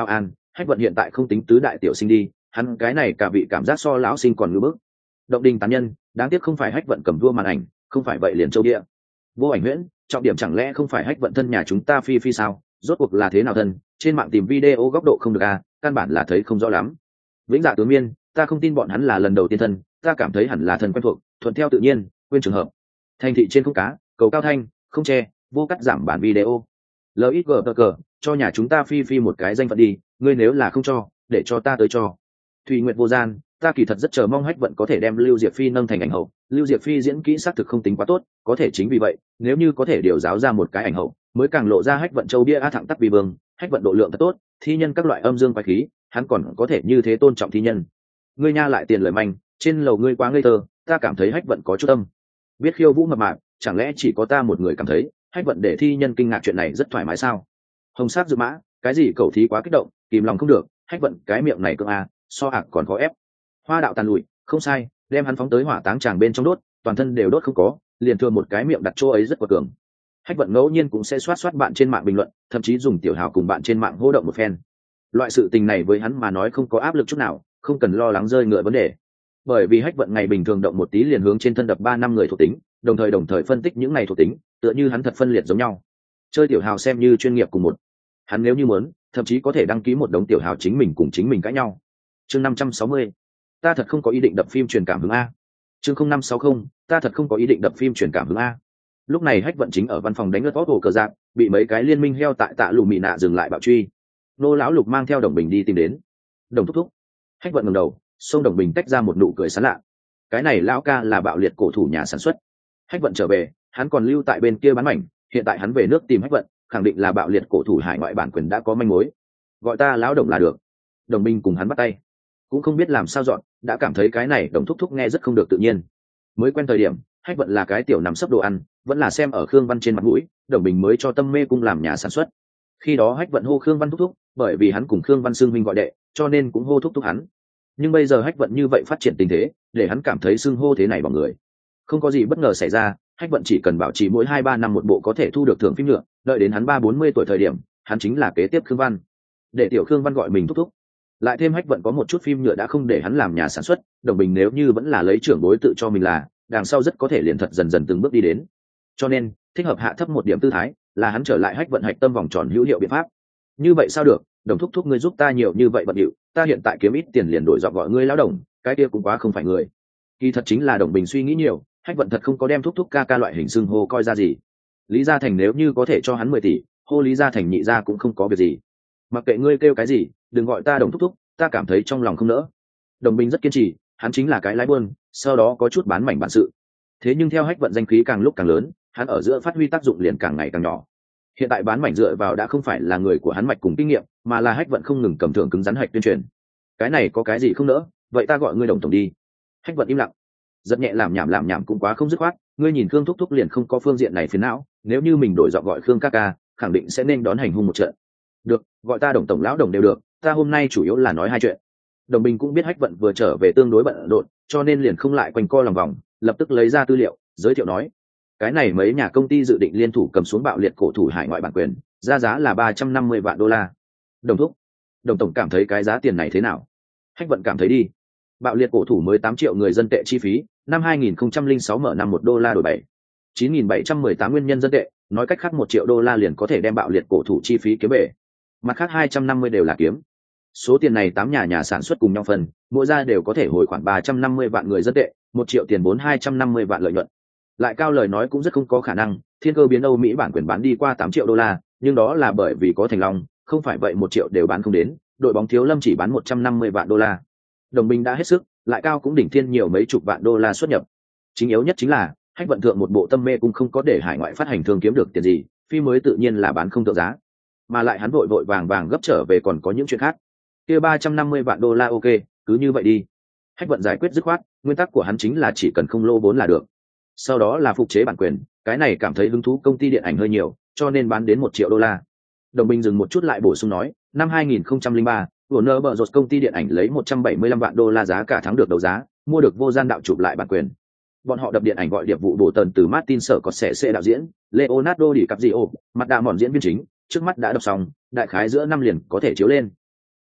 Hách Vận hiện tại không tính tứ đại tiểu sinh đi, hắn cái này cả vị cảm giác so lão sinh còn ngưỡng bức. Động đình tán nhân, đáng tiếc không phải Hách Vận cầm vua màn ảnh, không phải vậy liền châu địa. Vô ảnh huyễn, trọng điểm chẳng lẽ không phải Hách Vận thân nhà chúng ta phi phi sao? Rốt cuộc là thế nào thân? Trên mạng tìm video góc độ không được à, căn bản là thấy không rõ lắm. Vĩnh Dạ Tướng Miên, ta không tin bọn hắn là lần đầu tiên thân, ta cảm thấy hẳn là thân quen thuộc, thuận theo tự nhiên, quên trường hợp. Thành thị trên không cá, cầu cao thanh, không che, vô cắt giảm bản video. Lợi ích gờ cờ, cho nhà chúng ta phi phi một cái danh phận đi, ngươi nếu là không cho, để cho ta tới cho. Thùy Nguyệt vô gian, ta kỳ thật rất chờ mong Hách Vận có thể đem Lưu Diệp Phi nâng thành ảnh hậu. Lưu Diệp Phi diễn kỹ xác thực không tính quá tốt, có thể chính vì vậy, nếu như có thể điều giáo ra một cái ảnh hậu, mới càng lộ ra Hách Vận châu bia a thẳng tắp vì vương, Hách Vận độ lượng thật tốt, thi nhân các loại âm dương quái khí, hắn còn có thể như thế tôn trọng thi nhân. Ngươi nha lại tiền lời manh, trên lầu ngươi quá ngây thơ, ta cảm thấy Hách Vận có chút tâm. Biết khiêu vũ mập mạp, chẳng lẽ chỉ có ta một người cảm thấy Hách Vận để thi nhân kinh ngạc chuyện này rất thoải mái sao? Hồng sắc dự mã, cái gì cầu thí quá kích động, kìm lòng không được, Hách Vận cái miệng này cơ a, so ạc còn có ép. Hoa đạo tàn lụi, không sai, đem hắn phóng tới hỏa táng tràng bên trong đốt, toàn thân đều đốt không có, liền thừa một cái miệng đặt chỗ ấy rất quật cường. Hách Vận ngẫu nhiên cũng sẽ soát soát bạn trên mạng bình luận, thậm chí dùng tiểu hào cùng bạn trên mạng hô động một phen. Loại sự tình này với hắn mà nói không có áp lực chút nào, không cần lo lắng rơi ngựa vấn đề. Bởi vì Hách Vận ngày bình thường động một tí liền hướng trên thân đập ba năm người thuộc tính, đồng thời đồng thời phân tích những ngày thuộc tính, tựa như hắn thật phân liệt giống nhau. Chơi tiểu hào xem như chuyên nghiệp cùng một. Hắn nếu như muốn, thậm chí có thể đăng ký một đống tiểu hào chính mình cùng chính mình cãi nhau. Chương năm trăm sáu mươi, ta thật không có ý định đập phim truyền cảm hứng a. Chương không năm sáu không, ta thật không có ý định đập phim truyền cảm hứng a. Lúc này Hách Vận chính ở văn phòng đánh lướt tót cờ giáp, bị mấy cái liên minh heo tại Tạ Lù Mị Nạ dừng lại bạo truy. Nô lão Lục mang theo Đồng Bình đi tìm đến. Đồng thúc thúc. Hách Vận ngẩng đầu, xông Đồng Bình tách ra một nụ cười sán lạ. Cái này lão ca là bạo liệt cổ thủ nhà sản xuất. Hách Vận trở về, hắn còn lưu tại bên kia bán mảnh, hiện tại hắn về nước tìm Hách Vận, khẳng định là bạo liệt cổ thủ hải ngoại bản quyền đã có manh mối. Gọi ta lão Đồng là được. Đồng Bình cùng hắn bắt tay, cũng không biết làm sao dọn, đã cảm thấy cái này Đồng thúc thúc nghe rất không được tự nhiên. Mới quen thời điểm, Hách Vận là cái tiểu nằm sấp đồ ăn, vẫn là xem ở Khương Văn trên mặt mũi, Đồng Bình mới cho Tâm Mê Cung làm nhà sản xuất. Khi đó Hách Vận hô Khương Văn thúc thúc, bởi vì hắn cùng Khương Văn xưng huynh gọi đệ, cho nên cũng hô thúc thúc hắn. Nhưng bây giờ Hách Vận như vậy phát triển tình thế, để hắn cảm thấy xưng hô thế này bằng người. Không có gì bất ngờ xảy ra, Hách Vận chỉ cần bảo trì mỗi hai ba năm một bộ có thể thu được thưởng phim nữa, đợi đến hắn ba bốn mươi tuổi thời điểm, hắn chính là kế tiếp Khương Văn. Để tiểu Khương Văn gọi mình thúc thúc. Lại thêm Hách Vận có một chút phim nhựa đã không để hắn làm nhà sản xuất, Đồng Bình nếu như vẫn là lấy trưởng bối tự cho mình là, đằng sau rất có thể liền thật dần dần từng bước đi đến. Cho nên, thích hợp hạ thấp một điểm tư thái, là hắn trở lại Hách Vận hạch tâm vòng tròn hữu hiệu biện pháp. Như vậy sao được, Đồng thúc thúc ngươi giúp ta nhiều như vậy bận điệu, ta hiện tại kiếm ít tiền liền đổi giọng gọi ngươi lão Đồng, cái kia cũng quá không phải người. Kỳ thật chính là Đồng Bình suy nghĩ nhiều, Hách Vận thật không có đem thúc thúc ca ca loại hình xưng hô coi ra gì. Lý Gia Thành nếu như có thể cho hắn mười tỷ, hô Lý Gia Thành nhị gia cũng không có việc gì. Mặc kệ ngươi kêu cái gì, đừng gọi ta Đồng thúc thúc, ta cảm thấy trong lòng không nỡ. Đồng Bình rất kiên trì, hắn chính là cái lái buôn, sau đó có chút bán mảnh bản sự. Thế nhưng theo Hách Vận danh khí càng lúc càng lớn, hắn ở giữa phát huy tác dụng liền càng ngày càng nhỏ. Hiện tại bán mảnh dựa vào đã không phải là người của hắn mạch cùng kinh nghiệm, mà là Hách Vận không ngừng cầm thưởng cứng rắn hạch tuyên truyền. Cái này có cái gì không nỡ, vậy ta gọi ngươi Đồng tổng đi. Hách Vận im lặng, rất nhẹ làm nhảm làm nhảm cũng quá không dứt khoát, ngươi nhìn Khương thúc thúc liền không có phương diện này phiền não, nếu như mình đổi giọng gọi Khương ca ca, khẳng định sẽ nên đón hành hung một trận. Được, gọi ta Đồng tổng lão Đồng đều được, ta hôm nay chủ yếu là nói hai chuyện. Đồng Bình cũng biết Hách Vận vừa trở về tương đối bận rộn, cho nên liền không lại quanh co lòng vòng, lập tức lấy ra tư liệu, giới thiệu nói: cái này mấy nhà công ty dự định liên thủ cầm xuống bạo liệt cổ thủ hải ngoại bản quyền, giá giá là ba trăm năm mươi vạn đô la. Đồng thúc, Đồng tổng cảm thấy cái giá tiền này thế nào? Hách Vận cảm thấy đi. Bạo liệt cổ thủ mới tám triệu người dân tệ chi phí, năm hai nghìn không trăm lẻ sáu mở năm một đô la đổi bảy chín nghìn bảy trăm mười tám nguyên nhân dân tệ, nói cách khác một triệu đô la liền có thể đem bạo liệt cổ thủ chi phí kiếm về. Mặt khác hai trăm năm mươi đều là kiếm. Số tiền này tám nhà nhà sản xuất cùng nhau phần, mỗi gia đều có thể hồi khoảng ba trăm năm mươi vạn người dân tệ, một triệu tiền vốn hai trăm năm mươi vạn lợi nhuận. Lại cao lời nói cũng rất không có khả năng, Thiên Cơ biến Âu Mỹ bản quyền bán đi qua tám triệu đô la, nhưng đó là bởi vì có Thành Long, không phải vậy một triệu đều bán không đến, đội bóng Thiếu Lâm chỉ bán một trăm năm mươi vạn đô la. Đồng Bình đã hết sức, lại cao cũng đỉnh thiên nhiều mấy chục vạn đô la xuất nhập. Chính yếu nhất chính là, Hách Vận thượng một bộ Tâm Mê cũng không có để hải ngoại phát hành thương kiếm được tiền gì, phim mới tự nhiên là bán không thượng giá. Mà lại hắn vội vội vàng vàng gấp trở về còn có những chuyện khác. Kia ba trăm năm mươi vạn đô la ok, cứ như vậy đi. Hách Vận giải quyết dứt khoát, nguyên tắc của hắn chính là chỉ cần không lô vốn là được. Sau đó là phục chế bản quyền, cái này cảm thấy hứng thú công ty điện ảnh hơi nhiều, cho nên bán đến một triệu đô la. Đồng Bình dừng một chút lại bổ sung nói, năm hai nghìn không trăm lẻ ba, Warner Bros công ty điện ảnh lấy một trăm bảy mươi lăm vạn đô la giá cả thắng được đấu giá, mua được Vô Gian đạo chụp lại bản quyền. Bọn họ đập điện ảnh gọi điệp vụ bổ tần từ Martin sở có sẽ sẽ đạo diễn, Leonardo DiCaprio, mặt đạ mòn diễn viên chính, trước mắt đã đọc xong, đại khái giữa năm liền có thể chiếu lên.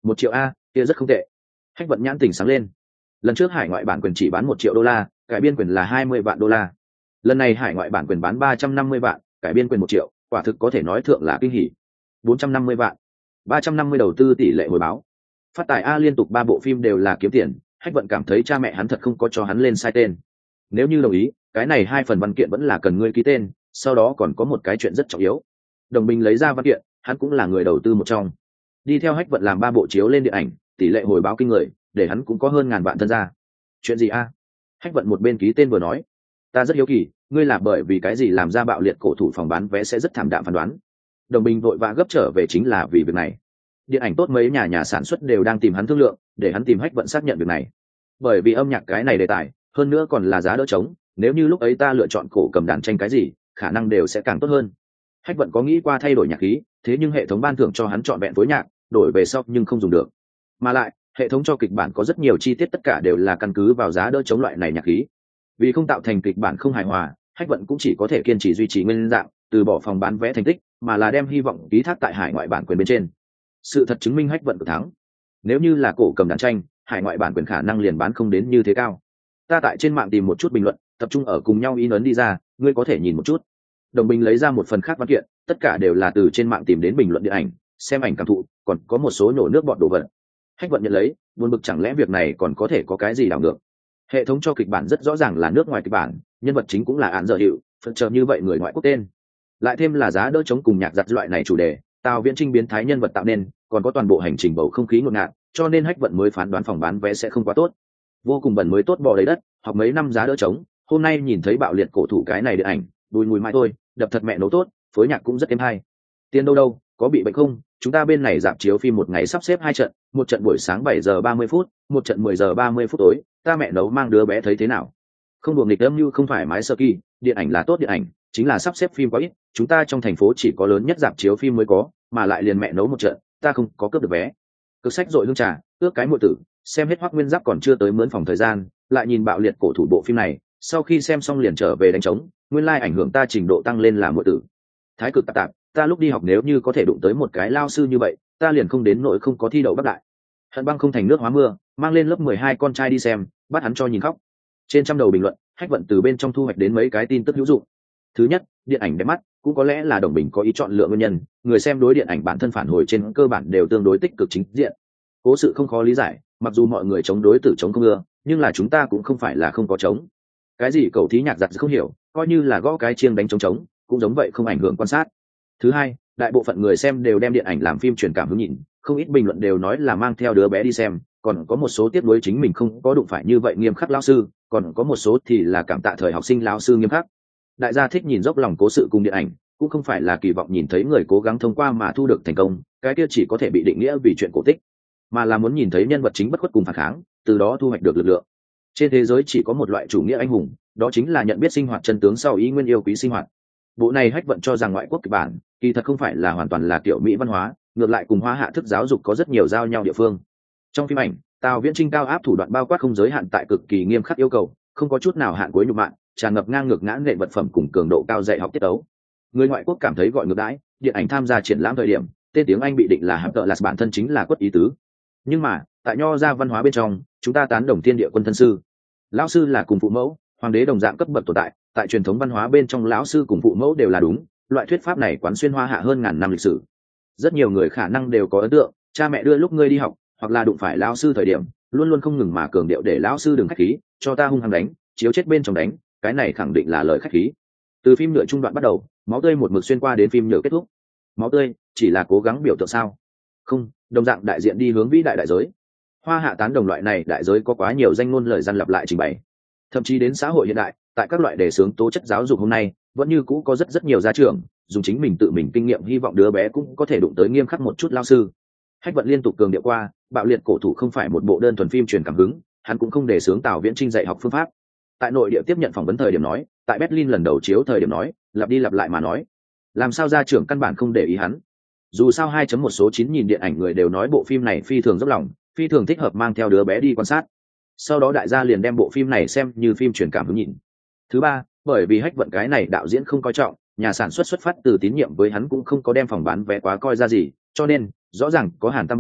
Một triệu a, kia rất không tệ. Hách vận nhãn tỉnh sáng lên. Lần trước hải ngoại bản quyền chỉ bán một triệu đô la, cải biên quyền là hai mươi vạn đô la. Lần này hải ngoại bản quyền bán ba trăm năm mươi vạn, cải biên quyền một triệu, quả thực có thể nói thượng là kinh hỉ. Bốn trăm năm mươi vạn, ba trăm năm mươi đầu tư tỷ lệ hồi báo. Phát tài a, liên tục ba bộ phim đều là kiếm tiền. Hách vận cảm thấy cha mẹ hắn thật không có cho hắn lên sai tên. Nếu như đồng ý, cái này hai phần văn kiện vẫn là cần ngươi ký tên, sau đó còn có một cái chuyện rất trọng yếu. Đồng Bình lấy ra văn kiện, hắn cũng là người đầu tư một trong. Đi theo Hách vận làm ba bộ chiếu lên điện ảnh, tỷ lệ hồi báo kinh người, để hắn cũng có hơn ngàn vạn thân gia. Chuyện gì a? Hách vận một bên ký tên vừa nói, ta rất hiếu kỳ, ngươi là bởi vì cái gì làm ra bạo liệt cổ thủ phòng bán vé sẽ rất thảm đạm phán đoán. Đồng Bình vội vã gấp trở về chính là vì việc này. Điện ảnh tốt mấy nhà nhà sản xuất đều đang tìm hắn thương lượng, để hắn tìm Hách vận xác nhận việc này. Bởi vì âm nhạc cái này đề tài, hơn nữa còn là giá đỡ trống, nếu như lúc ấy ta lựa chọn cổ cầm đàn tranh cái gì, khả năng đều sẽ càng tốt hơn. Hách vận có nghĩ qua thay đổi nhạc khí, thế nhưng hệ thống ban thưởng cho hắn chọn vẹn phối nhạc, đổi về sau nhưng không dùng được. Mà lại, hệ thống cho kịch bản có rất nhiều chi tiết, tất cả đều là căn cứ vào giá đỡ chống loại này nhạc khí. Vì không tạo thành kịch bản không hài hòa, Hách vận cũng chỉ có thể kiên trì duy trì nguyên dạng, từ bỏ phòng bán vé thành tích, mà là đem hy vọng ký thác tại hải ngoại bản quyền bên trên. Sự thật chứng minh Hách vận cực thắng. Nếu như là cổ cầm đàn tranh, hải ngoại bản quyền khả năng liền bán không đến như thế cao. Ta tại trên mạng tìm một chút bình luận, tập trung ở cùng nhau in ấn đi ra, ngươi có thể nhìn một chút. Đồng Bình lấy ra một phần khác văn kiện, tất cả đều là từ trên mạng tìm đến bình luận điện ảnh, xem ảnh cảm thụ, còn có một số nhổ nước bọt đồ vật. Hách vận nhận lấy, buồn bực chẳng lẽ việc này còn có thể có cái gì đảo ngược. Hệ thống cho kịch bản rất rõ ràng là nước ngoài kịch bản, nhân vật chính cũng là án dở hiệu, phần trợ như vậy người ngoại quốc tên. Lại thêm là giá đỡ chống cùng nhạc giặt loại này chủ đề, Tào Viễn Trinh biến thái nhân vật tạo nên, còn có toàn bộ hành trình bầu không khí ngột ngạt, cho nên Hách vận mới phán đoán phòng bán vé sẽ không quá tốt. Vô cùng bẩn mới tốt bò đầy đất, học mấy năm giá đỡ chống, hôm nay nhìn thấy bạo liệt cổ thủ cái này điện ảnh, đùi mùi mai thôi, đập thật mẹ nấu tốt, phối nhạc cũng rất êm hay. Tiền đâu đâu, có bị bệnh không? Chúng ta bên này rạp chiếu phim một ngày sắp xếp hai trận, một trận buổi sáng bảy giờ ba mươi phút, một trận mười giờ ba mươi phút tối, ta mẹ nấu mang đứa bé thấy thế nào? Không đùa nghịch âm như không thoải mái sơ kỳ, điện ảnh là tốt điện ảnh, chính là sắp xếp phim quá ít, chúng ta trong thành phố chỉ có lớn nhất rạp chiếu phim mới có, mà lại liền mẹ nấu một trận, ta không có cướp được vé. Cực sách dội hương trà, ước cái muội tử, xem hết Hoắc Nguyên Giáp còn chưa tới mướn phòng thời gian, lại nhìn bạo liệt cổ thủ bộ phim này, sau khi xem xong liền trở về đánh trống, nguyên lai like ảnh hưởng ta trình độ tăng lên là muội tử. Thái cực tạp tạp, ta lúc đi học nếu như có thể đụng tới một cái lao sư như vậy, ta liền không đến nỗi không có thi đậu bắc đại. Hận băng không thành nước hóa mưa, mang lên lớp mười hai con trai đi xem, bắt hắn cho nhìn khóc. Trên trăm đầu bình luận, Hách vận từ bên trong thu hoạch đến mấy cái tin tức hữu dụng. Thứ nhất, điện ảnh đẹp mắt, cũng có lẽ là Đồng Bình có ý chọn lựa nguyên nhân, người xem đối điện ảnh bản thân phản hồi trên cơ bản đều tương đối tích cực chính diện. Cố sự không khó lý giải, mặc dù mọi người chống đối tử chống không ưa, nhưng là chúng ta cũng không phải là không có chống. Cái gì cầu thí nhạc giặt không hiểu, coi như là gõ cái chiêng đánh trống trống, cũng giống vậy không ảnh hưởng quan sát. Thứ hai, đại bộ phận người xem đều đem điện ảnh làm phim truyền cảm hứng nhìn, không ít bình luận đều nói là mang theo đứa bé đi xem, còn có một số tiếc nuối chính mình không có đụng phải như vậy nghiêm khắc lão sư, còn có một số thì là cảm tạ thời học sinh lão sư nghiêm khắc. Đại gia thích nhìn dốc lòng cố sự cùng điện ảnh, cũng không phải là kỳ vọng nhìn thấy người cố gắng thông qua mà thu được thành công, cái kia chỉ có thể bị định nghĩa vì chuyện cổ tích, mà là muốn nhìn thấy nhân vật chính bất khuất cùng phản kháng, từ đó thu hoạch được lực lượng. Trên thế giới chỉ có một loại chủ nghĩa anh hùng, đó chính là nhận biết sinh hoạt chân tướng sau ý nguyên yêu quý sinh hoạt. Bộ này Hách vận cho rằng ngoại quốc kịch bản kỳ thật không phải là hoàn toàn là kiểu Mỹ văn hóa, ngược lại cùng Hoa Hạ thức giáo dục có rất nhiều giao nhau địa phương. Trong phim ảnh, Tào Viễn Trinh cao áp thủ đoạn bao quát không giới hạn tại cực kỳ nghiêm khắc yêu cầu, không có chút nào hạn cuối nhục mạ, tràn ngập ngang ngược ngã nghệ vật phẩm cùng cường độ cao dạy học tiết tấu. Người ngoại quốc cảm thấy gọi ngược đãi, điện ảnh tham gia triển lãm thời điểm, tên tiếng Anh bị định là hàm tợ là bản thân chính là quất ý tứ. Nhưng mà, tại nho gia văn hóa bên trong, chúng ta tán đồng thiên địa quân thân sư. Lão sư là cùng phụ mẫu, hoàng đế đồng dạng cấp bậc tồn tại, tại truyền thống văn hóa bên trong lão sư cùng phụ mẫu đều là đúng, loại thuyết pháp này quán xuyên Hoa Hạ hơn ngàn năm lịch sử. Rất nhiều người khả năng đều có ấn tượng, cha mẹ đưa lúc ngươi đi học, hoặc là đụng phải lão sư thời điểm, luôn luôn không ngừng mà cường điệu để lão sư đừng khách khí, cho ta hung hăng đánh, chiếu chết bên trong đánh, cái này khẳng định là lời khách khí. Từ phim nhựa trung đoạn bắt đầu, máu tươi một mực xuyên qua đến phim nhựa kết thúc. Máu tươi chỉ là cố gắng biểu tượng sao? Không, đồng dạng đại diện đi hướng vĩ đại đại giới. Hoa Hạ tán đồng loại này đại giới có quá nhiều danh ngôn lời gian lặp lại trình bày. Thậm chí đến xã hội hiện đại, tại các loại đề xướng tố chất giáo dục hôm nay, vẫn như cũ có rất rất nhiều gia trưởng dùng chính mình tự mình kinh nghiệm hy vọng đứa bé cũng có thể đụng tới nghiêm khắc một chút lao sư. Hách vận liên tục cường điệu qua, bạo liệt cổ thủ không phải một bộ đơn thuần phim truyền cảm hứng, hắn cũng không đề xướng Tào Viễn Trinh dạy học phương pháp. Tại nội địa tiếp nhận phỏng vấn thời điểm nói, tại Berlin lần đầu chiếu thời điểm nói, lặp đi lặp lại mà nói, làm sao gia trưởng căn bản không để ý hắn. Dù sao hai chấm một số chín nhìn điện ảnh người đều nói bộ phim này phi thường dốc lòng, phi thường thích hợp mang theo đứa bé đi quan sát. Sau đó đại gia liền đem bộ phim này xem như phim truyền cảm hứng nhìn. Thứ ba, bởi vì Hách vận cái này đạo diễn không coi trọng, nhà sản xuất xuất phát từ tín nhiệm với hắn cũng không có đem phòng bán vé quá coi ra gì, cho nên rõ ràng có Hàn Tam Bình,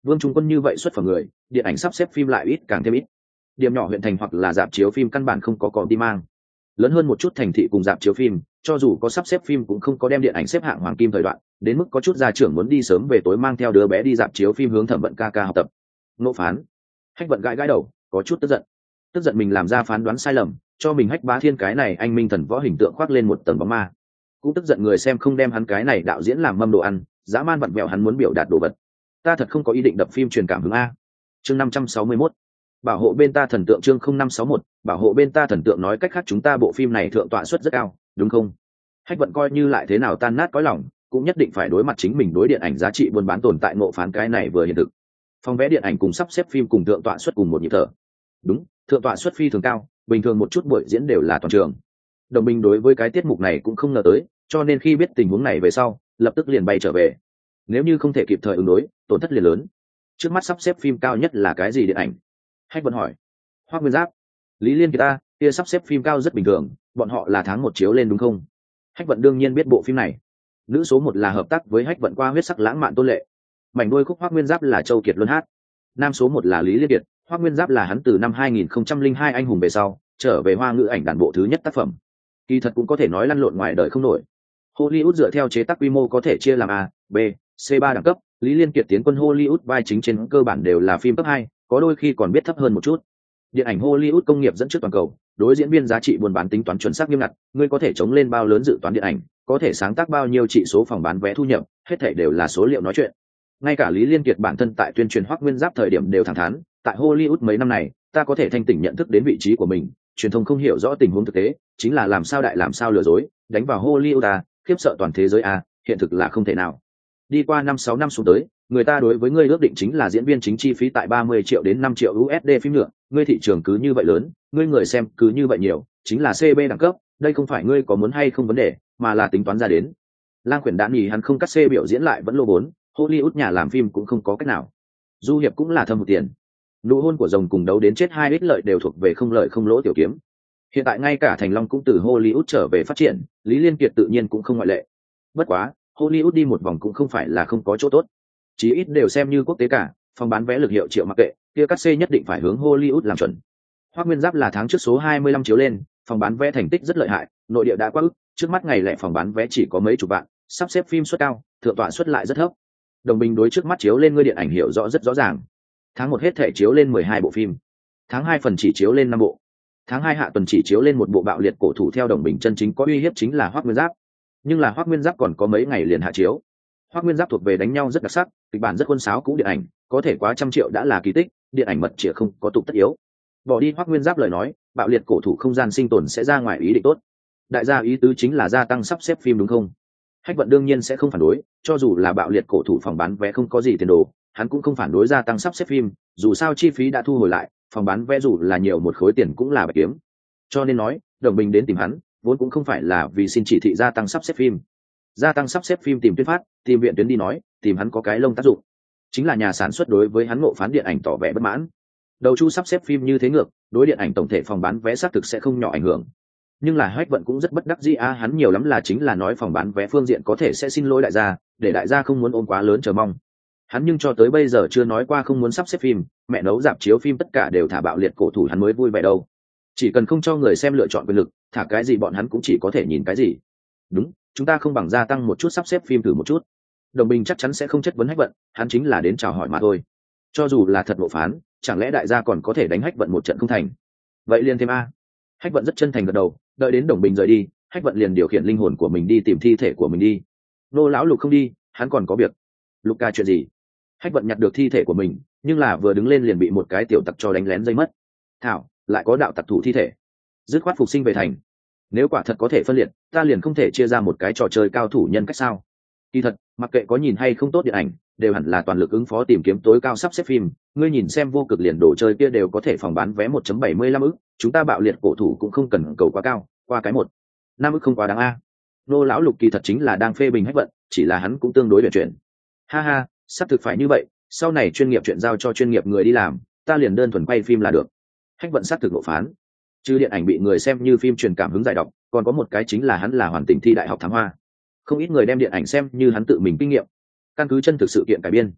Vương Trung Quân như vậy xuất phẩm người, điện ảnh sắp xếp phim lại ít càng thêm ít. Điểm nhỏ huyện thành hoặc là rạp chiếu phim căn bản không có công ty mang. Lớn hơn một chút thành thị cùng rạp chiếu phim, cho dù có sắp xếp phim cũng không có đem điện ảnh xếp hạng hoàng kim thời đoạn, đến mức có chút gia trưởng muốn đi sớm về tối mang theo đứa bé đi rạp chiếu phim hướng Thẩm Vận ca ca học tập. Nộ phán. Hách Vận gãi gãi đầu, có chút tức giận. Tức giận mình làm ra phán đoán sai lầm, cho mình Hách Bá Thiên cái này anh minh thần võ hình tượng khoác lên một tầng bóng ma. Cũng tức giận người xem không đem hắn cái này đạo diễn làm mâm đồ ăn, dã man vặn vẹo hắn muốn biểu đạt đồ vật. Ta thật không có ý định đập phim truyền cảm hứng a. Chương năm trăm sáu mươi mốt. Bảo hộ bên ta thần tượng chương không năm sáu mốt, bảo hộ bên ta thần tượng nói cách khác chúng ta bộ phim này thượng tọa suất rất cao, đúng không? Hách Vận coi như lại thế nào tan nát cõi lòng, cũng nhất định phải đối mặt chính mình đối điện ảnh giá trị buôn bán tồn tại ngộ phán cái này vừa hiện thực. Phòng vé điện ảnh cùng sắp xếp phim cùng thượng tọa suất cùng một nhịp thở. Đúng, thượng tọa suất phi thường cao, bình thường một chút buổi diễn đều là toàn trường. Đồng minh đối với cái tiết mục này cũng không ngờ tới, cho nên khi biết tình huống này về sau, lập tức liền bay trở về. Nếu như không thể kịp thời ứng đối, tổn thất liền lớn. Trước mắt sắp xếp phim cao nhất là cái gì điện ảnh? Hách Vận hỏi. Hoắc Nguyên Giáp. Lý Liên Kiệt ta, kia sắp xếp phim cao rất bình thường, bọn họ là tháng một chiếu lên đúng không? Hách Vận đương nhiên biết bộ phim này. Nữ số một là hợp tác với Hách Vận qua huyết sắc lãng mạn Tôn Lệ. Mảnh đôi khúc Hoắc Nguyên Giáp là Châu Kiệt Luân hát. Nam số một là Lý Liên Kiệt, Hoắc Nguyên Giáp là hắn từ năm hai nghìn không trăm lẻ hai anh hùng về sau, trở về Hoa ngữ ảnh đàn bộ thứ nhất tác phẩm. Kỳ thật cũng có thể nói lăn lộn ngoài đời không nổi. Hollywood dựa theo chế tác quy mô có thể chia làm A, B, C ba đẳng cấp, Lý Liên Kiệt tiến quân Hollywood vai chính trên cơ bản đều là phim cấp hai, có đôi khi còn biết thấp hơn một chút. Điện ảnh Hollywood công nghiệp dẫn trước toàn cầu, đối diễn viên giá trị buôn bán tính toán chuẩn xác nghiêm ngặt, ngươi có thể chống lên bao lớn dự toán điện ảnh, có thể sáng tác bao nhiêu trị số phòng bán vé thu nhập, hết thảy đều là số liệu nói chuyện. Ngay cả Lý Liên Kiệt bản thân tại tuyên truyền Hoắc Nguyên Giáp thời điểm đều thẳng thắn, tại Hollywood mấy năm này, ta có thể thanh tỉnh nhận thức đến vị trí của mình, truyền thông không hiểu rõ tình huống thực tế, chính là làm sao đại làm sao lừa dối, đánh vào Hollywood à, khiếp sợ toàn thế giới à, hiện thực là không thể nào. Đi qua năm sáu năm xuống tới, người ta đối với ngươi ước định chính là diễn viên chính chi phí tại ba mươi triệu đến năm triệu u ét đê phim nữa, ngươi thị trường cứ như vậy lớn, ngươi người xem cứ như vậy nhiều, chính là xê bê đẳng cấp, đây không phải ngươi có muốn hay không vấn đề, mà là tính toán ra đến. Lang Quyển đã nghỉ hắn không cắt xê biểu diễn lại vẫn lô bốn, Hollywood nhà làm phim cũng không có cách nào. Du hiệp cũng là thâm một tiền. Nụ hôn của rồng cùng đấu đến chết hai ích lợi đều thuộc về không lợi không lỗ tiểu kiếm. Hiện tại ngay cả Thành Long cũng từ Hollywood trở về phát triển, Lý Liên Kiệt tự nhiên cũng không ngoại lệ. Bất quá, Hollywood đi một vòng cũng không phải là không có chỗ tốt. Chí ít đều xem như quốc tế cả, phòng bán vé lực hiệu triệu mặc kệ, kia cắt xê nhất định phải hướng Hollywood làm chuẩn. Hoắc Nguyên Giáp là tháng trước số hai mươi lăm chiếu lên, phòng bán vé thành tích rất lợi hại, nội địa đã quá ức, trước mắt ngày lẻ phòng bán vé chỉ có mấy chục vạn, sắp xếp phim suất cao, thượng tọa suất lại rất thấp. Đồng bình đối trước mắt chiếu lên ngươi điện ảnh hiểu rõ rất rõ ràng. Tháng một hết thể chiếu lên mười hai bộ phim, tháng hai phần chỉ chiếu lên năm bộ, tháng hai hạ tuần chỉ chiếu lên một bộ bạo liệt cổ thủ theo Đồng bình chân chính có uy hiếp chính là Hoắc Nguyên Giáp. Nhưng là Hoắc Nguyên Giáp còn có mấy ngày liền hạ chiếu. Hoắc Nguyên Giáp thuộc về đánh nhau rất đặc sắc, kịch bản rất khuôn sáo cũ điện ảnh, có thể quá trăm triệu đã là kỳ tích, điện ảnh mật chỉ không có tục tất yếu. Bỏ đi Hoắc Nguyên Giáp lời nói, bạo liệt cổ thủ không gian sinh tồn sẽ ra ngoài ý định tốt. Đại gia ý tứ chính là gia tăng sắp xếp phim đúng không? Hách Vận đương nhiên sẽ không phản đối, cho dù là bạo liệt cổ thủ phòng bán vé không có gì tiền đồ, hắn cũng không phản đối gia tăng sắp xếp phim, dù sao chi phí đã thu hồi lại, phòng bán vé dù là nhiều một khối tiền cũng là bạch kiếm. Cho nên nói, Đồng Bình đến tìm hắn, vốn cũng không phải là vì xin chỉ thị gia tăng sắp xếp phim. Gia tăng sắp xếp phim tìm tuyên phát, tìm viện tuyến đi nói, tìm hắn có cái lông tác dụng. Chính là nhà sản xuất đối với hắn ngộ phán điện ảnh tỏ vẻ bất mãn. Đầu chu sắp xếp phim như thế ngược, đối điện ảnh tổng thể phòng bán vé xác thực sẽ không nhỏ ảnh hưởng. Nhưng là Hách Vận cũng rất bất đắc dĩ a, hắn nhiều lắm là chính là nói phòng bán vé phương diện có thể sẽ xin lỗi đại gia, để đại gia không muốn ôm quá lớn chờ mong. Hắn nhưng cho tới bây giờ chưa nói qua không muốn sắp xếp phim, mẹ nấu rạp chiếu phim tất cả đều thả bạo liệt cổ thủ hắn mới vui vẻ đâu. Chỉ cần không cho người xem lựa chọn quyền lực, thả cái gì bọn hắn cũng chỉ có thể nhìn cái gì. Đúng, chúng ta không bằng gia tăng một chút sắp xếp phim thử một chút. Đồng Bình chắc chắn sẽ không chất vấn Hách Vận, hắn chính là đến chào hỏi mà thôi. Cho dù là thật ngộ phán, chẳng lẽ đại gia còn có thể đánh Hách Vận một trận không thành? Vậy liền thêm a. Hách Vận rất chân thành gật đầu, đợi đến Đồng Bình rời đi, Hách Vận liền điều khiển linh hồn của mình đi tìm thi thể của mình đi. Nô lão Lục không đi, hắn còn có việc. Lục ca chuyện gì? Hách Vận nhặt được thi thể của mình, nhưng là vừa đứng lên liền bị một cái tiểu tặc cho đánh lén dây mất. Thảo, lại có đạo tặc thủ thi thể. Dứt khoát phục sinh về thành. Nếu quả thật có thể phân liệt, ta liền không thể chia ra một cái trò chơi cao thủ nhân cách sao? Kỳ thật, mặc kệ có nhìn hay không tốt điện ảnh, đều hẳn là toàn lực ứng phó tìm kiếm tối cao sắp xếp phim. Ngươi nhìn xem vô cực liền đồ chơi kia đều có thể phòng bán vé một phẩy bảy mươi lăm ức, chúng ta bạo liệt cổ thủ cũng không cần cầu quá cao, qua cái một năm ức không quá đáng a. Nô lão Lục kỳ thật chính là đang phê bình Hách Vận, chỉ là hắn cũng tương đối luyện chuyển. Ha ha, sắp thực phải như vậy, sau này chuyên nghiệp chuyện giao cho chuyên nghiệp người đi làm, ta liền đơn thuần quay phim là được. Hách Vận sát thực ngộ phán. Chứ điện ảnh bị người xem như phim truyền cảm hứng giải độc, còn có một cái chính là hắn là hoàn tỉnh thi đại học thám hoa. Không ít người đem điện ảnh xem như hắn tự mình kinh nghiệm, căn cứ chân thực sự kiện cải biên.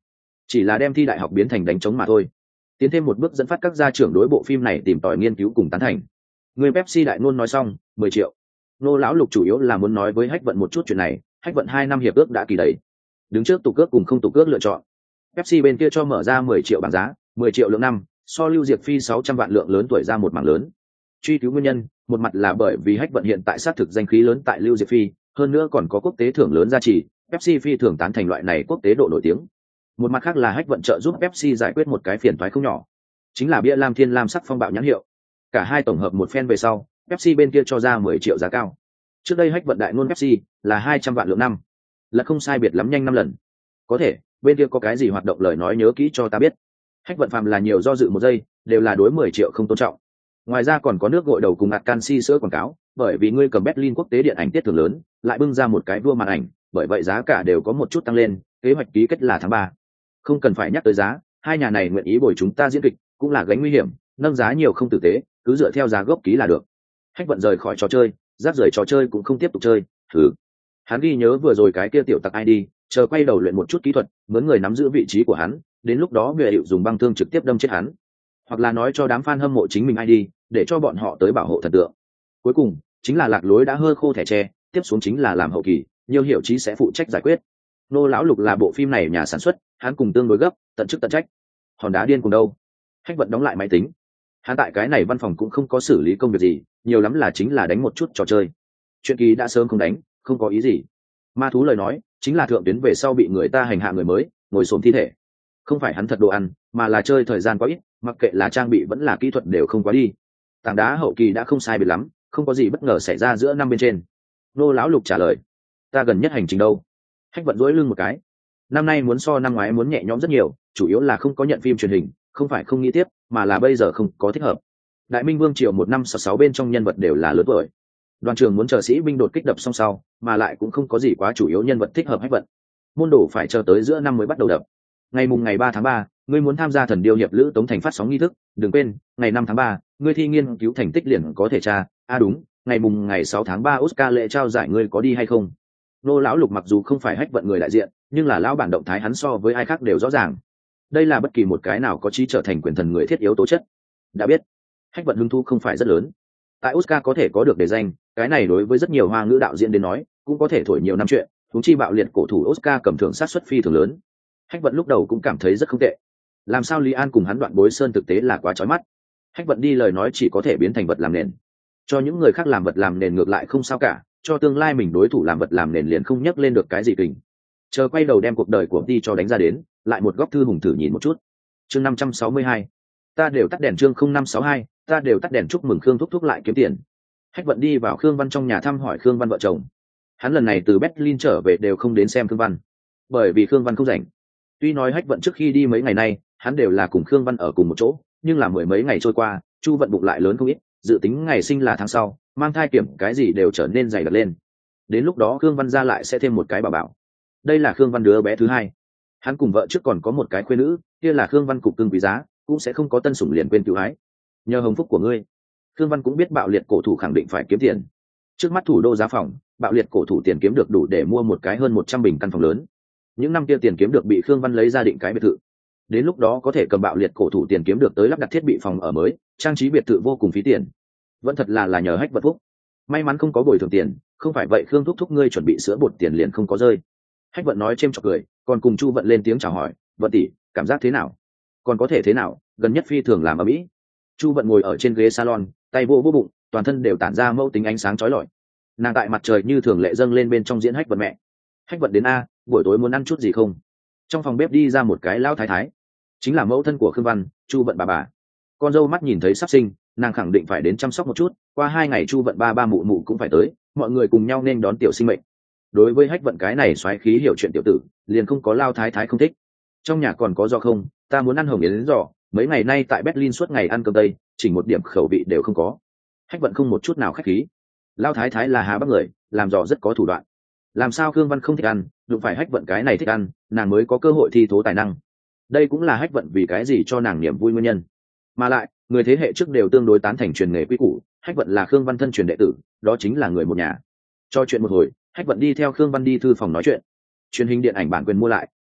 chỉ là đem thi đại học biến thành đánh trống mà thôi. Tiến thêm một bước dẫn phát các gia trưởng đối bộ phim này tìm tòi nghiên cứu cùng tán thành. Người Pepsi đại ngôn nói xong, mười triệu. Nô lão Lục chủ yếu là muốn nói với Hách Vận một chút chuyện này, Hách Vận hai năm hiệp ước đã kỳ đầy. Đứng trước tục cước cùng không tục cước lựa chọn. Pepsi bên kia cho mở ra mười triệu bảng giá, mười triệu lượng năm, so Lưu Diệp Phi sáu trăm vạn lượng lớn tuổi ra một mảng lớn. Truy cứu nguyên nhân, một mặt là bởi vì Hách Vận hiện tại sát thực danh khí lớn tại Lưu Diệp Phi, hơn nữa còn có quốc tế thưởng lớn gia trì, Pepsi phi thường tán thành loại này quốc tế độ nổi tiếng. Một mặt khác là Hách Vận trợ giúp Pepsi giải quyết một cái phiền toái không nhỏ, chính là bia lam thiên lam sắc phong bạo nhãn hiệu. Cả hai tổng hợp một phen về sau, Pepsi bên kia cho ra mười triệu giá cao. Trước đây Hách Vận đại ngôn Pepsi là hai trăm vạn lượng năm, là không sai biệt lắm nhanh năm lần. Có thể, bên kia có cái gì hoạt động lời nói nhớ kỹ cho ta biết. Hách Vận phàm là nhiều do dự một giây, đều là đối mười triệu không tôn trọng. Ngoài ra còn có nước gội đầu cùng ạt canxi sữa quảng cáo, bởi vì ngươi cầm Berlin quốc tế điện ảnh tiết thưởng lớn, lại bưng ra một cái vua màn ảnh, bởi vậy giá cả đều có một chút tăng lên, kế hoạch ký kết là tháng ba. Không cần phải nhắc tới giá, hai nhà này nguyện ý bồi chúng ta diễn kịch, cũng là gánh nguy hiểm, nâng giá nhiều không tử tế, cứ dựa theo giá gốc ký là được. Hách Vận rời khỏi trò chơi, rác rời trò chơi cũng không tiếp tục chơi, thử. Hắn ghi nhớ vừa rồi cái kia tiểu tặc ai đi, chờ quay đầu luyện một chút kỹ thuật, mướn người nắm giữ vị trí của hắn, đến lúc đó về hiệu dùng băng thương trực tiếp đâm chết hắn, hoặc là nói cho đám fan hâm mộ chính mình ai đi, để cho bọn họ tới bảo hộ thần tượng. Cuối cùng chính là lạc lối đã hơ khô thẻ tre, tiếp xuống chính là làm hậu kỳ, nhiều hiệu chí sẽ phụ trách giải quyết. Nô lão Lục là bộ phim này nhà sản xuất, hắn cùng tương đối gấp, tận chức tận trách. Hòn đá điên cùng đâu? Hách Vận đóng lại máy tính. Hắn tại cái này văn phòng cũng không có xử lý công việc gì, nhiều lắm là chính là đánh một chút trò chơi. Chuyện kỳ đã sớm không đánh, không có ý gì. Ma thú lời nói, chính là thượng tuyến về sau bị người ta hành hạ người mới, ngồi xổm thi thể. Không phải hắn thật đồ ăn, mà là chơi thời gian quá ít, mặc kệ là trang bị vẫn là kỹ thuật đều không quá đi. Tảng đá hậu kỳ đã không sai biệt lắm, không có gì bất ngờ xảy ra giữa năm bên trên. Nô lão Lục trả lời, ta gần nhất hành trình đâu? Hách Vận duỗi lưng một cái. Năm nay muốn so năm ngoái muốn nhẹ nhõm rất nhiều, chủ yếu là không có nhận phim truyền hình, không phải không nghĩ tiếp, mà là bây giờ không có thích hợp. Đại Minh Vương triều một năm sáu sáu bên trong nhân vật đều là lớn tuổi. Đoàn trưởng muốn chờ sĩ binh đột kích đập xong sau, mà lại cũng không có gì quá chủ yếu nhân vật thích hợp Hách Vận. Môn đồ phải chờ tới giữa năm mới bắt đầu đập. Ngày mùng ngày ba tháng ba, ngươi muốn tham gia thần điêu hiệp lữ Tống Thành phát sóng nghi thức, đừng quên, ngày năm tháng ba, ngươi thi nghiên cứu thành tích liền có thể tra. À đúng, ngày mùng ngày sáu tháng ba Oscar lễ trao giải ngươi có đi hay không? Nô lão Lục mặc dù không phải Hách Vận người đại diện, nhưng là lão bản động thái hắn so với ai khác đều rõ ràng. Đây là bất kỳ một cái nào có trí trở thành quyền thần người thiết yếu tố chất. Đã biết, Hách Vận hứng thú không phải rất lớn. Tại Oscar có thể có được đề danh, cái này đối với rất nhiều hoa ngữ đạo diễn đến nói, cũng có thể thổi nhiều năm chuyện, huống chi bạo liệt cổ thủ Oscar cầm thưởng sát suất phi thường lớn. Hách Vận lúc đầu cũng cảm thấy rất không tệ. Làm sao Lý An cùng hắn Đoạn Bối Sơn thực tế là quá chói mắt. Hách Vận đi lời nói chỉ có thể biến thành vật làm nền. Cho những người khác làm vật làm nền ngược lại không sao cả, cho tương lai mình đối thủ làm vật làm nền liền không nhắc lên được cái gì kình. Chờ quay đầu đem cuộc đời của đi cho đánh ra đến, lại một góc thư hùng thử nhìn một chút. Chương năm trăm sáu mươi hai, ta đều tắt đèn. Chương không năm sáu hai, ta đều tắt đèn. Chúc mừng Khương thúc thúc lại kiếm tiền. Hách Vận đi vào Khương Văn trong nhà thăm hỏi Khương Văn vợ chồng. Hắn lần này từ Berlin trở về đều không đến xem Khương Văn, bởi vì Khương Văn không rảnh. Tuy nói Hách Vận trước khi đi mấy ngày nay, hắn đều là cùng Khương Văn ở cùng một chỗ, nhưng là mười mấy ngày trôi qua, Chu Vận bụng lại lớn không ít, dự tính ngày sinh là tháng sau, mang thai kiểm cái gì đều trở nên dày đặc lên. Đến lúc đó Khương Văn ra lại sẽ thêm một cái bảo bảo. Đây là Khương Văn đứa bé thứ hai. Hắn cùng vợ trước còn có một cái khuê nữ, kia là Khương Văn cục cưng quý giá, cũng sẽ không có tân sủng liền quên cứu ái. Nhờ hồng phúc của ngươi, Khương Văn cũng biết bạo liệt cổ thủ khẳng định phải kiếm tiền. Trước mắt thủ đô giá phòng, bạo liệt cổ thủ tiền kiếm được đủ để mua một cái hơn một trăm bình căn phòng lớn. Những năm kia tiền kiếm được bị Khương Văn lấy ra định cái biệt thự. Đến lúc đó có thể cầm bạo liệt cổ thủ tiền kiếm được tới lắp đặt thiết bị phòng ở mới, trang trí biệt thự vô cùng phí tiền. Vẫn thật là là nhờ Hách Vận phúc. May mắn không có bồi thường tiền, không phải vậy Khương thúc thúc ngươi chuẩn bị sữa bột tiền liền không có rơi. Hách Vận nói chêm chọc cười, còn cùng Chu Vận lên tiếng chào hỏi, "Vận tỷ, cảm giác thế nào?" "Còn có thể thế nào, gần nhất phi thường làm ở mỹ." Chu Vận ngồi ở trên ghế salon, tay vô vô bụng, toàn thân đều tản ra mẫu tính ánh sáng chói lọi. Nàng tại mặt trời như thường lệ dâng lên bên trong diễn Hách Vận mẹ. "Hách Vận đến a, buổi tối muốn ăn chút gì không?" Trong phòng bếp đi ra một cái lão thái thái, chính là mẫu thân của Khương Văn, Chu Vận bà bà. Con dâu mắt nhìn thấy sắp sinh, nàng khẳng định phải đến chăm sóc một chút, qua hai ngày Chu Vận ba ba mụ mụ cũng phải tới, mọi người cùng nhau nên đón tiểu sinh mệnh. Đối với Hách Vận cái này xoáy khí hiểu chuyện tiểu tử, liền không có lao thái thái không thích. Trong nhà còn có giò không, ta muốn ăn hồng yến giò, mấy ngày nay tại Berlin suốt ngày ăn cơm tây, chỉ một điểm khẩu vị đều không có. Hách Vận không một chút nào khách khí. Lao thái thái là Hà Bắc người, làm giò rất có thủ đoạn. Làm sao Khương Văn không thích ăn, đụng phải Hách Vận cái này thích ăn, nàng mới có cơ hội thi thố tài năng. Đây cũng là Hách Vận vì cái gì cho nàng niềm vui nguyên nhân. Mà lại, người thế hệ trước đều tương đối tán thành truyền nghề quy củ, Hách Vận là Khương Văn thân truyền đệ tử, đó chính là người một nhà. Cho chuyện một hồi, Hách Vận đi theo Khương Văn đi thư phòng nói chuyện. Truyền hình điện ảnh bản quyền mua lại,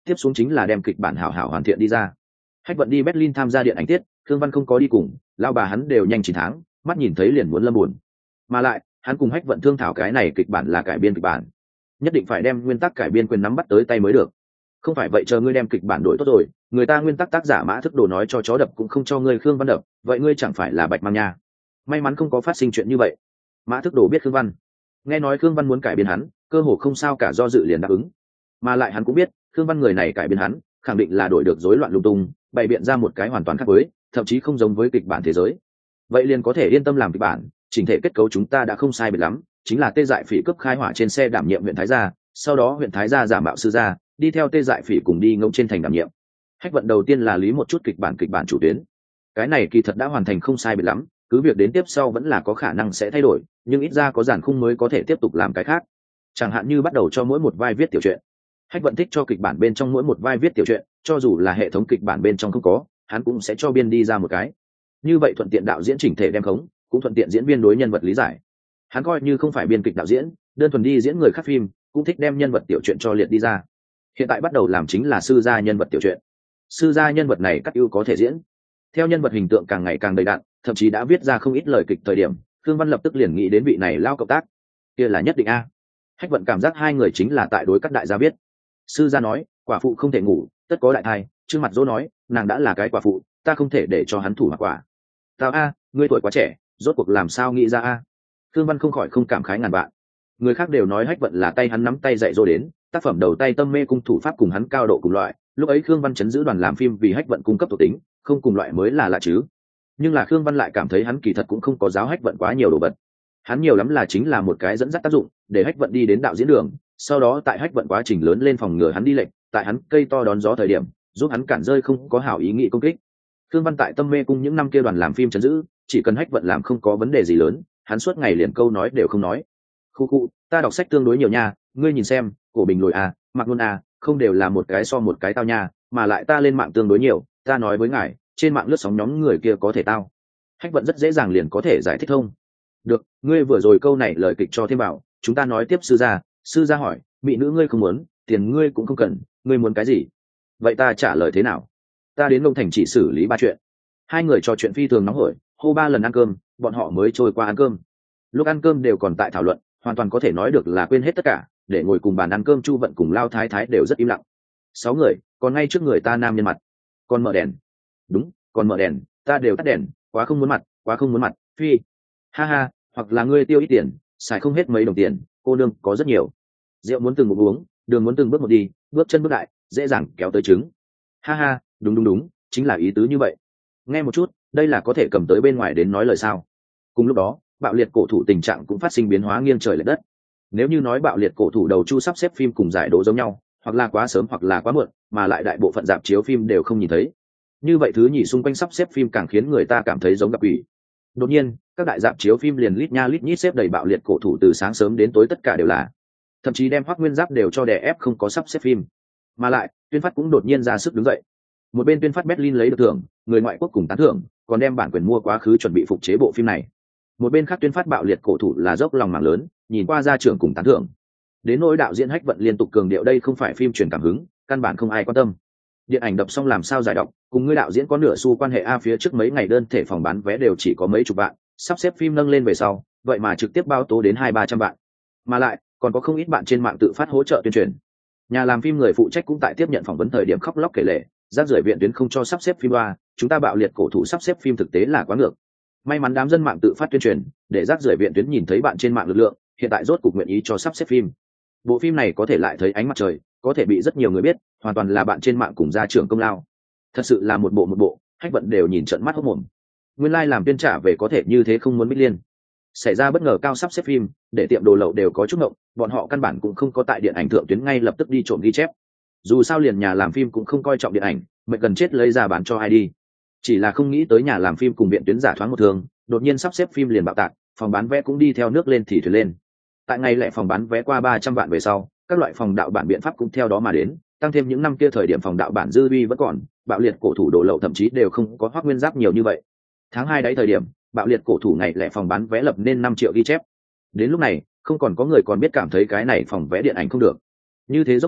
tiếp xuống chính là đem kịch bản hảo hảo hoàn thiện đi ra. Hách Vận đi Berlin tham gia điện ảnh tiết, Khương Văn không có đi cùng, lao bà hắn đều nhanh chín tháng, mắt nhìn thấy liền muốn lâm buồn. Mà lại, hắn cùng Hách Vận thương thảo cái này kịch bản là cải biên kịch bản, nhất định phải đem nguyên tắc cải biên quyền nắm bắt tới tay mới được. Không phải vậy chờ ngươi đem kịch bản đổi tốt rồi, người ta nguyên tắc tác giả Mã Thức Đồ nói cho chó đập cũng không cho ngươi Khương Văn đập, vậy ngươi chẳng phải là bạch mang nha. May mắn không có phát sinh chuyện như vậy. Mã Thức Đồ biết Khương Văn, nghe nói Khương Văn muốn cải biên hắn, cơ hồ không sao cả do dự liền đáp ứng. Mà lại hắn cũng biết, Khương Văn người này cải biên hắn, khẳng định là đổi được rối loạn lung tung, bày biện ra một cái hoàn toàn khác với, thậm chí không giống với kịch bản thế giới. Vậy liền có thể yên tâm làm kịch bản, chỉnh thể kết cấu chúng ta đã không sai biệt lắm, chính là Tê Dại Phỉ cướp khai hỏa trên xe đảm nhiệm huyện Thái Gia, sau đó huyện Thái Gia giả mạo sư gia, đi theo Tê Dại Phỉ cùng đi ngông trên thành đảm nhiệm. Hách Vận đầu tiên là lý một chút kịch bản kịch bản chủ tuyến. Cái này kỳ thật đã hoàn thành không sai biệt lắm, cứ việc đến tiếp sau vẫn là có khả năng sẽ thay đổi, nhưng ít ra có giản khung mới có thể tiếp tục làm cái khác. Chẳng hạn như bắt đầu cho mỗi một vai viết tiểu truyện. Hách Vận thích cho kịch bản bên trong mỗi một vai viết tiểu truyện, cho dù là hệ thống kịch bản bên trong không có, hắn cũng sẽ cho biên đi ra một cái. Như vậy thuận tiện đạo diễn chỉnh thể đem khống, cũng thuận tiện diễn viên đối nhân vật lý giải. Hắn coi như không phải biên kịch đạo diễn, đơn thuần đi diễn người khác phim, cũng thích đem nhân vật tiểu truyện cho liệt đi ra. Hiện tại bắt đầu làm chính là sư gia nhân vật tiểu truyện. Sư gia nhân vật này các ưu có thể diễn. Theo nhân vật hình tượng càng ngày càng đầy đặn, thậm chí đã viết ra không ít lời kịch thời điểm, Khương Văn lập tức liền nghĩ đến vị này lao cộng tác. Kia là nhất định a. Hách Vận cảm giác hai người chính là tại đối các đại gia viết. Sư gia nói, quả phụ không thể ngủ, tất có đại thai. Trương Mặt Dỗ nói, nàng đã là cái quả phụ, ta không thể để cho hắn thủ mặc quả. Tao a, ngươi tuổi quá trẻ, rốt cuộc làm sao nghĩ ra a? Khương Văn không khỏi không cảm khái ngàn vạn. Người khác đều nói Hách Vận là tay hắn nắm tay dạy dỗ đến, tác phẩm đầu tay tâm mê cung thủ pháp cùng hắn cao độ cùng loại, lúc ấy Khương Văn chấn giữ đoàn làm phim vì Hách Vận cung cấp thuộc tính, không cùng loại mới là lạ chứ. Nhưng là Khương Văn lại cảm thấy hắn kỳ thật cũng không có giáo Hách Vận quá nhiều đồ vật. Hắn nhiều lắm là chính là một cái dẫn dắt tác dụng, để Hách Vận đi đến đạo diễn đường, sau đó tại Hách Vận quá trình lớn lên phòng ngừa hắn đi lệnh, tại hắn cây to đón gió thời điểm, giúp hắn cản rơi không có hảo ý nghĩ công kích. Khương Văn tại Tâm Mê Cung những năm kia đoàn làm phim chấn giữ, chỉ cần Hách Vận làm không có vấn đề gì lớn, hắn suốt ngày liền câu nói đều không nói. Khu khu, ta đọc sách tương đối nhiều nha, ngươi nhìn xem, Cổ Bình Lồi à, Mạc Luân à, không đều là một cái so một cái tao nha, mà lại ta lên mạng tương đối nhiều, ta nói với ngài, trên mạng lướt sóng nhóm người kia có thể tao. Hách Vận rất dễ dàng liền có thể giải thích thông. Được, ngươi vừa rồi câu này lời kịch cho thêm vào, chúng ta nói tiếp sư gia. Sư gia hỏi, mỹ nữ ngươi không muốn, tiền ngươi cũng không cần, ngươi muốn cái gì? Vậy ta trả lời thế nào? Ta đến Long Thành chỉ xử lý ba chuyện. Hai người trò chuyện phi thường nóng hổi, hô ba lần ăn cơm, bọn họ mới trôi qua ăn cơm. Lúc ăn cơm đều còn tại thảo luận, hoàn toàn có thể nói được là quên hết tất cả, để ngồi cùng bàn ăn cơm Chu Vận cùng Lao Thái Thái đều rất im lặng. Sáu người, còn ngay trước người ta nam nhân mặt, còn mở đèn. Đúng, còn mở đèn, ta đều tắt đèn, quá không muốn mặt, quá không muốn mặt, phi. Ha ha, hoặc là ngươi tiêu ít tiền, xài không hết mấy đồng tiền, cô nương có rất nhiều. Rượu muốn từng một uống, đường muốn từng bước một đi, bước chân bước đại, dễ dàng kéo tới trứng. Ha ha, đúng đúng đúng, chính là ý tứ như vậy. Nghe một chút, đây là có thể cầm tới bên ngoài đến nói lời sao? Cùng lúc đó, bạo liệt cổ thủ tình trạng cũng phát sinh biến hóa nghiêng trời lệch đất. Nếu như nói bạo liệt cổ thủ đầu chu sắp xếp phim cùng giải đố giống nhau, hoặc là quá sớm hoặc là quá muộn, mà lại đại bộ phận rạp chiếu phim đều không nhìn thấy. Như vậy thứ nhì xung quanh sắp xếp phim càng khiến người ta cảm thấy giống gặp quỷ. Đột nhiên, các đại rạp chiếu phim liền lít nha lít nhít xếp đầy bạo liệt cổ thủ từ sáng sớm đến tối tất cả đều là. Thậm chí đem Hoắc Nguyên Giáp đều cho đè ép không có sắp xếp phim. Mà lại, Tuyên Phát cũng đột nhiên ra sức đứng dậy. Một bên Tuyên Phát Berlin lấy được thưởng, người ngoại quốc cùng tán thưởng, còn đem bản quyền mua quá khứ chuẩn bị phục chế bộ phim này. Một bên khác Tuyên Phát bạo liệt cổ thủ là dốc lòng mảng lớn, nhìn qua ra trưởng cùng tán thưởng. Đến nỗi đạo diễn Hách Vận liên tục cường điệu đây không phải phim truyền cảm hứng, căn bản không ai quan tâm. Điện ảnh đập xong làm sao giải đọc, cùng người đạo diễn có nửa xu quan hệ a, phía trước mấy ngày đơn thể phòng bán vé đều chỉ có mấy chục vạn, sắp xếp phim nâng lên về sau, vậy mà trực tiếp bao tố đến hai ba trăm vạn. Mà lại, còn có không ít bạn trên mạng tự phát hỗ trợ tuyên truyền. Nhà làm phim người phụ trách cũng tại tiếp nhận phỏng vấn thời điểm khóc lóc kể lể, rác rưởi viện tuyến không cho sắp xếp phim ba, chúng ta bạo liệt cổ thủ sắp xếp phim thực tế là quá ngược. May mắn đám dân mạng tự phát tuyên truyền, để rác rưởi viện tuyến nhìn thấy bạn trên mạng lực lượng, hiện tại rốt cục nguyện ý cho sắp xếp phim. Bộ phim này có thể lại thấy ánh mặt trời, có thể bị rất nhiều người biết, hoàn toàn là bạn trên mạng cùng gia trưởng công lao. Thật sự là một bộ một bộ, Hách Vận đều nhìn trợn mắt hốt mồm. Nguyên lai like làm tuyên trả về có thể như thế không muốn biết liên. Xảy ra bất ngờ cao sắp xếp phim, để tiệm đồ lậu đều có chút ngộng, bọn họ căn bản cũng không có tại điện ảnh thượng tuyến ngay lập tức đi trộm ghi chép. Dù sao liền nhà làm phim cũng không coi trọng điện ảnh, mệt gần chết lấy ra bán cho ai đi. Chỉ là không nghĩ tới nhà làm phim cùng viện tuyến giả thoáng một thường, đột nhiên sắp xếp phim liền bạo tạc, phòng bán vé cũng đi theo nước lên thì thuyền lên. Tại ngày lẻ phòng bán vé qua ba trăm vạn về sau, các loại phòng đạo bản biện pháp cũng theo đó mà đến, tăng thêm những năm kia thời điểm phòng đạo bản dư uy vẫn còn, bạo liệt cổ thủ đồ lậu thậm chí đều không có Hoắc Nguyên Giáp nhiều như vậy. Tháng hai đấy thời điểm, bạo liệt cổ thủ ngày lẻ phòng bán vé lập nên năm triệu ghi chép. Đến lúc này, không còn có người còn biết cảm thấy cái này phòng vé điện ảnh không được. Như thế dốc lòng,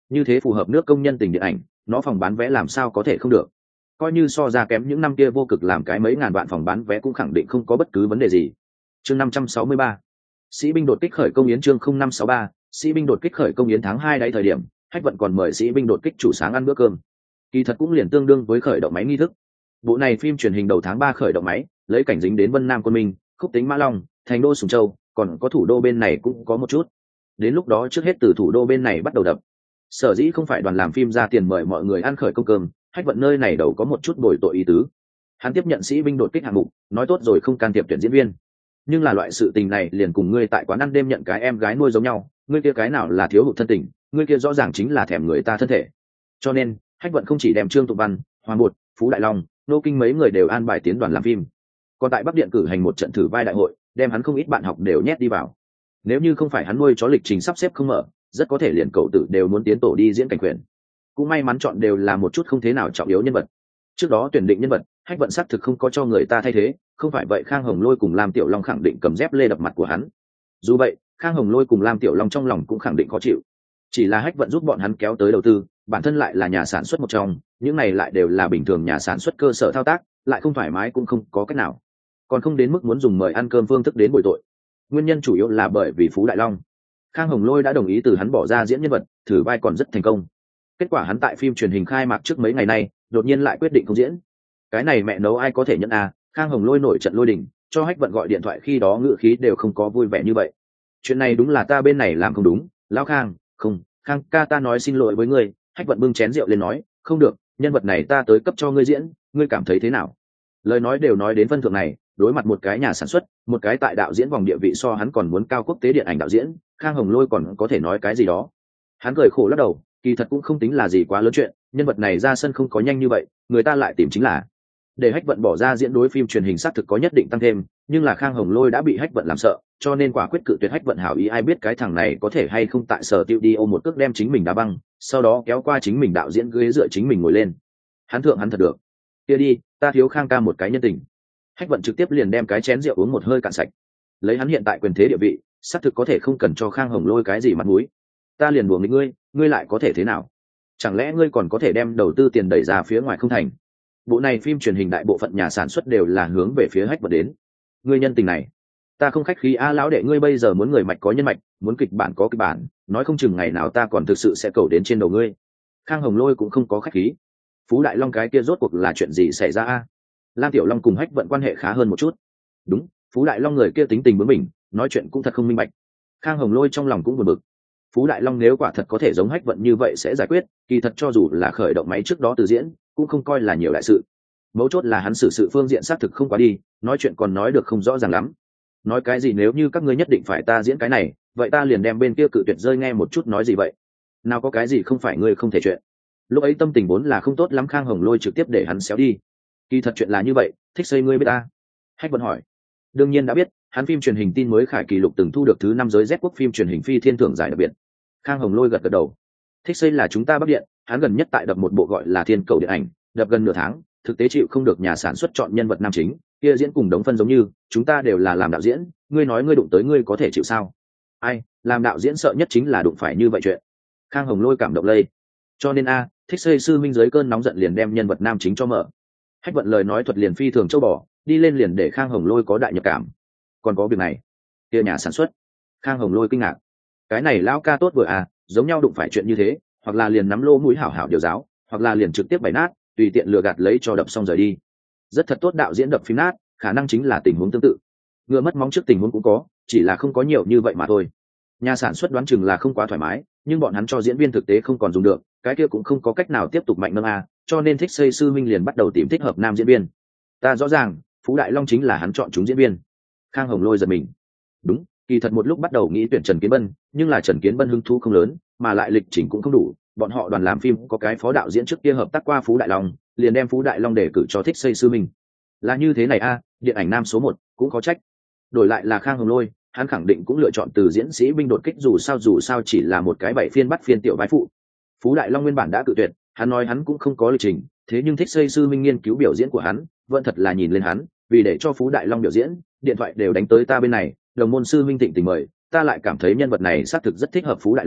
như thế phù hợp nước công nhân tình điện ảnh, nó phòng bán vé làm sao có thể không được. Coi như so ra kém những năm kia vô cực làm cái mấy ngàn vạn phòng bán vé cũng khẳng định không có bất cứ vấn đề gì. Chương năm trăm sáu mươi ba, sĩ binh đột kích khởi công yến. Chương không năm sáu ba, sĩ binh đột kích khởi công yến. Tháng hai đáy thời điểm, Hách Vận còn mời sĩ binh đột kích chủ sáng ăn bữa cơm. Kỳ thật cũng liền tương đương với khởi động máy nghi thức. Bộ này phim truyền hình đầu tháng ba khởi động máy, lấy cảnh dính đến Vân Nam Quân Minh, Khúc Tính Mã Long, thành đô Sùng Châu, còn có thủ đô bên này cũng có một chút. Đến lúc đó trước hết từ thủ đô bên này bắt đầu đập. Sở dĩ không phải đoàn làm phim ra tiền mời mọi người ăn khởi công cơm, Hách Vận nơi này đầu có một chút bồi tội ý tứ. Hắn tiếp nhận sĩ binh đột kích hạng mục, nói tốt rồi không can thiệp tuyển diễn viên. Nhưng là loại sự tình này liền cùng ngươi tại quán ăn đêm nhận cái em gái nuôi giống nhau, ngươi kia cái nào là thiếu hụt thân tình, ngươi kia rõ ràng chính là thèm người ta thân thể. Cho nên, Hách Vận không chỉ đem Trương Tụ Văn, Hoàng Bột, Phú Đại Long, Nô Kinh mấy người đều an bài tiến đoàn làm phim. Còn tại Bắc Điện cử hành một trận thử vai đại hội, đem hắn không ít bạn học đều nhét đi vào. Nếu như không phải hắn nuôi chó lịch trình sắp xếp không mở, rất có thể liền cậu tử đều muốn tiến tổ đi diễn cảnh quyền. Cũng may mắn chọn đều là một chút không thế nào trọng yếu nhân vật. Trước đó tuyển định nhân vật, Hách Vận xác thực không có cho người ta thay thế, không phải vậy Khang Hồng Lôi cùng Lam Tiểu Long khẳng định cầm dép lê đập mặt của hắn. Dù vậy, Khang Hồng Lôi cùng Lam Tiểu Long trong lòng cũng khẳng định khó chịu. Chỉ là Hách Vận giúp bọn hắn kéo tới đầu tư, bản thân lại là nhà sản xuất một trong, những này lại đều là bình thường nhà sản xuất cơ sở thao tác, lại không thoải mái cũng không có cách nào. Còn không đến mức muốn dùng mời ăn cơm phương thức đến bồi tội. Nguyên nhân chủ yếu là bởi vì Phú Đại Long. Khang Hồng Lôi đã đồng ý từ hắn bỏ ra diễn nhân vật, thử vai còn rất thành công. Kết quả hắn tại phim truyền hình khai mạc trước mấy ngày nay, đột nhiên lại quyết định không diễn. Cái này mẹ nấu ai có thể nhận à? Khang Hồng Lôi nổi trận lôi đình, cho Hách Vận gọi điện thoại khi đó ngữ khí đều không có vui vẻ như vậy. Chuyện này đúng là ta bên này làm không đúng, lão Khang, không, Khang ca ta nói xin lỗi với ngươi. Hách Vận bưng chén rượu lên nói, không được, nhân vật này ta tới cấp cho ngươi diễn, ngươi cảm thấy thế nào? Lời nói đều nói đến phân thượng này, đối mặt một cái nhà sản xuất, một cái tại đạo diễn vòng địa vị so hắn còn muốn cao quốc tế điện ảnh đạo diễn, Khang Hồng Lôi còn có thể nói cái gì đó. Hắn cười khổ lắc đầu, kỳ thật cũng không tính là gì quá lớn chuyện, nhân vật này ra sân không có nhanh như vậy, người ta lại tìm chính là để Hách Vận bỏ ra diễn đối phim truyền hình xác thực có nhất định tăng thêm, nhưng là Khang Hồng Lôi đã bị Hách Vận làm sợ, cho nên quả quyết cự tuyệt Hách Vận hảo ý. Ai biết cái thằng này có thể hay không tại sở tiêu đi ô một cước đem chính mình đá băng, sau đó kéo qua chính mình đạo diễn ghế dựa chính mình ngồi lên. Hắn thượng hắn thật được. Kia đi, ta thiếu Khang ca một cái nhân tình. Hách Vận trực tiếp liền đem cái chén rượu uống một hơi cạn sạch. Lấy hắn hiện tại quyền thế địa vị, xác thực có thể không cần cho Khang Hồng Lôi cái gì mặt mũi. Ta liền đùa nghịch ngươi, ngươi lại có thể thế nào? Chẳng lẽ ngươi còn có thể đem đầu tư tiền đẩy ra phía ngoài không thành? Bộ này phim truyền hình đại bộ phận nhà sản xuất đều là hướng về phía Hách Vận đến. Ngươi nhân tình này, ta không khách khí a, lão đệ, ngươi bây giờ muốn người mạch có nhân mạch, muốn kịch bản có kịch bản, nói không chừng ngày nào ta còn thực sự sẽ cầu đến trên đầu ngươi. Khang Hồng Lôi cũng không có khách khí. Phú Đại Long cái kia rốt cuộc là chuyện gì xảy ra a? Lam Tiểu Long cùng Hách Vận quan hệ khá hơn một chút. Đúng, Phú Đại Long người kia tính tình bướng bỉnh, nói chuyện cũng thật không minh bạch. Khang Hồng Lôi trong lòng cũng buồn bực. Phú Đại Long nếu quả thật có thể giống Hách Vận như vậy sẽ giải quyết, kỳ thật cho dù là khởi động máy trước đó từ diễn, cũng không coi là nhiều đại sự. Mấu chốt là hắn xử sự phương diện xác thực không quá đi, nói chuyện còn nói được không rõ ràng lắm. Nói cái gì nếu như các ngươi nhất định phải ta diễn cái này, vậy ta liền đem bên kia cự tuyệt rơi nghe một chút nói gì vậy? Nào có cái gì không phải ngươi không thể chuyện. Lúc ấy tâm tình vốn là không tốt lắm, Khang Hồng Lôi trực tiếp để hắn xéo đi. Kỳ thật chuyện là như vậy, thích xây ngươi biết ta. Hách Vận hỏi. Đương nhiên đã biết, hắn phim truyền hình tin mới khải kỷ lục từng thu được thứ năm giới Z quốc phim truyền hình phi thiên thưởng giải đặc biệt. Khang Hồng Lôi gật gật đầu. Thích xây là chúng ta Bắc Điện, hắn gần nhất tại đập một bộ gọi là Thiên Cầu điện ảnh, đập gần nửa tháng, thực tế chịu không được nhà sản xuất chọn nhân vật nam chính, kia diễn cùng đống phân giống như, chúng ta đều là làm đạo diễn, ngươi nói ngươi đụng tới ngươi có thể chịu sao? Ai, làm đạo diễn sợ nhất chính là đụng phải như vậy chuyện. Khang Hồng Lôi cảm động lây. Cho nên a, thích xây sư minh dưới cơn nóng giận liền đem nhân vật nam chính cho mở. Hách Vận lời nói thuật liền phi thường châu bò, đi lên liền để Khang Hồng Lôi có đại nhập cảm. Còn có việc này, kia nhà sản xuất. Khang Hồng Lôi kinh ngạc. Cái này lão ca tốt vừa à, giống nhau đụng phải chuyện như thế, hoặc là liền nắm lô mũi hảo hảo điều giáo, hoặc là liền trực tiếp bày nát, tùy tiện lừa gạt lấy cho đập xong rời đi. Rất thật tốt đạo diễn đập phim nát, khả năng chính là tình huống tương tự. Ngựa mất móng trước tình huống cũng có, chỉ là không có nhiều như vậy mà thôi. Nhà sản xuất đoán chừng là không quá thoải mái, nhưng bọn hắn cho diễn viên thực tế không còn dùng được, cái kia cũng không có cách nào tiếp tục mạnh nâng a, cho nên thích xây sư minh liền bắt đầu tìm thích hợp nam diễn viên. Ta rõ ràng, Phú Đại Long chính là hắn chọn chúng diễn viên. Khang Hồng Lôi giật mình. Đúng, kỳ thật một lúc bắt đầu nghĩ tuyển Trần Kiến Bân, nhưng là Trần Kiến Bân hứng thú không lớn, mà lại lịch trình cũng không đủ. Bọn họ đoàn làm phim có cái phó đạo diễn trước kia hợp tác qua Phú Đại Long, liền đem Phú Đại Long để cử cho thích xây sư minh. Là như thế này a, điện ảnh nam số một cũng có trách. Đổi lại là Khang Hồng Lôi, hắn khẳng định cũng lựa chọn từ diễn sĩ binh đột kích, dù sao dù sao chỉ là một cái bảy phiên bắt phiên tiểu vai phụ. Phú Đại Long nguyên bản đã cự tuyệt, hắn nói hắn cũng không có lịch trình, thế nhưng thích xây sư minh nghiên cứu biểu diễn của hắn, vẫn thật là nhìn lên hắn, vì để cho Phú Đại Long biểu diễn, điện thoại đều đánh tới ta bên này, đồng môn sư minh thịnh tình mời, ta lại cảm thấy nhân vật này xác thực rất thích hợp Phú Đại Long,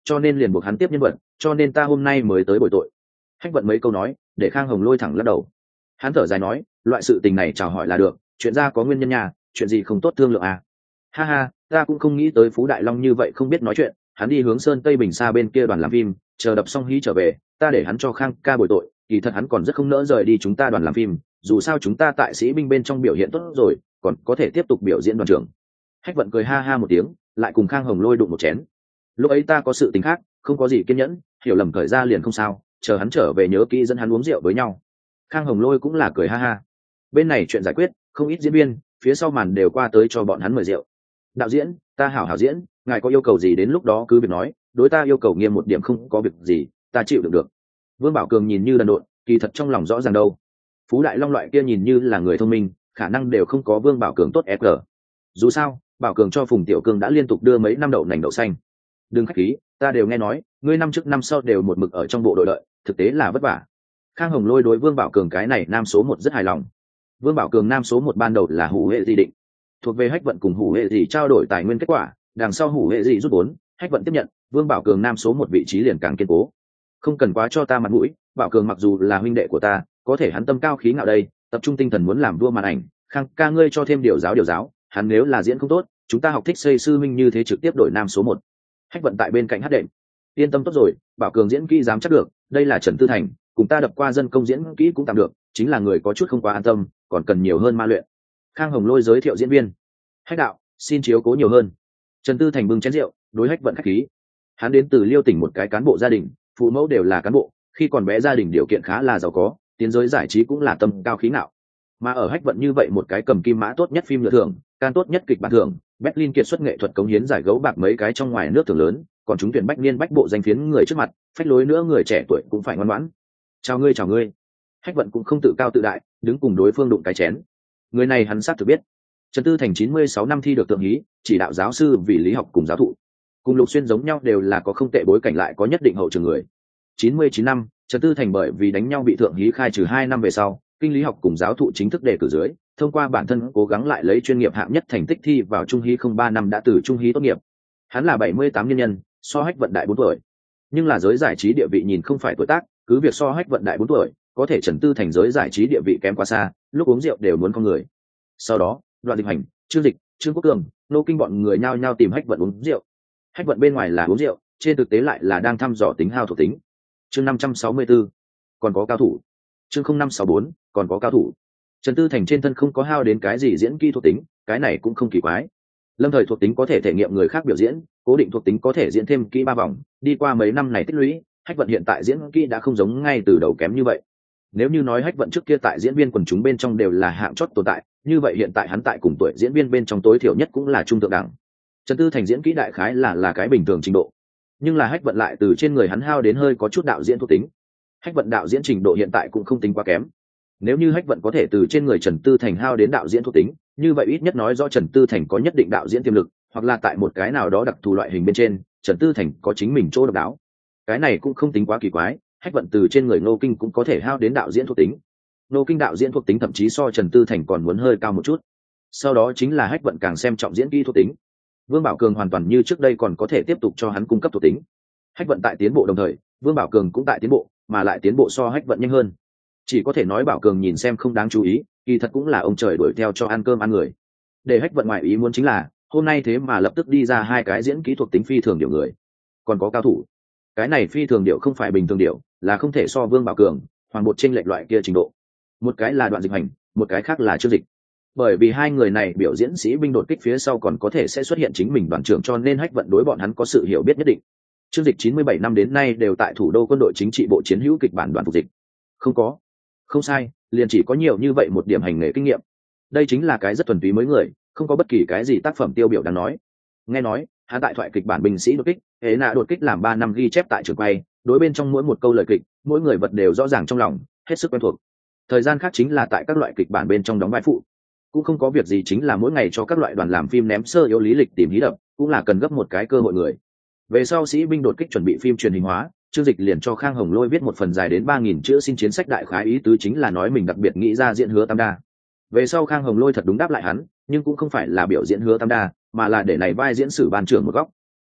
cho nên liền buộc hắn tiếp nhân vật, cho nên ta hôm nay mới tới bồi tội. Hách Vận mấy câu nói để Khang Hồng Lôi thẳng lắc đầu. Hắn thở dài nói, loại sự tình này chào hỏi là được, chuyện ra có nguyên nhân nhà, chuyện gì không tốt thương lượng à. Ha ha, ta cũng không nghĩ tới Phú Đại Long như vậy không biết nói chuyện. Hắn đi hướng Sơn Tây Bình Sa bên kia đoàn làm phim, chờ đập xong hí trở về, ta để hắn cho Khang ca bồi tội, kỳ thật hắn còn rất không nỡ rời đi chúng ta đoàn làm phim, dù sao chúng ta tại sĩ binh bên trong biểu hiện tốt rồi, còn có thể tiếp tục biểu diễn đoàn trưởng. Hách Vận cười ha ha một tiếng, lại cùng Khang Hồng Lôi đụng một chén. Lúc ấy ta có sự tình khác, không có gì kiên nhẫn, hiểu lầm khởi ra liền không sao, chờ hắn trở về nhớ kỹ dẫn hắn uống rượu với nhau. Khang Hồng Lôi cũng là cười ha ha. Bên này chuyện giải quyết, không ít diễn viên phía sau màn đều qua tới cho bọn hắn mời rượu. Đạo diễn, ta hảo hảo diễn, ngài có yêu cầu gì đến lúc đó cứ việc nói, đối ta yêu cầu nghiêm một điểm không có việc gì, ta chịu được được. Vương Bảo Cường nhìn như đần độn, kỳ thật trong lòng rõ ràng đâu. Phú Đại Long loại kia nhìn như là người thông minh, khả năng đều không có Vương Bảo Cường tốt ép gờ. Dù sao, Bảo Cường cho Phùng Tiểu Cương đã liên tục đưa mấy năm đậu nành đậu xanh. Đừng khách khí, ta đều nghe nói, ngươi năm trước năm sau đều một mực ở trong bộ đội đợi, thực tế là vất vả. Khang Hồng Lôi đối Vương Bảo Cường cái này nam số một rất hài lòng. Vương Bảo Cường nam số một ban đầu là Hủ Hệ Dị định, thuộc về Hách Vận cùng Hủ Hệ Dị trao đổi tài nguyên kết quả, đằng sau Hủ Hệ Dị rút vốn, Hách Vận tiếp nhận, Vương Bảo Cường nam số một vị trí liền càng kiên cố. Không cần quá cho ta mặt mũi, Bảo Cường mặc dù là huynh đệ của ta, có thể hắn tâm cao khí ngạo đây, tập trung tinh thần muốn làm vua màn ảnh, Khang ca ngươi cho thêm điều giáo điều giáo, hắn nếu là diễn không tốt, chúng ta học thích xây sư minh như thế trực tiếp đổi nam số một. Hách Vận tại bên cạnh hát đệm, yên tâm tốt rồi, Bảo Cường diễn kỹ dám chắc được, đây là Trần Tư Thành, cùng ta đập qua dân công diễn kỹ cũng tạm được, chính là người có chút không quá an tâm, còn cần nhiều hơn ma luyện. Khang Hồng Lôi giới thiệu diễn viên. Hách đạo, xin chiếu cố nhiều hơn. Trần Tư Thành bưng chén rượu, đối Hách Vận khách khí. Hắn đến từ Liêu tỉnh một cái cán bộ gia đình, phụ mẫu đều là cán bộ, khi còn bé gia đình điều kiện khá là giàu có, tiến giới giải trí cũng là tâm cao khí ngạo. Mà ở Hách Vận như vậy một cái cầm kim mã tốt nhất phim nhựa thưởng, can tốt nhất kịch bản thưởng, Berlin kiệt xuất nghệ thuật cống hiến giải gấu bạc mấy cái trong ngoài nước thưởng lớn, còn chúng tuyển bách niên bách bộ danh phiến người trước mặt, phách lối nữa người trẻ tuổi cũng phải ngoan ngoãn. Chào ngươi chào ngươi. Hách Vận cũng không tự cao tự đại, đứng cùng đối phương đụng cái chén. Người này hắn xác thực biết. Trần Tư Thành chín mươi sáu năm thi được tượng hí, chỉ đạo giáo sư vì lý học cùng giáo thụ. Cùng Lục Xuyên giống nhau đều là có không tệ bối cảnh lại có nhất định hậu trường người. chín mươi chín năm, Trần Tư Thành bởi vì đánh nhau bị thượng hí khai trừ hai năm về sau, kinh lý học cùng giáo thụ chính thức đề cử dưới, thông qua bản thân cố gắng lại lấy chuyên nghiệp hạng nhất thành tích thi vào trung hí không ba năm đã từ trung hí tốt nghiệp. Hắn là bảy mươi tám niên nhân, so Hách Vận đại bốn tuổi. Nhưng là giới giải trí địa vị nhìn không phải tuổi tác, cứ việc so Hách Vận đại bốn tuổi, có thể Trần Tư Thành giới giải trí địa vị kém quá xa, lúc uống rượu đều muốn con người. Sau đó, Đoạn Dịch Hành, Trương Dịch, Trương Quốc Cường, Nô Kinh bọn người nhao nhao tìm Hách Vận uống rượu. Hách Vận bên ngoài là uống rượu, trên thực tế lại là đang thăm dò tính hao thuộc tính. Chương năm trăm sáu mươi tư, còn có cao thủ. Chương không năm sáu bốn, còn có cao thủ. Trần Tư Thành trên thân không có hao đến cái gì diễn kỹ thuộc tính, cái này cũng không kỳ quái. Lâm thời thuộc tính có thể thể nghiệm người khác biểu diễn, cố định thuộc tính có thể diễn thêm kỹ ba vòng, đi qua mấy năm này tích lũy, Hách Vận hiện tại diễn kỹ đã không giống ngay từ đầu kém như vậy. Nếu như nói Hách Vận trước kia tại diễn viên quần chúng bên trong đều là hạng chót tồn tại, như vậy hiện tại hắn tại cùng tuổi diễn viên bên trong tối thiểu nhất cũng là trung thượng đẳng. Trần Tư Thành diễn kỹ đại khái là là cái bình thường trình độ, nhưng là Hách Vận lại từ trên người hắn hao đến hơi có chút đạo diễn thuộc tính. Hách Vận đạo diễn trình độ hiện tại cũng không tính quá kém. Nếu như Hách Vận có thể từ trên người Trần Tư Thành hao đến đạo diễn thuộc tính, như vậy ít nhất nói rõ Trần Tư Thành có nhất định đạo diễn tiềm lực, hoặc là tại một cái nào đó đặc thù loại hình bên trên, Trần Tư Thành có chính mình chỗ độc đáo. Cái này cũng không tính quá kỳ quái, Hách Vận từ trên người Ngô Kinh cũng có thể hao đến đạo diễn thuộc tính. Ngô Kinh đạo diễn thuộc tính thậm chí so Trần Tư Thành còn muốn hơi cao một chút. Sau đó chính là Hách Vận càng xem trọng diễn kỹ thuộc tính. Vương Bảo Cường hoàn toàn như trước đây còn có thể tiếp tục cho hắn cung cấp thuộc tính. Hách Vận tại tiến bộ đồng thời, Vương Bảo Cường cũng tại tiến bộ, mà lại tiến bộ so Hách Vận nhanh hơn. Chỉ có thể nói Bảo Cường nhìn xem không đáng chú ý, kỳ thật cũng là ông trời đuổi theo cho ăn cơm ăn người. Để Hách Vận ngoại ý muốn chính là, hôm nay thế mà lập tức đi ra hai cái diễn kỹ thuộc tính phi thường điệu người. Còn có cao thủ. Cái này phi thường điệu không phải bình thường điệu, là không thể so Vương Bảo Cường, hoàng bột chênh lệch loại kia trình độ. Một cái là Đoạn Dịch Hành, một cái khác là Trương Dịch. Bởi vì hai người này biểu diễn sĩ binh đột kích phía sau còn có thể sẽ xuất hiện chính mình đoàn trưởng, cho nên Hách Vận đối bọn hắn có sự hiểu biết nhất định. Trương Dịch chín mươi bảy năm đến nay đều tại thủ đô quân đội chính trị bộ chiến hữu kịch bản đoàn phục dịch. Không có, không sai, liền chỉ có nhiều như vậy một điểm hành nghề kinh nghiệm. Đây chính là cái rất thuần túy mới người, không có bất kỳ cái gì tác phẩm tiêu biểu đáng nói. Nghe nói, hắn tại thoại kịch bản binh sĩ đột kích, hễ nạ đột kích làm ba năm ghi chép tại trường quay, đối bên trong mỗi một câu lời kịch, mỗi người vật đều rõ ràng trong lòng, hết sức quen thuộc. Thời gian khác chính là tại các loại kịch bản bên trong đóng vai phụ, cũng không có việc gì chính là mỗi ngày cho các loại đoàn làm phim ném sơ yếu lý lịch tìm hí đập, cũng là cần gấp một cái cơ hội người. Về sau sĩ binh đột kích chuẩn bị phim truyền hình hóa, Trương Dịch liền cho Khang Hồng Lôi viết một phần dài đến ba nghìn chữ xin chiến sách, đại khái ý tứ chính là nói mình đặc biệt nghĩ ra diễn Hứa Tam Đa. Về sau Khang Hồng Lôi thật đúng đáp lại hắn, nhưng cũng không phải là biểu diễn Hứa Tam Đa, mà là để này vai diễn sử ban trưởng một góc. Kỳ thật,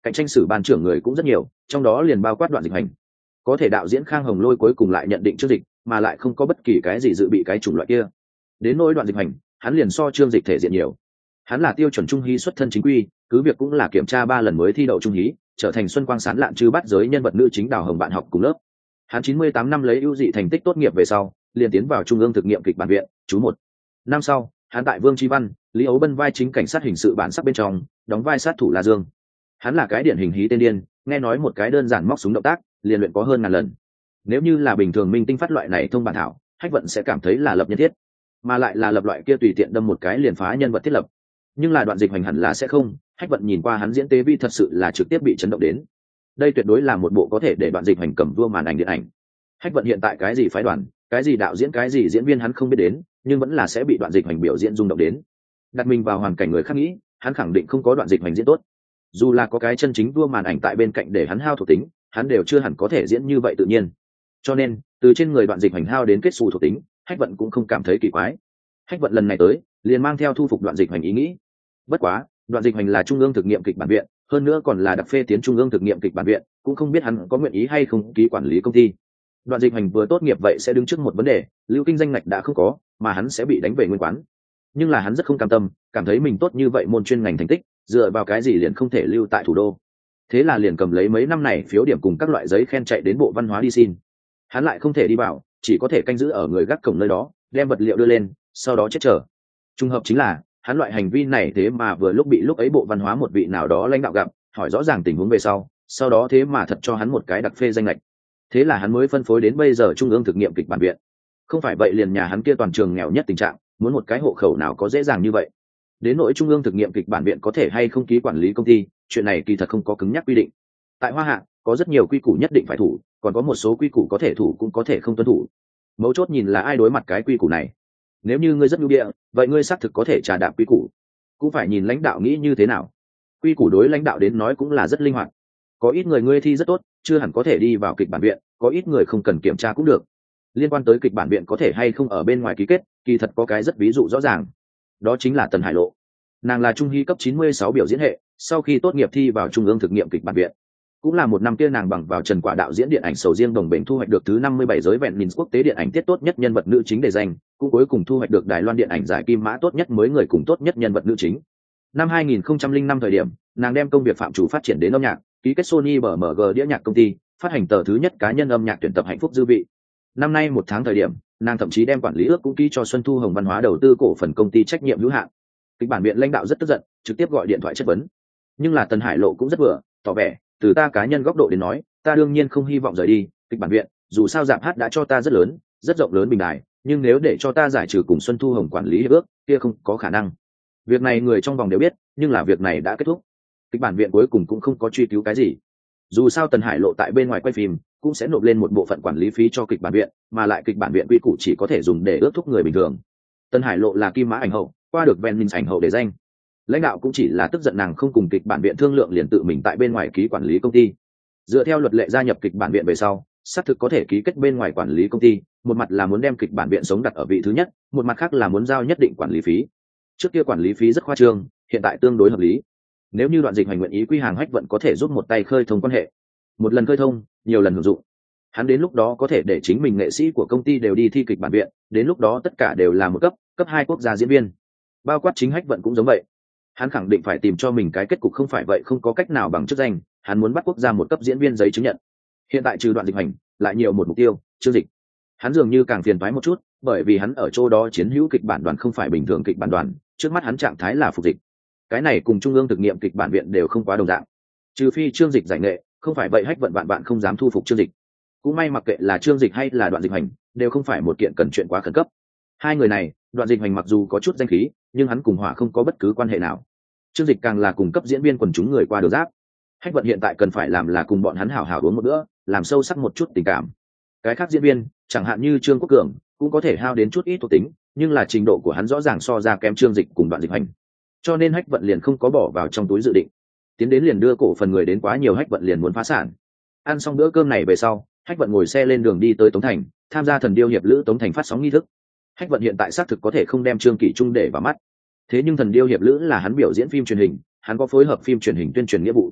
cạnh tranh xử ban trưởng người cũng rất nhiều, trong đó liền bao quát Đoạn Dịch Hành. Có thể đạo diễn Khang Hồng Lôi cuối cùng lại nhận định Trương Dịch, mà lại không có bất kỳ cái gì dự bị cái chủng loại kia. Đến nỗi Đoạn Dịch Hành, hắn liền so Trương Dịch thể diện nhiều. Hắn là tiêu chuẩn trung hí xuất thân chính quy, cứ việc cũng là kiểm tra ba lần mới thi đậu trung hí, trở thành xuân quang sáng lạn chư bắt giới nhân vật nữ chính Đào Hồng bạn học cùng lớp. Hắn chín mươi tám năm lấy ưu dị thành tích tốt nghiệp về sau, liền tiến vào Trung ương thực nghiệm kịch bản viện, chú một. Năm sau, hắn tại Vương Chi Văn, Lý Ấu Bân vai chính cảnh sát hình sự bản sắc bên trong, đóng vai sát thủ La Dương. Hắn là cái điển hình hí tên điên, nghe nói một cái đơn giản móc súng động tác, liền luyện có hơn ngàn lần. Nếu như là bình thường minh tinh phát loại này thông bản thảo, Hách Vận sẽ cảm thấy là lập nhân thiết, mà lại là lập loại kia tùy tiện đâm một cái liền phá nhân vật thiết lập. Nhưng là Đoạn Dịch Hành hẳn là sẽ không, Hách Vận nhìn qua hắn diễn tế vi thật sự là trực tiếp bị chấn động đến. Đây tuyệt đối là một bộ có thể để Đoạn Dịch Hành cầm vua màn ảnh điện ảnh. Hách Vận hiện tại cái gì phái đoàn, cái gì đạo diễn, cái gì diễn viên hắn không biết đến, nhưng vẫn là sẽ bị Đoạn Dịch Hành biểu diễn rung động đến. Đặt mình vào hoàn cảnh người khác nghĩ, hắn khẳng định không có Đoạn Dịch Hành diễn tốt. Dù là có cái chân chính vua màn ảnh tại bên cạnh để hắn hao thuộc tính, hắn đều chưa hẳn có thể diễn như vậy tự nhiên. Cho nên, từ trên người Đoạn Dịch Hành hao đến kết xù thuộc tính, Hách Vận cũng không cảm thấy kỳ quái. Hách Vận lần này tới, liền mang theo thu phục Đoạn Dịch Hành ý nghĩ. Bất quá, Đoạn Dịch Hành là trung ương thực nghiệm kịch bản viện, hơn nữa còn là đặc phê tiến trung ương thực nghiệm kịch bản viện, cũng không biết hắn có nguyện ý hay không ký quản lý công ty. Đoạn Dịch Hành vừa tốt nghiệp vậy sẽ đứng trước một vấn đề, lưu kinh danh ngạch đã không có, mà hắn sẽ bị đánh về nguyên quán. Nhưng là hắn rất không cam tâm, cảm thấy mình tốt như vậy môn chuyên ngành thành tích, dựa vào cái gì liền không thể lưu tại thủ đô. Thế là liền cầm lấy mấy năm này phiếu điểm cùng các loại giấy khen chạy đến Bộ Văn hóa đi xin. Hắn lại không thể đi vào, chỉ có thể canh giữ ở người gác cổng nơi đó, đem vật liệu đưa lên, sau đó chết chờ. Trùng hợp chính là, hắn loại hành vi này thế mà vừa lúc bị lúc ấy Bộ Văn hóa một vị nào đó lãnh đạo gặp, hỏi rõ ràng tình huống về sau, sau đó thế mà thật cho hắn một cái đặc phê danh lệch. Thế là hắn mới phân phối đến bây giờ trung ương thực nghiệm kịch bản viện. Không phải vậy liền nhà hắn kia toàn trường nghèo nhất tình trạng, muốn một cái hộ khẩu nào có dễ dàng như vậy. Đến nỗi trung ương thực nghiệm kịch bản viện có thể hay không ký quản lý công ty, chuyện này kỳ thật không có cứng nhắc quy định. Tại Hoa Hạ, có rất nhiều quy củ nhất định phải thủ, còn có một số quy củ có thể thủ cũng có thể không tuân thủ. Mấu chốt nhìn là ai đối mặt cái quy củ này. Nếu như ngươi rất nhu địa, vậy ngươi xác thực có thể trà đạp quy củ. Cũng phải nhìn lãnh đạo nghĩ như thế nào. Quy củ đối lãnh đạo đến nói cũng là rất linh hoạt. Có ít người ngươi thi rất tốt, chưa hẳn có thể đi vào kịch bản viện, có ít người không cần kiểm tra cũng được. Liên quan tới kịch bản viện có thể hay không ở bên ngoài ký kết, kỳ thật có cái rất ví dụ rõ ràng. Đó chính là Tần Hải Lộ. Nàng là trung hy cấp chín mươi sáu biểu diễn hệ, sau khi tốt nghiệp thi vào trung ương thực nghiệm kịch bản viện. Cũng là một năm kia nàng bằng vào Trần Quả đạo diễn điện ảnh Sầu Riêng Đồng Bền thu hoạch được thứ năm mươi bảy giới vẹn Nhìn quốc tế điện ảnh tiết tốt nhất nhân vật nữ chính đề danh, cũng cuối cùng thu hoạch được Đài Loan điện ảnh giải Kim Mã tốt nhất mới người cùng tốt nhất nhân vật nữ chính. Năm hai nghìn không trăm lẻ năm thời điểm, nàng đem công việc phạm chủ phát triển đến âm nhạc, ký kết Sony bê em giê đĩa nhạc công ty, phát hành tờ thứ nhất cá nhân âm nhạc tuyển tập Hạnh phúc dư vị. Năm nay một tháng thời điểm, nàng thậm chí đem quản lý ước cũng ký cho Xuân Thu Hồng Văn hóa đầu tư cổ phần công ty trách nhiệm hữu hạn. Kịch bản viện lãnh đạo rất tức giận, trực tiếp gọi điện thoại chất vấn. Nhưng là Tần Hải Lộ cũng rất vừa, tỏ vẻ, từ ta cá nhân góc độ đến nói, ta đương nhiên không hy vọng rời đi kịch bản viện, dù sao dạp hát đã cho ta rất lớn, rất rộng lớn bình đài, nhưng nếu để cho ta giải trừ cùng Xuân Thu Hồng quản lý hiệp ước, kia không có khả năng. Việc này người trong vòng đều biết, nhưng là việc này đã kết thúc. Kịch bản viện cuối cùng cũng không có truy cứu cái gì. Dù sao Tần Hải Lộ tại bên ngoài quay phim, cũng sẽ nộp lên một bộ phận quản lý phí cho kịch bản viện, mà lại kịch bản viện quy củ chỉ có thể dùng để ước thúc người bình thường. Tần Hải Lộ là Kim Mã ảnh hậu, qua được ven minh ảnh hậu để danh. Lãnh đạo cũng chỉ là tức giận nàng không cùng kịch bản viện thương lượng liền tự mình tại bên ngoài ký quản lý công ty. Dựa theo luật lệ gia nhập kịch bản viện về sau, xác thực có thể ký kết bên ngoài quản lý công ty, một mặt là muốn đem kịch bản viện sống đặt ở vị thứ nhất, một mặt khác là muốn giao nhất định quản lý phí. Trước kia quản lý phí rất khoa trương, hiện tại tương đối hợp lý. Nếu như Đoạn Dịch Hành nguyện ý quy hàng Hách Vận có thể giúp một tay khơi thông quan hệ. Một lần khơi thông, nhiều lần hưởng dụng. Hắn đến lúc đó có thể để chính mình nghệ sĩ của công ty đều đi thi kịch bản viện, đến lúc đó tất cả đều là một cấp, cấp hai quốc gia diễn viên. Bao quát chính Hách Vận cũng giống vậy. Hắn khẳng định phải tìm cho mình cái kết cục không phải vậy không có cách nào bằng chức danh, hắn muốn bắt quốc gia một cấp diễn viên giấy chứng nhận. Hiện tại trừ Đoạn Dịch Hành, lại nhiều một mục tiêu, Trương Dịch. Hắn dường như càng phiền toái một chút, bởi vì hắn ở chỗ đó chiến hữu kịch bản đoàn không phải bình thường kịch bản đoàn, trước mắt hắn trạng thái là phục dịch. Cái này cùng trung ương thực nghiệm kịch bản viện đều không quá đồng dạng. Trừ phi Trương Dịch giải nghệ, không phải vậy Hách Vận bạn bạn không dám thu phục Trương Dịch. Cũng may mặc kệ là Trương Dịch hay là Đoạn Dịch Hành, đều không phải một kiện cần chuyện quá khẩn cấp. Hai người này, Đoạn Dịch Hành mặc dù có chút danh khí, nhưng hắn cùng Hỏa không có bất cứ quan hệ nào. Trương Dịch càng là cung cấp diễn viên quần chúng người qua đường giáp. Hách Vận hiện tại cần phải làm là cùng bọn hắn hảo hảo uống một bữa, làm sâu sắc một chút tình cảm. Cái khác diễn viên, chẳng hạn như Trương Quốc Cường, cũng có thể hao đến chút ít thuộc tính, nhưng là trình độ của hắn rõ ràng so ra kém Trương Dịch cùng Đoạn Dịch Hành. Cho nên Hách Vận liền không có bỏ vào trong túi dự định. Tiến đến liền đưa cổ phần người đến quá nhiều, Hách Vận liền muốn phá sản. Ăn xong bữa cơm này về sau, Hách Vận ngồi xe lên đường đi tới Tống Thành, tham gia Thần Điêu hiệp lữ Tống Thành phát sóng nghi thức. Hách Vận hiện tại xác thực có thể không đem Trương Kỷ Trung để vào mắt. Thế nhưng Thần Điêu hiệp lữ là hắn biểu diễn phim truyền hình, hắn có phối hợp phim truyền hình tuyên truyền nghĩa vụ.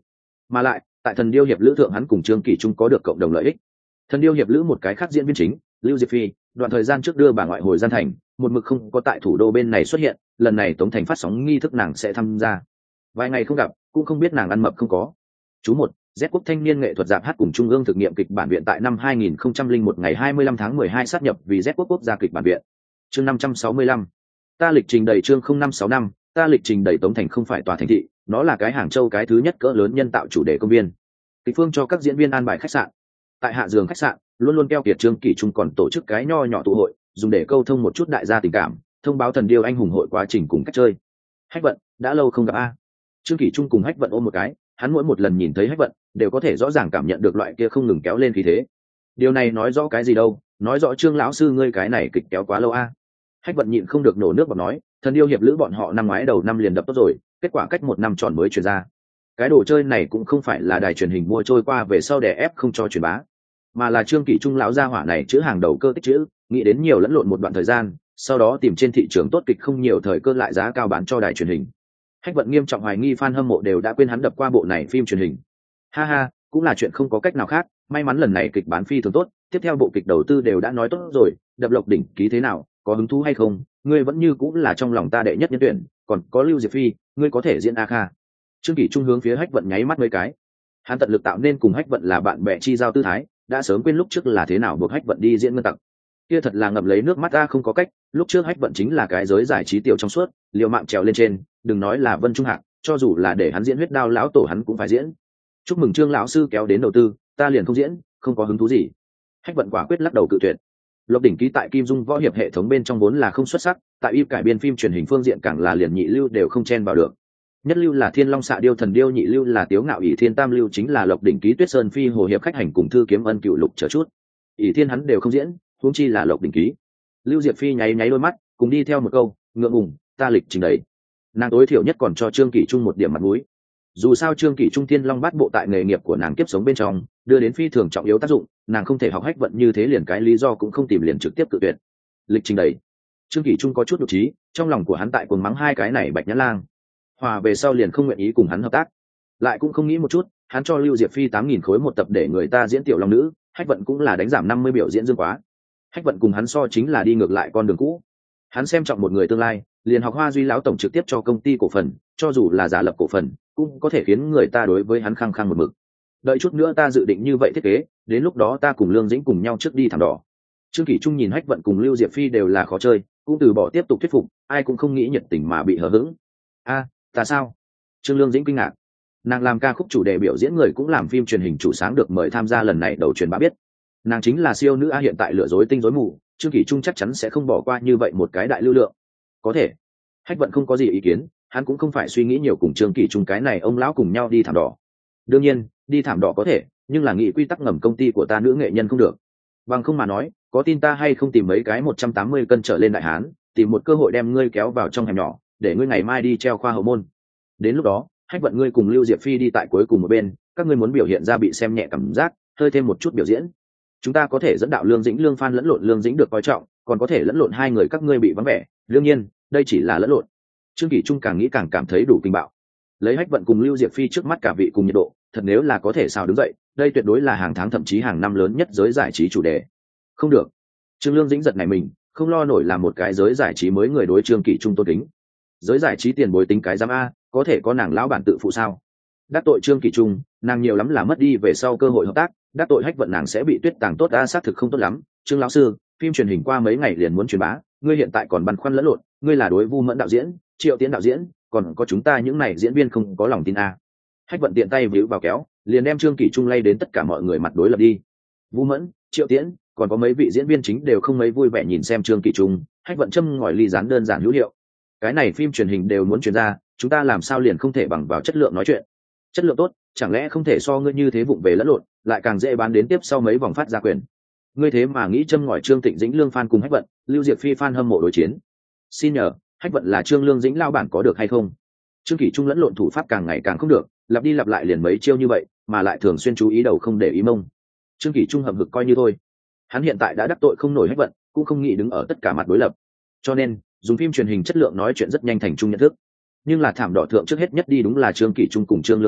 mà lại tại thần điêu hiệp lữ thượng hắn cùng trương kỷ trung có được cộng đồng lợi ích. Thần điêu hiệp lữ một cái khác diễn viên chính Lưu Diệp Phi đoạn thời gian trước đưa bà ngoại hồi gian thành, một mực không có tại thủ đô bên này xuất hiện, lần này Tống Thành phát sóng nghi thức nàng sẽ tham gia. Vài ngày không gặp cũng không biết nàng ăn mập không có. Chú một Z Quốc thanh niên nghệ thuật dạp hát cùng trung ương thực nghiệm kịch bản viện tại năm hai nghìn không trăm lẻ một ngày hai mươi lăm tháng mười hai sát nhập vì Z Quốc quốc gia kịch bản viện. Chương năm trăm sáu mươi lăm. Ta lịch trình đầy chương không năm sáu năm, ta lịch trình đầy Tống Thành không phải tòa thành thị, nó là cái Hàng Châu cái thứ nhất cỡ lớn nhân tạo chủ đề công viên. Kịch phương cho các diễn viên an bài khách sạn. Tại hạ giường khách sạn, luôn luôn keo kiệt trương kỷ trung còn tổ chức cái nho nhỏ tụ hội, dùng để câu thông một chút đại gia tình cảm, thông báo thần điêu anh hùng hội quá trình cùng cách chơi. Hách Vận, đã lâu không gặp a. Trương kỷ trung cùng Hách Vận ôm một cái, hắn mỗi một lần nhìn thấy Hách Vận đều có thể rõ ràng cảm nhận được loại kia không ngừng kéo lên khí thế. Điều này nói rõ cái gì đâu, nói rõ Trương lão sư ngươi cái này kịch kéo quá lâu a. Hách Vận nhịn không được nổ nước bọt nói, thần điêu hiệp lữ bọn họ năm ngoái đầu năm liền đập tốt rồi, kết quả cách một năm tròn mới truyền ra. Cái đồ chơi này cũng không phải là đài truyền hình mua trôi qua về sau đè ép không cho truyền bá, mà là Trương kỷ trung lão gia hỏa này chữ hàng đầu cơ tích chữ, nghĩ đến nhiều lẫn lộn một đoạn thời gian, sau đó tìm trên thị trường tốt kịch không nhiều thời cơ lại giá cao bán cho đài truyền hình. Hách Vận nghiêm trọng hoài nghi fan hâm mộ đều đã quên hắn đập qua bộ này phim truyền hình. Ha ha, cũng là chuyện không có cách nào khác, may mắn lần này kịch bán phi thường tốt, tiếp theo bộ kịch đầu tư đều đã nói tốt rồi, đập Lộc đỉnh ký thế nào, có hứng thú hay không, ngươi vẫn như cũng là trong lòng ta đệ nhất nhân tuyển, còn có Lưu Diệp Phi, ngươi có thể diễn a kha. Trương kỷ trung hướng phía Hách Vận nháy mắt mấy cái. Hắn tận lực tạo nên cùng Hách Vận là bạn bè chi giao tư thái, đã sớm quên lúc trước là thế nào buộc Hách Vận đi diễn ngân tặc. Kia thật là ngậm lấy nước mắt ta không có cách, lúc trước Hách Vận chính là cái giới giải trí tiểu trong suốt, liều mạng trèo lên trên, đừng nói là Vân Trung Hạc, cho dù là để hắn diễn huyết đao lão tổ hắn cũng phải diễn. Chúc mừng Trương lão sư kéo đến đầu tư, ta liền không diễn, không có hứng thú gì. Hách Vận quả quyết lắc đầu cự tuyệt. Lộc đỉnh ký tại Kim Dung võ hiệp hệ thống bên trong vốn là không xuất sắc, tại y cải biên phim truyền hình phương diện càng là liền nhị lưu đều không chen vào được. Nhất lưu là Thiên Long xạ điêu thần điêu, nhị lưu là Tiếu Ngạo ỷ thiên, tam lưu chính là Lộc đỉnh ký Tuyết Sơn phi hồ hiệp khách hành cùng Thư kiếm ân cựu lục chờ chút. ỷ thiên hắn đều không diễn, huống chi là Lộc đỉnh ký. Lưu Diệp Phi nháy nháy đôi mắt, cùng đi theo một câu, ngượng ngùng, ta lịch trình đầy. Nàng tối thiểu nhất còn cho Trương kỷ trung một điểm mặt mũi. Dù sao Trương kỷ trung Thiên Long bát bộ tại nghề nghiệp của nàng kiếp sống bên trong đưa đến phi thường trọng yếu tác dụng, nàng không thể học Hách Vận như thế liền cái lý do cũng không tìm liền trực tiếp tự tuyệt. Lịch trình đầy. Trương kỷ trung có chút đột trí, trong lòng của hắn tại cuồng mắng hai cái này bạch nhã lang. Hòa về sau liền không nguyện ý cùng hắn hợp tác, lại cũng không nghĩ một chút, hắn cho Lưu Diệp Phi tám nghìn khối một tập để người ta diễn tiểu long nữ, Hách Vận cũng là đánh giảm năm mươi biểu diễn dương quá. Hách Vận cùng hắn so chính là đi ngược lại con đường cũ. Hắn xem trọng một người tương lai, liền học Hoa Duy lão tổng trực tiếp cho công ty cổ phần, cho dù là giả lập cổ phần, cũng có thể khiến người ta đối với hắn khăng khăng một mực. Đợi chút nữa ta dự định như vậy thiết kế, đến lúc đó ta cùng Lương Dĩnh cùng nhau trước đi thảm đỏ. Trương kỷ trung nhìn Hách Vận cùng Lưu Diệp Phi đều là khó chơi, cũng từ bỏ tiếp tục thuyết phục, ai cũng không nghĩ nhiệt tình mà bị hờ hững. A, ta sao? Trương Lương Dĩnh kinh ngạc. Nàng làm ca khúc chủ đề biểu diễn người cũng làm phim truyền hình chủ sáng được mời tham gia lần này đầu truyền bá biết. Nàng chính là siêu nữ a, hiện tại lừa dối tinh rối mù, Trương kỷ trung chắc chắn sẽ không bỏ qua như vậy một cái đại lưu lượng. Có thể. Hách Vận không có gì ý kiến, hắn cũng không phải suy nghĩ nhiều cùng Trương kỷ trung cái này ông lão cùng nhau đi thảm đỏ. Đương nhiên, đi thảm đỏ có thể, nhưng là nghị quy tắc ngầm công ty của ta nữ nghệ nhân không được. Bằng không mà nói, có tin ta hay không tìm mấy cái một trăm tám mươi cân trở lên đại hán, tìm một cơ hội đem ngươi kéo vào trong hẻm nhỏ, để ngươi ngày mai đi treo khoa hậu môn. Đến lúc đó, Hách Vận ngươi cùng Lưu Diệp Phi đi tại cuối cùng một bên, các ngươi muốn biểu hiện ra bị xem nhẹ cảm giác, hơi thêm một chút biểu diễn. Chúng ta có thể dẫn đạo Lương Dĩnh Lương Phan lẫn lộn Lương Dĩnh được coi trọng, còn có thể lẫn lộn hai người các ngươi bị vắng vẻ, đương nhiên, đây chỉ là lẫn lộn. Trương kỷ trung càng nghĩ càng cảm thấy đủ kinh bạo. Lấy Hách Vận cùng Lưu Diệp Phi trước mắt cả vị cùng nhiệt độ, thật nếu là có thể sao đứng dậy, đây tuyệt đối là hàng tháng thậm chí hàng năm lớn nhất giới giải trí chủ đề. Không được. Trương Lương Dĩnh giật này mình, không lo nổi làm một cái giới giải trí mới người đối Trương kỷ trung tôn kính. Giới giải trí tiền bối tính cái giám a, có thể có nàng lão bản tự phụ sao? Đắc tội Trương kỷ trung, nàng nhiều lắm là mất đi về sau cơ hội hợp tác, đắc tội Hách Vận nàng sẽ bị tuyết tàng tốt a, xác thực không tốt lắm. Trương lão sư, phim truyền hình qua mấy ngày liền muốn truyền bá, ngươi hiện tại còn băn khoăn lẫn lộn, ngươi là đối Vu Mẫn đạo diễn, Triệu Tiến đạo diễn, còn có chúng ta những này diễn viên không có lòng tin a. Hách Vận tiện tay víu vào kéo, liền đem Trương kỷ trung lay đến tất cả mọi người mặt đối lập đi. Vu Mẫn, Triệu Tiến, còn có mấy vị diễn viên chính đều không mấy vui vẻ nhìn xem Trương kỷ trung, Hách Vận châm ngòi ly rán đơn giản hữu hiệu. Cái này phim truyền hình đều muốn truyền ra, chúng ta làm sao liền không thể bằng vào chất lượng nói chuyện? Chất lượng tốt, chẳng lẽ không thể so ngươi như thế vụng về lẫn lộn, lại càng dễ bán đến tiếp sau mấy vòng phát ra quyền. Ngươi thế mà nghĩ châm ngòi Trương Tịnh Dĩnh Lương Phan cùng Hách Vận, Lưu Diệp Phi fan hâm mộ đối chiến. Xin nhờ, Hách Vận là Trương Lương Dĩnh lao bản có được hay không? Trương kỷ trung lẫn lộn thủ pháp càng ngày càng không được, lặp đi lặp lại liền mấy chiêu như vậy, mà lại thường xuyên chú ý đầu không để ý mông. Trương kỷ trung hậm hực coi như thôi. Hắn hiện tại đã đắc tội không nổi Hách Vận, cũng không nghĩ đứng ở tất cả mặt đối lập. Cho nên, dùng phim truyền hình chất lượng nói chuyện rất nhanh thành chung nhận thức. Nhưng là thảm đỏ thượng trước hết nhất đi đúng là Trương kỷ trung cùng Trương Lương Dĩnh,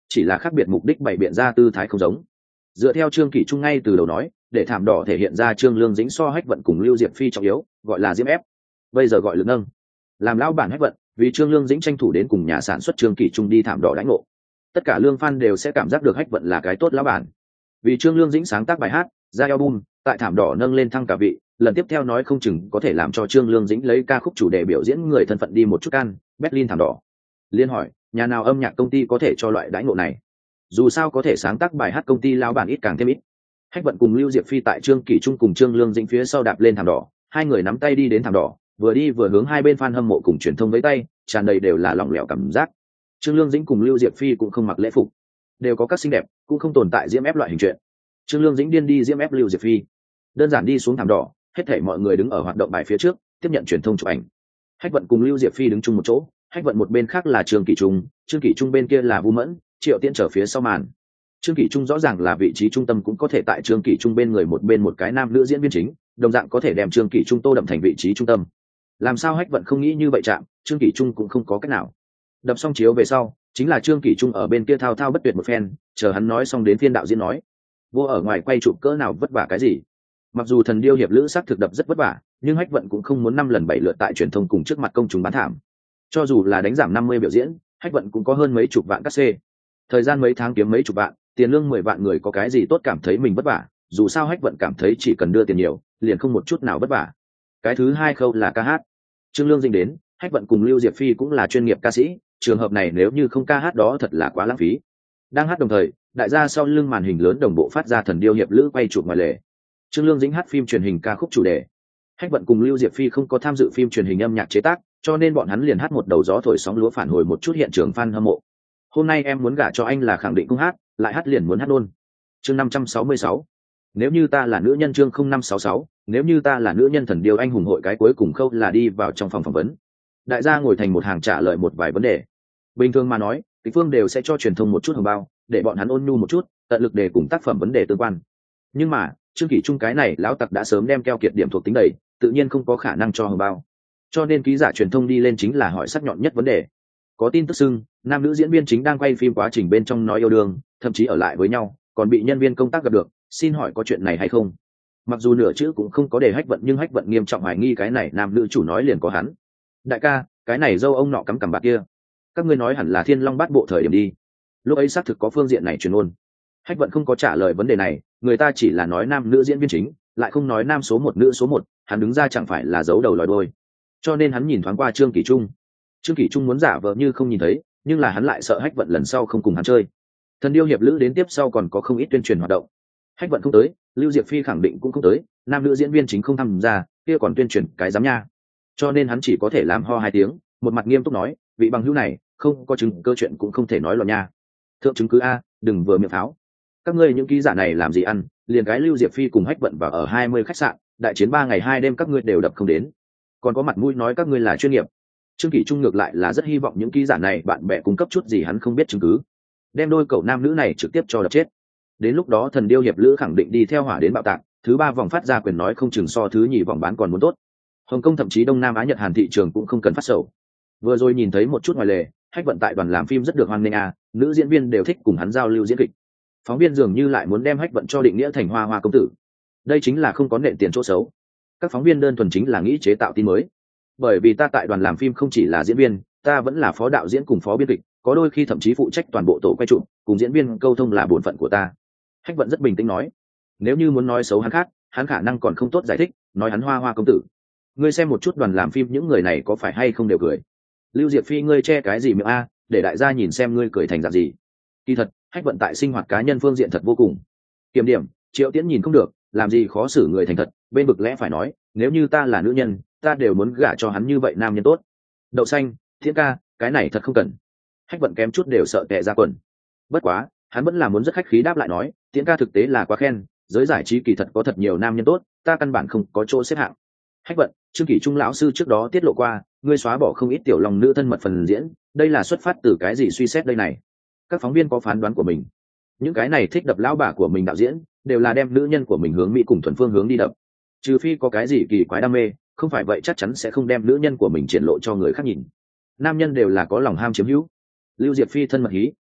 chỉ là khác biệt mục đích bày biện ra tư thái không giống. Dựa theo Trương Kỷ Trung ngay từ đầu nói, để thảm đỏ thể hiện ra Trương Lương Dĩnh so Hách Vận cùng Lưu Diệp Phi trọng yếu, gọi là diễm ép, bây giờ gọi lực nâng. Làm lão bản Hách Vận, vì Trương Lương Dĩnh tranh thủ đến cùng nhà sản xuất Trương Kỷ Trung đi thảm đỏ đánh ngộ, tất cả lương fan đều sẽ cảm giác được Hách Vận là cái tốt lão bản. Vì Trương Lương Dĩnh sáng tác bài hát, ra album, tại thảm đỏ nâng lên thăng cả vị, lần tiếp theo nói không chừng có thể làm cho Trương Lương Dĩnh lấy ca khúc chủ đề biểu diễn người thân phận đi một chút can Berlin thảm đỏ. Liên hỏi, nhà nào âm nhạc công ty có thể cho loại đãi ngộ này? Dù sao có thể sáng tác bài hát công ty lão bản ít càng thêm ít. Hách Vận cùng Lưu Diệp Phi tại Trương Kỷ Trung cùng Trương Lương Dĩnh phía sau đạp lên thảm đỏ, hai người nắm tay đi đến thảm đỏ, vừa đi vừa hướng hai bên fan hâm mộ cùng truyền thông với tay, tràn đầy đều là lỏng lẻo cảm giác. Trương Lương Dĩnh cùng Lưu Diệp Phi cũng không mặc lễ phục, đều có các xinh đẹp, cũng không tồn tại diễm ép loại hình chuyện. Trương Lương Dĩnh điên đi diễm ép Lưu Diệp Phi, đơn giản đi xuống thảm đỏ, hết thảy mọi người đứng ở hoạt động bài phía trước, tiếp nhận truyền thông chụp ảnh. Hách Vận cùng Lưu Diệp Phi đứng chung một chỗ, Hách Vận một bên khác là Trương Kỷ Trung, Trương Kỷ Trung bên kia là Vu Mẫn, Triệu Tiễn trở phía sau màn. Trương Kỷ Trung rõ ràng là vị trí trung tâm, cũng có thể tại Trương Kỷ Trung bên người một bên một cái nam nữ diễn viên chính, đồng dạng có thể đem Trương Kỷ Trung tô đậm thành vị trí trung tâm. Làm sao Hách Vận không nghĩ như vậy chạm, Trương Kỷ Trung cũng không có cách nào. Đập xong chiếu về sau, chính là Trương Kỷ Trung ở bên kia thao thao bất tuyệt một phen, chờ hắn nói xong đến phiên đạo diễn nói, vô ở ngoài quay chụp cỡ nào vất vả cái gì. Mặc dù Thần Điêu hiệp lữ sắc thực đập rất vất vả, nhưng Hách Vận cũng không muốn năm lần bảy lượt tại truyền thông cùng trước mặt công chúng bán thảm. Cho dù là đánh giảm năm mươi biểu diễn, Hách Vận cũng có hơn mấy chục vạn cát xê. Thời gian mấy tháng kiếm mấy chục vạn, tiền lương mười vạn, người có cái gì tốt cảm thấy mình vất vả, dù sao Hách Vận cảm thấy chỉ cần đưa tiền nhiều, liền không một chút nào vất vả. Cái thứ hai khâu là ca hát. Trương Lương Dĩnh đến, Hách Vận cùng Lưu Diệp Phi cũng là chuyên nghiệp ca sĩ, trường hợp này nếu như không ca hát đó thật là quá lãng phí. Đang hát đồng thời, đại gia sau lưng màn hình lớn đồng bộ phát ra Thần Điêu hiệp lữ quay chụp ngoài lề. Trương Lương Dĩnh hát phim truyền hình ca khúc chủ đề. Hách Vận cùng Lưu Diệp Phi không có tham dự phim truyền hình âm nhạc chế tác, cho nên bọn hắn liền hát một đầu gió thổi sóng lúa phản hồi một chút hiện trường fan hâm mộ. Hôm nay em muốn gả cho anh là khẳng định cũng hát, lại hát liền muốn hát luôn. Chương năm trăm sáu mươi sáu. Nếu như ta là nữ nhân, chương không năm sáu sáu, nếu như ta là nữ nhân. Thần Điêu anh hùng hội cái cuối cùng khâu là đi vào trong phòng phỏng vấn. Đại gia ngồi thành một hàng trả lời một vài vấn đề. Bình thường mà nói, kịch phương đều sẽ cho truyền thông một chút hồng bao, để bọn hắn ôn nhu một chút, tận lực để cùng tác phẩm vấn đề tương quan. Nhưng mà, Trương Kỷ Trung cái này lão tặc đã sớm đem keo kiệt điểm thuộc tính đầy, tự nhiên không có khả năng cho hồng bao. Cho nên ký giả truyền thông đi lên chính là hỏi sắc nhọn nhất vấn đề. Có tin tức xưng, nam nữ diễn viên chính đang quay phim quá trình bên trong nói yêu đương, thậm chí ở lại với nhau, còn bị nhân viên công tác gặp được, xin hỏi có chuyện này hay không? Mặc dù nửa chữ cũng không có để Hách Vận, nhưng Hách Vận nghiêm trọng hoài nghi cái này nam nữ chủ nói liền có hắn. Đại ca, cái này dâu ông nọ cắm cằm bạc kia, các ngươi nói hẳn là Thiên Long Bát Bộ thời điểm đi. Lúc ấy xác thực có phương diện này truyền ngôn. Hách Vận không có trả lời vấn đề này, người ta chỉ là nói nam nữ diễn viên chính, lại không nói nam số một nữ số một, hắn đứng ra chẳng phải là giấu đầu lòi đuôi. Cho nên hắn nhìn thoáng qua Trương Kỷ Trung. Trương Kỷ Trung muốn giả vờ như không nhìn thấy, nhưng là hắn lại sợ Hách Vận lần sau không cùng hắn chơi. Thần Điêu hiệp lữ đến tiếp sau còn có không ít tuyên truyền hoạt động. Hách Vận không tới, Lưu Diệp Phi khẳng định cũng không tới, nam nữ diễn viên chính không tham gia, kia còn tuyên truyền cái dám nha. Cho nên hắn chỉ có thể làm ho hai tiếng, một mặt nghiêm túc nói, vị bằng hữu này, không có chứng cơ chuyện cũng không thể nói lọt nha. Thượng chứng cứ a, đừng vừa miệng pháo. Các ngươi những ký giả này làm gì ăn, liền cái Lưu Diệp Phi cùng Hách Vận vào ở hai mươi khách sạn, đại chiến ba ngày hai đêm các ngươi đều đập không đến, còn có mặt mũi nói các ngươi là chuyên nghiệp. Trương Kỷ Trung ngược lại là rất hy vọng những ký giả này bạn bè cung cấp chút gì hắn không biết chứng cứ, đem đôi cậu nam nữ này trực tiếp cho đập chết. Đến lúc đó Thần Điêu hiệp lữ khẳng định đi theo hỏa đến bạo tạc, thứ ba vòng phát ra quyền nói không chừng so thứ nhì vòng bán còn muốn tốt. Hồng Kông thậm chí Đông Nam Á Nhật Hàn thị trường cũng không cần phát sầu. Vừa rồi nhìn thấy một chút ngoài lề, Hách Vận tại đoàn làm phim rất được hoan nghênh à, nữ diễn viên đều thích cùng hắn giao lưu diễn kịch. Phóng viên dường như lại muốn đem Hách Vận cho định nghĩa thành hoa hoa công tử. Đây chính là không có nện tiền chỗ xấu. Các phóng viên đơn thuần chính là nghĩ chế tạo tin mới. Bởi vì ta tại đoàn làm phim không chỉ là diễn viên, ta vẫn là phó đạo diễn cùng phó biên kịch, có đôi khi thậm chí phụ trách toàn bộ tổ quay trụ, cùng diễn viên câu thông là bổn phận của ta. Hách Vận rất bình tĩnh nói, nếu như muốn nói xấu hắn khác, hắn khả năng còn không tốt giải thích, nói hắn hoa hoa công tử. Ngươi xem một chút đoàn làm phim những người này có phải hay không đều cười. Lưu Diệp Phi ngươi che cái gì miệng a, để đại gia nhìn xem ngươi cười thành dạng gì. Kỳ thật, Hách Vận tại sinh hoạt cá nhân phương diện thật vô cùng kiểm điểm. Triệu Tiễn nhìn không được, làm gì khó xử người thành thật, bên bực lẽ phải nói, nếu như ta là nữ nhân, ta đều muốn gả cho hắn như vậy nam nhân tốt. Đậu xanh, Thiện ca, cái này thật không cần. Hách Vận kém chút đều sợ tè ra quần. Bất quá, hắn vẫn là muốn rất khách khí đáp lại nói, Thiện ca thực tế là quá khen, giới giải trí kỳ thật có thật nhiều nam nhân tốt, ta căn bản không có chỗ xếp hạng. Hách Vận, Trương Kỷ Trung lão sư trước đó tiết lộ qua, ngươi xóa bỏ không ít tiểu lòng nữ thân mật phần diễn, đây là xuất phát từ cái gì suy xét đây này? Các phóng viên có phán đoán của mình. Những cái này thích đập lão bà của mình đạo diễn, đều là đem nữ nhân của mình hướng mỹ cùng thuần phương hướng đi đập. Trừ phi có cái gì kỳ quái đam mê, không phải vậy chắc chắn sẽ không đem nữ nhân của mình triển lộ cho người khác nhìn. Nam nhân đều là có lòng ham chiếm hữu. Lưu Diệp Phi thân mật hí,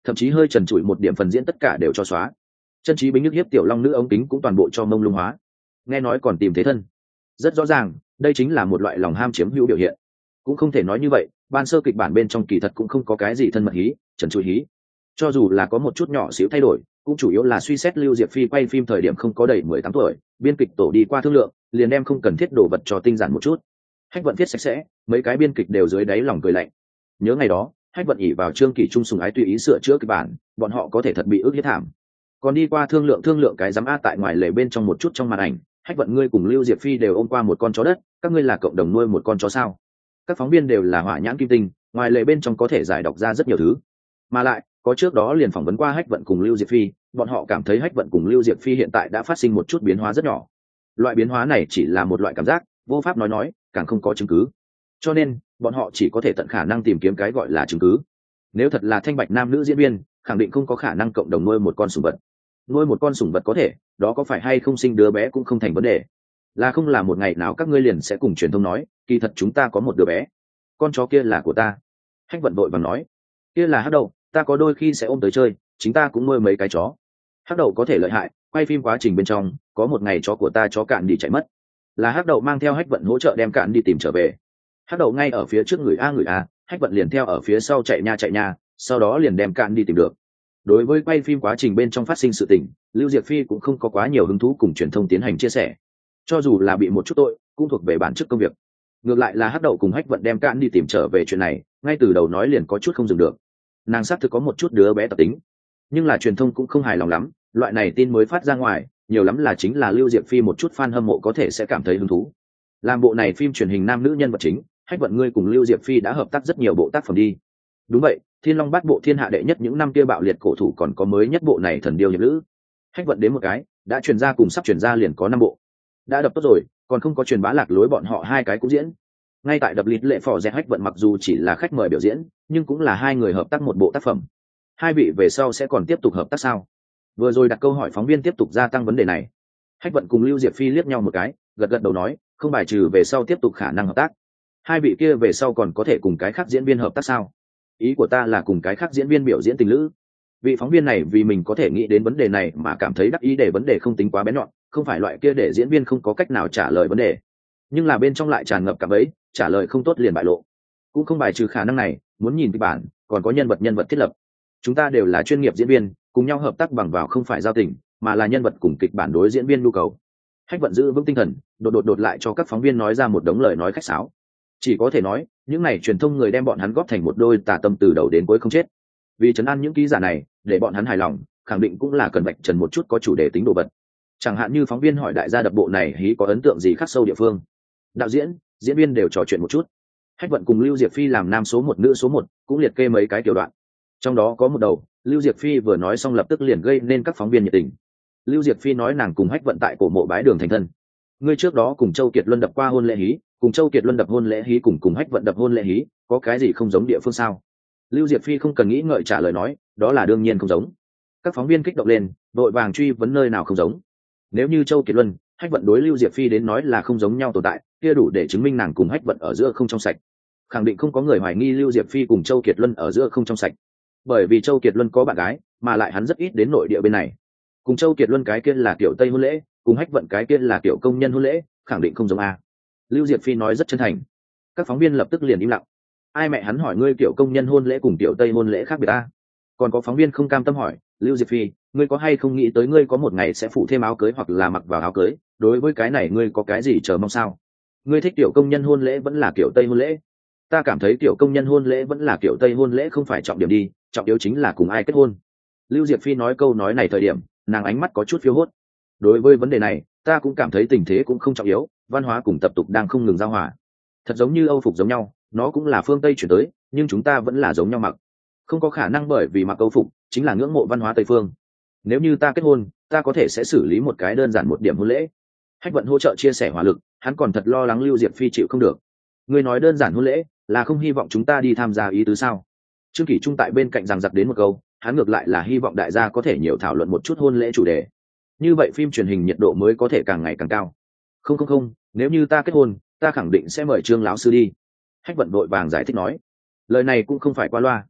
thậm chí hơi trần trụi một điểm phần diễn tất cả đều cho xóa. Chân trí bính nhức hiếp tiểu long nữ ống kính cũng toàn bộ cho mông lung hóa, nghe nói còn tìm thế thân. Rất rõ ràng đây chính là một loại lòng ham chiếm hữu biểu hiện. Cũng không thể nói như vậy, ban sơ kịch bản bên trong kỳ thật cũng không có cái gì thân mật hí, trần trụi hí. Cho dù là có một chút nhỏ xíu thay đổi, cũng chủ yếu là suy xét Lưu Diệp Phi quay phim thời điểm không có đầy mười tám tuổi, biên kịch tổ đi qua thương lượng, liền đem không cần thiết đồ vật cho tinh giản một chút. Hách Vận viết sạch sẽ, mấy cái biên kịch đều dưới đáy lòng cười lạnh. Nhớ ngày đó, Hách Vận ỉ vào Trương Kỷ Trung sùng ái tùy ý sửa chữa kịch bản, bọn họ có thể thật bị ức hiếp thảm. Còn đi qua thương lượng thương lượng cái giám a tại ngoài lề bên trong một chút trong màn ảnh, Hách Vận ngươi cùng Lưu Diệp Phi đều ôm qua một con chó đất, các ngươi là cộng đồng nuôi một con chó sao? Các phóng viên đều là hỏa nhãn kim tinh, ngoài lề bên trong có thể giải đọc ra rất nhiều thứ. Mà lại, có trước đó liền phỏng vấn qua Hách Vận cùng Lưu Diệp Phi, bọn họ cảm thấy Hách Vận cùng Lưu Diệp Phi hiện tại đã phát sinh một chút biến hóa rất nhỏ. Loại biến hóa này chỉ là một loại cảm giác, vô pháp nói nói, càng không có chứng cứ. Cho nên, bọn họ chỉ có thể tận khả năng tìm kiếm cái gọi là chứng cứ. Nếu thật là thanh bạch nam nữ diễn viên, khẳng định không có khả năng cộng đồng nuôi một con sủng vật. Nuôi một con sủng vật có thể, đó có phải hay không sinh đứa bé cũng không thành vấn đề. Là không là một ngày nào các ngươi liền sẽ cùng truyền thông nói, kỳ thật chúng ta có một đứa bé, con chó kia là của ta. Hách Vận vội vàng nói, kia là Hắc Đậu, ta có đôi khi sẽ ôm tới chơi, chính ta cũng nuôi mấy cái chó. Hắc Đậu có thể lợi hại, quay phim quá trình bên trong, có một ngày chó của ta chó cạn đi chạy mất, là Hắc Đậu mang theo Hách Vận hỗ trợ đem cạn đi tìm trở về. Hắc Đậu ngay ở phía trước người a người a, Hách Vận liền theo ở phía sau chạy nha chạy nha, sau đó liền đem cạn đi tìm được. Đối với quay phim quá trình bên trong phát sinh sự tình, Lưu Diệp Phi cũng không có quá nhiều hứng thú cùng truyền thông tiến hành chia sẻ. Cho dù là bị một chút tội, cũng thuộc về bản chức công việc. Ngược lại là Hắc Đậu cùng Hách Vận đem cạn đi tìm trở về chuyện này, ngay từ đầu nói liền có chút không dừng được. Nàng xác thực có một chút đứa bé tập tính, nhưng là truyền thông cũng không hài lòng lắm, loại này tin mới phát ra ngoài, nhiều lắm là chính là Lưu Diệp Phi một chút fan hâm mộ có thể sẽ cảm thấy hứng thú. Làm bộ này phim truyền hình nam nữ nhân vật chính, Hách Vận ngươi cùng Lưu Diệp Phi đã hợp tác rất nhiều bộ tác phẩm đi. Đúng vậy, Thiên Long Bát Bộ thiên hạ đệ nhất những năm kia bạo liệt cổ thủ còn có mới nhất bộ này Thần Điêu Hiệp Lữ. Hách Vận đến một cái, đã truyền ra cùng sắp truyền ra liền có năm bộ. Đã đập tốt rồi, còn không có truyền bá lạc lối bọn họ hai cái cũng diễn. Ngay tại đập lịt lệ phò dẹt Hách Vận mặc dù chỉ là khách mời biểu diễn, nhưng cũng là hai người hợp tác một bộ tác phẩm. Hai vị về sau sẽ còn tiếp tục hợp tác sao? Vừa rồi đặt câu hỏi phóng viên tiếp tục gia tăng vấn đề này. Hách Vận cùng Lưu Diệp Phi liếc nhau một cái, gật gật đầu nói, không bài trừ về sau tiếp tục khả năng hợp tác. Hai vị kia về sau còn có thể cùng cái khác diễn viên hợp tác sao? Ý của ta là cùng cái khác diễn viên biểu diễn tình lữ. Vị phóng viên này vì mình có thể nghĩ đến vấn đề này mà cảm thấy đắc ý để vấn đề không tính quá bén nhọn, không phải loại kia để diễn viên không có cách nào trả lời vấn đề, nhưng là bên trong lại tràn ngập cảm ấy, trả lời không tốt liền bại lộ. Cũng không bài trừ khả năng này, muốn nhìn kịch bản, còn có nhân vật nhân vật thiết lập. Chúng ta đều là chuyên nghiệp diễn viên, cùng nhau hợp tác bằng vào không phải giao tình, mà là nhân vật cùng kịch bản đối diễn viên nhu cầu. Hách Vận giữ vững tinh thần, đột đột đột lại cho các phóng viên nói ra một đống lời nói khách sáo. Chỉ có thể nói, những này truyền thông người đem bọn hắn góp thành một đôi tà tâm từ đầu đến cuối không chết. Vì trấn an những ký giả này, để bọn hắn hài lòng, khẳng định cũng là cần vạch trần một chút có chủ đề tính đồ vật. Chẳng hạn như phóng viên hỏi đại gia đập bộ này hí có ấn tượng gì khắc sâu địa phương. Đạo diễn, diễn viên đều trò chuyện một chút. Hách Vận cùng Lưu Diệp Phi làm nam số một nữ số một, cũng liệt kê mấy cái tiểu đoạn. Trong đó có một đầu, Lưu Diệp Phi vừa nói xong lập tức liền gây nên các phóng viên nhiệt tình. Lưu Diệp Phi nói nàng cùng Hách Vận tại cổ mộ bái đường thành thân. Ngươi trước đó cùng Châu Kiệt Luân đập qua hôn lễ hí, cùng Châu Kiệt Luân đập hôn lễ hí cùng cùng Hách Vận đập hôn lễ hí, có cái gì không giống địa phương sao? Lưu Diệp Phi không cần nghĩ ngợi trả lời nói, đó là đương nhiên không giống. Các phóng viên kích động lên, đội vàng truy vấn nơi nào không giống. Nếu như Châu Kiệt Luân, Hách Vận đối Lưu Diệp Phi đến nói là không giống nhau tồn tại, kia đủ để chứng minh nàng cùng Hách Vận ở giữa không trong sạch. Khẳng định không có người hoài nghi Lưu Diệp Phi cùng Châu Kiệt Luân ở giữa không trong sạch, bởi vì Châu Kiệt Luân có bạn gái, mà lại hắn rất ít đến nội địa bên này. Cùng Châu Kiệt Luân cái kia là kiểu Tây hôn lễ, cùng Hách Vận cái kia là kiểu công nhân hôn lễ, khẳng định không giống a. Lưu Diệp Phi nói rất chân thành. Các phóng viên lập tức liền im lặng. Ai mẹ hắn hỏi ngươi kiểu công nhân hôn lễ cùng kiểu Tây hôn lễ khác biệt a? Còn có phóng viên không cam tâm hỏi, Lưu Diệp Phi, ngươi có hay không nghĩ tới ngươi có một ngày sẽ phụ thêm áo cưới hoặc là mặc vào áo cưới, đối với cái này ngươi có cái gì chờ mong sao? Ngươi thích kiểu công nhân hôn lễ vẫn là kiểu Tây hôn lễ? Ta cảm thấy kiểu công nhân hôn lễ vẫn là kiểu Tây hôn lễ không phải trọng điểm đi, trọng yếu chính là cùng ai kết hôn. Lưu Diệp Phi nói câu nói này thời điểm, nàng ánh mắt có chút phiêu hốt. Đối với vấn đề này, ta cũng cảm thấy tình thế cũng không trọng yếu, văn hóa cùng tập tục đang không ngừng giao hòa. Thật giống như Âu phục giống nhau, nó cũng là phương Tây chuyển tới, nhưng chúng ta vẫn là giống nhau mặc. Không có khả năng bởi vì mặc Âu phục chính là ngưỡng mộ văn hóa Tây phương. Nếu như ta kết hôn, ta có thể sẽ xử lý một cái đơn giản một điểm hôn lễ. Hách Vận hỗ trợ chia sẻ hỏa lực, hắn còn thật lo lắng Lưu Diệp Phi chịu không được. Ngươi nói đơn giản hôn lễ, là không hy vọng chúng ta đi tham gia ý tứ sao? Trương Kỷ Trung tại bên cạnh rằng giặc đến một câu, hắn ngược lại là hy vọng đại gia có thể nhiều thảo luận một chút hôn lễ chủ đề. Như vậy phim truyền hình nhiệt độ mới có thể càng ngày càng cao. Không không không, nếu như ta kết hôn, ta khẳng định sẽ mời Trương lão sư đi. Hách Vận đội vàng giải thích nói. Lời này cũng không phải qua loa.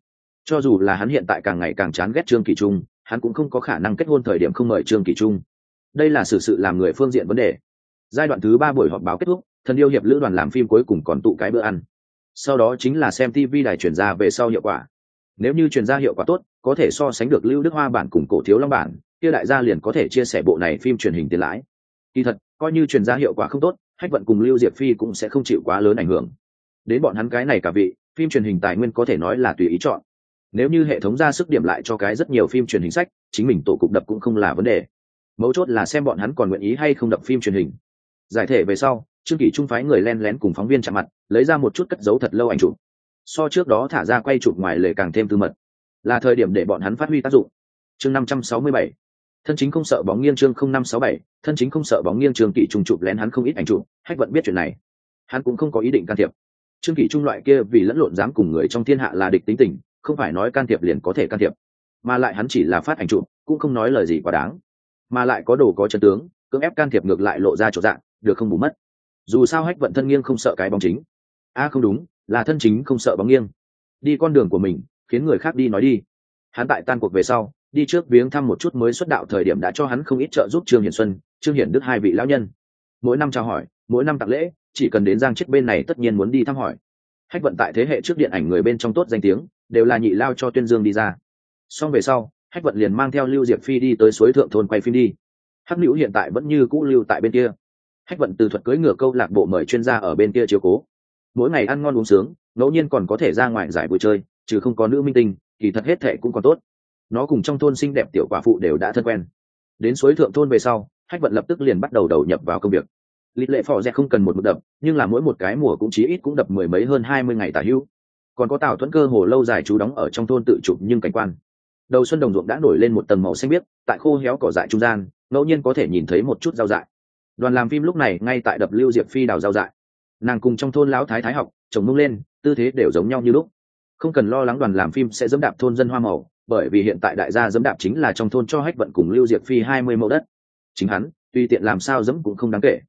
Cho dù là hắn hiện tại càng ngày càng chán ghét Trương Kỳ Trung, hắn cũng không có khả năng kết hôn thời điểm không mời Trương Kỳ Trung. Đây là sự sự làm người phương diện vấn đề. Giai đoạn thứ ba buổi họp báo kết thúc, Thần Điêu hiệp lữ đoàn làm phim cuối cùng còn tụ cái bữa ăn. Sau đó chính là xem ti vi đài chuyển ra về sau hiệu quả. Nếu như chuyển ra hiệu quả tốt, có thể so sánh được Lưu Đức Hoa bản cùng Cổ Thiếu Long bản, kia đại gia liền có thể chia sẻ bộ này phim truyền hình tiền lãi. Kỳ thật, coi như chuyển ra hiệu quả không tốt, Hách Vận cùng Lưu Diệp Phi cũng sẽ không chịu quá lớn ảnh hưởng. Đến bọn hắn cái này cả vị, phim truyền hình tài nguyên có thể nói là tùy ý chọn. Nếu như hệ thống ra sức điểm lại cho cái rất nhiều phim truyền hình sách, chính mình tổ cục đập cũng không là vấn đề. Mấu chốt là xem bọn hắn còn nguyện ý hay không đập phim truyền hình. Giải thể về sau, Trương Kỳ Trung phái người len lén cùng phóng viên chạm mặt, lấy ra một chút cất giấu thật lâu ảnh chụp. So trước đó thả ra quay chụp ngoài lề càng thêm tư mật, là thời điểm để bọn hắn phát huy tác dụng. Chương năm trăm sáu mươi bảy, thân chính không sợ bóng nghiêng. Chương không năm sáu bảy, thân chính không sợ bóng nghiêng. Trương Kỳ Trung chụp lén hắn không ít ảnh chụp, Hách Vận biết chuyện này, hắn cũng không có ý định can thiệp. Trương Kỳ Trung loại kia vì lẫn lộn dám cùng người trong thiên hạ là địch tính tình, không phải nói can thiệp liền có thể can thiệp, mà lại hắn chỉ là phát ảnh chụp, cũng không nói lời gì quá đáng, mà lại có đồ có chân tướng, cưỡng ép can thiệp ngược lại lộ ra chỗ dạng, được không bù mất. Dù sao Hách Vận thân nghiêng không sợ cái bóng chính, a à, không đúng, là thân chính không sợ bóng nghiêng, đi con đường của mình, khiến người khác đi nói đi. Hắn tại tan cuộc về sau, đi trước viếng thăm một chút mới xuất đạo thời điểm đã cho hắn không ít trợ giúp Trương Hiển Xuân, Trương Hiển Đức hai vị lão nhân. Mỗi năm chào hỏi, mỗi năm tặng lễ, chỉ cần đến Giang Chết bên này tất nhiên muốn đi thăm hỏi. Hách Vận tại thế hệ trước điện ảnh người bên trong tốt danh tiếng, đều là nhị lao cho tuyên dương đi ra. Xong về sau, Hách Vận liền mang theo Lưu Diệp Phi đi tới suối thượng thôn quay phim đi. Hắc Nữu hiện tại vẫn như cũ lưu tại bên kia. Hách Vận từ thuật cưỡi ngựa câu lạc bộ mời chuyên gia ở bên kia chiếu cố. Mỗi ngày ăn ngon uống sướng, ngẫu nhiên còn có thể ra ngoài giải vui chơi, trừ không có nữ minh tinh, kỳ thật hết thệ cũng còn tốt. Nó cùng trong thôn xinh đẹp tiểu quả phụ đều đã thân quen. Đến suối thượng thôn về sau, Hách Vận lập tức liền bắt đầu đầu nhập vào công việc. Lịch lệ phò rẽ không cần một mực đập, nhưng là mỗi một cái mùa cũng chí ít cũng đập mười mấy hơn hai mươi ngày tả hữu. Còn có Tào Thuẫn cơ hồ lâu dài trú đóng ở trong thôn tự chụp nhưng cảnh quan. Đầu xuân đồng ruộng đã nổi lên một tầng màu xanh biếc, tại khô héo cỏ dại trung gian, ngẫu nhiên có thể nhìn thấy một chút rau dại. Đoàn làm phim lúc này ngay tại đập Lưu Diệp Phi đào rau dại. Nàng cùng trong thôn lão thái thái học, chồng mông lên, tư thế đều giống nhau như lúc. Không cần lo lắng đoàn làm phim sẽ dẫm đạp thôn dân hoa màu, bởi vì hiện tại đại gia dẫm đạp chính là trong thôn cho Hách Vận cùng Lưu Diệp Phi hai mươi mẫu đất. Chính hắn, tùy tiện làm sao dẫm cũng không đáng kể.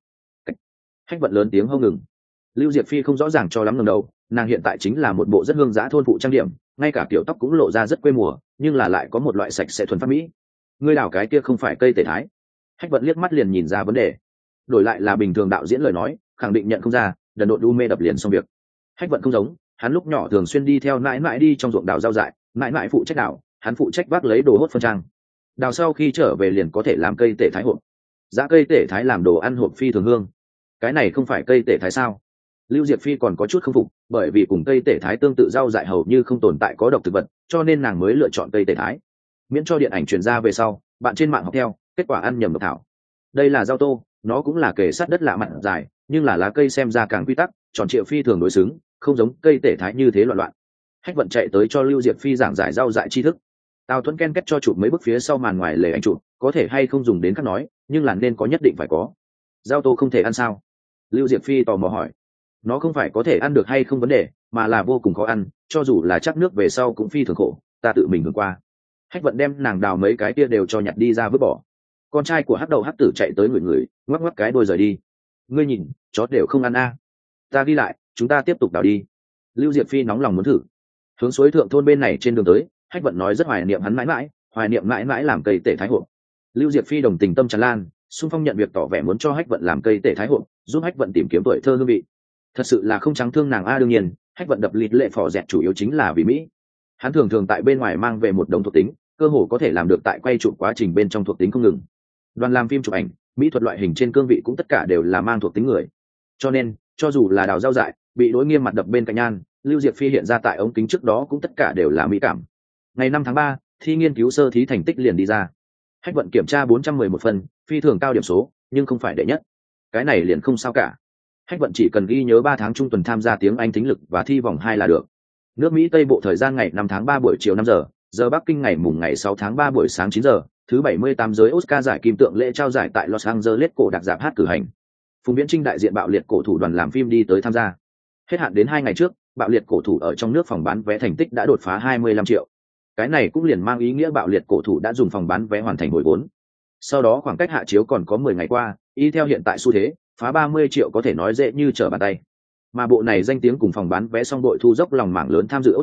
Hách Vận lớn tiếng hô ngừng. Lưu Diệp Phi không rõ ràng cho lắm ngẩng đầu, nàng hiện tại chính là một bộ rất hương dã thôn phụ trang điểm, ngay cả kiểu tóc cũng lộ ra rất quê mùa, nhưng là lại có một loại sạch sẽ thuần phát mỹ. Ngươi đào cái kia không phải cây tể thái? Hách Vận liếc mắt liền nhìn ra vấn đề. Đổi lại là bình thường đạo diễn lời nói, khẳng định nhận không ra, đần độn đu mê đập liền xong việc. Hách Vận không giống, hắn lúc nhỏ thường xuyên đi theo nãi nãi đi trong ruộng đào rau dại, nãi nãi phụ trách đào, hắn phụ trách vác lấy đồ hốt phân trang. Đào sau khi trở về liền có thể làm cây tể thái hộp. Giá cây tể thái làm đồ ăn hộp phi thường hương. Cái này không phải cây tể thái sao? Lưu Diệp Phi còn có chút không phục, bởi vì cùng cây tể thái tương tự rau dại hầu như không tồn tại có độc thực vật, cho nên nàng mới lựa chọn cây tể thái. Miễn cho điện ảnh truyền ra về sau, bạn trên mạng học theo, kết quả ăn nhầm độc thảo. Đây là rau tô, nó cũng là kề sát đất lạ mặt dài, nhưng là lá cây xem ra càng quy tắc, tròn trịa phi thường đối xứng, không giống cây tể thái như thế loạn loạn. Hách Vận chạy tới cho Lưu Diệp Phi giảng giải rau dại tri thức. Tào Thuẫn ken kết cho chụp mấy bức phía sau màn ngoài lề ảnh chụp, có thể hay không dùng đến các nói, nhưng là nên có nhất định phải có. Rau tô không thể ăn sao? Lưu Diệp Phi tò mò hỏi. Nó không phải có thể ăn được hay không vấn đề, mà là vô cùng khó ăn, cho dù là chắc nước về sau cũng phi thường khổ, ta tự mình hưởng qua. Hách Vận đem nàng đào mấy cái kia đều cho nhặt đi ra vứt bỏ. Con trai của Hắc Đầu Hắc Tử chạy tới người người, ngoắc ngoắc cái đuôi rời đi. Ngươi nhìn, chó đều không ăn a. À. Ta đi lại, chúng ta tiếp tục đào đi. Lưu Diệp Phi nóng lòng muốn thử. Hướng suối thượng thôn bên này trên đường tới, Hách Vận nói rất hoài niệm hắn mãi mãi, hoài niệm mãi mãi làm cây tể thái hộp. Lưu Diệp Phi đồng tình tâm tràn lan, xung phong nhận việc tỏ vẻ muốn cho Hách Vận làm cây tể thái hộp, giúp Hách Vận tìm kiếm tuổi thơ hương vị. Thật sự là không trắng thương nàng a. Đương nhiên, Hách Vận đập lịt lệ phò dẹt chủ yếu chính là vì mỹ. Hắn thường thường tại bên ngoài mang về một đống thuộc tính, cơ hồ có thể làm được tại quay chụp quá trình bên trong thuộc tính không ngừng. Đoàn làm phim chụp ảnh, mỹ thuật loại hình trên cương vị cũng tất cả đều là mang thuộc tính người. Cho nên, cho dù là đào rau dại, bị đối nghiêm mặt đập bên cạnh nhan, Lưu Diệp Phi hiện ra tại ống kính trước đó cũng tất cả đều là mỹ cảm. Ngày năm tháng ba, thi nghiên cứu sơ thí thành tích liền đi ra. Hách Vận kiểm tra bốn trăm mười một phần, phi thường cao điểm số, nhưng không phải đệ nhất. Cái này liền không sao cả. Hách Vận chỉ cần ghi nhớ ba tháng trung tuần tham gia tiếng Anh thính lực và thi vòng hai là được. Nước Mỹ Tây Bộ thời gian ngày năm tháng ba buổi chiều năm giờ, giờ Bắc Kinh ngày mùng ngày sáu tháng ba buổi sáng chín giờ, thứ bảy mươi tám giới Oscar giải kim tượng lễ trao giải tại Los Angeles cổ đặc dạp hát cử hành. Phùng Viễn Trinh đại diện bạo liệt cổ thủ đoàn làm phim đi tới tham gia. Hết hạn đến hai ngày trước, bạo liệt cổ thủ ở trong nước phòng bán vé thành tích đã đột phá hai mươi lăm triệu. Cái này cũng liền mang ý nghĩa bạo liệt cổ thủ đã dùng phòng bán vé hoàn thành hồi vốn. Sau đó khoảng cách hạ chiếu còn có mười ngày qua, y theo hiện tại xu thế, phá ba mươi triệu có thể nói dễ như trở bàn tay. Mà bộ này danh tiếng cùng phòng bán vé song đội thu dốc lòng mảng lớn tham dự Oscar,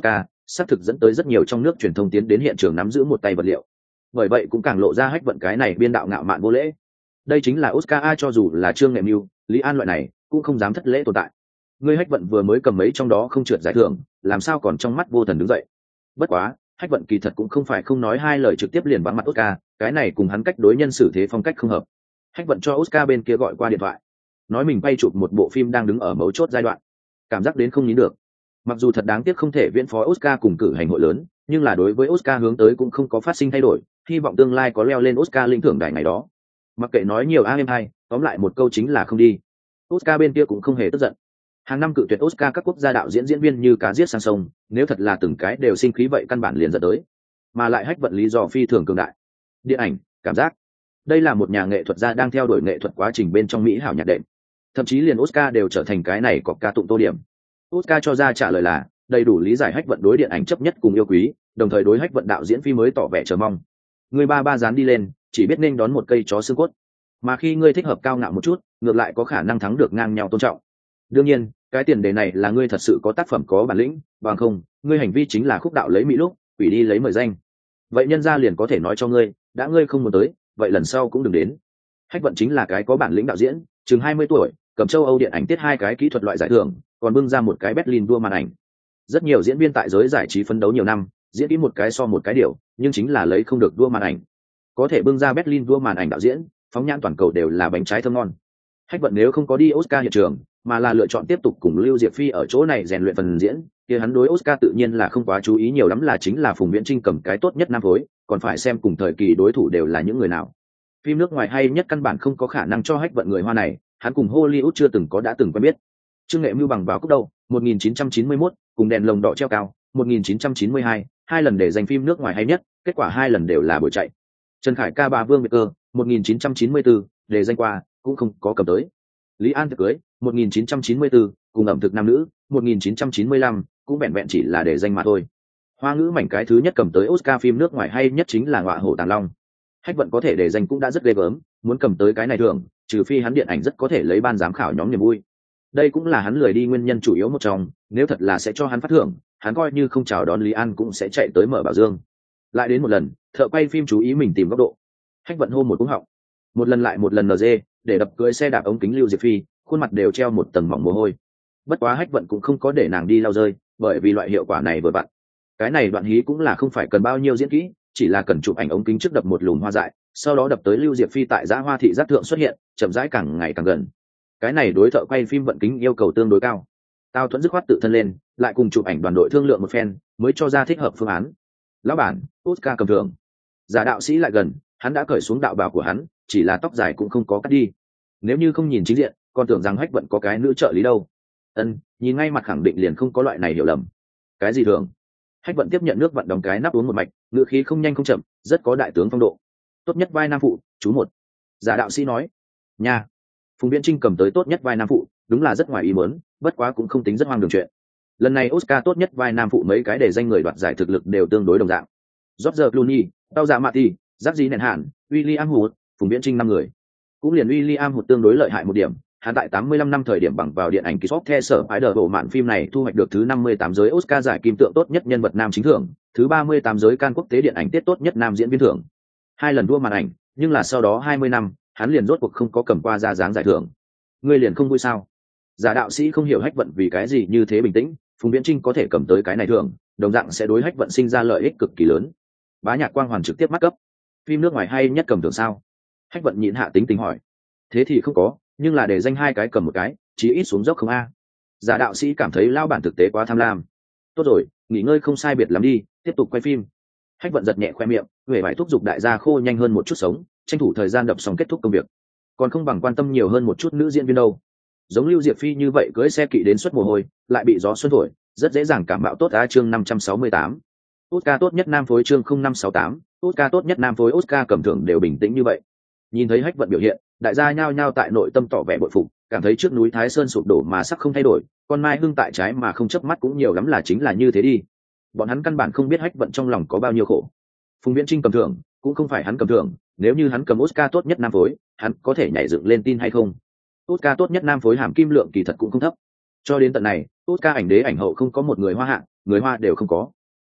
xác thực dẫn tới rất nhiều trong nước truyền thông tiến đến hiện trường nắm giữ một tay vật liệu. Bởi vậy cũng càng lộ ra Hách Vận cái này biên đạo ngạo mạn vô lễ. Đây chính là Oscar A, cho dù là Trương Nghệ Mưu, Lý An loại này cũng không dám thất lễ tồn tại. Ngươi Hách Vận vừa mới cầm mấy trong đó không trượt giải thưởng, làm sao còn trong mắt vô thần đứng dậy. Bất quá Hách Vận kỳ thật cũng không phải không nói hai lời trực tiếp liền vắng mặt Oscar, cái này cùng hắn cách đối nhân xử thế phong cách không hợp. Hách Vận cho Oscar bên kia gọi qua điện thoại, nói mình bay chụp một bộ phim đang đứng ở mấu chốt giai đoạn, cảm giác đến không nín được. Mặc dù thật đáng tiếc không thể viễn phó Oscar cùng cử hành hội lớn, nhưng là đối với Oscar hướng tới cũng không có phát sinh thay đổi, hy vọng tương lai có leo lên Oscar lĩnh thưởng đài ngày đó. Mặc kệ nói nhiều a em hay, tóm lại một câu chính là không đi. Oscar bên kia cũng không hề tức giận. Hàng năm cự tuyệt Oscar các quốc gia đạo diễn diễn viên như cá giết sang sông, nếu thật là từng cái đều sinh khí vậy căn bản liền dẫn tới. Mà lại Hách Vận lý do phi thường cường đại. Điện ảnh, cảm giác. Đây là một nhà nghệ thuật gia đang theo đuổi nghệ thuật quá trình bên trong mỹ hảo nhạc đệm. Thậm chí liền Oscar đều trở thành cái này có ca tụng tô điểm. Oscar cho ra trả lời là đầy đủ lý giải Hách Vận đối điện ảnh chấp nhất cùng yêu quý, đồng thời đối Hách Vận đạo diễn phi mới tỏ vẻ chờ mong. Người ba ba dán đi lên, chỉ biết nên đón một cây chó xương cốt. Mà khi ngươi thích hợp cao ngạo một chút, ngược lại có khả năng thắng được ngang nhau tôn trọng. Đương nhiên, cái tiền đề này là ngươi thật sự có tác phẩm có bản lĩnh, bằng không, ngươi hành vi chính là khúc đạo lấy mỹ lúc, quỷ đi lấy mời danh. Vậy nhân gia liền có thể nói cho ngươi, đã ngươi không muốn tới, vậy lần sau cũng đừng đến. Hách Vận chính là cái có bản lĩnh đạo diễn, chừng hai mươi tuổi, cầm châu Âu điện ảnh tiết hai cái kỹ thuật loại giải thưởng, còn bưng ra một cái Berlin đua màn ảnh. Rất nhiều diễn viên tại giới giải trí phấn đấu nhiều năm, diễn kỹ một cái so một cái điều, nhưng chính là lấy không được đua màn ảnh. Có thể bưng ra Berlin đua màn ảnh đạo diễn, phóng nhãn toàn cầu đều là bánh trái thơm ngon. Hách Vận nếu không có đi Oscar hiện trường, mà là lựa chọn tiếp tục cùng Lưu Diệp Phi ở chỗ này rèn luyện phần diễn, thì hắn đối Oscar tự nhiên là không quá chú ý nhiều lắm, là chính là Phùng Viễn Trinh cầm cái tốt nhất nam phối, còn phải xem cùng thời kỳ đối thủ đều là những người nào. Phim nước ngoài hay nhất căn bản không có khả năng cho Hách Vận người Hoa này, hắn cùng Hollywood chưa từng có đã từng quen biết. Trương Nghệ Mưu bằng vào cúc đầu, một nghìn chín trăm chín mươi mốt, cùng đèn lồng đỏ treo cao, một nghìn chín trăm chín mươi hai, hai lần để giành phim nước ngoài hay nhất, kết quả hai lần đều là buổi chạy. Trần Khải ca bà Vương Việt Cơ, một nghìn chín trăm chín mươi tư, để danh qua, cũng không có cầm tới. Lý An Thực Cưới, một nghìn chín trăm chín mươi tư, cùng ẩm thực nam nữ, một nghìn chín trăm chín mươi lăm, cũng vẹn vẹn chỉ là để danh mà thôi. Hoa ngữ mảnh cái thứ nhất cầm tới Oscar phim nước ngoài hay nhất chính là Ngọa Hổ Tàng Long. Hách Vận có thể để danh cũng đã rất ghê gớm, muốn cầm tới cái này thường, trừ phi hắn điện ảnh rất có thể lấy ban giám khảo nhóm niềm vui. Đây cũng là hắn lười đi nguyên nhân chủ yếu một trong, nếu thật là sẽ cho hắn phát thưởng, hắn coi như không chào đón Lý An cũng sẽ chạy tới mở bảo dương. Lại đến một lần, thợ quay phim chú ý mình tìm góc độ. Hách Vận hô một cú họng, một lần lại một lần en giê, để đập cưỡi xe đạp ống kính Lưu Diệp Phi, khuôn mặt đều treo một tầng mỏng mồ hôi. Bất quá Hách Vận cũng không có để nàng đi lau rơi, bởi vì loại hiệu quả này vừa vặn. Cái này đoạn hí cũng là không phải cần bao nhiêu diễn kỹ, chỉ là cần chụp ảnh ống kính trước đập một lùm hoa dại, sau đó đập tới Lưu Diệp Phi tại Giã Hoa thị giác thượng xuất hiện, chậm rãi càng ngày càng gần. Cái này đối thợ quay phim vận kính yêu cầu tương đối cao. Tao Thuẫn dứt khoát tự thân lên, lại cùng chụp ảnh đoàn đội thương lượng một phen, mới cho ra thích hợp phương án. Lão bản, Oscar cầm thưởng. Giả đạo sĩ lại gần, hắn đã cởi xuống đạo bào của hắn, chỉ là tóc dài cũng không có cắt đi. Nếu như không nhìn chính diện, còn tưởng rằng Hách Vận có cái nữ trợ lý đâu. Ân, nhìn ngay mặt khẳng định liền không có loại này hiểu lầm. Cái gì thường? Hách Vận tiếp nhận nước vận đóng cái nắp uống một mạch, ngữ khí không nhanh không chậm, rất có đại tướng phong độ. Tốt nhất vai nam phụ, chú một. Giả đạo sĩ nói. Nha. Phùng Viễn Trinh cầm tới tốt nhất vai nam phụ, đúng là rất ngoài ý muốn, bất quá cũng không tính rất hoang đường chuyện. Lần này Oscar tốt nhất vai nam phụ mấy cái để danh người đoạt giải thực lực đều tương đối đồng dạng. George Clooney, Tao Dạ Mati, Giáp Dí Nền Hạn, William Hurt, Phùng Viễn Trinh năm người. Cũng liền William Hurt tương đối lợi hại một điểm, hắn tại tám mươi lăm năm thời điểm bằng vào điện ảnh Kiss of the Spider bộ mạn phim này thu hoạch được thứ năm mươi tám giới Oscar giải kim tượng tốt nhất nhân vật nam chính thưởng, thứ ba mươi tám giới Cannes quốc tế điện ảnh tiết tốt nhất nam diễn viên thưởng. Hai lần đua màn ảnh, nhưng là sau đó hai mươi năm, hắn liền rốt cuộc không có cầm qua ra dáng giải thưởng. Ngươi liền không vui sao? Giả đạo sĩ không hiểu Hách Vận vì cái gì như thế bình tĩnh, Phùng Viễn Trinh có thể cầm tới cái này thưởng, đồng dạng sẽ đối Hách Vận sinh ra lợi ích cực kỳ lớn. Bá Nhạc Quang Hoàn trực tiếp mắt cấp. Phim nước ngoài hay nhất cầm thưởng sao? Hách Vận nhịn hạ tính tình hỏi. Thế thì không có, nhưng là để danh hai cái cầm một cái, chí ít xuống dốc không a. Giả đạo sĩ cảm thấy lao bản thực tế quá tham lam. Tốt rồi, nghỉ ngơi không sai biệt lắm đi, tiếp tục quay phim. Hách Vận giật nhẹ khoe miệng, huệ vải thúc giục đại gia khô nhanh hơn một chút sống, tranh thủ thời gian đập xong kết thúc công việc. Còn không bằng quan tâm nhiều hơn một chút nữ diễn viên đâu. Giống Lưu Diệp Phi như vậy cưỡi xe kỵ đến suất mồ hôi, lại bị gió xuân thổi, rất dễ dàng cảm mạo tốt a. Chương năm trăm sáu mươi tám. Oscar tốt nhất nam phối chương không năm sáu tám, Oscar tốt nhất nam phối Oscar cầm thưởng đều bình tĩnh như vậy. Nhìn thấy Hách Vận biểu hiện, đại gia nhao nhao tại nội tâm tỏ vẻ bội phục, cảm thấy trước núi Thái Sơn sụp đổ mà sắc không thay đổi, con mai hương tại trái mà không chớp mắt cũng nhiều lắm là chính là như thế đi. Bọn hắn căn bản không biết Hách Vận trong lòng có bao nhiêu khổ. Phùng Viễn Trinh cầm thưởng, cũng không phải hắn cầm thưởng, nếu như hắn cầm Oscar tốt nhất nam phối, hắn có thể nhảy dựng lên tin hay không? Oscar tốt nhất nam phối hàm kim lượng kỳ thật cũng không thấp. Cho đến tận này, Oscar ảnh đế ảnh hậu không có một người Hoa hạng, người Hoa đều không có.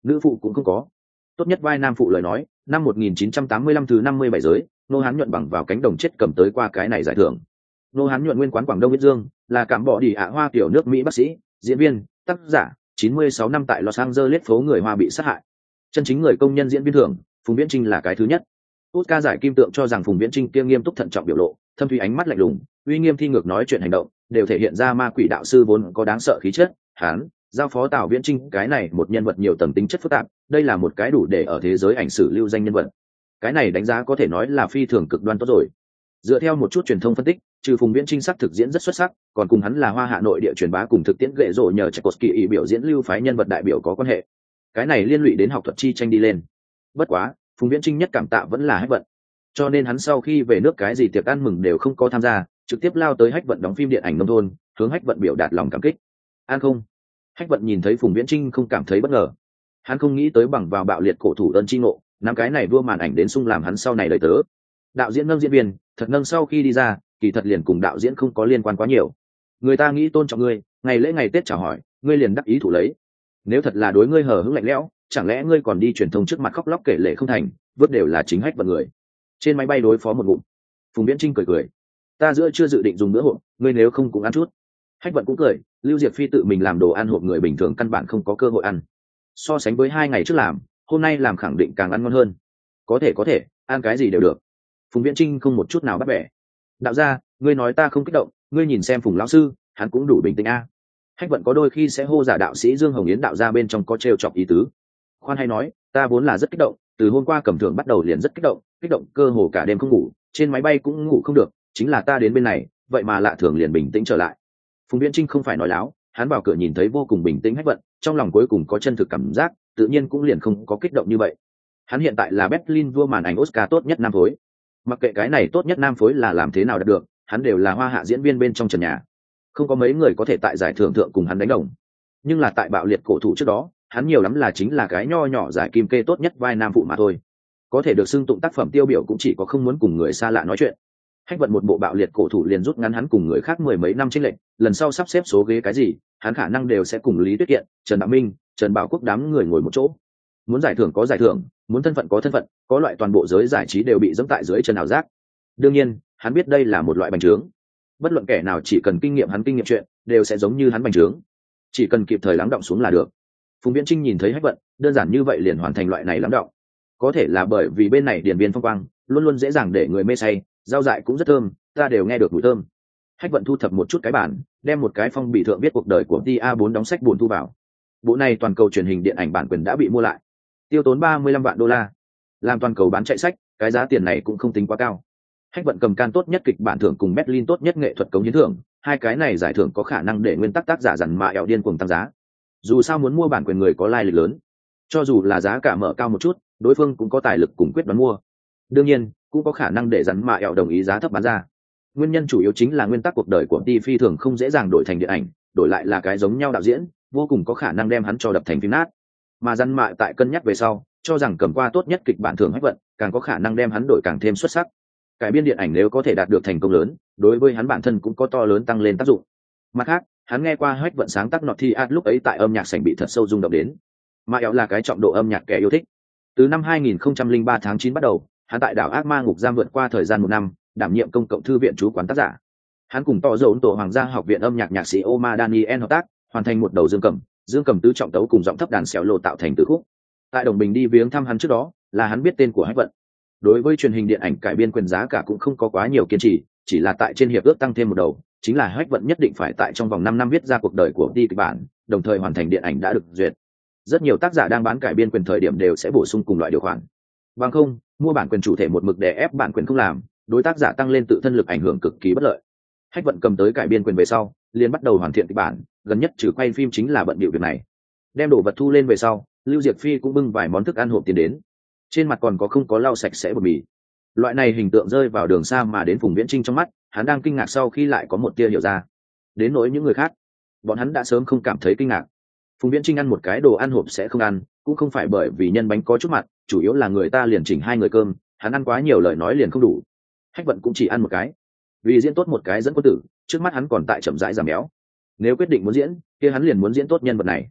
nữ phụ cũng không có. Tốt nhất vai nam phụ lời nói, năm một nghìn chín trăm tám mươi lăm thứ năm mươi bảy giới, Nô Hán Nhuận bằng vào cánh đồng chết cầm tới qua cái này giải thưởng. Nô Hán Nhuận nguyên quán Quảng Đông Viết Dương, là cảm bỏ đi ạ hoa kiểu nước Mỹ bác sĩ, diễn viên, tác giả, chín mươi sáu năm tại Los Angeles phố người Hoa bị sát hại. Chân chính người công nhân diễn viên thưởng, Phùng Viễn Trinh là cái thứ nhất. Oscar giải kim tượng cho rằng Phùng Viễn Trinh kia nghiêm túc thận trọng biểu lộ, thâm thúy ánh mắt lạnh lùng, uy nghiêm thi ngược nói chuyện hành động, đều thể hiện ra ma quỷ đạo sư vốn có đáng sợ khí chất. Hán giao phó Tào Viễn Trinh cái này một nhân vật nhiều tầng tính chất phức tạp, đây là một cái đủ để ở thế giới ảnh sử lưu danh nhân vật. Cái này đánh giá có thể nói là phi thường cực đoan tốt rồi. Dựa theo một chút truyền thông phân tích, trừ Phùng Viễn Trinh sắc thực diễn rất xuất sắc, còn cùng hắn là Hoa Hạ nội địa truyền bá cùng thực tiễn gệ rộ nhờ Tchaikovsky ý biểu diễn lưu phái nhân vật đại biểu có quan hệ. Cái này liên lụy đến học thuật chi tranh đi lên. Bất quá, Phùng Viễn Trinh nhất cảm tạ vẫn là Hách Vận. Cho nên hắn sau khi về nước cái gì tiệc ăn mừng đều không có tham gia, trực tiếp lao tới Hách Vận đóng phim điện ảnh nông thôn, hướng Hách Vận biểu đạt lòng cảm kích. An không? Hách Vận nhìn thấy Phùng Viễn Trinh không cảm thấy bất ngờ. Hắn không nghĩ tới bằng vào bạo liệt cổ thủ ơn chi ngộ, năm cái này vua màn ảnh đến sung làm hắn sau này đời tớ. Đạo diễn nâng diễn viên, thật nâng sau khi đi ra, kỳ thật liền cùng đạo diễn không có liên quan quá nhiều. Người ta nghĩ tôn trọng ngươi, ngày lễ ngày Tết chào hỏi, ngươi liền đắc ý thủ lấy. Nếu thật là đối ngươi hờ hững lạnh lẽo, chẳng lẽ ngươi còn đi truyền thông trước mặt khóc lóc kể lể không thành, vớt đều là chính Hách Vận người. Trên máy bay đối phó một ngụm. Phùng Viễn Trinh cười cười. Ta giữa chưa dự định dùng bữa hộp, ngươi nếu không cũng ăn chút. Hách Vận cũng cười, Lưu Diệp Phi tự mình làm đồ ăn hộp người bình thường căn bản không có cơ hội ăn. So sánh với hai ngày trước làm, hôm nay làm khẳng định càng ăn ngon hơn. Có thể có thể, ăn cái gì đều được. Phùng Viễn Trinh không một chút nào bắt bẻ. Đạo gia, ngươi nói ta không kích động, ngươi nhìn xem Phùng lão sư, hắn cũng đủ bình tĩnh a. Hách Vận có đôi khi sẽ hô giả đạo sĩ Dương Hồng Yến đạo gia bên trong có trêu chọc ý tứ. Khoan hay nói, ta vốn là rất kích động, từ hôm qua cầm thưởng bắt đầu liền rất kích động, kích động cơ hồ cả đêm không ngủ, trên máy bay cũng ngủ không được, chính là ta đến bên này, vậy mà lạ thường liền bình tĩnh trở lại. Phùng Viễn Trinh không phải nói láo, hắn vào cửa nhìn thấy vô cùng bình tĩnh Hách Vận, trong lòng cuối cùng có chân thực cảm giác, tự nhiên cũng liền không có kích động như vậy. Hắn hiện tại là Berlin vua màn ảnh Oscar tốt nhất nam phối. Mặc kệ cái này tốt nhất nam phối là làm thế nào đạt được, hắn đều là Hoa Hạ diễn viên bên trong trần nhà. Không có mấy người có thể tại giải thưởng thượng cùng hắn đánh đồng. Nhưng là tại bạo liệt cổ thủ trước đó, hắn nhiều lắm là chính là cái nho nhỏ giải kim kê tốt nhất vai nam phụ mà thôi. Có thể được xưng tụng tác phẩm tiêu biểu cũng chỉ có không muốn cùng người xa lạ nói chuyện. Hách Vận một bộ bạo liệt cổ thủ liền rút ngắn hắn cùng người khác mười mấy năm chênh lệch, lần sau sắp xếp số ghế cái gì, hắn khả năng đều sẽ cùng Lý Tuyết Kiện, Trần Đạo Minh, Trần Bảo Quốc đám người ngồi một chỗ. Muốn giải thưởng có giải thưởng, muốn thân phận có thân phận, có loại toàn bộ giới giải trí đều bị dẫm tại dưới chân ảo giác. Đương nhiên, hắn biết đây là một loại bành trướng. Bất luận kẻ nào chỉ cần kinh nghiệm hắn kinh nghiệm chuyện, đều sẽ giống như hắn bành trướng. Chỉ cần kịp thời lắng động xuống là được. Phùng Viễn Trinh nhìn thấy Hách Vận, đơn giản như vậy liền hoàn thành loại này lắng động. Có thể là bởi vì bên này điển biên phong quang, luôn luôn dễ dàng để người mê say, rau dại cũng rất thơm, ta đều nghe được mùi thơm. Hách Vận thu thập một chút cái bản, đem một cái phong bì thượng viết cuộc đời của T A bốn đóng sách buồn thu vào. Bộ này toàn cầu truyền hình điện ảnh bản quyền đã bị mua lại, tiêu tốn ba mươi lăm vạn đô la. Làm toàn cầu bán chạy sách, cái giá tiền này cũng không tính quá cao. Hách Vận cầm can tốt nhất kịch bản thưởng cùng Berlin tốt nhất nghệ thuật cống hiến thưởng, hai cái này giải thưởng có khả năng để nguyên tắc tác giả dằn mà ẻo điên cuồng tăng giá. Dù sao muốn mua bản quyền người có lai lịch lớn, cho dù là giá cả mở cao một chút, đối phương cũng có tài lực cùng quyết đoán mua. Đương nhiên, cũng có khả năng để dằn mà ẻo đồng ý giá thấp bán ra. Nguyên nhân chủ yếu chính là nguyên tắc cuộc đời của Ti Phi thường không dễ dàng đổi thành điện ảnh, đổi lại là cái giống nhau đạo diễn, vô cùng có khả năng đem hắn cho đập thành phim nát. Mà dằn mạ tại cân nhắc về sau, cho rằng cầm qua tốt nhất kịch bản thưởng Hách Vận, càng có khả năng đem hắn đổi càng thêm xuất sắc. Cải biên điện ảnh nếu có thể đạt được thành công lớn, đối với hắn bản thân cũng có to lớn tăng lên tác dụng. Mặt khác, hắn nghe qua Hách Vận sáng tác nọt thi art lúc ấy tại âm nhạc sảnh bị thật sâu rung động đến. Mà éo là cái trọng độ âm nhạc kẻ yêu thích. Từ năm hai nghìn không trăm lẻ ba tháng chín bắt đầu, hắn tại đảo ác ma ngục giam vượt qua thời gian một năm, đảm nhiệm công cộng thư viện chú quán tác giả. Hắn cùng to dấu tổ hoàng gia học viện âm nhạc nhạc sĩ Omar Daniel hợp tác, hoàn thành một đầu dương cầm, dương cầm tứ trọng tấu cùng giọng thấp đàn xẻo lộ tạo thành tứ khúc. Tại Đồng Bình đi viếng thăm hắn trước đó, là hắn biết tên của Hách Vận. Đối với truyền hình điện ảnh cải biên quyền giá cả cũng không có quá nhiều kiên trì, chỉ là tại trên hiệp ước tăng thêm một đầu, chính là Hách Vận nhất định phải tại trong vòng năm năm viết ra cuộc đời của đi kịch bản, đồng thời hoàn thành điện ảnh đã được duyệt. Rất nhiều tác giả đang bán cải biên quyền thời điểm đều sẽ bổ sung cùng loại điều khoản. Bằng không, mua bản quyền chủ thể một mực đè ép bản quyền không làm, đối tác giả tăng lên tự thân lực ảnh hưởng cực kỳ bất lợi. Hách Vận cầm tới cải biên quyền về sau, liền bắt đầu hoàn thiện kịch bản, gần nhất trừ quay phim chính là bận bịu việc này. Đem đồ vật thu lên về sau, Lưu Diệp Phi cũng bưng vài món thức ăn hộp tiền đến. Trên mặt còn có không có lau sạch sẽ bột mì. Loại này hình tượng rơi vào đường xa mà đến Phùng Viễn Trinh trong mắt, hắn đang kinh ngạc sau khi lại có một tia hiểu ra. Đến nỗi những người khác, bọn hắn đã sớm không cảm thấy kinh ngạc. Phùng Viễn Trinh ăn một cái đồ ăn hộp sẽ không ăn, cũng không phải bởi vì nhân bánh có chút mặt, chủ yếu là người ta liền chỉnh hai người cơm, hắn ăn quá nhiều lời nói liền không đủ. Hách Vận cũng chỉ ăn một cái. Vì diễn tốt một cái dẫn quân tử, trước mắt hắn còn tại chậm rãi giảm béo. Nếu quyết định muốn diễn, kia hắn liền muốn diễn tốt nhân vật này.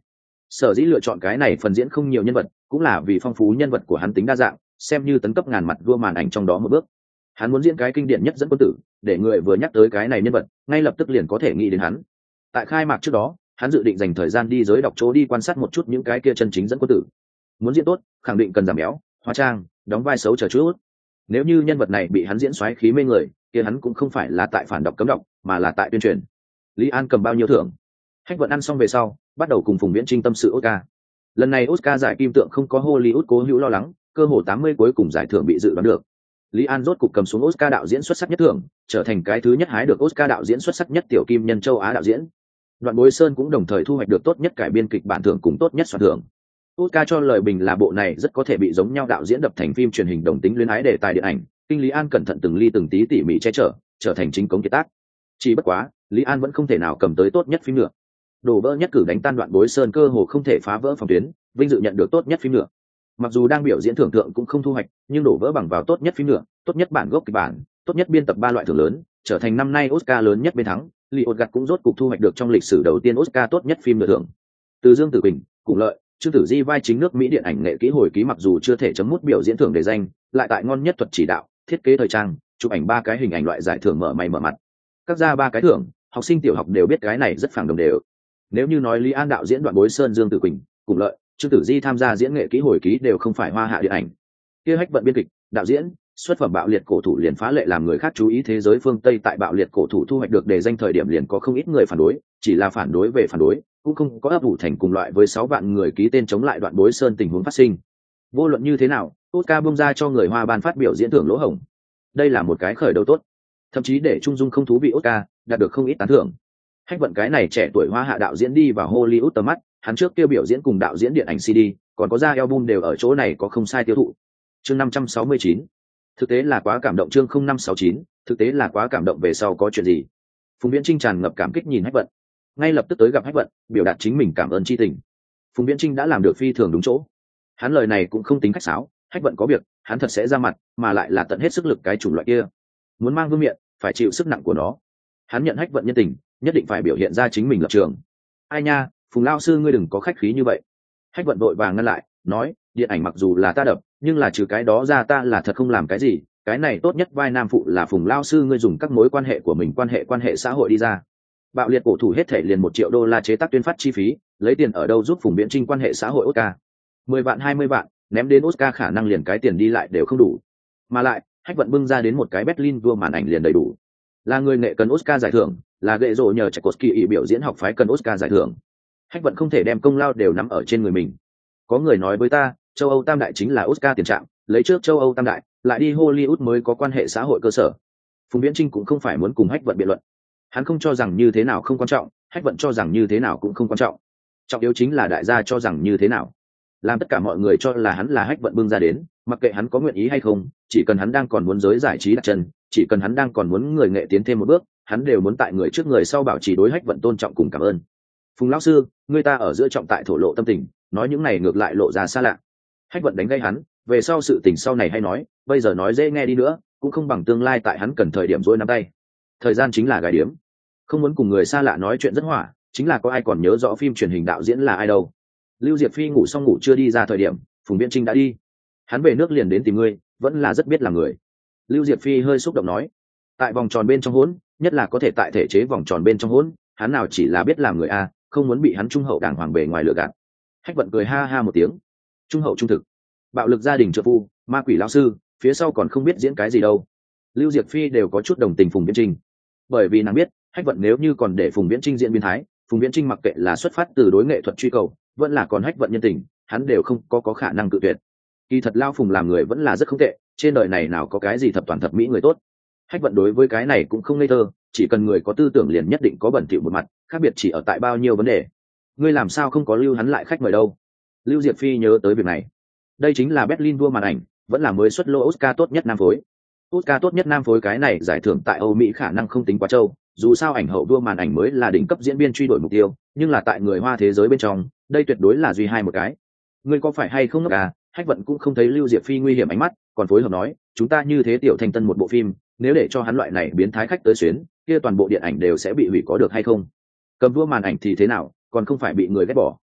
Sở dĩ lựa chọn cái này phần diễn không nhiều nhân vật cũng là vì phong phú nhân vật của hắn tính đa dạng, xem như tấn cấp ngàn mặt vua màn ảnh trong đó một bước. Hắn muốn diễn cái kinh điển nhất dẫn quân tử, để người vừa nhắc tới cái này nhân vật ngay lập tức liền có thể nghĩ đến hắn. Tại khai mạc trước đó, hắn dự định dành thời gian đi giới đọc chỗ đi quan sát một chút những cái kia chân chính dẫn quân tử. Muốn diễn tốt, khẳng định cần giảm béo, hóa trang, đóng vai xấu chờ chút. Nếu như nhân vật này bị hắn diễn xoáy khí mê người, kia hắn cũng không phải là tại phản đọc cấm đọc, mà là tại tuyên truyền. Lý An cầm bao nhiêu thưởng? Hách Vận ăn xong về sau, bắt đầu cùng Phùng Viễn Trinh tâm sự Oscar. Lần này Oscar giải kim tượng không có Hollywood cố hữu lo lắng, cơ hồ tám mươi cuối cùng giải thưởng bị dự đoán được. Lý An rốt cục cầm xuống Oscar đạo diễn xuất sắc nhất thưởng, trở thành cái thứ nhất hái được Oscar đạo diễn xuất sắc nhất tiểu kim nhân châu Á đạo diễn. Đoạn Bối Sơn cũng đồng thời thu hoạch được tốt nhất cải biên kịch bản thưởng cùng tốt nhất soạn thưởng. Oscar cho lời bình là bộ này rất có thể bị giống nhau đạo diễn đập thành phim truyền hình đồng tính luyến ái đề tài điện ảnh, kinh Lý An cẩn thận từng ly từng tí tỉ mỉ che chở, trở thành chính cống kiệt tác. Chỉ bất quá, Lý An vẫn không thể nào cầm tới tốt nhất phim nữa. Đổ vỡ nhất cử đánh tan Đoạn Bối Sơn cơ hồ không thể phá vỡ phòng tuyến, vinh dự nhận được tốt nhất phim nữa. Mặc dù đang biểu diễn thưởng thượng cũng không thu hoạch, nhưng đổ vỡ bằng vào tốt nhất phim nữa, tốt nhất bản gốc kịch bản, tốt nhất biên tập ba loại thưởng lớn, trở thành năm nay Oscar lớn nhất bên thắng. Liot gặt cũng rốt cục thu hoạch được trong lịch sử đầu tiên Oscar tốt nhất phim nữa thưởng. Từ Dương Tử Bình, cùng lợi, Trương Tử Di vai chính nước Mỹ điện ảnh nghệ kỹ hồi ký mặc dù chưa thể chấm mút biểu diễn thưởng để danh, lại tại ngon nhất thuật chỉ đạo, thiết kế thời trang, chụp ảnh ba cái hình ảnh loại giải thưởng mở mày mở mặt. Các ra ba cái thưởng, học sinh tiểu học đều biết cái này rất phẳng đồng đều. Nếu như nói Lý An đạo diễn Đoạn Bối Sơn, Dương Tử Quỳnh, cùng lợi, Trương Tử Di tham gia diễn nghệ kỹ hồi ký đều không phải hoa hạ điện ảnh. Kia Hách Vận biên kịch, đạo diễn, xuất phẩm Bạo liệt cổ thủ liền phá lệ làm người khác chú ý thế giới phương Tây tại Bạo liệt cổ thủ thu hoạch được đề danh thời điểm liền có không ít người phản đối, chỉ là phản đối về phản đối, cũng không có ấp ủ thành cùng loại với sáu vạn người ký tên chống lại Đoạn Bối Sơn tình huống phát sinh. Vô luận như thế nào, Oscar bung ra cho người Hoa ban phát biểu diễn thưởng lỗ hổng. Đây là một cái khởi đầu tốt, thậm chí để Trung Dung không thú vị Oscar đạt được không ít tán thưởng. Hách Vận cái này trẻ tuổi Hoa hạ đạo diễn đi vào Hollywood tầm mắt, hắn trước kia biểu diễn cùng đạo diễn điện ảnh xê đê, còn có ra album đều ở chỗ này có không sai tiêu thụ. Chương năm trăm sáu mươi chín, thực tế là quá cảm động. Chương không năm sáu chín, thực tế là quá cảm động. Về sau có chuyện gì? Phùng Viễn Trinh tràn ngập cảm kích nhìn Hách Vận, ngay lập tức tới gặp Hách Vận, biểu đạt chính mình cảm ơn chi tình. Phùng Viễn Trinh đã làm được phi thường đúng chỗ, hắn lời này cũng không tính khách sáo, Hách Vận có việc, hắn thật sẽ ra mặt, mà lại là tận hết sức lực cái chủng loại kia. Muốn mang vương miện, phải chịu sức nặng của nó. Hắn nhận Hách Vận nhân tình, nhất định phải biểu hiện ra chính mình lập trường. Ai nha, Phùng lao sư ngươi đừng có khách khí như vậy. Hách Vận vội vàng ngăn lại, nói, điện ảnh mặc dù là ta đập, nhưng là trừ cái đó ra ta là thật không làm cái gì, cái này tốt nhất vai nam phụ là Phùng lao sư ngươi dùng các mối quan hệ của mình quan hệ quan hệ xã hội đi ra. Bạo liệt cổ thủ hết thể liền một triệu đô la chế tác tuyên phát chi phí, lấy tiền ở đâu giúp Phùng Viễn Trinh quan hệ xã hội Oscar? Mười vạn hai mươi vạn, ném đến Oscar khả năng liền cái tiền đi lại đều không đủ. Mà lại, Hách Vận bưng ra đến một cái Berlin vua màn ảnh liền đầy đủ. Là người nghệ cần Oscar giải thưởng, là gệ rộ nhờ Tchaikovsky ý biểu diễn học phái cần Oscar giải thưởng. Hách Vận không thể đem công lao đều nắm ở trên người mình. Có người nói với ta, châu Âu tam đại chính là Oscar tiền trạng, lấy trước châu Âu tam đại, lại đi Hollywood mới có quan hệ xã hội cơ sở. Phùng Viễn Trinh cũng không phải muốn cùng Hách Vận biện luận. Hắn không cho rằng như thế nào không quan trọng, Hách Vận cho rằng như thế nào cũng không quan trọng. Trọng yếu chính là đại gia cho rằng như thế nào. Làm tất cả mọi người cho là hắn là Hách Vận bưng ra đến, mặc kệ hắn có nguyện ý hay không, chỉ cần hắn đang còn muốn giới giải trí đặt chân, chỉ cần hắn đang còn muốn người nghệ tiến thêm một bước, hắn đều muốn tại người trước người sau bảo trì đối Hách Vận tôn trọng cùng cảm ơn. Phùng lão sư, người ta ở giữa trọng tại thổ lộ tâm tình, nói những này ngược lại lộ ra xa lạ. Hách Vận đánh gây hắn, về sau sự tình sau này hay nói, bây giờ nói dễ nghe đi nữa, cũng không bằng tương lai tại hắn cần thời điểm rối nắm tay. Thời gian chính là gài điếm, không muốn cùng người xa lạ nói chuyện rất hỏa, chính là có ai còn nhớ rõ phim truyền hình đạo diễn là ai đâu. Lưu Diệp Phi ngủ xong ngủ chưa đi ra thời điểm, Phùng Viễn Trinh đã đi. Hắn về nước liền đến tìm ngươi, vẫn là rất biết làm người. Lưu Diệp Phi hơi xúc động nói, tại vòng tròn bên trong hỗn, nhất là có thể tại thể chế vòng tròn bên trong hỗn, hắn nào chỉ là biết làm người a, không muốn bị hắn trung hậu đàng hoàng bề ngoài lừa gạt. Hách Vận cười ha ha một tiếng, trung hậu trung thực, bạo lực gia đình trợ phu, ma quỷ lão sư, phía sau còn không biết diễn cái gì đâu. Lưu Diệp Phi đều có chút đồng tình Phùng Viễn Trinh, bởi vì nàng biết, Hách Vận nếu như còn để Phùng Viễn Trinh diễn biến thái, Phùng Viễn Trinh mặc kệ là xuất phát từ đối nghệ thuật truy cầu, vẫn là còn Hách Vận nhân tình, hắn đều không có có khả năng cự tuyệt. Kỳ thật lao Phùng làm người vẫn là rất không tệ, trên đời này nào có cái gì thập toàn thập mỹ người tốt. Hách Vận đối với cái này cũng không ngây thơ, chỉ cần người có tư tưởng liền nhất định có bẩn thỉu một mặt, khác biệt chỉ ở tại bao nhiêu vấn đề. Ngươi làm sao không có lưu hắn lại khách mời đâu? Lưu Diệp Phi nhớ tới việc này. Đây chính là Berlin vua màn ảnh, vẫn là mới xuất lô Oscar tốt nhất nam phối. Oscar tốt nhất nam phối cái này giải thưởng tại Âu Mỹ khả năng không tính quá trâu, dù sao ảnh hậu vua màn ảnh mới là đỉnh cấp diễn viên truy đuổi mục tiêu, nhưng là tại người Hoa thế giới bên trong, đây tuyệt đối là duy hai một cái. Ngươi có phải hay không ngốc à? Hách Vận cũng không thấy Lưu Diệp Phi nguy hiểm ánh mắt, còn phối hợp nói, chúng ta như thế tiểu thành tân một bộ phim, nếu để cho hắn loại này biến thái khách tới xuyến, kia toàn bộ điện ảnh đều sẽ bị hủy có được hay không? Cầm vua màn ảnh thì thế nào, còn không phải bị người ghét bỏ.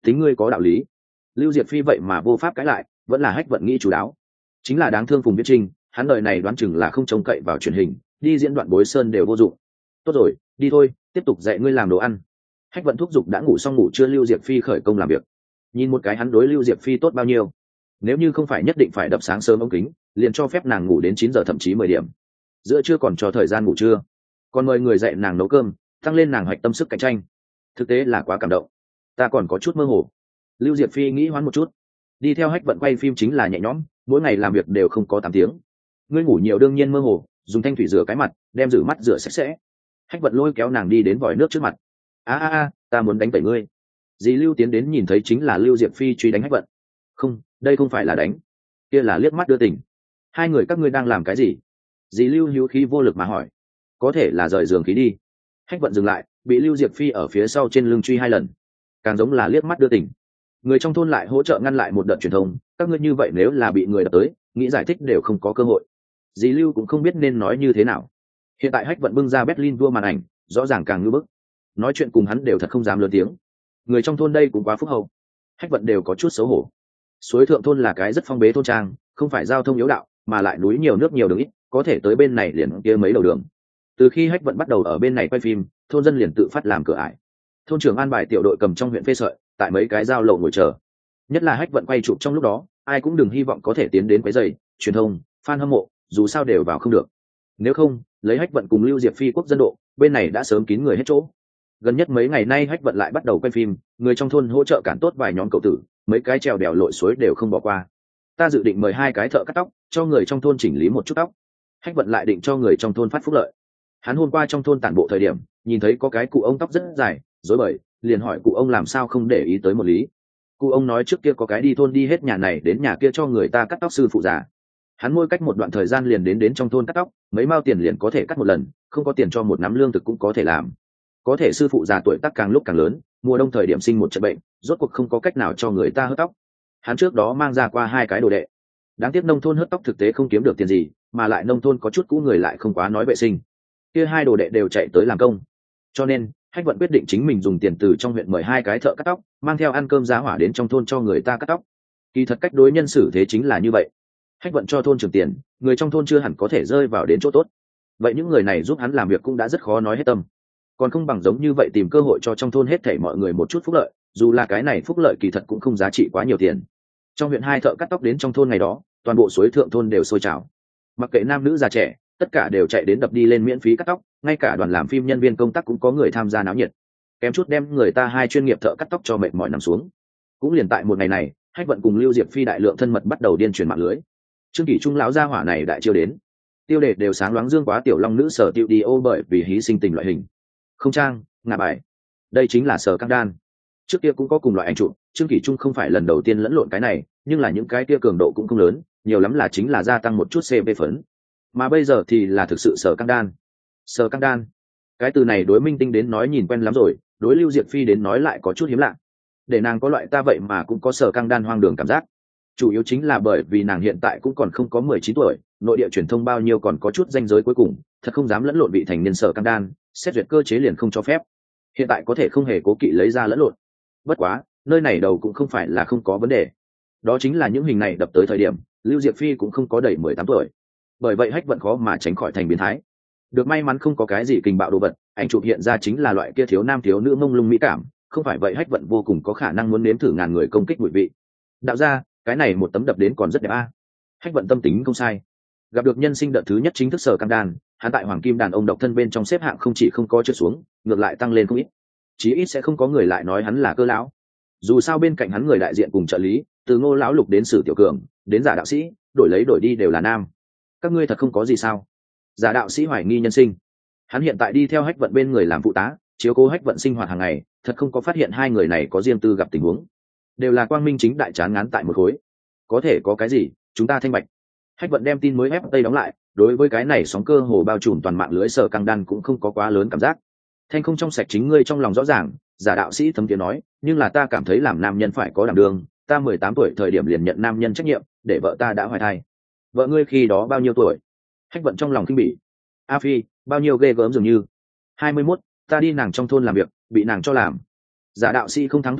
tính ngươi có đạo lý. Lưu Diệp Phi vậy mà vô pháp cãi lại, vẫn là Hách Vận nghĩ chủ đáo. Chính là đáng thương Phùng Viết Trinh, hắn đời này đoán chừng là không trông cậy vào truyền hình, đi diễn đoạn Bối Sơn đều vô dụng. Tốt rồi, đi thôi, tiếp tục dạy ngươi làm đồ ăn. Hách Vận thúc giục đã ngủ xong ngủ chưa Lưu Diệp Phi khởi công làm việc. Nhìn một cái hắn đối Lưu Diệp Phi tốt bao nhiêu. Nếu như không phải nhất định phải đập sáng sớm ống kính, liền cho phép nàng ngủ đến chín giờ thậm chí mười điểm. Giữa trưa còn cho thời gian ngủ trưa, còn mời người dạy nàng nấu cơm, tăng lên nàng hoạch tâm sức cạnh tranh. Thực tế là quá cảm động. Ta còn có chút mơ hồ. Lưu Diệp Phi nghĩ hoán một chút. Đi theo Hách Vận quay phim chính là nhẹ nhõm, mỗi ngày làm việc đều không có tám tiếng. Ngươi ngủ nhiều đương nhiên mơ hồ, dùng thanh thủy rửa cái mặt, đem rửa mắt rửa sạch sẽ. Hách Vận lôi kéo nàng đi đến vòi nước trước mặt. A a a, ta muốn đánh tẩy ngươi. Dì Lưu tiến đến nhìn thấy chính là Lưu Diệp Phi truy đánh Hách Vận. Không, đây không phải là đánh, kia là liếc mắt đưa tình. Hai người các ngươi đang làm cái gì? Dì Lưu hữu khí vô lực mà hỏi. Có thể là rời giường khí đi. Hách Vận dừng lại, bị Lưu Diệp Phi ở phía sau trên lưng truy hai lần, càng giống là liếc mắt đưa tình. Người trong thôn lại hỗ trợ ngăn lại một đợt truyền thông, các ngươi như vậy nếu là bị người đập tới, nghĩ giải thích đều không có cơ hội. Dì Lưu cũng không biết nên nói như thế nào. Hiện tại Hách Vận bưng ra Berlin vua màn ảnh, rõ ràng càng ngư bức. Nói chuyện cùng hắn đều thật không dám lớn tiếng. Người trong thôn đây cũng quá phúc hậu. Hách Vận đều có chút xấu hổ. Suối Thượng thôn là cái rất phong bế thôn trang, không phải giao thông yếu đạo, mà lại núi nhiều nước nhiều đường ít, có thể tới bên này liền kia mấy đầu đường. Từ khi Hách Vận bắt đầu ở bên này quay phim, thôn dân liền tự phát làm cửa ải. Thôn trưởng an bài tiểu đội cầm trong huyện phê sợi, tại mấy cái giao lộ ngồi chờ. Nhất là Hách Vận quay chụp trong lúc đó, ai cũng đừng hy vọng có thể tiến đến quấy rầy, truyền thông, fan hâm mộ, dù sao đều vào không được. Nếu không, lấy Hách Vận cùng Lưu Diệp Phi quốc dân độ, bên này đã sớm kín người hết chỗ. Gần nhất mấy ngày nay Hách Vận lại bắt đầu quay phim, người trong thôn hỗ trợ cản tốt vài nhóm cậu tử, mấy cái trèo đèo lội suối đều không bỏ qua. Ta dự định mời hai cái thợ cắt tóc, cho người trong thôn chỉnh lý một chút tóc. Hách Vận lại định cho người trong thôn phát phúc lợi. Hắn hôm qua trong thôn tản bộ thời điểm, nhìn thấy có cái cụ ông tóc rất dài, rối bời, liền hỏi cụ ông làm sao không để ý tới một lý. Cụ ông nói trước kia có cái đi thôn đi hết nhà này đến nhà kia cho người ta cắt tóc sư phụ già. Hắn mỗi cách một đoạn thời gian liền đến đến trong thôn cắt tóc, mấy mao tiền liền có thể cắt một lần, không có tiền cho một nắm lương thực cũng có thể làm. Có thể sư phụ già tuổi tác càng lúc càng lớn, mùa đông thời điểm sinh một trận bệnh, rốt cuộc không có cách nào cho người ta hớt tóc. Hắn trước đó mang ra qua hai cái đồ đệ. Đáng tiếc nông thôn hớt tóc thực tế không kiếm được tiền gì, mà lại nông thôn có chút cũ người lại không quá nói vệ sinh. Kia hai đồ đệ đều chạy tới làm công. Cho nên, Hách Vận quyết định chính mình dùng tiền từ trong huyện mời hai cái thợ cắt tóc, mang theo ăn cơm giá hỏa đến trong thôn cho người ta cắt tóc. Kỳ thật cách đối nhân xử thế chính là như vậy. Hách Vận cho thôn trưởng tiền, người trong thôn chưa hẳn có thể rơi vào đến chỗ tốt. Vậy những người này giúp hắn làm việc cũng đã rất khó nói hết tâm. Còn không bằng giống như vậy tìm cơ hội cho trong thôn hết thảy mọi người một chút phúc lợi, dù là cái này phúc lợi kỳ thật cũng không giá trị quá nhiều tiền. Trong huyện hai thợ cắt tóc đến trong thôn ngày đó, toàn bộ Suối Thượng thôn đều sôi trào. Mặc kệ nam nữ già trẻ, tất cả đều chạy đến đập đi lên miễn phí cắt tóc, ngay cả đoàn làm phim nhân viên công tác cũng có người tham gia náo nhiệt. Kém chút đem người ta hai chuyên nghiệp thợ cắt tóc cho mệt mỏi nằm xuống. Cũng liền tại một ngày này, Hách Vận cùng Lưu Diệp Phi đại lượng thân mật bắt đầu điên truyền mạng lưới. Trương Kỷ Trung lão gia hỏa này đại chiêu đến. Tiêu đề đều sáng loáng dương quá tiểu long nữ sở tiêu đi ô bởi vì hí sinh tình loại hình. Không trang, ngả bài. Đây chính là sở căng đan. Trước kia cũng có cùng loại ảnh chụp, Trương Kỷ Trung không phải lần đầu tiên lẫn lộn cái này, nhưng là những cái kia cường độ cũng không lớn, nhiều lắm là chính là gia tăng một chút xê pê phấn. Mà bây giờ thì là thực sự sở căng đan. Sở căng đan. Cái từ này đối Minh Tinh đến nói nhìn quen lắm rồi, đối Lưu Diệp Phi đến nói lại có chút hiếm lạ. Để nàng có loại ta vậy mà cũng có sở căng đan hoang đường cảm giác. Chủ yếu chính là bởi vì nàng hiện tại cũng còn không có mười chín tuổi, nội địa truyền thông bao nhiêu còn có chút ranh giới cuối cùng, thật không dám lẫn lộn vị thành niên sở căng đan, xét duyệt cơ chế liền không cho phép. Hiện tại có thể không hề cố kỵ lấy ra lẫn lộn. Bất quá, nơi này đầu cũng không phải là không có vấn đề. Đó chính là những hình này đập tới thời điểm, Lưu Diệp Phi cũng không có đầy mười tám tuổi. Bởi vậy Hách Vận khó mà tránh khỏi thành biến thái. Được may mắn không có cái gì kình bạo đồ vật, ảnh chụp hiện ra chính là loại kia thiếu nam thiếu nữ mông lung mỹ cảm, không phải vậy Hách Vận vô cùng có khả năng muốn nếm thử ngàn người công kích bụi vị. Đạo ra, cái này một tấm đập đến còn rất đẹp a. Hách Vận tâm tính không sai. Gặp được nhân sinh đợt thứ nhất chính thức sở căng đan, hắn tại hoàng kim đàn ông độc thân bên trong xếp hạng không chỉ không có trượt xuống, ngược lại tăng lên không ít. Chí ít sẽ không có người lại nói hắn là cơ lão. Dù sao bên cạnh hắn người đại diện cùng trợ lý, từ Ngô lão lục đến Sử Tiểu Cường, đến Giả đạo sĩ, đổi lấy đổi đi đều là nam. Các ngươi thật không có gì sao? Giả đạo sĩ hoài nghi nhân sinh. Hắn hiện tại đi theo Hách Vận bên người làm phụ tá, chiếu cố Hách Vận sinh hoạt hàng ngày, thật không có phát hiện hai người này có riêng tư gặp tình huống. Đều là quang minh chính đại chán ngán tại một khối. Có thể có cái gì, chúng ta thanh bạch. Hách Vận đem tin mới ép tây đóng lại, đối với cái này sóng cơ hồ bao trùm toàn mạng lưới sở căng đan cũng không có quá lớn cảm giác. Thanh không trong sạch chính ngươi trong lòng rõ ràng, Giả đạo sĩ thấm tiếng nói, nhưng là ta cảm thấy làm nam nhân phải có đảm đương, ta mười tám tuổi thời điểm liền nhận nam nhân trách nhiệm, để vợ ta đã hoài thai. Vợ ngươi khi đó bao nhiêu tuổi? Hách Vận trong lòng kinh bỉ. A Phi, bao nhiêu ghê gớm dường như. hai mươi mốt, ta đi nàng trong thôn làm việc, bị nàng cho làm. Giả đạo sĩ không thắng thổn thức,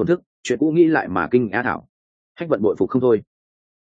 chuyện cũ nghĩ lại mà kinh á thảo. Hách vận bội phục không thôi.